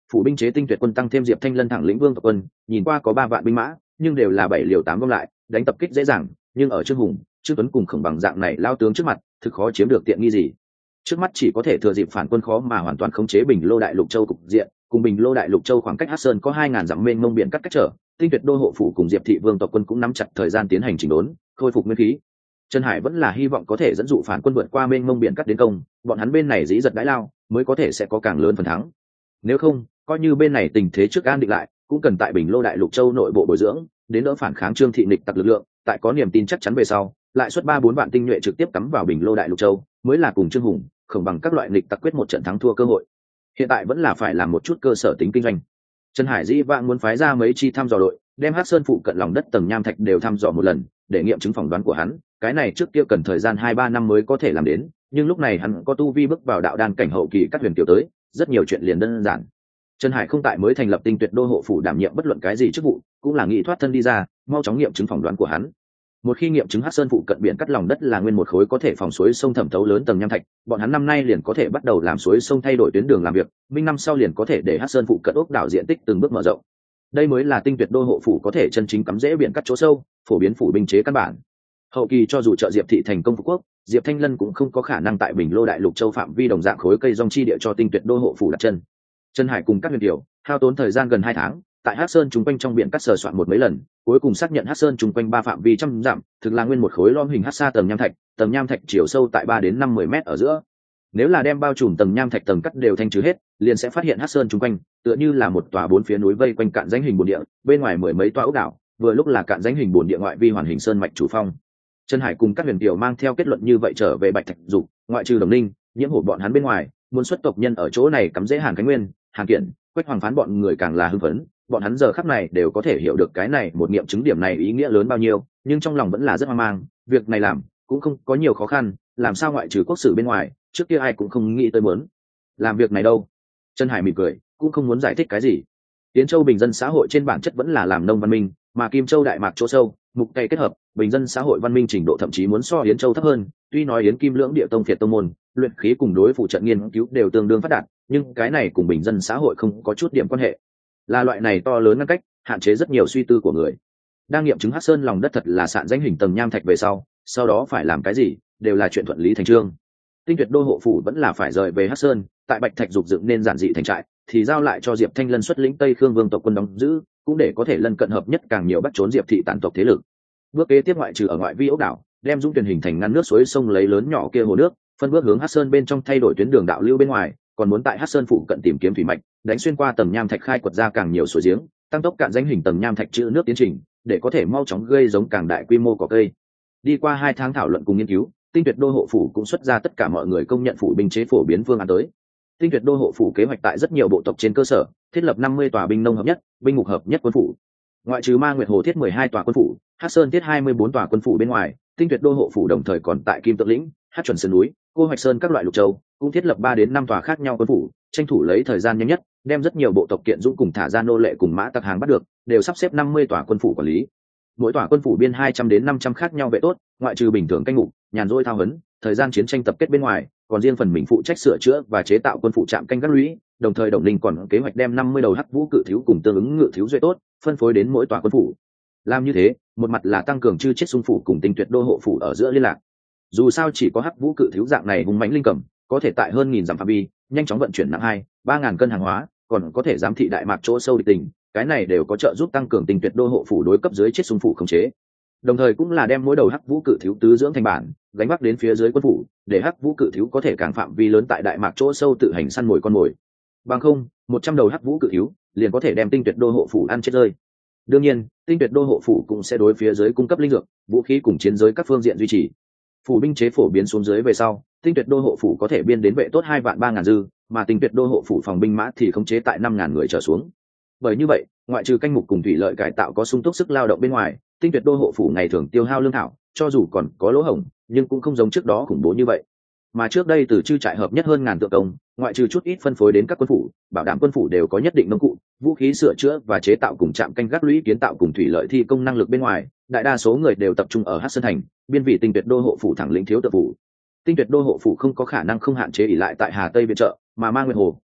phủ binh chế tinh tuyệt quân tăng thêm diệp thanh lân thẳng lĩnh vương tộc quân, nhìn qua có ba vạn binh mã nhưng đều là bảy liều tám gom lại, đánh tập kích dễ dàng, nhưng ở trương hùng, trương tuấn cùng khổng bằng dạng này lao tướng trước mặt thực khó chiếm được tiện nghi gì. Trước mắt chỉ có thể thừa dịp phản quân khó mà hoàn toàn khống chế bình lô đại lục châu cục diện, cùng bình lô đại lục châu khoảng cách Hắc Sơn có hai ngàn dặm mênh mông biển cắt cách trở, tinh tuyệt đô hộ phủ cùng diệp thị vương tộc quân cũng nắm chặt thời gian tiến hành chỉnh đốn, khôi phục nguyên khí. Trần Hải vẫn là hy vọng có thể dẫn dụ phản quân vượt qua mênh mông biển cắt đến công, bọn hắn bên này dĩ giật đãi lao mới có thể sẽ có càng lớn phần thắng. Nếu không, coi như bên này tình thế trước an định lại, cũng cần tại bình lô đại lục châu nội bộ bồi dưỡng, đến đỡ phản kháng trương thị nịch tặc lực lượng, tại có niềm tin chắc chắn về sau, lại xuất ba bốn vạn tinh nhuệ trực tiếp cắm vào bình lô đại lục châu, mới là cùng trương hùng không bằng các loại nịch tặc quyết một trận thắng thua cơ hội. Hiện tại vẫn là phải làm một chút cơ sở tính kinh doanh. Trần Hải dĩ vãng muốn phái ra mấy chi thăm dò đội, đem Hắc Sơn phụ cận lòng đất tầng nham thạch đều thăm dò một lần, để nghiệm chứng phỏng đoán của hắn. Cái này trước kia cần thời gian hai ba năm mới có thể làm đến, nhưng lúc này hắn có tu vi bước vào đạo đan cảnh hậu kỳ các huyền tiểu tới, rất nhiều chuyện liền đơn giản. Trần Hải không tại mới thành lập tinh tuyệt đô hộ phủ đảm nhiệm bất luận cái gì chức vụ, cũng là nghĩ thoát thân đi ra, mau chóng nghiệm chứng phỏng đoán của hắn. Một khi nghiệm chứng Hắc Sơn phụ cận biển cắt lòng đất là nguyên một khối có thể phòng suối sông thẩm thấu lớn tầng nham thạch, bọn hắn năm nay liền có thể bắt đầu làm suối sông thay đổi tuyến đường làm việc, minh năm sau liền có thể để Hắc Sơn phụ cận ốc đảo diện tích từng bước mở rộng. Đây mới là tinh tuyệt đô hộ phủ có thể chân chính cắm rễ biển cắt chỗ sâu, phổ biến phủ binh chế căn bản. Hậu kỳ cho dù trợ Diệp thị thành công phục quốc, Diệp Thanh Lân cũng không có khả năng tại Bình Lô đại lục châu phạm vi đồng dạng khối cây rong chi địa cho tinh tuyệt đô hộ phủ đặt chân. Trần Hải cùng các huyền tiểu hao tốn thời gian gần hai tháng, tại Hắc Sơn trung quanh trong biển cắt sờ soạn một mấy lần, cuối cùng xác nhận Hắc Sơn trung quanh ba phạm vi trăm dặm, thực là nguyên một khối lõm hình hắc sa tầng nham thạch, tầng nham thạch chiều sâu tại ba đến năm mươi mét ở giữa. Nếu là đem bao trùm tầng nham thạch tầng cắt đều thanh trừ hết, liền sẽ phát hiện Hắc Sơn trung quanh tựa như là một tòa bốn phía núi vây quanh cạn rãnh hình bồn địa, bên ngoài mười mấy tòa ốc đảo, vừa lúc là cạn rãnh hình bồn địa ngoại vi hoàn hình sơn mạch chủ phong. Trần Hải cùng các huyền tiểu mang theo kết luận như vậy trở về Bạch Thạch Dục, ngoại trừ Đồng Ninh, Nhiễm Hổ bọn hắn bên ngoài, muốn xuất tộc nhân ở chỗ này cắm rễ Hàn Khánh Nguyên, Hàn Kiện, Quách Hoàng Phán bọn người càng là hưng phấn, bọn hắn giờ khắc này đều có thể hiểu được cái này một nghiệm chứng điểm này ý nghĩa lớn bao nhiêu, nhưng trong lòng vẫn là rất hoang mang, việc này làm cũng không có nhiều khó khăn, làm sao ngoại trừ quốc sử bên ngoài, trước kia ai cũng không nghĩ tới muốn làm việc này đâu. Trần Hải mỉm cười, cũng không muốn giải thích cái gì. Yến Châu bình dân xã hội trên bản chất vẫn là làm nông văn minh, mà Kim Châu đại mạc chỗ sâu, mục cây kết hợp, bình dân xã hội văn minh trình độ thậm chí muốn so Yến Châu thấp hơn. Tuy nói Yến Kim lưỡng địa tông phiệt tông môn, luyện khí cùng đối phụ trận nghiên cứu đều tương đương phát đạt, nhưng cái này cùng bình dân xã hội không có chút điểm quan hệ. Là loại này to lớn ngăn cách, hạn chế rất nhiều suy tư của người. Đang nghiệm chứng Hắc Sơn lòng đất thật là sạn danh hình tầng nham thạch về sau, sau đó phải làm cái gì, đều là chuyện thuận lý thành trương. Tinh tuyệt đô hộ phủ vẫn là phải rời về Hắc Sơn, tại Bạch Thạch Dục dựng nên giản dị thành trại, thì giao lại cho Diệp Thanh Lân xuất lĩnh Tây Khương Vương tộc quân đóng giữ, cũng để có thể lân cận hợp nhất càng nhiều bắt trốn Diệp thị tản tộc thế lực. Bước kế tiếp ngoại trừ ở ngoại vi ốc đảo, đem dũng tuyển hình thành ngăn nước suối sông lấy lớn nhỏ kia hồ nước, phân bước hướng Hắc Sơn bên trong thay đổi tuyến đường đạo lưu bên ngoài, còn muốn tại Hắc Sơn phụ cận tìm kiếm thủy mạch, đánh xuyên qua tầng nham thạch khai quật ra càng nhiều suối giếng, tăng tốc cạn danh hình tầng nham thạch trữ nước tiến trình, để có thể mau chóng gây giống càng đại quy mô cỏ cây. Đi qua hai tháng thảo luận cùng nghiên cứu, Tinh tuyệt đô hộ phủ cũng xuất ra tất cả mọi người công nhận phủ binh chế phổ biến phương án tới. Tinh tuyệt đô hộ phủ kế hoạch tại rất nhiều bộ tộc trên cơ sở thiết lập năm mươi tòa binh nông hợp nhất, binh mục hợp nhất quân phủ. Ngoại trừ Ma Nguyệt Hồ thiết mười hai tòa quân phủ, Hắc Sơn thiết hai mươi bốn tòa quân phủ bên ngoài, Tinh tuyệt đô hộ phủ đồng thời còn tại Kim Tự lĩnh, Hắc Chuẩn sơn núi, Cô Hoạch Sơn các loại lục châu, cũng thiết lập ba đến năm tòa khác nhau quân phủ, tranh thủ lấy thời gian nhanh nhất, đem rất nhiều bộ tộc kiện dũng cùng thả ra nô lệ cùng mã tặc hàng bắt được, đều sắp xếp năm mươi tòa quân phủ quản lý. Mỗi tòa quân phủ biên hai trăm đến năm trăm khác nhau vệ tốt, ngoại trừ bình thường canh ngục, nhàn rỗi thao huấn, thời gian chiến tranh tập kết bên ngoài, còn riêng phần mình phụ trách sửa chữa và chế tạo quân phụ trạm canh gác lũy. Đồng thời Đồng Linh còn kế hoạch đem năm mươi đầu hắc vũ cự thiếu cùng tương ứng ngự thiếu duệ tốt phân phối đến mỗi tòa quân phủ. Làm như thế, một mặt là tăng cường chư chết xung phủ cùng Tinh tuyệt đô hộ phủ ở giữa liên lạc. Dù sao chỉ có hắc vũ cự thiếu dạng này hùng mãnh linh cầm, có thể tại hơn nghìn dặm phạm vi nhanh chóng vận chuyển nặng hai ba ngàn cân hàng hóa, còn có thể giám thị đại mạc chỗ sâu địch tình, cái này đều có trợ giúp tăng cường Tinh tuyệt đô hộ phủ đối cấp dưới chết xung phủ khống chế. Đồng thời cũng là đem mỗi đầu hắc vũ cự thiếu tứ dưỡng thành bản, gánh vác đến phía dưới quân phủ, để hắc vũ cự thiếu có thể càng phạm vi lớn tại đại mạc chỗ sâu tự hành săn mồi con mồi. Bằng không, một trăm đầu hắc vũ cự thiếu liền có thể đem Tinh tuyệt đô hộ phủ ăn chết rơi. Đương nhiên, Tinh tuyệt đô hộ phủ cũng sẽ đối phía dưới cung cấp linh dược, vũ khí cùng chiến giới các phương diện duy trì. Phủ binh chế phổ biến xuống dưới về sau, Tinh tuyệt đô hộ phủ có thể biên đến vệ tốt hai vạn ba ngàn dư, mà Tinh tuyệt đô hộ phủ phòng binh mã thì khống chế tại năm ngàn người trở xuống. Bởi như vậy, ngoại trừ canh mục cùng thủy lợi cải tạo có sung túc sức lao động bên ngoài, Tinh tuyệt đô hộ phủ ngày thường tiêu hao lương thảo, cho dù còn có lỗ hổng, nhưng cũng không giống trước đó khủng bố như vậy. Mà trước đây từ chư trại hợp nhất hơn ngàn tượng công, ngoại trừ chút ít phân phối đến các quân phủ, bảo đảm quân phủ đều có nhất định nông cụ, vũ khí sửa chữa và chế tạo cùng trạm canh gác lũy kiến tạo cùng thủy lợi thi công năng lực bên ngoài, đại đa số người đều tập trung ở Hắc Sơn thành, biên vị Tinh tuyệt đô hộ phủ thẳng lĩnh thiếu tự phủ. Tinh tuyệt đô hộ phủ không có khả năng không hạn chế ỷ lại tại Hà Tây viện trợ, mà Ma Nguyệt Hồ,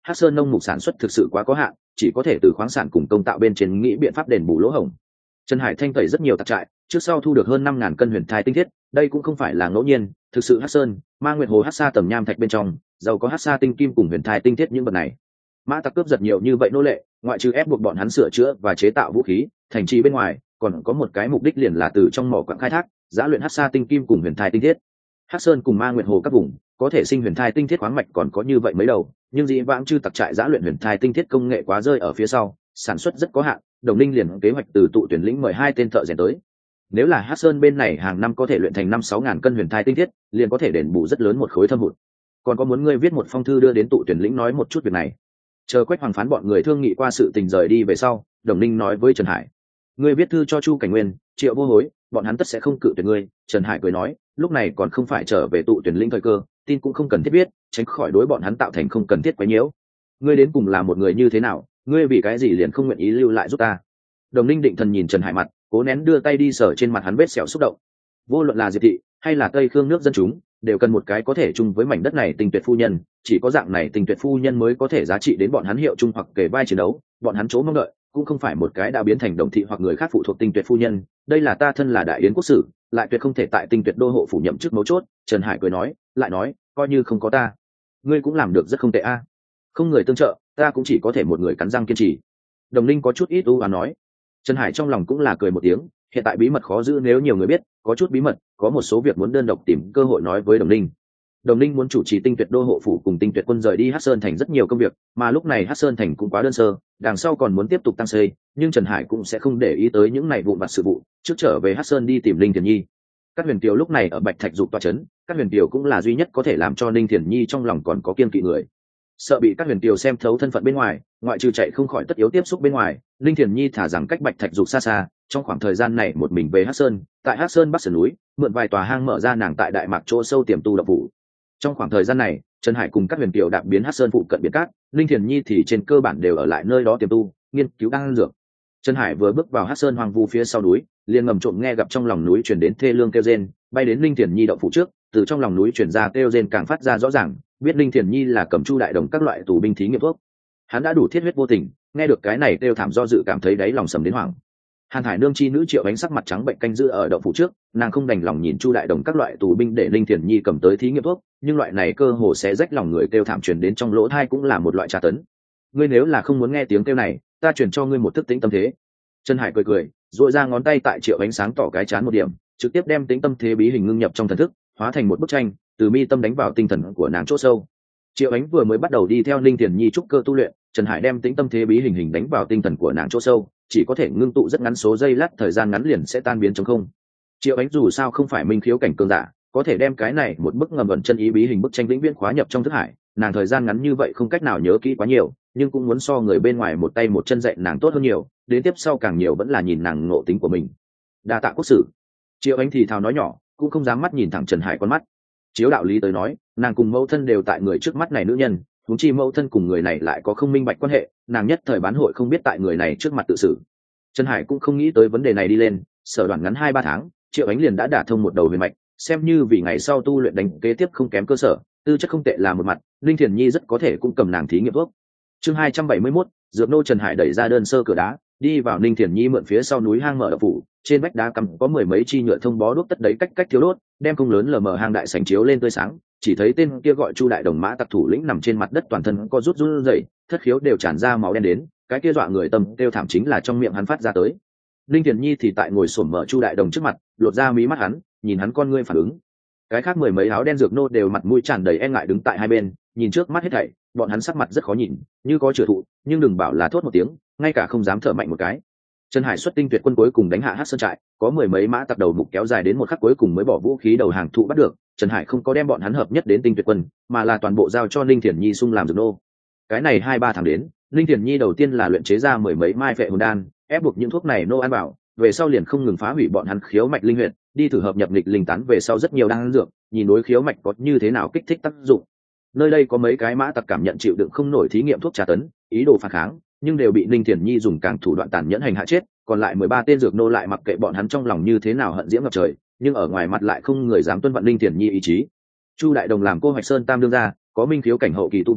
Hắc Sơn nông mục sản xuất thực sự quá có hạn, chỉ có thể từ khoáng sản cùng công tạo bên trên nghĩ biện pháp đền bù lỗ hổng. Trần Hải thanh tẩy rất nhiều tặc trại, trước sau thu được hơn năm ngàn cân huyền thai tinh thiết, đây cũng không phải là ngẫu nhiên, thực sự Hắc Sơn, Ma Nguyệt Hồ Hắc Sa tầm nham thạch bên trong, giàu có Hắc Sa tinh kim cùng huyền thai tinh thiết những vật này. Mã tặc cướp giật nhiều như vậy nô lệ, ngoại trừ ép buộc bọn hắn sửa chữa và chế tạo vũ khí, thành trì bên ngoài, còn có một cái mục đích liền là từ trong mỏ quặng khai thác, giá luyện Hắc Sa tinh kim cùng huyền thai tinh thiết. Hắc Sơn cùng Ma Nguyệt Hồ các vùng, có thể sinh huyền thai tinh thiết khoáng mạch còn có như vậy mấy đầu, nhưng dĩ vãng chư tặc trại giá luyện huyền thai tinh thiết công nghệ quá rơi ở phía sau, sản xuất rất có hạn. Đồng Ninh liền kế hoạch từ tụ tuyển lĩnh mời hai tên thợ rèn tới. Nếu là Hắc Sơn bên này hàng năm có thể luyện thành năm sáu ngàn cân huyền thai tinh thiết, liền có thể đền bù rất lớn một khối thâm hụt. Còn có muốn ngươi viết một phong thư đưa đến tụ tuyển lĩnh nói một chút việc này. Chờ Quách Hoàng phán bọn người thương nghị qua sự tình rời đi về sau, Đồng Ninh nói với Trần Hải: ngươi viết thư cho Chu Cảnh Nguyên, Triệu Vô Hối, bọn hắn tất sẽ không cự tuyệt ngươi. Trần Hải cười nói: lúc này còn không phải trở về tụ tuyển lĩnh thời cơ, tin cũng không cần thiết viết, tránh khỏi đối bọn hắn tạo thành không cần thiết quấy nhiễu. Ngươi đến cùng là một người như thế nào, ngươi vì cái gì liền không nguyện ý lưu lại giúp ta? Đồng Ninh định thần nhìn Trần Hải mặt, cố nén đưa tay đi sờ trên mặt hắn vết sẹo xúc động. Vô luận là Diệp thị hay là Tây Khương nước dân chúng, đều cần một cái có thể chung với mảnh đất này tinh tuyệt phu nhân, chỉ có dạng này tinh tuyệt phu nhân mới có thể giá trị đến bọn hắn hiệu chung hoặc kể vai chiến đấu. Bọn hắn chỗ mong đợi cũng không phải một cái đã biến thành đồng thị hoặc người khác phụ thuộc tinh tuyệt phu nhân. Đây là ta thân là đại yến quốc sử, lại tuyệt không thể tại tinh tuyệt đô hộ phủ nhậm chức mấu chốt. Trần Hải cười nói, lại nói, coi như không có ta, ngươi cũng làm được rất không tệ a. Không người tương trợ, ta cũng chỉ có thể một người cắn răng kiên trì. Đồng Ninh có chút ít u ám nói. Trần Hải trong lòng cũng là cười một tiếng, hiện tại bí mật khó giữ, nếu nhiều người biết, có chút bí mật, có một số việc muốn đơn độc tìm cơ hội nói với Đồng Ninh. Đồng Ninh muốn chủ trì tinh tuyệt đô hộ phủ cùng tinh tuyệt quân rời đi Hắc Sơn thành rất nhiều công việc, mà lúc này Hắc Sơn thành cũng quá đơn sơ, đằng sau còn muốn tiếp tục tăng xây, nhưng Trần Hải cũng sẽ không để ý tới những này vụn vặt sự vụ, trước trở về Hắc Sơn đi tìm Linh Thiền Nhi. Các Huyền Kiều lúc này ở Bạch Thạch Dục tọa trấn, Các Huyền Kiều cũng là duy nhất có thể làm cho Linh Thiền Nhi trong lòng còn có kiên kỵ người. Sợ bị Các Huyền Kiều xem thấu thân phận bên ngoài, ngoại trừ chạy không khỏi tất yếu tiếp xúc bên ngoài, Linh Thiền Nhi thả rằng cách Bạch Thạch Dục xa xa, trong khoảng thời gian này một mình về Hắc Sơn, tại Hắc Sơn bắc sườn núi, mượn vài tòa hang mở ra nàng tại Đại Mạc chỗ sâu tiềm tu độc phủ. Trong khoảng thời gian này, Trần Hải cùng Các Huyền Kiều đạp biến Hắc Sơn phụ cận biển cát, Linh Thiền Nhi thì trên cơ bản đều ở lại nơi đó tiềm tu, nghiên cứu đan dược. Trần Hải vừa bước vào Hắc Sơn hoang vu phía sau núi, liền ngầm trộm nghe gặp trong lòng núi truyền đến thê lương kêu rên, bay đến Linh Thiền Nhi động phủ trước, từ trong lòng núi truyền ra kêu rên càng phát ra rõ ràng, biết Linh Thiền Nhi là cầm Chu đại đồng các loại tù binh thí nghiệm thuốc. Hắn đã đủ thiết huyết vô tình, nghe được cái này kêu thảm do dự cảm thấy đáy lòng sầm đến hoảng. Hàn Thải nương chi nữ Triệu Ánh sắc mặt trắng bệnh canh giữ ở động phủ trước, nàng không đành lòng nhìn Chu đại đồng các loại tù binh để Linh Thiền Nhi cầm tới thí nghiệm thuốc, nhưng loại này cơ hồ sẽ rách lòng người kêu thảm truyền đến trong lỗ tai cũng là một loại tra tấn. Ngươi nếu là không muốn nghe tiếng kêu này, ta truyền cho ngươi một thức tĩnh tâm thế. Trần Hải cười cười, duỗi ra ngón tay tại Triệu Ánh sáng tỏ cái chán một điểm, trực tiếp đem tĩnh tâm thế bí hình ngưng nhập trong thần thức, hóa thành một bức tranh, từ mi tâm đánh vào tinh thần của nàng chỗ sâu. Triệu Ánh vừa mới bắt đầu đi theo Linh Thiền Nhi trúc cơ tu luyện, Trần Hải đem tĩnh tâm thế bí hình hình đánh vào tinh thần của nàng chỗ sâu, chỉ có thể ngưng tụ rất ngắn số giây lát, thời gian ngắn liền sẽ tan biến trong không. Triệu Ánh dù sao không phải minh khiếu cảnh cường giả, có thể đem cái này một bức ngầm ẩn chân ý bí hình bức tranh vĩnh viễn khóa nhập trong thức hải, nàng thời gian ngắn như vậy không cách nào nhớ kỹ quá nhiều, nhưng cũng muốn so người bên ngoài một tay một chân dạy nàng tốt hơn nhiều, đến tiếp sau càng nhiều vẫn là nhìn nàng ngộ tính của mình. Đa tạ quốc sử. Triệu Ánh thì thào nói nhỏ, cũng không dám mắt nhìn thẳng Trần Hải con mắt. Chiếu đạo lý tới nói, nàng cùng mẫu thân đều tại người trước mắt này nữ nhân, huống chi mẫu thân cùng người này lại có không minh bạch quan hệ, nàng nhất thời bán hội không biết tại người này trước mặt tự xử. Trần Hải cũng không nghĩ tới vấn đề này đi lên, sở đoạn ngắn hai ba tháng, Triệu Ánh liền đã đả thông một đầu huyền mạch, xem như vì ngày sau tu luyện đánh kế tiếp không kém cơ sở, tư chất không tệ là một mặt, Linh Thiền Nhi rất có thể cũng cầm nàng thí nghiệm thuốc. Chương hai trăm bảy mươi mốt, dược nô. Trần Hải đẩy ra đơn sơ cửa đá, đi vào Linh Thiền Nhi mượn phía sau núi hang mở đậu phủ, trên vách đá cắm có mười mấy chi nhựa thông bó đuốc tất đấy cách cách thiếu đốt, đem không lớn lờ mờ hang đại sảnh chiếu lên tươi sáng, chỉ thấy tên kia gọi Chu đại đồng mã tặc thủ lĩnh nằm trên mặt đất, toàn thân có rút run rẩy, thất khiếu đều tràn ra máu đen đến, cái kia dọa người tâm kêu thảm chính là trong miệng hắn phát ra tới. Linh Thiền Nhi thì tại ngồi xổm mở Chu đại đồng trước mặt, lột ra mí mắt hắn, nhìn hắn con ngươi phản ứng. Cái khác mười mấy áo đen dược nô đều mặt mũi tràn đầy e ngại đứng tại hai bên, nhìn trước mắt hết thảy, bọn hắn sắc mặt rất khó nhìn, như có chửa thụ, nhưng đừng bảo là thốt một tiếng, ngay cả không dám thở mạnh một cái. Trần Hải xuất tinh tuyệt quân cuối cùng đánh hạ Hắc Sơn trại, có mười mấy mã tặc đầu mục kéo dài đến một khắc cuối cùng mới bỏ vũ khí đầu hàng thụ bắt được. Trần Hải không có đem bọn hắn hợp nhất đến tinh tuyệt quân, mà là toàn bộ giao cho Linh Thiền Nhi sung làm dược nô. Cái này hai ba tháng đến, Linh Thiền Nhi đầu tiên là luyện chế ra mười mấy mai vệ hồn đan, ép buộc những thuốc này nô ăn vào, về sau liền không ngừng phá hủy bọn hắn khiếu mạch linh huyệt, đi thử hợp nhập nghịch linh tán về sau rất nhiều đan dược, nhìn đối khiếu mạch có như thế nào kích thích tác dụng. Nơi đây có mấy cái mã tặc cảm nhận chịu đựng không nổi thí nghiệm thuốc tra tấn, ý đồ phản kháng, nhưng đều bị Linh Thiền Nhi dùng càng thủ đoạn tàn nhẫn hành hạ chết, còn lại mười ba tên dược nô lại mặc kệ bọn hắn trong lòng như thế nào hận diễm ngập trời, nhưng ở ngoài mặt lại không người dám tuân vận Linh Thiền Nhi ý chí. Chu đại đồng làm cô Hoạch Sơn tam đương gia, có minh khiếu cảnh hậu kỳ tu vi,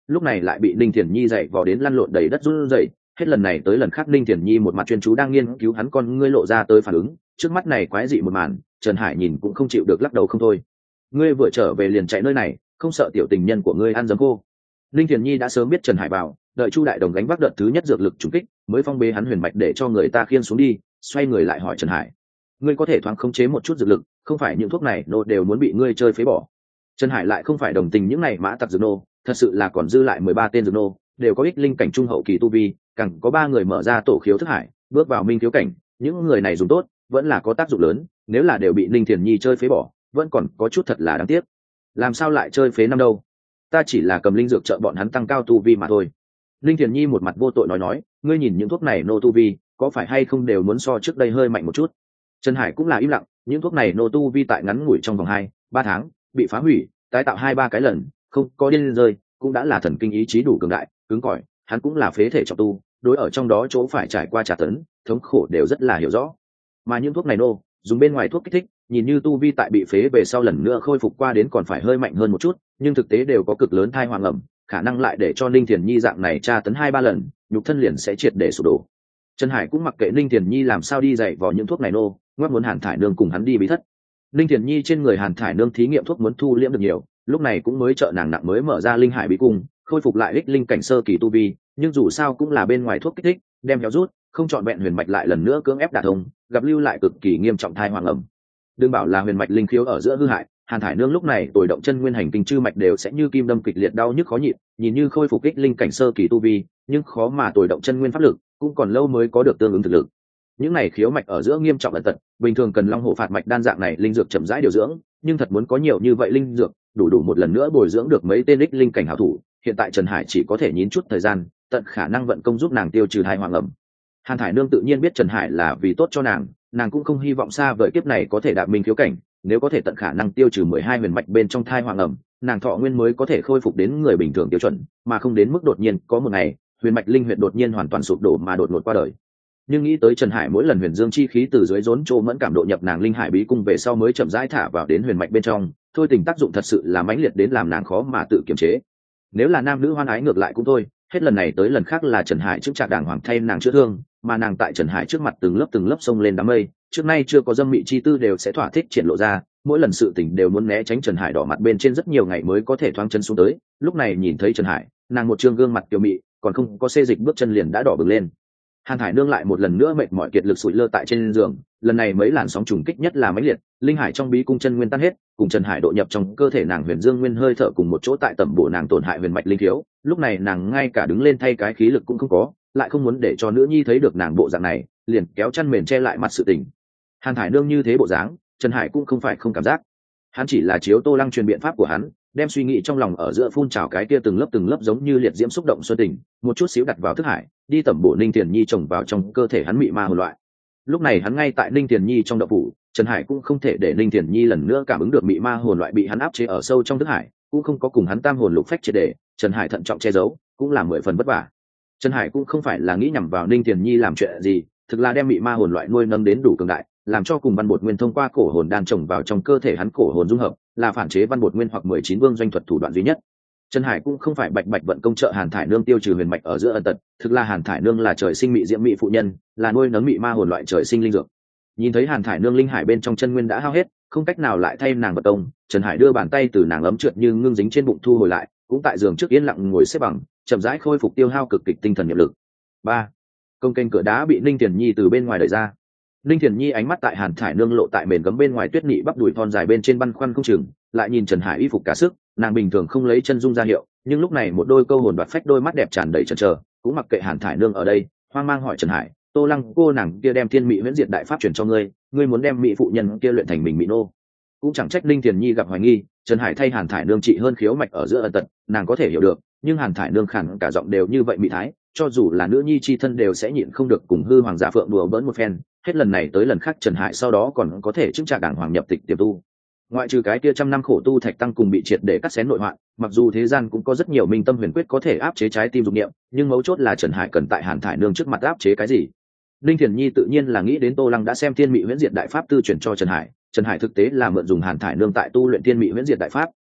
lúc này lại bị Ninh Thiền Nhi dạy vò đến lăn lộn đầy đất run rẩy. Hết lần này tới lần khác Ninh Thiền Nhi một mặt chuyên chú đang nghiên cứu hắn, con ngươi lộ ra tới phản ứng trước mắt này quái dị một màn. Trần Hải nhìn cũng không chịu được, lắc đầu không thôi. Ngươi vừa trở về liền chạy nơi này, không sợ tiểu tình nhân của ngươi ăn dấm cô? Ninh Thiền Nhi đã sớm biết Trần Hải vào, đợi Chu Đại Đồng gánh vác đợt thứ nhất dược lực trùng kích mới phong bế hắn huyền mạch để cho người ta khiêng xuống đi, xoay người lại hỏi Trần Hải: ngươi có thể thoáng khống chế một chút dược lực, không phải những thuốc này nô đều muốn bị ngươi chơi phế bỏ. Trần Hải lại không phải đồng tình những này mã tặc dược nô, thật sự là còn dư lại mười ba tên dược nô, đều có ích linh cảnh trung hậu kỳ tu vi, càng có ba người mở ra tổ khiếu thức hải, bước vào minh khiếu cảnh. Những người này dùng tốt, vẫn là có tác dụng lớn, nếu là đều bị Ninh Thiền Nhi chơi phế bỏ, vẫn còn có chút thật là đáng tiếc. Làm sao lại chơi phế năm đâu? Ta chỉ là cầm linh dược trợ bọn hắn tăng cao tu vi mà thôi. Ninh Thiền Nhi một mặt vô tội nói nói, ngươi nhìn những thuốc này nô tu vi, có phải hay không đều muốn so trước đây hơi mạnh một chút? Trần Hải cũng là im lặng, những thuốc này nô tu vi tại ngắn ngủi trong vòng hai ba tháng bị phá hủy, tái tạo hai ba cái lần, không có điên rơi, cũng đã là thần kinh ý chí đủ cường đại, cứng cỏi, hắn cũng là phế thể trọng tu, đối ở trong đó chỗ phải trải qua trả tấn, thống khổ đều rất là hiểu rõ. Mà những thuốc này nô, dùng bên ngoài thuốc kích thích, nhìn như tu vi tại bị phế về sau lần nữa khôi phục qua đến còn phải hơi mạnh hơn một chút, nhưng thực tế đều có cực lớn thai hoàng ẩm, khả năng lại để cho Ninh Thiền Nhi dạng này tra tấn hai ba lần, nhục thân liền sẽ triệt để sụp đổ. Trần Hải cũng mặc kệ Ninh Thiền Nhi làm sao đi dạy vào những thuốc này nô, ngoắc muốn Hàn Thải Nương cùng hắn đi bí thất. Ninh Thiền Nhi trên người Hàn Thải Nương thí nghiệm thuốc muốn thu liễm được nhiều, lúc này cũng mới trợ nàng nặng mới mở ra linh hải bí cung, khôi phục lại ích linh cảnh sơ kỳ tu vi, nhưng dù sao cũng là bên ngoài thuốc kích thích, đem héo rút, không chọn vẹn huyền mạch lại lần nữa cưỡng ép đả thông, gặp lưu lại cực kỳ nghiêm trọng thai hoàng ẩm. Đừng bảo là huyền mạch linh khiếu ở giữa hư hại, Hàn Thải Nương lúc này tuổi động chân nguyên hành kinh chư mạch đều sẽ như kim đâm kịch liệt đau nhức khó nhịn, nhìn như khôi phục ích linh cảnh sơ kỳ tu vi, nhưng khó mà tuổi động chân nguyên pháp lực, cũng còn lâu mới có được tương ứng thực lực. Những này khiếu mạch ở giữa nghiêm trọng ẩn tật, bình thường cần long hổ phạt mạch đan dạng này linh dược chậm rãi điều dưỡng, nhưng thật muốn có nhiều như vậy linh dược, đủ đủ một lần nữa bồi dưỡng được mấy tên ích linh cảnh hảo thủ, hiện tại Trần Hải chỉ có thể nhịn chút thời gian, tận khả năng vận công giúp nàng tiêu trừ thai hoàng ẩm. Hàn Thải Nương tự nhiên biết Trần Hải là vì tốt cho nàng, nàng cũng không hy vọng xa vời kiếp này có thể đạt minh khiếu cảnh, nếu có thể tận khả năng tiêu trừ mười hai huyền mạch bên trong thai hoàng ẩm, nàng thọ nguyên mới có thể khôi phục đến người bình thường tiêu chuẩn, mà không đến mức đột nhiên có một ngày huyền mạch linh huyệt đột nhiên hoàn toàn sụp đổ mà đột ngột qua đời. Nhưng nghĩ tới Trần Hải mỗi lần huyền dương chi khí từ dưới rốn trô mẫn cảm độ nhập nàng linh hải bí cung về sau mới chậm rãi thả vào đến huyền mạch bên trong, thôi tình tác dụng thật sự là mãnh liệt đến làm nàng khó mà tự kiềm chế. Nếu là nam nữ hoan ái ngược lại cũng thôi, hết lần này tới lần khác là Trần Hải trước trạc đàng hoàng thay nàng chữa thương, mà nàng tại Trần Hải trước mặt từng lớp từng lớp sông lên đám mây, trước nay chưa có dâm mị chi tư đều sẽ thỏa thích triển lộ ra, mỗi lần sự tình đều muốn né tránh Trần Hải đỏ mặt bên trên rất nhiều ngày mới có thể thoáng chân xuống tới. Lúc này nhìn thấy Trần Hải, nàng một trương gương mặt kiều mị, còn không có xê dịch bước chân liền đã đỏ bừng lên. Hàn Thải Nương lại một lần nữa mệt mỏi kiệt lực sụi lơ tại trên giường, lần này mấy làn sóng trùng kích nhất là mãnh liệt, linh hải trong bí cung chân nguyên tan hết, cùng Trần Hải độ nhập trong cơ thể nàng huyền dương nguyên hơi thở cùng một chỗ tại tẩm bổ nàng tổn hại huyền mạch linh thiếu, lúc này nàng ngay cả đứng lên thay cái khí lực cũng không có, lại không muốn để cho nữ nhi thấy được nàng bộ dạng này, liền kéo chăn mền che lại mặt sự tình. Hàn Thải Nương như thế bộ dáng, Trần Hải cũng không phải không cảm giác, hắn chỉ là chiếu Tô Lăng truyền biện pháp của hắn, đem suy nghĩ trong lòng ở giữa phun trào cái kia từng lớp từng lớp giống như liệt diễm xúc động xuân tình, một chút xíu đặt vào thức hải, đi tẩm bổ Ninh Tiền Nhi trồng vào trong cơ thể hắn mị ma hồn loại. Lúc này hắn ngay tại Ninh Tiền Nhi trong động phủ, Trần Hải cũng không thể để Ninh Tiền Nhi lần nữa cảm ứng được mị ma hồn loại bị hắn áp chế ở sâu trong thức hải, cũng không có cùng hắn tam hồn lục phách triệt để, Trần Hải thận trọng che giấu, cũng là mười phần vất vả. Trần Hải cũng không phải là nghĩ nhằm vào Ninh Tiền Nhi làm chuyện gì, thực là đem mị ma hồn loại nuôi nâng đến đủ cường đại, làm cho cùng văn bột nguyên thông qua cổ hồn đan trồng vào trong cơ thể hắn cổ hồn dung hợp, là phản chế văn bột nguyên hoặc mười chín vương doanh thuật thủ đoạn duy nhất. Trần Hải cũng không phải bạch bạch vận công trợ Hàn Thải Nương tiêu trừ huyền mạch ở giữa ân tật, thực là Hàn Thải Nương là trời sinh mị diễm mị phụ nhân, là nuôi nấng mị ma hồn loại trời sinh linh dược. Nhìn thấy Hàn Thải Nương linh hải bên trong chân nguyên đã hao hết, không cách nào lại thay nàng vận công, Trần Hải đưa bàn tay từ nàng ấm trượt như ngưng dính trên bụng thu hồi lại, cũng tại giường trước yên lặng ngồi xếp bằng, chậm rãi khôi phục tiêu hao cực kịch tinh thần nghiệp lực. ba Công kênh cửa đá bị Ninh Tiền Nhi từ bên ngoài đẩy ra. Ninh Thiền Nhi ánh mắt tại Hàn Thải Nương lộ tại mền gấm bên ngoài tuyết nị bắp đùi thon dài bên trên băn khoăn không chừng, lại nhìn Trần Hải y phục cả sức, nàng bình thường không lấy chân dung ra hiệu, nhưng lúc này một đôi câu hồn đoạt phách đôi mắt đẹp tràn đầy chần chờ, cũng mặc kệ Hàn Thải Nương ở đây, hoang mang hỏi Trần Hải, Tô Lăng cô nàng kia đem thiên mị huyễn diệt đại pháp truyền cho ngươi, ngươi muốn đem mỹ phụ nhân kia luyện thành mình mỹ nô. Cũng chẳng trách Ninh Thiền Nhi gặp hoài nghi, Trần Hải thay Hàn Thải Nương trị hơn khiếu mạch ở giữa ẩn tật, nàng có thể hiểu được, nhưng Hàn Thải Nương khản cả giọng đều như vậy mị thái, cho dù là nữ nhi chi thân đều sẽ nhịn không được cùng hư hoàng giả phượng đùa bỡn một phen. Hết lần này tới lần khác Trần Hải sau đó còn có thể chứng trả đảng hoàng nhập tịch tiềm tu, ngoại trừ cái kia trăm năm khổ tu thạch tăng cùng bị triệt để cắt xén nội hoạn, mặc dù thế gian cũng có rất nhiều minh tâm huyền quyết có thể áp chế trái tim dục niệm, nhưng mấu chốt là Trần Hải cần tại Hàn Thải Nương trước mặt áp chế cái gì. Ninh Thiền Nhi tự nhiên là nghĩ đến Tô Lăng đã xem thiên mị huyễn diệt đại pháp tư chuyển cho Trần Hải, Trần Hải thực tế là mượn dùng Hàn Thải Nương tại tu luyện thiên mị huyễn diệt đại pháp.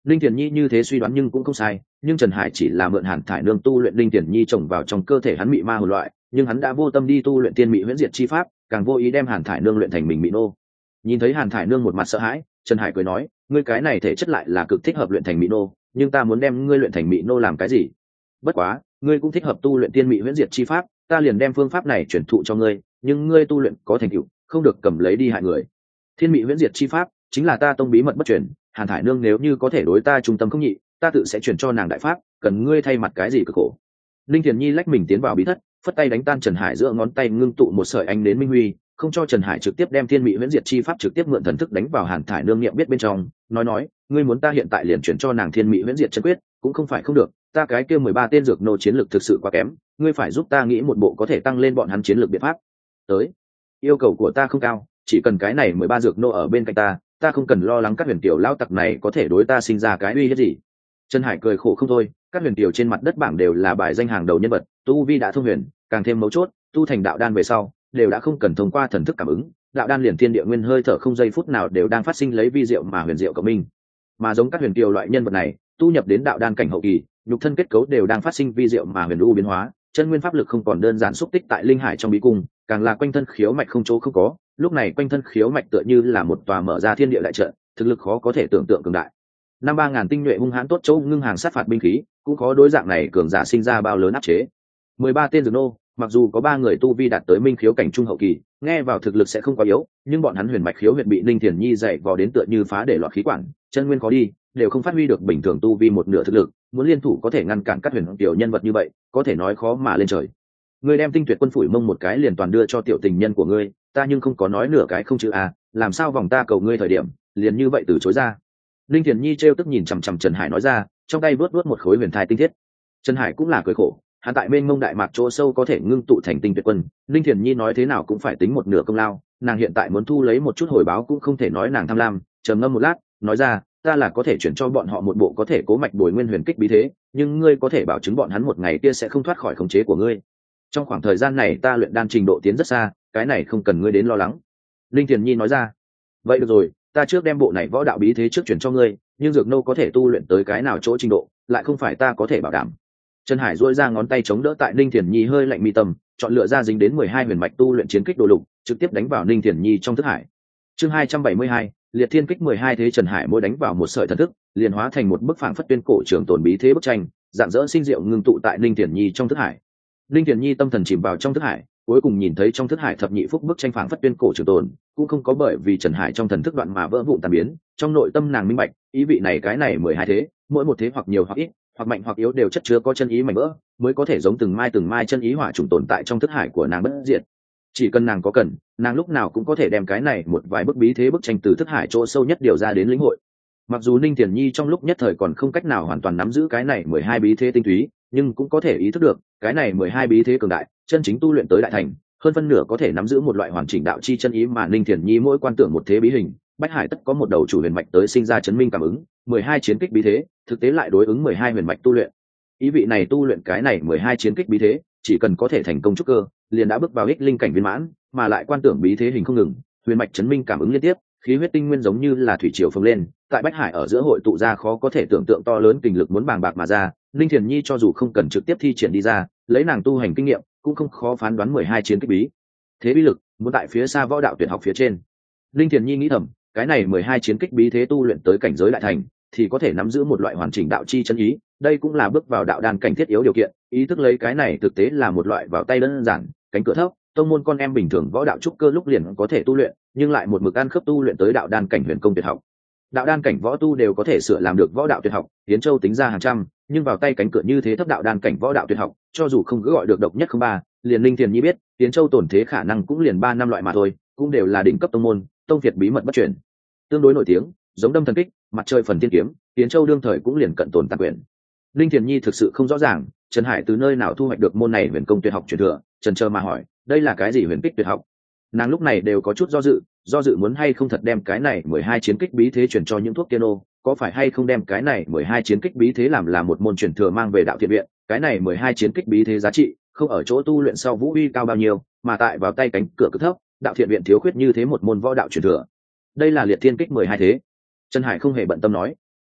Linh Thiền Nhi như thế suy đoán nhưng cũng không sai, nhưng Trần Hải chỉ là mượn Hàn Thải Nương tu luyện Linh Thiền Nhi trồng vào trong cơ thể hắn mị ma hồn loại, nhưng hắn đã vô tâm đi tu luyện tiên mị huyễn diệt chi pháp, càng vô ý đem Hàn Thải Nương luyện thành mình mị nô. Nhìn thấy Hàn Thải Nương một mặt sợ hãi, Trần Hải cười nói, ngươi cái này thể chất lại là cực thích hợp luyện thành mị nô, nhưng ta muốn đem ngươi luyện thành mị nô làm cái gì? Bất quá, ngươi cũng thích hợp tu luyện tiên mị huyễn diệt chi pháp, ta liền đem phương pháp này truyền thụ cho ngươi, nhưng ngươi tu luyện có thành tựu, không được cầm lấy đi hại người. Thiên mị huyễn diệt chi pháp chính là ta tông bí mật bất truyền, Hàn Thải Nương nếu như có thể đối ta trung tâm không nhị, ta tự sẽ truyền cho nàng đại pháp, cần ngươi thay mặt cái gì cực khổ. Linh Thiền Nhi lách mình tiến vào bí thất, phất tay đánh tan Trần Hải giữa ngón tay ngưng tụ một sợi ánh đến minh huy, không cho Trần Hải trực tiếp đem thiên mị huyễn diệt chi pháp trực tiếp mượn thần thức đánh vào Hàn Thải Nương niệm biết bên trong, nói nói, ngươi muốn ta hiện tại liền chuyển cho nàng thiên mị huyễn diệt chân quyết, cũng không phải không được, ta cái kia mười ba tên dược nô chiến lược thực sự quá kém, ngươi phải giúp ta nghĩ một bộ có thể tăng lên bọn hắn chiến lược biện pháp. Tới, yêu cầu của ta không cao, chỉ cần cái này mười ba dược nô ở bên cạnh ta, ta không cần lo lắng các huyền tiểu lao tặc này có thể đối ta sinh ra cái uy hiếp gì. Trần Hải cười khổ không thôi, các huyền tiểu trên mặt đất bảng đều là bài danh hàng đầu nhân vật, tu vi đã thông huyền, càng thêm mấu chốt, tu thành đạo đan về sau, đều đã không cần thông qua thần thức cảm ứng, đạo đan liền thiên địa nguyên hơi thở không giây phút nào đều đang phát sinh lấy vi diệu mà huyền diệu cộng minh. Mà giống các huyền tiểu loại nhân vật này, tu nhập đến đạo đan cảnh hậu kỳ, nhục thân kết cấu đều đang phát sinh vi diệu mà huyền u biến hóa, chân nguyên pháp lực không còn đơn giản xúc tích tại linh hải trong bí cung, càng là quanh thân khiếu mạch không chỗ không có, lúc này quanh thân khiếu mạch tựa như là một tòa mở ra thiên địa đại trận, thực lực khó có thể tưởng tượng cường đại. Năm ba ngàn tinh nhuệ hung hãn tốt chỗ ngưng hàng sát phạt binh khí, cũng khó đối dạng này cường giả sinh ra bao lớn áp chế. Mười ba tên dược nô, mặc dù có ba người tu vi đạt tới minh khiếu cảnh trung hậu kỳ, nghe vào thực lực sẽ không quá yếu, nhưng bọn hắn huyền mạch khiếu huyệt bị Ninh Thiền Nhi dạy vò đến tựa như phá để loạn khí quản, chân nguyên khó đi, đều không phát huy được bình thường tu vi một nửa thực lực, muốn liên thủ có thể ngăn cản các huyền tiểu nhân vật như vậy, có thể nói khó mà lên trời. Ngươi đem tinh tuyệt quân phủi mông một cái liền toàn đưa cho tiểu tình nhân của ngươi, ta nhưng không có nói nửa cái không chữ à, làm sao vòng ta cầu ngươi thời điểm, liền như vậy từ chối ra. Ninh Thiền Nhi trêu tức nhìn chằm chằm Trần Hải nói ra, trong tay vớt vớt một khối huyền thai tinh thiết. Trần Hải cũng là cười khổ, hắn tại bên mông đại mạc chỗ sâu có thể ngưng tụ thành tinh tuyệt quân, Ninh Thiền Nhi nói thế nào cũng phải tính một nửa công lao, nàng hiện tại muốn thu lấy một chút hồi báo cũng không thể nói nàng tham lam, trầm ngâm một lát, nói ra, ta là có thể chuyển cho bọn họ một bộ có thể cố mạch bồi nguyên huyền kích bí thế, nhưng ngươi có thể bảo chứng bọn hắn một ngày kia sẽ không thoát khỏi khống chế của ngươi. Trong khoảng thời gian này ta luyện đan trình độ tiến rất xa, cái này không cần ngươi đến lo lắng. Linh Thiền Nhi nói ra, vậy được rồi, ta trước đem bộ này võ đạo bí thế trước chuyển cho ngươi, nhưng dược nô có thể tu luyện tới cái nào chỗ trình độ, lại không phải ta có thể bảo đảm. Trần Hải duỗi ra ngón tay chống đỡ tại Linh Thiền Nhi hơi lạnh mi tâm, chọn lựa ra dính đến mười hai huyền mạch tu luyện chiến kích đồ lục, trực tiếp đánh vào Linh Thiền Nhi trong thức hải. Chương hai trăm bảy mươi hai, liệt thiên kích mười hai thế. Trần Hải mỗi đánh vào một sợi thần thức, liền hóa thành một bức phảng phất tuyên cổ trường tồn bí thế bức tranh, dạng dỡ sinh diệu ngưng tụ tại Linh Thiền Nhi trong thức hải. Linh Thiền Nhi tâm thần chìm vào trong thức hải, cuối cùng nhìn thấy trong thức hải thập nhị phúc bức tranh phảng phất tuyên cổ trường tồn, cũng không có bởi vì Trần Hải trong thần thức đoạn mà vỡ vụn tan biến, trong nội tâm nàng minh bạch, ý vị này cái này mười hai thế, mỗi một thế hoặc nhiều hoặc ít, hoặc mạnh hoặc yếu đều chất chứa có chân ý mảnh vỡ, mới có thể giống từng mai từng mai chân ý hỏa trùng tồn tại trong thức hải của nàng bất diệt. Chỉ cần nàng có cần, nàng lúc nào cũng có thể đem cái này một vài bức bí thế bức tranh từ thức hải chỗ sâu nhất điều ra đến lĩnh hội. Mặc dù Ninh Thiền Nhi trong lúc nhất thời còn không cách nào hoàn toàn nắm giữ cái này mười hai bí thế tinh túy, nhưng cũng có thể ý thức được, cái này mười hai bí thế cường đại, chân chính tu luyện tới đại thành, hơn phân nửa có thể nắm giữ một loại hoàn chỉnh đạo chi chân ý mà Ninh Thiền Nhi mỗi quan tưởng một thế bí hình, bách hải tất có một đầu chủ huyền mạch tới sinh ra chấn minh cảm ứng, mười hai chiến kích bí thế, thực tế lại đối ứng mười hai huyền mạch tu luyện. Ý vị này tu luyện cái này mười hai chiến kích bí thế, chỉ cần có thể thành công trúc cơ, liền đã bước vào ích linh cảnh viên mãn, mà lại quan tưởng bí thế hình không ngừng, huyền mạch chấn minh cảm ứng liên tiếp, khí huyết tinh nguyên giống như là thủy triều phồng lên, tại bách hải ở giữa hội tụ ra khó có thể tưởng tượng to lớn kinh lực muốn bàng bạc mà ra. Linh Thiền Nhi cho dù không cần trực tiếp thi triển đi ra, lấy nàng tu hành kinh nghiệm, cũng không khó phán đoán mười hai chiến kích bí thế bí lực muốn tại phía xa võ đạo tuyệt học phía trên. Linh Thiền Nhi nghĩ thầm, cái này mười hai chiến kích bí thế tu luyện tới cảnh giới đại thành, thì có thể nắm giữ một loại hoàn chỉnh đạo chi chân ý, đây cũng là bước vào đạo đan cảnh thiết yếu điều kiện. Ý thức lấy cái này thực tế là một loại vào tay đơn giản, cánh cửa thấp, tông môn con em bình thường võ đạo trúc cơ lúc liền có thể tu luyện, nhưng lại một mực ăn khớp tu luyện tới đạo đan cảnh huyền công tuyệt học. Đạo đan cảnh võ tu đều có thể sửa làm được võ đạo tuyệt học, Yến Châu tính ra hàng trăm, nhưng vào tay cánh cửa như thế thấp đạo đan cảnh võ đạo tuyệt học, cho dù không cứ gọi được độc nhất không ba, liền Linh Thiền Nhi biết, Yến Châu tổn thế khả năng cũng liền ba năm loại mà thôi, cũng đều là đỉnh cấp tông môn, tông việt bí mật bất truyền. Tương đối nổi tiếng, giống Đâm Thần Kích, Mặt Trời Phần Thiên Kiếm, Yến Châu đương thời cũng liền cận tồn tàn quyền. Linh Thiền Nhi thực sự không rõ ràng, Trần Hải từ nơi nào thu hoạch được môn này huyền công tuyệt học truyền thừa, Trần Trơ mà hỏi, đây là cái gì huyền kích tuyệt học? Nàng lúc này đều có chút do dự, do dự muốn hay không thật đem cái này mười hai chiến kích bí thế truyền cho những thuốc tiên ô, có phải hay không đem cái này mười hai chiến kích bí thế làm là một môn truyền thừa mang về đạo thiện viện, cái này mười hai chiến kích bí thế giá trị, không ở chỗ tu luyện sau vũ uy cao bao nhiêu, mà tại vào tay cánh cửa cực thấp, đạo thiện viện thiếu khuyết như thế một môn võ đạo truyền thừa. Đây là liệt thiên kích mười hai thế. Trần Hải không hề bận tâm nói.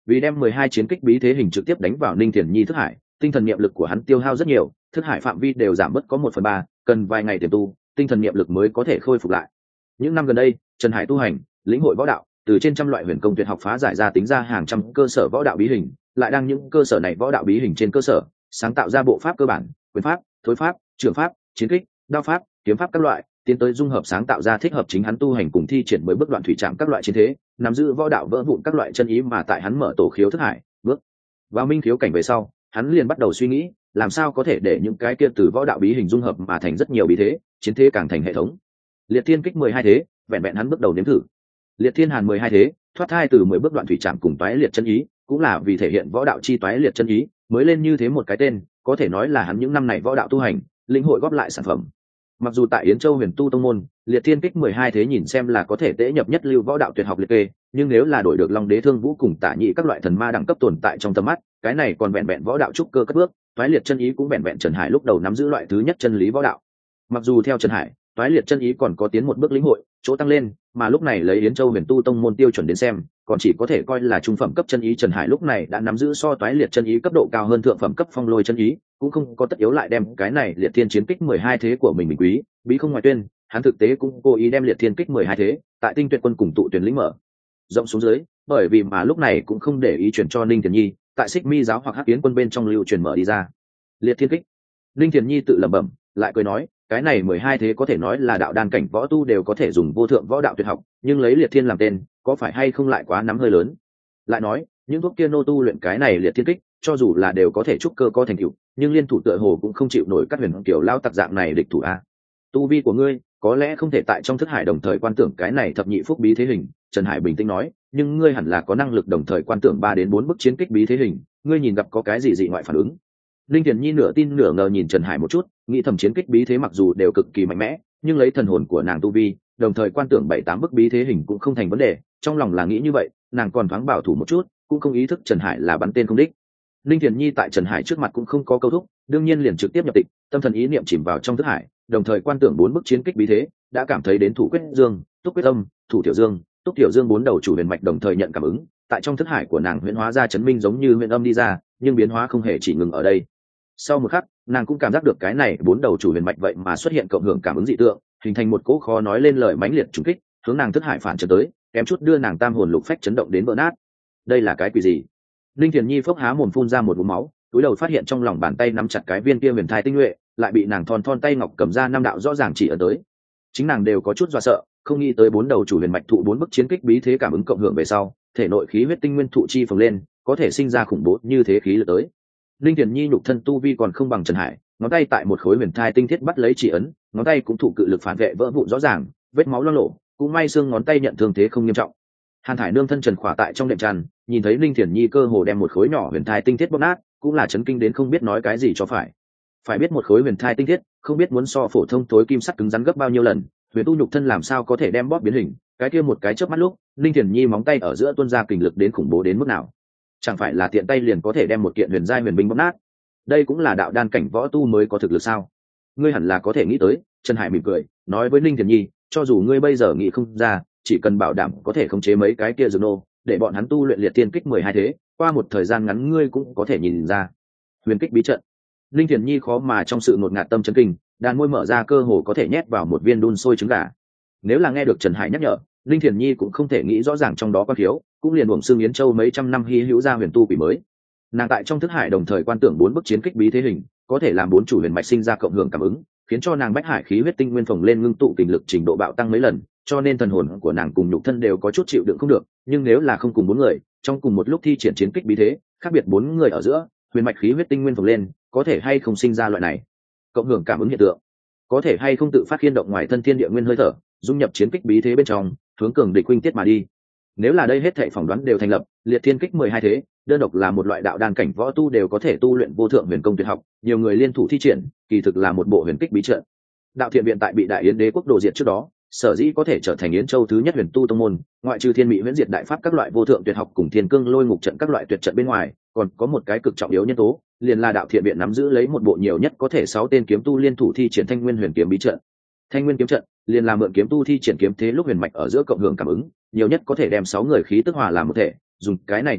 Vì đem mười hai chiến kích bí thế hình trực tiếp đánh vào Ninh Thiền Nhi thức hải, tinh thần niệm lực của hắn tiêu hao rất nhiều, thức hải phạm vi đều giảm bớt có một phần ba, cần vài ngày tiềm tu, tinh thần niệm lực mới có thể khôi phục lại. Những năm gần đây, Trần Hải tu hành, lĩnh hội võ đạo, từ trên trăm loại huyền công tuyệt học phá giải ra tính ra hàng trăm cơ sở võ đạo bí hình, lại đang những cơ sở này võ đạo bí hình trên cơ sở, sáng tạo ra bộ pháp cơ bản, quyền pháp, thối pháp, trường pháp, chiến kích, đao pháp, kiếm pháp các loại, tiến tới dung hợp sáng tạo ra thích hợp chính hắn tu hành cùng thi triển mới bước đoạn thủy trạm các loại chiến thế, nắm giữ võ đạo vỡ vụn các loại chân ý mà tại hắn mở tổ khiếu thức hải, bước vào minh khiếu cảnh về sau, hắn liền bắt đầu suy nghĩ, làm sao có thể để những cái kia từ võ đạo bí hình dung hợp mà thành rất nhiều bí thế, chiến thế càng thành hệ thống. Liệt Thiên kích mười hai thế, vẹn vẹn hắn bước đầu nếm thử. Liệt Thiên Hàn mười hai thế, thoát thai từ mười bước đoạn thủy trạm cùng toái liệt chân ý, cũng là vì thể hiện võ đạo chi toái liệt chân ý, mới lên như thế một cái tên, có thể nói là hắn những năm này võ đạo tu hành, linh hội góp lại sản phẩm. Mặc dù tại Yến Châu Huyền Tu tông môn, Liệt Thiên kích mười hai thế nhìn xem là có thể tễ nhập nhất lưu võ đạo tuyệt học liệt kê, nhưng nếu là đổi được Long Đế Thương Vũ cùng Tả Nhị các loại thần ma đẳng cấp tồn tại trong tầm mắt, cái này còn vẹn vẹn võ đạo trúc cơ cất bước, toái liệt chân ý cũng vẹn vẹn Trần Hải lúc đầu nắm giữ loại thứ nhất chân lý võ đạo. Mặc dù theo Trần Hải, toái liệt chân ý còn có tiến một bước lĩnh hội, chỗ tăng lên, mà lúc này lấy Yến Châu Huyền Tu tông môn tiêu chuẩn đến xem, còn chỉ có thể coi là trung phẩm cấp chân ý. Trần Hải lúc này đã nắm giữ so toái liệt chân ý cấp độ cao hơn thượng phẩm cấp phong lôi chân ý, cũng không có tất yếu lại đem cái này Liệt Thiên chiến kích mười hai thế của mình mình quý, bí không ngoài tuyên, hắn thực tế cũng cố ý đem Liệt Thiên kích mười hai thế, tại Tinh Tuyệt quân cùng tụ tuyển lĩnh mở rộng xuống dưới, bởi vì mà lúc này cũng không để ý chuyển cho Ninh Thiền Nhi, tại Xích Mi giáo hoặc Hắc Yến quân bên trong lưu truyền mở đi ra. Liệt Thiên kích. Ninh Thiền Nhi tự lẩm bẩm, lại cười nói, cái này mười hai thế có thể nói là đạo đan cảnh võ tu đều có thể dùng vô thượng võ đạo tuyệt học, nhưng lấy Liệt Thiên làm tên, có phải hay không lại quá nắm hơi lớn. Lại nói, những thuốc kia nô tu luyện cái này Liệt Thiên kích, cho dù là đều có thể trúc cơ có thành tựu, nhưng liên thủ tựa hồ cũng không chịu nổi các huyền kiểu lao tặc dạng này địch thủ a. Tu vi của ngươi có lẽ không thể tại trong thức hải đồng thời quan tưởng cái này thập nhị phúc bí thế hình, Trần Hải bình tĩnh nói, nhưng ngươi hẳn là có năng lực đồng thời quan tưởng ba đến bốn bức chiến kích bí thế hình, ngươi nhìn gặp có cái gì dị ngoại phản ứng. Linh Thiền Nhi nửa tin nửa ngờ nhìn Trần Hải một chút, nghĩ thầm chiến kích bí thế mặc dù đều cực kỳ mạnh mẽ, nhưng lấy thần hồn của nàng tu vi, đồng thời quan tưởng bảy tám bức bí thế hình cũng không thành vấn đề, trong lòng là nghĩ như vậy, nàng còn thoáng bảo thủ một chút, cũng không ý thức Trần Hải là bắn tên không đích. Linh Thiền Nhi tại Trần Hải trước mặt cũng không có câu thúc, đương nhiên liền trực tiếp nhập tịch, tâm thần ý niệm chìm vào trong thức hải, đồng thời quan tưởng bốn bức chiến kích bí thế, đã cảm thấy đến thủ quyết dương, túc quyết âm, thủ tiểu dương, túc tiểu dương bốn đầu chủ huyền mạch đồng thời nhận cảm ứng, tại trong thức hải của nàng huyễn hóa ra chấn minh giống như huyền âm đi ra, nhưng biến hóa không hề chỉ ngừng ở đây. Sau một khắc, nàng cũng cảm giác được cái này bốn đầu chủ huyền mạch vậy mà xuất hiện cộng hưởng cảm ứng dị tượng, hình thành một cỗ khó nói lên lời mãnh liệt trùng kích, hướng nàng thức hải phản chấn tới, kém chút đưa nàng tam hồn lục phách chấn động đến vỡ nát. Đây là cái quỷ gì? Linh Thiền Nhi phốc há mồm phun ra một ngụm máu, túi đầu phát hiện trong lòng bàn tay nắm chặt cái viên kia huyền thai tinh nhuệ, lại bị nàng thon thon tay ngọc cầm ra năm đạo rõ ràng chỉ ở tới. Chính nàng đều có chút dọa sợ, không nghĩ tới bốn đầu chủ huyền mạch thụ bốn bức chiến kích bí thế cảm ứng cộng hưởng về sau, thể nội khí huyết tinh nguyên thụ chi phồng lên, có thể sinh ra khủng bố như thế khí lực tới. Linh Thiền Nhi nhục thân tu vi còn không bằng Trần Hải, ngón tay tại một khối huyền thai tinh thiết bắt lấy chỉ ấn, ngón tay cũng thụ cự lực phản vệ vỡ vụn rõ ràng, vết máu loang lổ, cũng may xương ngón tay nhận thương thế không nghiêm trọng. Hàn Thải nương thân trần khỏa tại trong đệm tràn, nhìn thấy Linh Thiền Nhi cơ hồ đem một khối nhỏ huyền thai tinh thiết bóp nát, cũng là chấn kinh đến không biết nói cái gì cho phải. Phải biết một khối huyền thai tinh thiết, không biết muốn so phổ thông tối kim sắt cứng rắn gấp bao nhiêu lần, huyền tu nhục thân làm sao có thể đem bóp biến hình, cái kia một cái chớp mắt lúc, Linh Thiền Nhi móng tay ở giữa tuôn ra kình lực đến khủng bố đến mức nào. Chẳng phải là tiện tay liền có thể đem một kiện huyền giai huyền binh bóp nát. Đây cũng là đạo đan cảnh võ tu mới có thực lực sao? Ngươi hẳn là có thể nghĩ tới. Trần Hải mỉm cười, nói với Linh Thiền Nhi, cho dù ngươi bây giờ nghĩ không ra, chỉ cần bảo đảm có thể khống chế mấy cái kia dược nô, để bọn hắn tu luyện Liệt Thiên kích mười hai thế, qua một thời gian ngắn ngươi cũng có thể nhìn ra. Huyền kích bí trận. Linh Thiền Nhi khó mà trong sự ngột ngạt tâm chấn kinh, đàn môi mở ra cơ hồ có thể nhét vào một viên đun sôi trứng gà. Nếu là nghe được Trần Hải nhắc nhở, Linh Thiền Nhi cũng không thể nghĩ rõ ràng trong đó có thiếu, cũng liền uổng xương Yến Châu mấy trăm năm hy hữu ra huyền tu quỷ mới. Nàng tại trong thức hải đồng thời quan tưởng bốn bức chiến kích bí thế hình, có thể làm bốn chủ huyền mạch sinh ra cộng hưởng cảm ứng, khiến cho nàng bách hải khí huyết tinh nguyên phồng lên ngưng tụ kình lực trình độ bạo tăng mấy lần, cho nên thần hồn của nàng cùng nhục thân đều có chút chịu đựng không được. Nhưng nếu là không cùng bốn người, trong cùng một lúc thi triển chiến kích bí thế, khác biệt bốn người ở giữa, huyền mạch khí huyết tinh nguyên phồng lên, có thể hay không sinh ra loại này cộng hưởng cảm ứng hiện tượng, có thể hay không tự phát khiên động ngoài thân thiên địa nguyên hơi thở, dung nhập chiến kích bí thế bên trong, hướng cường địch huynh tiết mà đi. Nếu là đây hết thảy phỏng đoán đều thành lập, Liệt Thiên kích mười hai thế, đơn độc là một loại đạo đan cảnh võ tu đều có thể tu luyện vô thượng huyền công tuyệt học, nhiều người liên thủ thi triển, kỳ thực là một bộ huyền kích bí trận. Đạo Thiện viện tại bị Đại Yến đế quốc đồ diệt trước đó, sở dĩ có thể trở thành Yến Châu thứ nhất huyền tu tông môn, ngoại trừ Thiên Mị Huyễn Diệt đại pháp các loại vô thượng tuyệt học cùng Thiên Cương Lôi Ngục trận các loại tuyệt trận bên ngoài, còn có một cái cực trọng yếu nhân tố, liền là Đạo Thiện viện nắm giữ lấy một bộ nhiều nhất có thể sáu tên kiếm tu liên thủ thi triển Thanh Nguyên Huyền Kiếm bí trận. Thanh Nguyên kiếm trận liền là mượn kiếm tu thi triển kiếm thế lúc huyền mạch ở giữa cộng hưởng cảm ứng, nhiều nhất có thể đem sáu người khí tức hòa làm một thể, dùng cái này chấn động,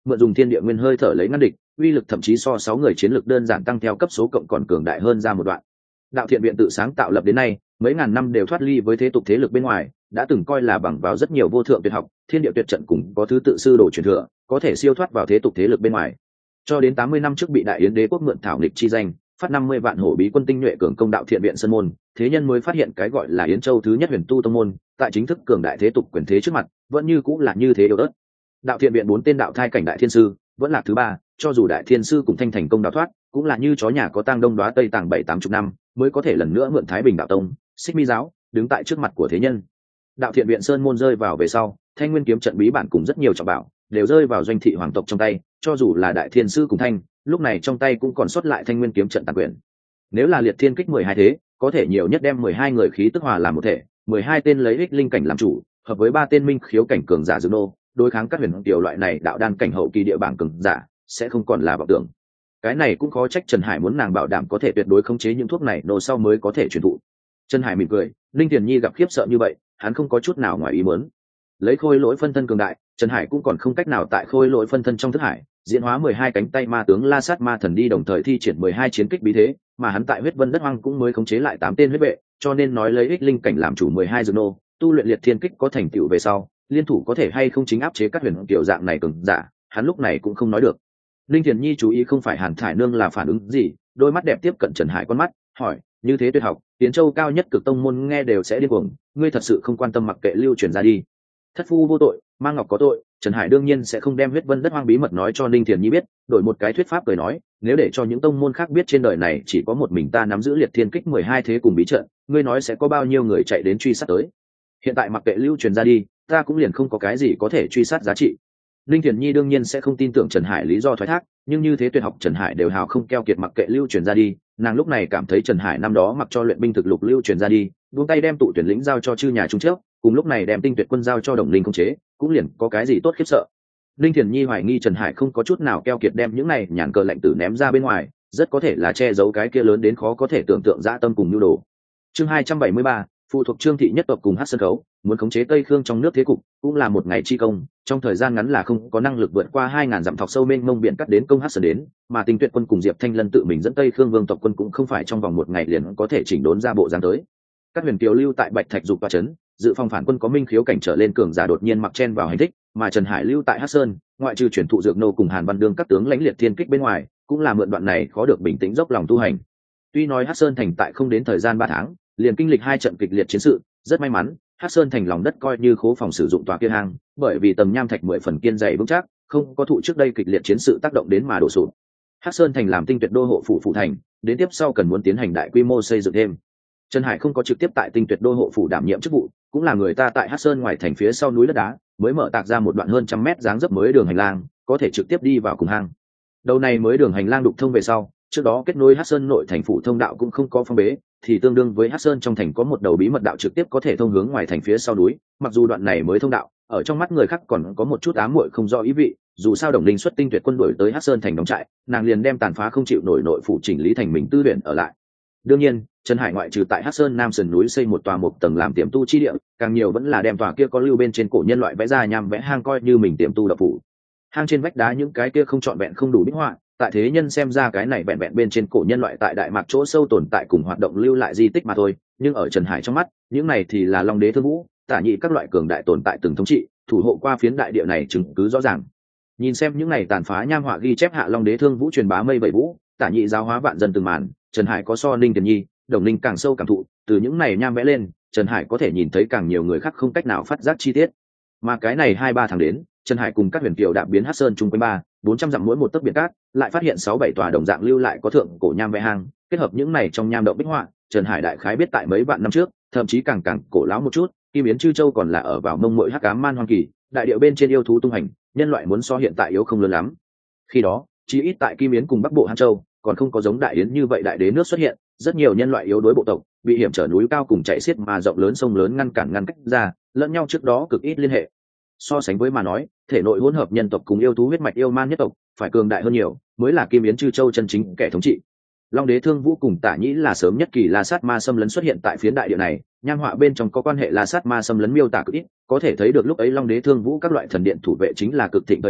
mượn dùng thiên địa nguyên hơi thở lấy ngăn địch, uy lực thậm chí so sáu người chiến lực đơn giản tăng theo cấp số cộng còn cường đại hơn ra một đoạn. Đạo Thiện Viện tự sáng tạo lập đến nay, mấy ngàn năm đều thoát ly với thế tục thế lực bên ngoài, đã từng coi là bằng vào rất nhiều vô thượng tuyệt học, thiên địa tuyệt trận cùng có thứ tự sư đồ truyền thừa, có thể siêu thoát vào thế tục thế lực bên ngoài. Cho đến tám mươi năm trước bị Đại Yến Đế quốc mượn thảo nghịch chi danh, phát năm mươi vạn hổ bí quân tinh nhuệ cường công Đạo Thiện Viện sơn môn, thế nhân mới phát hiện cái gọi là Yến Châu thứ nhất huyền tu tông môn, tại chính thức cường đại thế tục quyền thế trước mặt, vẫn như cũng là như thế yếu ớt. Đạo Thiện Viện bốn tên đạo thai cảnh đại thiên sư, vẫn là thứ ba, cho dù đại thiên sư cùng thanh thành công đào thoát, cũng là như chó nhà có tang đông đóa tây tàng bảy tám chục năm, mới có thể lần nữa mượn Thái Bình đạo tông, Xích Mi giáo, đứng tại trước mặt của thế nhân. Đạo Thiện Viện sơn môn rơi vào về sau, Thanh Nguyên kiếm trận bí bản cùng rất nhiều trọng bảo, đều rơi vào doanh thị hoàng tộc trong tay, cho dù là đại thiên sư cùng thanh, lúc này trong tay cũng còn sót lại Thanh Nguyên kiếm trận tàn quyền. Nếu là liệt thiên kích mười hai thế, có thể nhiều nhất đem mười hai người khí tức hòa làm một thể, mười hai tên lấy ích linh cảnh làm chủ, hợp với ba tên minh khiếu cảnh cường giả dương nô, đối kháng các huyền tiểu loại này đạo đan cảnh hậu kỳ địa bảng cường giả, sẽ không còn là vọng tưởng. Cái này cũng khó trách Trần Hải muốn nàng bảo đảm có thể tuyệt đối khống chế những thuốc này nô sau mới có thể truyền thụ. Trần Hải mỉm cười, Linh Tiền Nhi gặp khiếp sợ như vậy, hắn không có chút nào ngoài ý muốn. Lấy khôi lỗi phân thân cường đại, Trần Hải cũng còn không cách nào tại khôi lỗi phân thân trong thức hải diễn hóa mười hai cánh tay ma tướng La Sát Ma Thần đi đồng thời thi triển mười hai chiến kích bí thế, mà hắn tại huyết vân đất hoang cũng mới khống chế lại tám tên huyết vệ, cho nên nói lấy ích linh cảnh làm chủ mười hai dương nô, tu luyện liệt thiên kích có thành tựu về sau, liên thủ có thể hay không chính áp chế các huyền kiểu dạng này cường giả, hắn lúc này cũng không nói được. Linh Thiền Nhi chú ý không phải Hàn Thải Nương là phản ứng gì, đôi mắt đẹp tiếp cận Trần Hải con mắt, hỏi, như thế tuyệt học, Tiến Châu cao nhất cực tông môn nghe đều sẽ điên cuồng, ngươi thật sự không quan tâm mặc kệ lưu truyền ra đi. Thất phu vô tội, Mang Ngọc có tội, Trần Hải đương nhiên sẽ không đem huyết vân đất hoang bí mật nói cho Linh Thiền Nhi biết, đổi một cái thuyết pháp cười nói, nếu để cho những tông môn khác biết trên đời này chỉ có một mình ta nắm giữ liệt thiên kích mười hai thế cùng bí trận, ngươi nói sẽ có bao nhiêu người chạy đến truy sát tới. Hiện tại mặc kệ lưu truyền ra đi, ta cũng liền không có cái gì có thể truy sát giá trị. Linh Thiền Nhi đương nhiên sẽ không tin tưởng Trần Hải lý do thoái thác, nhưng như thế tuyệt học Trần Hải đều hào không keo kiệt mặc kệ lưu truyền ra đi, nàng lúc này cảm thấy Trần Hải năm đó mặc cho luyện binh thực lục lưu truyền ra đi, buông tay đem tụ tuyển lĩnh giao cho chư nhà trung trước, cùng lúc này đem tinh tuyệt quân giao cho Đồng Linh khống chế, cũng liền có cái gì tốt khiếp sợ. Linh Thiền Nhi hoài nghi Trần Hải không có chút nào keo kiệt đem những này nhàn cờ lệnh tử ném ra bên ngoài, rất có thể là che giấu cái kia lớn đến khó có thể tưởng tượng dã tâm cùng nhu đồ. Chương hai trăm bảy mươi ba, phụ thuộc Trương thị nhất tộc cùng Hắc Sơn Khấu, muốn khống chế Tây Khương trong nước thế cục, cũng là một ngày chi công, trong thời gian ngắn là không có năng lực vượt qua hai ngàn dặm thọc sâu mênh mông biển cắt đến công Hắc Sơn đến, mà Tinh Tuyệt quân cùng Diệp Thanh Lân tự mình dẫn Tây Khương vương tộc quân cũng không phải trong vòng một ngày liền có thể chỉnh đốn ra bộ dáng tới. Các huyền kiều lưu tại Bạch Thạch dục và trấn, dự phòng phản quân có minh khiếu cảnh trở lên cường giả đột nhiên mặc chen vào hành thích, mà Trần Hải lưu tại Hắc Sơn, ngoại trừ chuyển thụ dược nô cùng Hàn Văn Đương các tướng lãnh liệt thiên kích bên ngoài, cũng là mượn đoạn này khó được bình tĩnh dốc lòng tu hành. Tuy nói Hắc Sơn thành tại không đến thời gian ba tháng, liền kinh lịch hai trận kịch liệt chiến sự, rất may mắn, Hắc Sơn thành lòng đất coi như khố phòng sử dụng tòa kia hang, bởi vì tầng nham thạch mười phần kiên dày vững chắc, không có thụ trước đây kịch liệt chiến sự tác động đến mà đổ sụp. Hắc Sơn thành làm Tinh Tuyệt đô hộ phủ phụ thành, đến tiếp sau cần muốn tiến hành đại quy mô xây dựng thêm. Trần Hải không có trực tiếp tại Tinh Tuyệt đô hộ phủ đảm nhiệm chức vụ, cũng là người ta tại Hắc Sơn ngoài thành phía sau núi đất đá, mới mở tạc ra một đoạn hơn trăm mét dáng dấp mới đường hành lang, có thể trực tiếp đi vào cùng hang. Đầu này mới đường hành lang đục thông về sau, trước đó kết nối Hắc Sơn nội thành phủ thông đạo cũng không có phong bế, thì tương đương với Hắc Sơn trong thành có một đầu bí mật đạo trực tiếp có thể thông hướng ngoài thành phía sau núi, mặc dù đoạn này mới thông đạo, ở trong mắt người khác còn có một chút ám muội không rõ ý vị, dù sao Đồng Linh xuất Tinh Tuyệt quân đuổi tới Hắc Sơn thành đóng trại, nàng liền đem tàn phá không chịu nổi nội phủ chỉnh lý thành mình tư luyện ở lại. Đương nhiên, Trần Hải ngoại trừ tại Hắc Sơn Nam sườn núi xây một tòa một tầng làm tiềm tu chi địa, càng nhiều vẫn là đem tòa kia có lưu bên trên cổ nhân loại vẽ ra nhằm vẽ hang coi như mình tiềm tu đập phủ. Hang trên vách đá những cái kia không trọn vẹn không đủ bích họa, tại thế nhân xem ra cái này vẹn vẹn bên trên cổ nhân loại tại đại mạc chỗ sâu tồn tại cùng hoạt động lưu lại di tích mà thôi, nhưng ở Trần Hải trong mắt, những này thì là Long Đế Thương Vũ, Tả Nhị các loại cường đại tồn tại từng thống trị, thủ hộ qua phiến đại địa này chứng cứ rõ ràng. Nhìn xem những này tàn phá nham họa ghi chép hạ Long Đế Thương Vũ truyền bá mây bảy vũ, Tả Nhị giáo hóa vạn dân từng màn, Trần Hải có so Ninh Tiền Nhi, Đồng Linh càng sâu cảm thụ, từ những này nham vẽ lên, Trần Hải có thể nhìn thấy càng nhiều người khác không cách nào phát giác chi tiết. Mà cái này hai ba tháng đến, Trần Hải cùng các huyền kiều đạp biến Hắc Sơn chung quanh ba, bốn trăm dặm mỗi một tấc biển cát, lại phát hiện sáu bảy tòa đồng dạng lưu lại có thượng cổ nham vẽ hang, kết hợp những này trong nham động bích họa, Trần Hải đại khái biết tại mấy vạn năm trước, thậm chí càng càng cổ lão một chút, Kim Yến Chư Châu còn là ở vào mông muội hắc ám man hoang kỳ, đại điệu bên trên yêu thú tung hành, nhân loại muốn so hiện tại yếu không lớn lắm. Khi đó, chỉ ít tại Kim Yến cùng Bắc Bộ Hàn Châu, còn không có giống đại yến như vậy đại đế nước xuất hiện, rất nhiều nhân loại yếu đuối bộ tộc, bị hiểm trở núi cao cùng chạy xiết mà rộng lớn sông lớn ngăn cản ngăn cách ra, lẫn nhau trước đó cực ít liên hệ. So sánh với mà nói, thể nội hỗn hợp nhân tộc cùng yêu thú huyết mạch yêu man nhất tộc phải cường đại hơn nhiều, mới là Kim Yến Chư Châu chân chính kẻ thống trị. Long Đế Thương Vũ cùng Tả Nhĩ là sớm nhất kỳ La Sát Ma xâm lấn xuất hiện tại phiến đại địa này, nham họa bên trong có quan hệ La Sát Ma xâm lấn miêu tả cực ít, có thể thấy được lúc ấy Long Đế Thương Vũ các loại thần điện thủ vệ chính là cực thịnh thời điểm,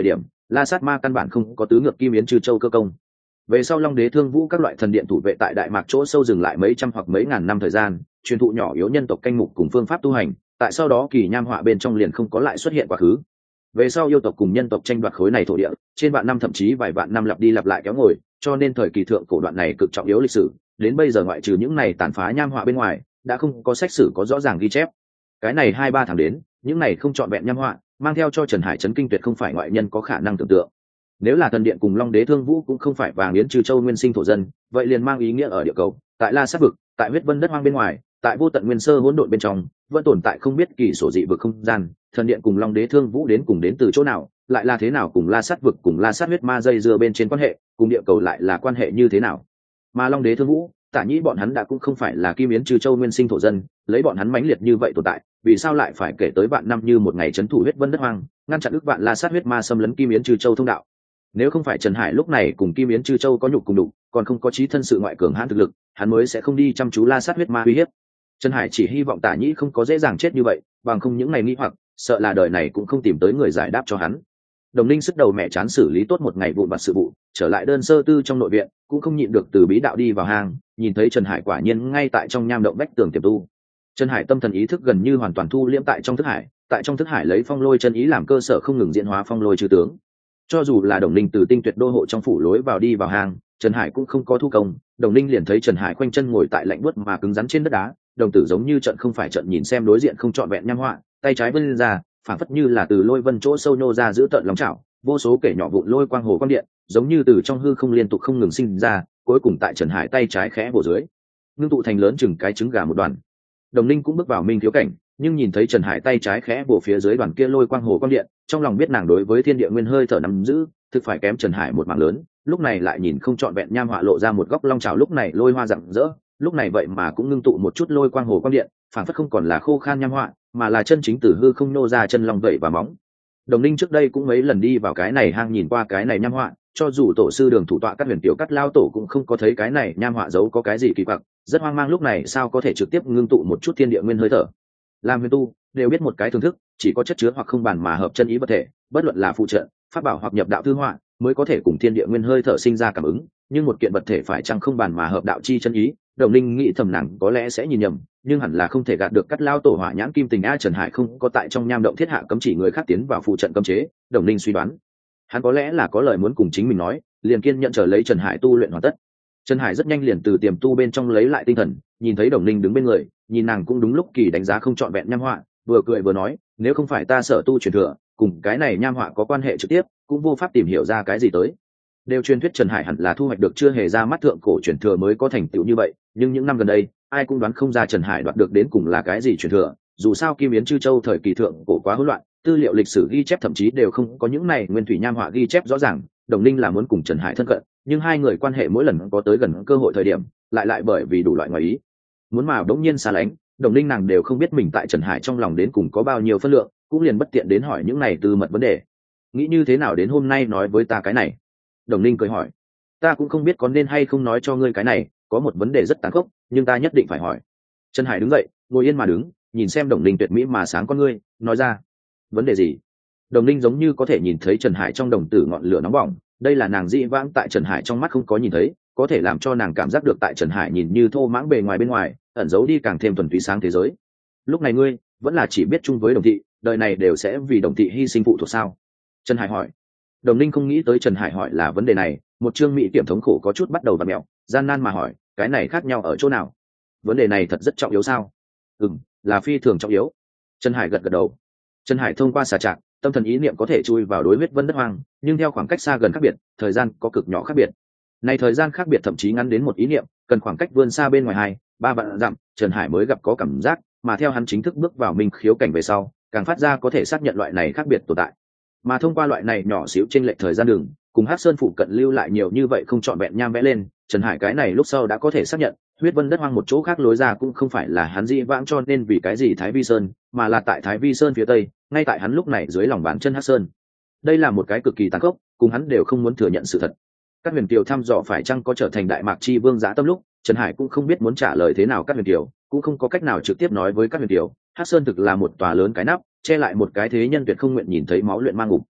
La Sát Ma căn bản không có tứ ngược Kim Yến Chư Châu cơ công. Về sau Long Đế Thương Vũ các loại thần điện thủ vệ tại Đại Mạc chỗ sâu dừng lại mấy trăm hoặc mấy ngàn năm thời gian, truyền thụ nhỏ yếu nhân tộc canh mục cùng phương pháp tu hành, tại sau đó kỳ nham họa bên trong liền không có lại xuất hiện quá khứ. Về sau yêu tộc cùng nhân tộc tranh đoạt khối này thổ địa, trên vạn năm thậm chí vài vạn năm lặp đi lặp lại kéo ngồi, cho nên thời kỳ thượng cổ đoạn này cực trọng yếu lịch sử, đến bây giờ ngoại trừ những này tàn phá nham họa bên ngoài, đã không có sách sử có rõ ràng ghi chép. Cái này hai ba tháng đến, những này không trọn vẹn nham họa, mang theo cho Trần Hải chấn kinh tuyệt không phải ngoại nhân có khả năng tưởng tượng. Nếu là thần điện cùng Long Đế Thương Vũ cũng không phải vàng yến Trừ Châu nguyên sinh thổ dân, vậy liền mang ý nghĩa ở địa cầu, tại La Sát vực, tại huyết vân đất hoang bên ngoài, tại vô tận nguyên sơ hỗn độn bên trong, vẫn tồn tại không biết kỳ sổ dị vực không gian, thần điện cùng Long Đế Thương Vũ đến cùng đến từ chỗ nào, lại là thế nào cùng La Sát vực cùng La Sát huyết ma dây dưa bên trên quan hệ, cùng địa cầu lại là quan hệ như thế nào. Mà Long Đế Thương Vũ, Tả Nhĩ bọn hắn đã cũng không phải là Kim Yến Trừ Châu nguyên sinh thổ dân, lấy bọn hắn mãnh liệt như vậy tồn tại, vì sao lại phải kể tới vạn năm như một ngày trấn thủ huyết vân đất hoang, ngăn chặn ức vạn La Sát huyết ma xâm lấn Kim Yến Trừ Châu thông đạo. Nếu không phải Trần Hải lúc này cùng Kim Yến Trừ Châu có nhục cùng đục, còn không có chí thân sự ngoại cường hãn thực lực, hắn mới sẽ không đi chăm chú La Sát huyết ma uy hiếp. Trần Hải chỉ hy vọng Tả Nhĩ không có dễ dàng chết như vậy, bằng không những ngày nghi hoặc, sợ là đời này cũng không tìm tới người giải đáp cho hắn. Đồng Ninh sức đầu mẹ chán xử lý tốt một ngày vụn vặt sự vụ, trở lại đơn sơ tư trong nội viện, cũng không nhịn được từ bí đạo đi vào hang, nhìn thấy Trần Hải quả nhiên ngay tại trong nham động vách tường tiềm tu. Trần Hải tâm thần ý thức gần như hoàn toàn thu liễm tại trong thức hải, tại trong thức hải lấy phong lôi chân ý làm cơ sở không ngừng diễn hóa phong lôi chư tướng. Cho dù là Đồng Ninh từ tinh tuyệt đô hộ trong phủ lối vào đi vào hang, Trần Hải cũng không có thu công, Đồng Ninh liền thấy Trần Hải khoanh chân ngồi tại lạnh buốt mà cứng rắn trên đất đá, đồng tử giống như trận không phải trận nhìn xem đối diện không trọn vẹn nham họa, tay trái vươn ra, phản phất như là từ lôi vân chỗ sâu nhô ra giữ tận lòng chảo, vô số kẻ nhỏ vụn lôi quang hồ quang điện, giống như từ trong hư không liên tục không ngừng sinh ra, cuối cùng tại Trần Hải tay trái khẽ bổ dưới, ngưng tụ thành lớn chừng cái trứng gà một đoàn. Đồng Ninh cũng bước vào minh thiếu cảnh, nhưng nhìn thấy Trần Hải tay trái khẽ bổ phía dưới đoàn kia lôi quang hồ quang điện, trong lòng biết nàng đối với thiên địa nguyên hơi thở nắm giữ, thực phải kém Trần Hải một mảng lớn, lúc này lại nhìn không trọn vẹn nham họa lộ ra một góc long trào lúc này lôi hoa rạng rỡ, lúc này vậy mà cũng ngưng tụ một chút lôi quang hồ quang điện, phản phất không còn là khô khan nham họa, mà là chân chính từ hư không nô ra chân long vậy và móng. Đồng Ninh trước đây cũng mấy lần đi vào cái này hang nhìn qua cái này nham họa, cho dù tổ sư Đường thủ tọa các huyền tiểu cắt lao tổ cũng không có thấy cái này nham họa giấu có cái gì kỳ quặc, rất hoang mang lúc này sao có thể trực tiếp ngưng tụ một chút thiên địa nguyên hơi thở. Làm huyền tu đều biết một cái thưởng thức, chỉ có chất chứa hoặc không bàn mà hợp chân ý bất thể, bất luận là phụ trợ, pháp bảo hoặc nhập đạo thư họa, mới có thể cùng thiên địa nguyên hơi thở sinh ra cảm ứng, nhưng một kiện vật thể phải chăng không bàn mà hợp đạo chi chân ý. Đồng Ninh nghĩ thầm nàng có lẽ sẽ nhìn nhầm, nhưng hẳn là không thể gạt được cắt lao tổ hỏa nhãn kim tình a. Trần Hải không có tại trong nham động thiết hạ cấm chỉ người khác tiến vào phụ trận cấm chế, Đồng Ninh suy đoán hắn có lẽ là có lời muốn cùng chính mình nói, liền kiên nhận chờ lấy Trần Hải tu luyện hoàn tất. Trần Hải rất nhanh liền từ tiềm tu bên trong lấy lại tinh thần, nhìn thấy Đồng Ninh đứng bên người, nhìn nàng cũng đúng lúc kỳ đánh giá không trọn vẹn nham họa, vừa cười vừa nói, nếu không phải ta sở tu truyền thừa, cùng cái này nham họa có quan hệ trực tiếp, cũng vô pháp tìm hiểu ra cái gì tới. Đều truyền thuyết Trần Hải hẳn là thu hoạch được chưa hề ra mắt thượng cổ truyền thừa mới có thành tựu như vậy, nhưng những năm gần đây, ai cũng đoán không ra Trần Hải đoạt được đến cùng là cái gì truyền thừa, dù sao Kim Yến Chư Châu thời kỳ thượng cổ quá hỗn loạn, tư liệu lịch sử ghi chép thậm chí đều không có những này nguyên thủy nham họa ghi chép rõ ràng. Đồng Ninh là muốn cùng Trần Hải thân cận, nhưng hai người quan hệ mỗi lần có tới gần cơ hội thời điểm, lại lại bởi vì đủ loại ngoài ý muốn mà đống nhiên xa lánh. Đồng Ninh nàng đều không biết mình tại Trần Hải trong lòng đến cùng có bao nhiêu phân lượng, cũng liền bất tiện đến hỏi những này tư mật vấn đề. Nghĩ như thế nào đến hôm nay nói với ta cái này? Đồng Ninh cười hỏi. Ta cũng không biết có nên hay không nói cho ngươi cái này, có một vấn đề rất tàn khốc, nhưng ta nhất định phải hỏi. Trần Hải đứng dậy, ngồi yên mà đứng, nhìn xem Đồng Ninh tuyệt mỹ mà sáng con ngươi, nói ra. Vấn đề gì? Đồng Ninh giống như có thể nhìn thấy Trần Hải trong đồng tử ngọn lửa nóng bỏng, đây là nàng dĩ vãng tại Trần Hải trong mắt không có nhìn thấy, có thể làm cho nàng cảm giác được tại Trần Hải nhìn như thô mãng bề ngoài bên ngoài, ẩn giấu đi càng thêm thuần túy sáng thế giới. Lúc này ngươi vẫn là chỉ biết chung với Đồng thị, đời này đều sẽ vì Đồng thị hy sinh phụ thuộc sao? Trần Hải hỏi. Đồng Ninh không nghĩ tới Trần Hải hỏi là vấn đề này, một trương mỹ kiểm thống khổ có chút bắt đầu vặn mẹo, gian nan mà hỏi, cái này khác nhau ở chỗ nào? Vấn đề này thật rất trọng yếu sao? Ừm, là phi thường trọng yếu. Trần Hải gật gật đầu. Trần Hải thông qua xà trạc, tâm thần ý niệm có thể chui vào đối huyết vân đất hoang, nhưng theo khoảng cách xa gần khác biệt, thời gian có cực nhỏ khác biệt. Này thời gian khác biệt thậm chí ngắn đến một ý niệm, cần khoảng cách vươn xa bên ngoài hai, ba vạn dặm, Trần Hải mới gặp có cảm giác, mà theo hắn chính thức bước vào minh khiếu cảnh về sau, càng phát ra có thể xác nhận loại này khác biệt tồn tại. Mà thông qua loại này nhỏ xíu chênh lệch thời gian đường, cùng Hắc Sơn phụ cận lưu lại nhiều như vậy không trọn vẹn nham vẽ lên, Trần Hải cái này lúc sau đã có thể xác nhận, huyết vân đất hoang một chỗ khác lối ra cũng không phải là hắn dĩ vãng cho nên vì cái gì Thái Vi Sơn, mà là tại Thái Vi Sơn phía tây, ngay tại hắn lúc này dưới lòng bàn chân Hắc Sơn. Đây là một cái cực kỳ tàn khốc, cùng hắn đều không muốn thừa nhận sự thật. Các huyền kiều thăm dò phải chăng có trở thành đại mạc chi vương giá tâm lúc, Trần Hải cũng không biết muốn trả lời thế nào các huyền kiều, cũng không có cách nào trực tiếp nói với các huyền kiều, Hắc Sơn thực là một tòa lớn cái nắp, che lại một cái thế nhân tuyệt không nguyện nhìn thấy máu luyện mang ngục.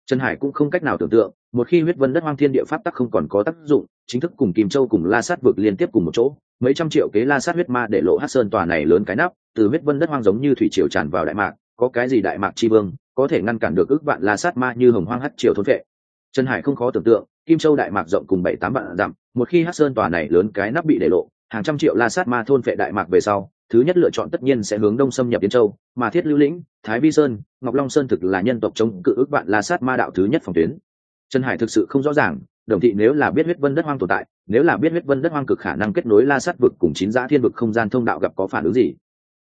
Trần Hải cũng không cách nào tưởng tượng, một khi huyết vân đất hoang thiên địa pháp tắc không còn có tác dụng, chính thức cùng Kim Châu cùng La Sát vực liên tiếp cùng một chỗ, mấy trăm triệu kế La Sát huyết ma để lộ Hắc Sơn tòa này lớn cái nắp, từ huyết vân đất hoang giống như thủy triều tràn vào đại mạc, có cái gì đại mạc chi vương có thể ngăn cản được ước vạn La Sát ma như hồng hoang hắc triều thôn vệ. Trần Hải không khó tưởng tượng, Kim Châu đại mạc rộng cùng bảy tám vạn dặm, một khi Hắc Sơn tòa này lớn cái nắp bị để lộ, hàng trăm triệu La Sát ma thôn vệ đại mạc về sau, thứ nhất lựa chọn tất nhiên sẽ hướng đông xâm nhập Yên Châu, mà Thiết Lưu Lĩnh, Thái Vi Sơn, Ngọc Long Sơn thực là nhân tộc chống cự ước vạn La Sát ma đạo thứ nhất phòng tuyến. Trần Hải thực sự không rõ ràng, Đồng Thị nếu là biết huyết vân đất hoang tồn tại, nếu là biết huyết vân đất hoang cực khả năng kết nối La Sát vực cùng chín dã thiên vực không gian thông đạo gặp có phản ứng gì,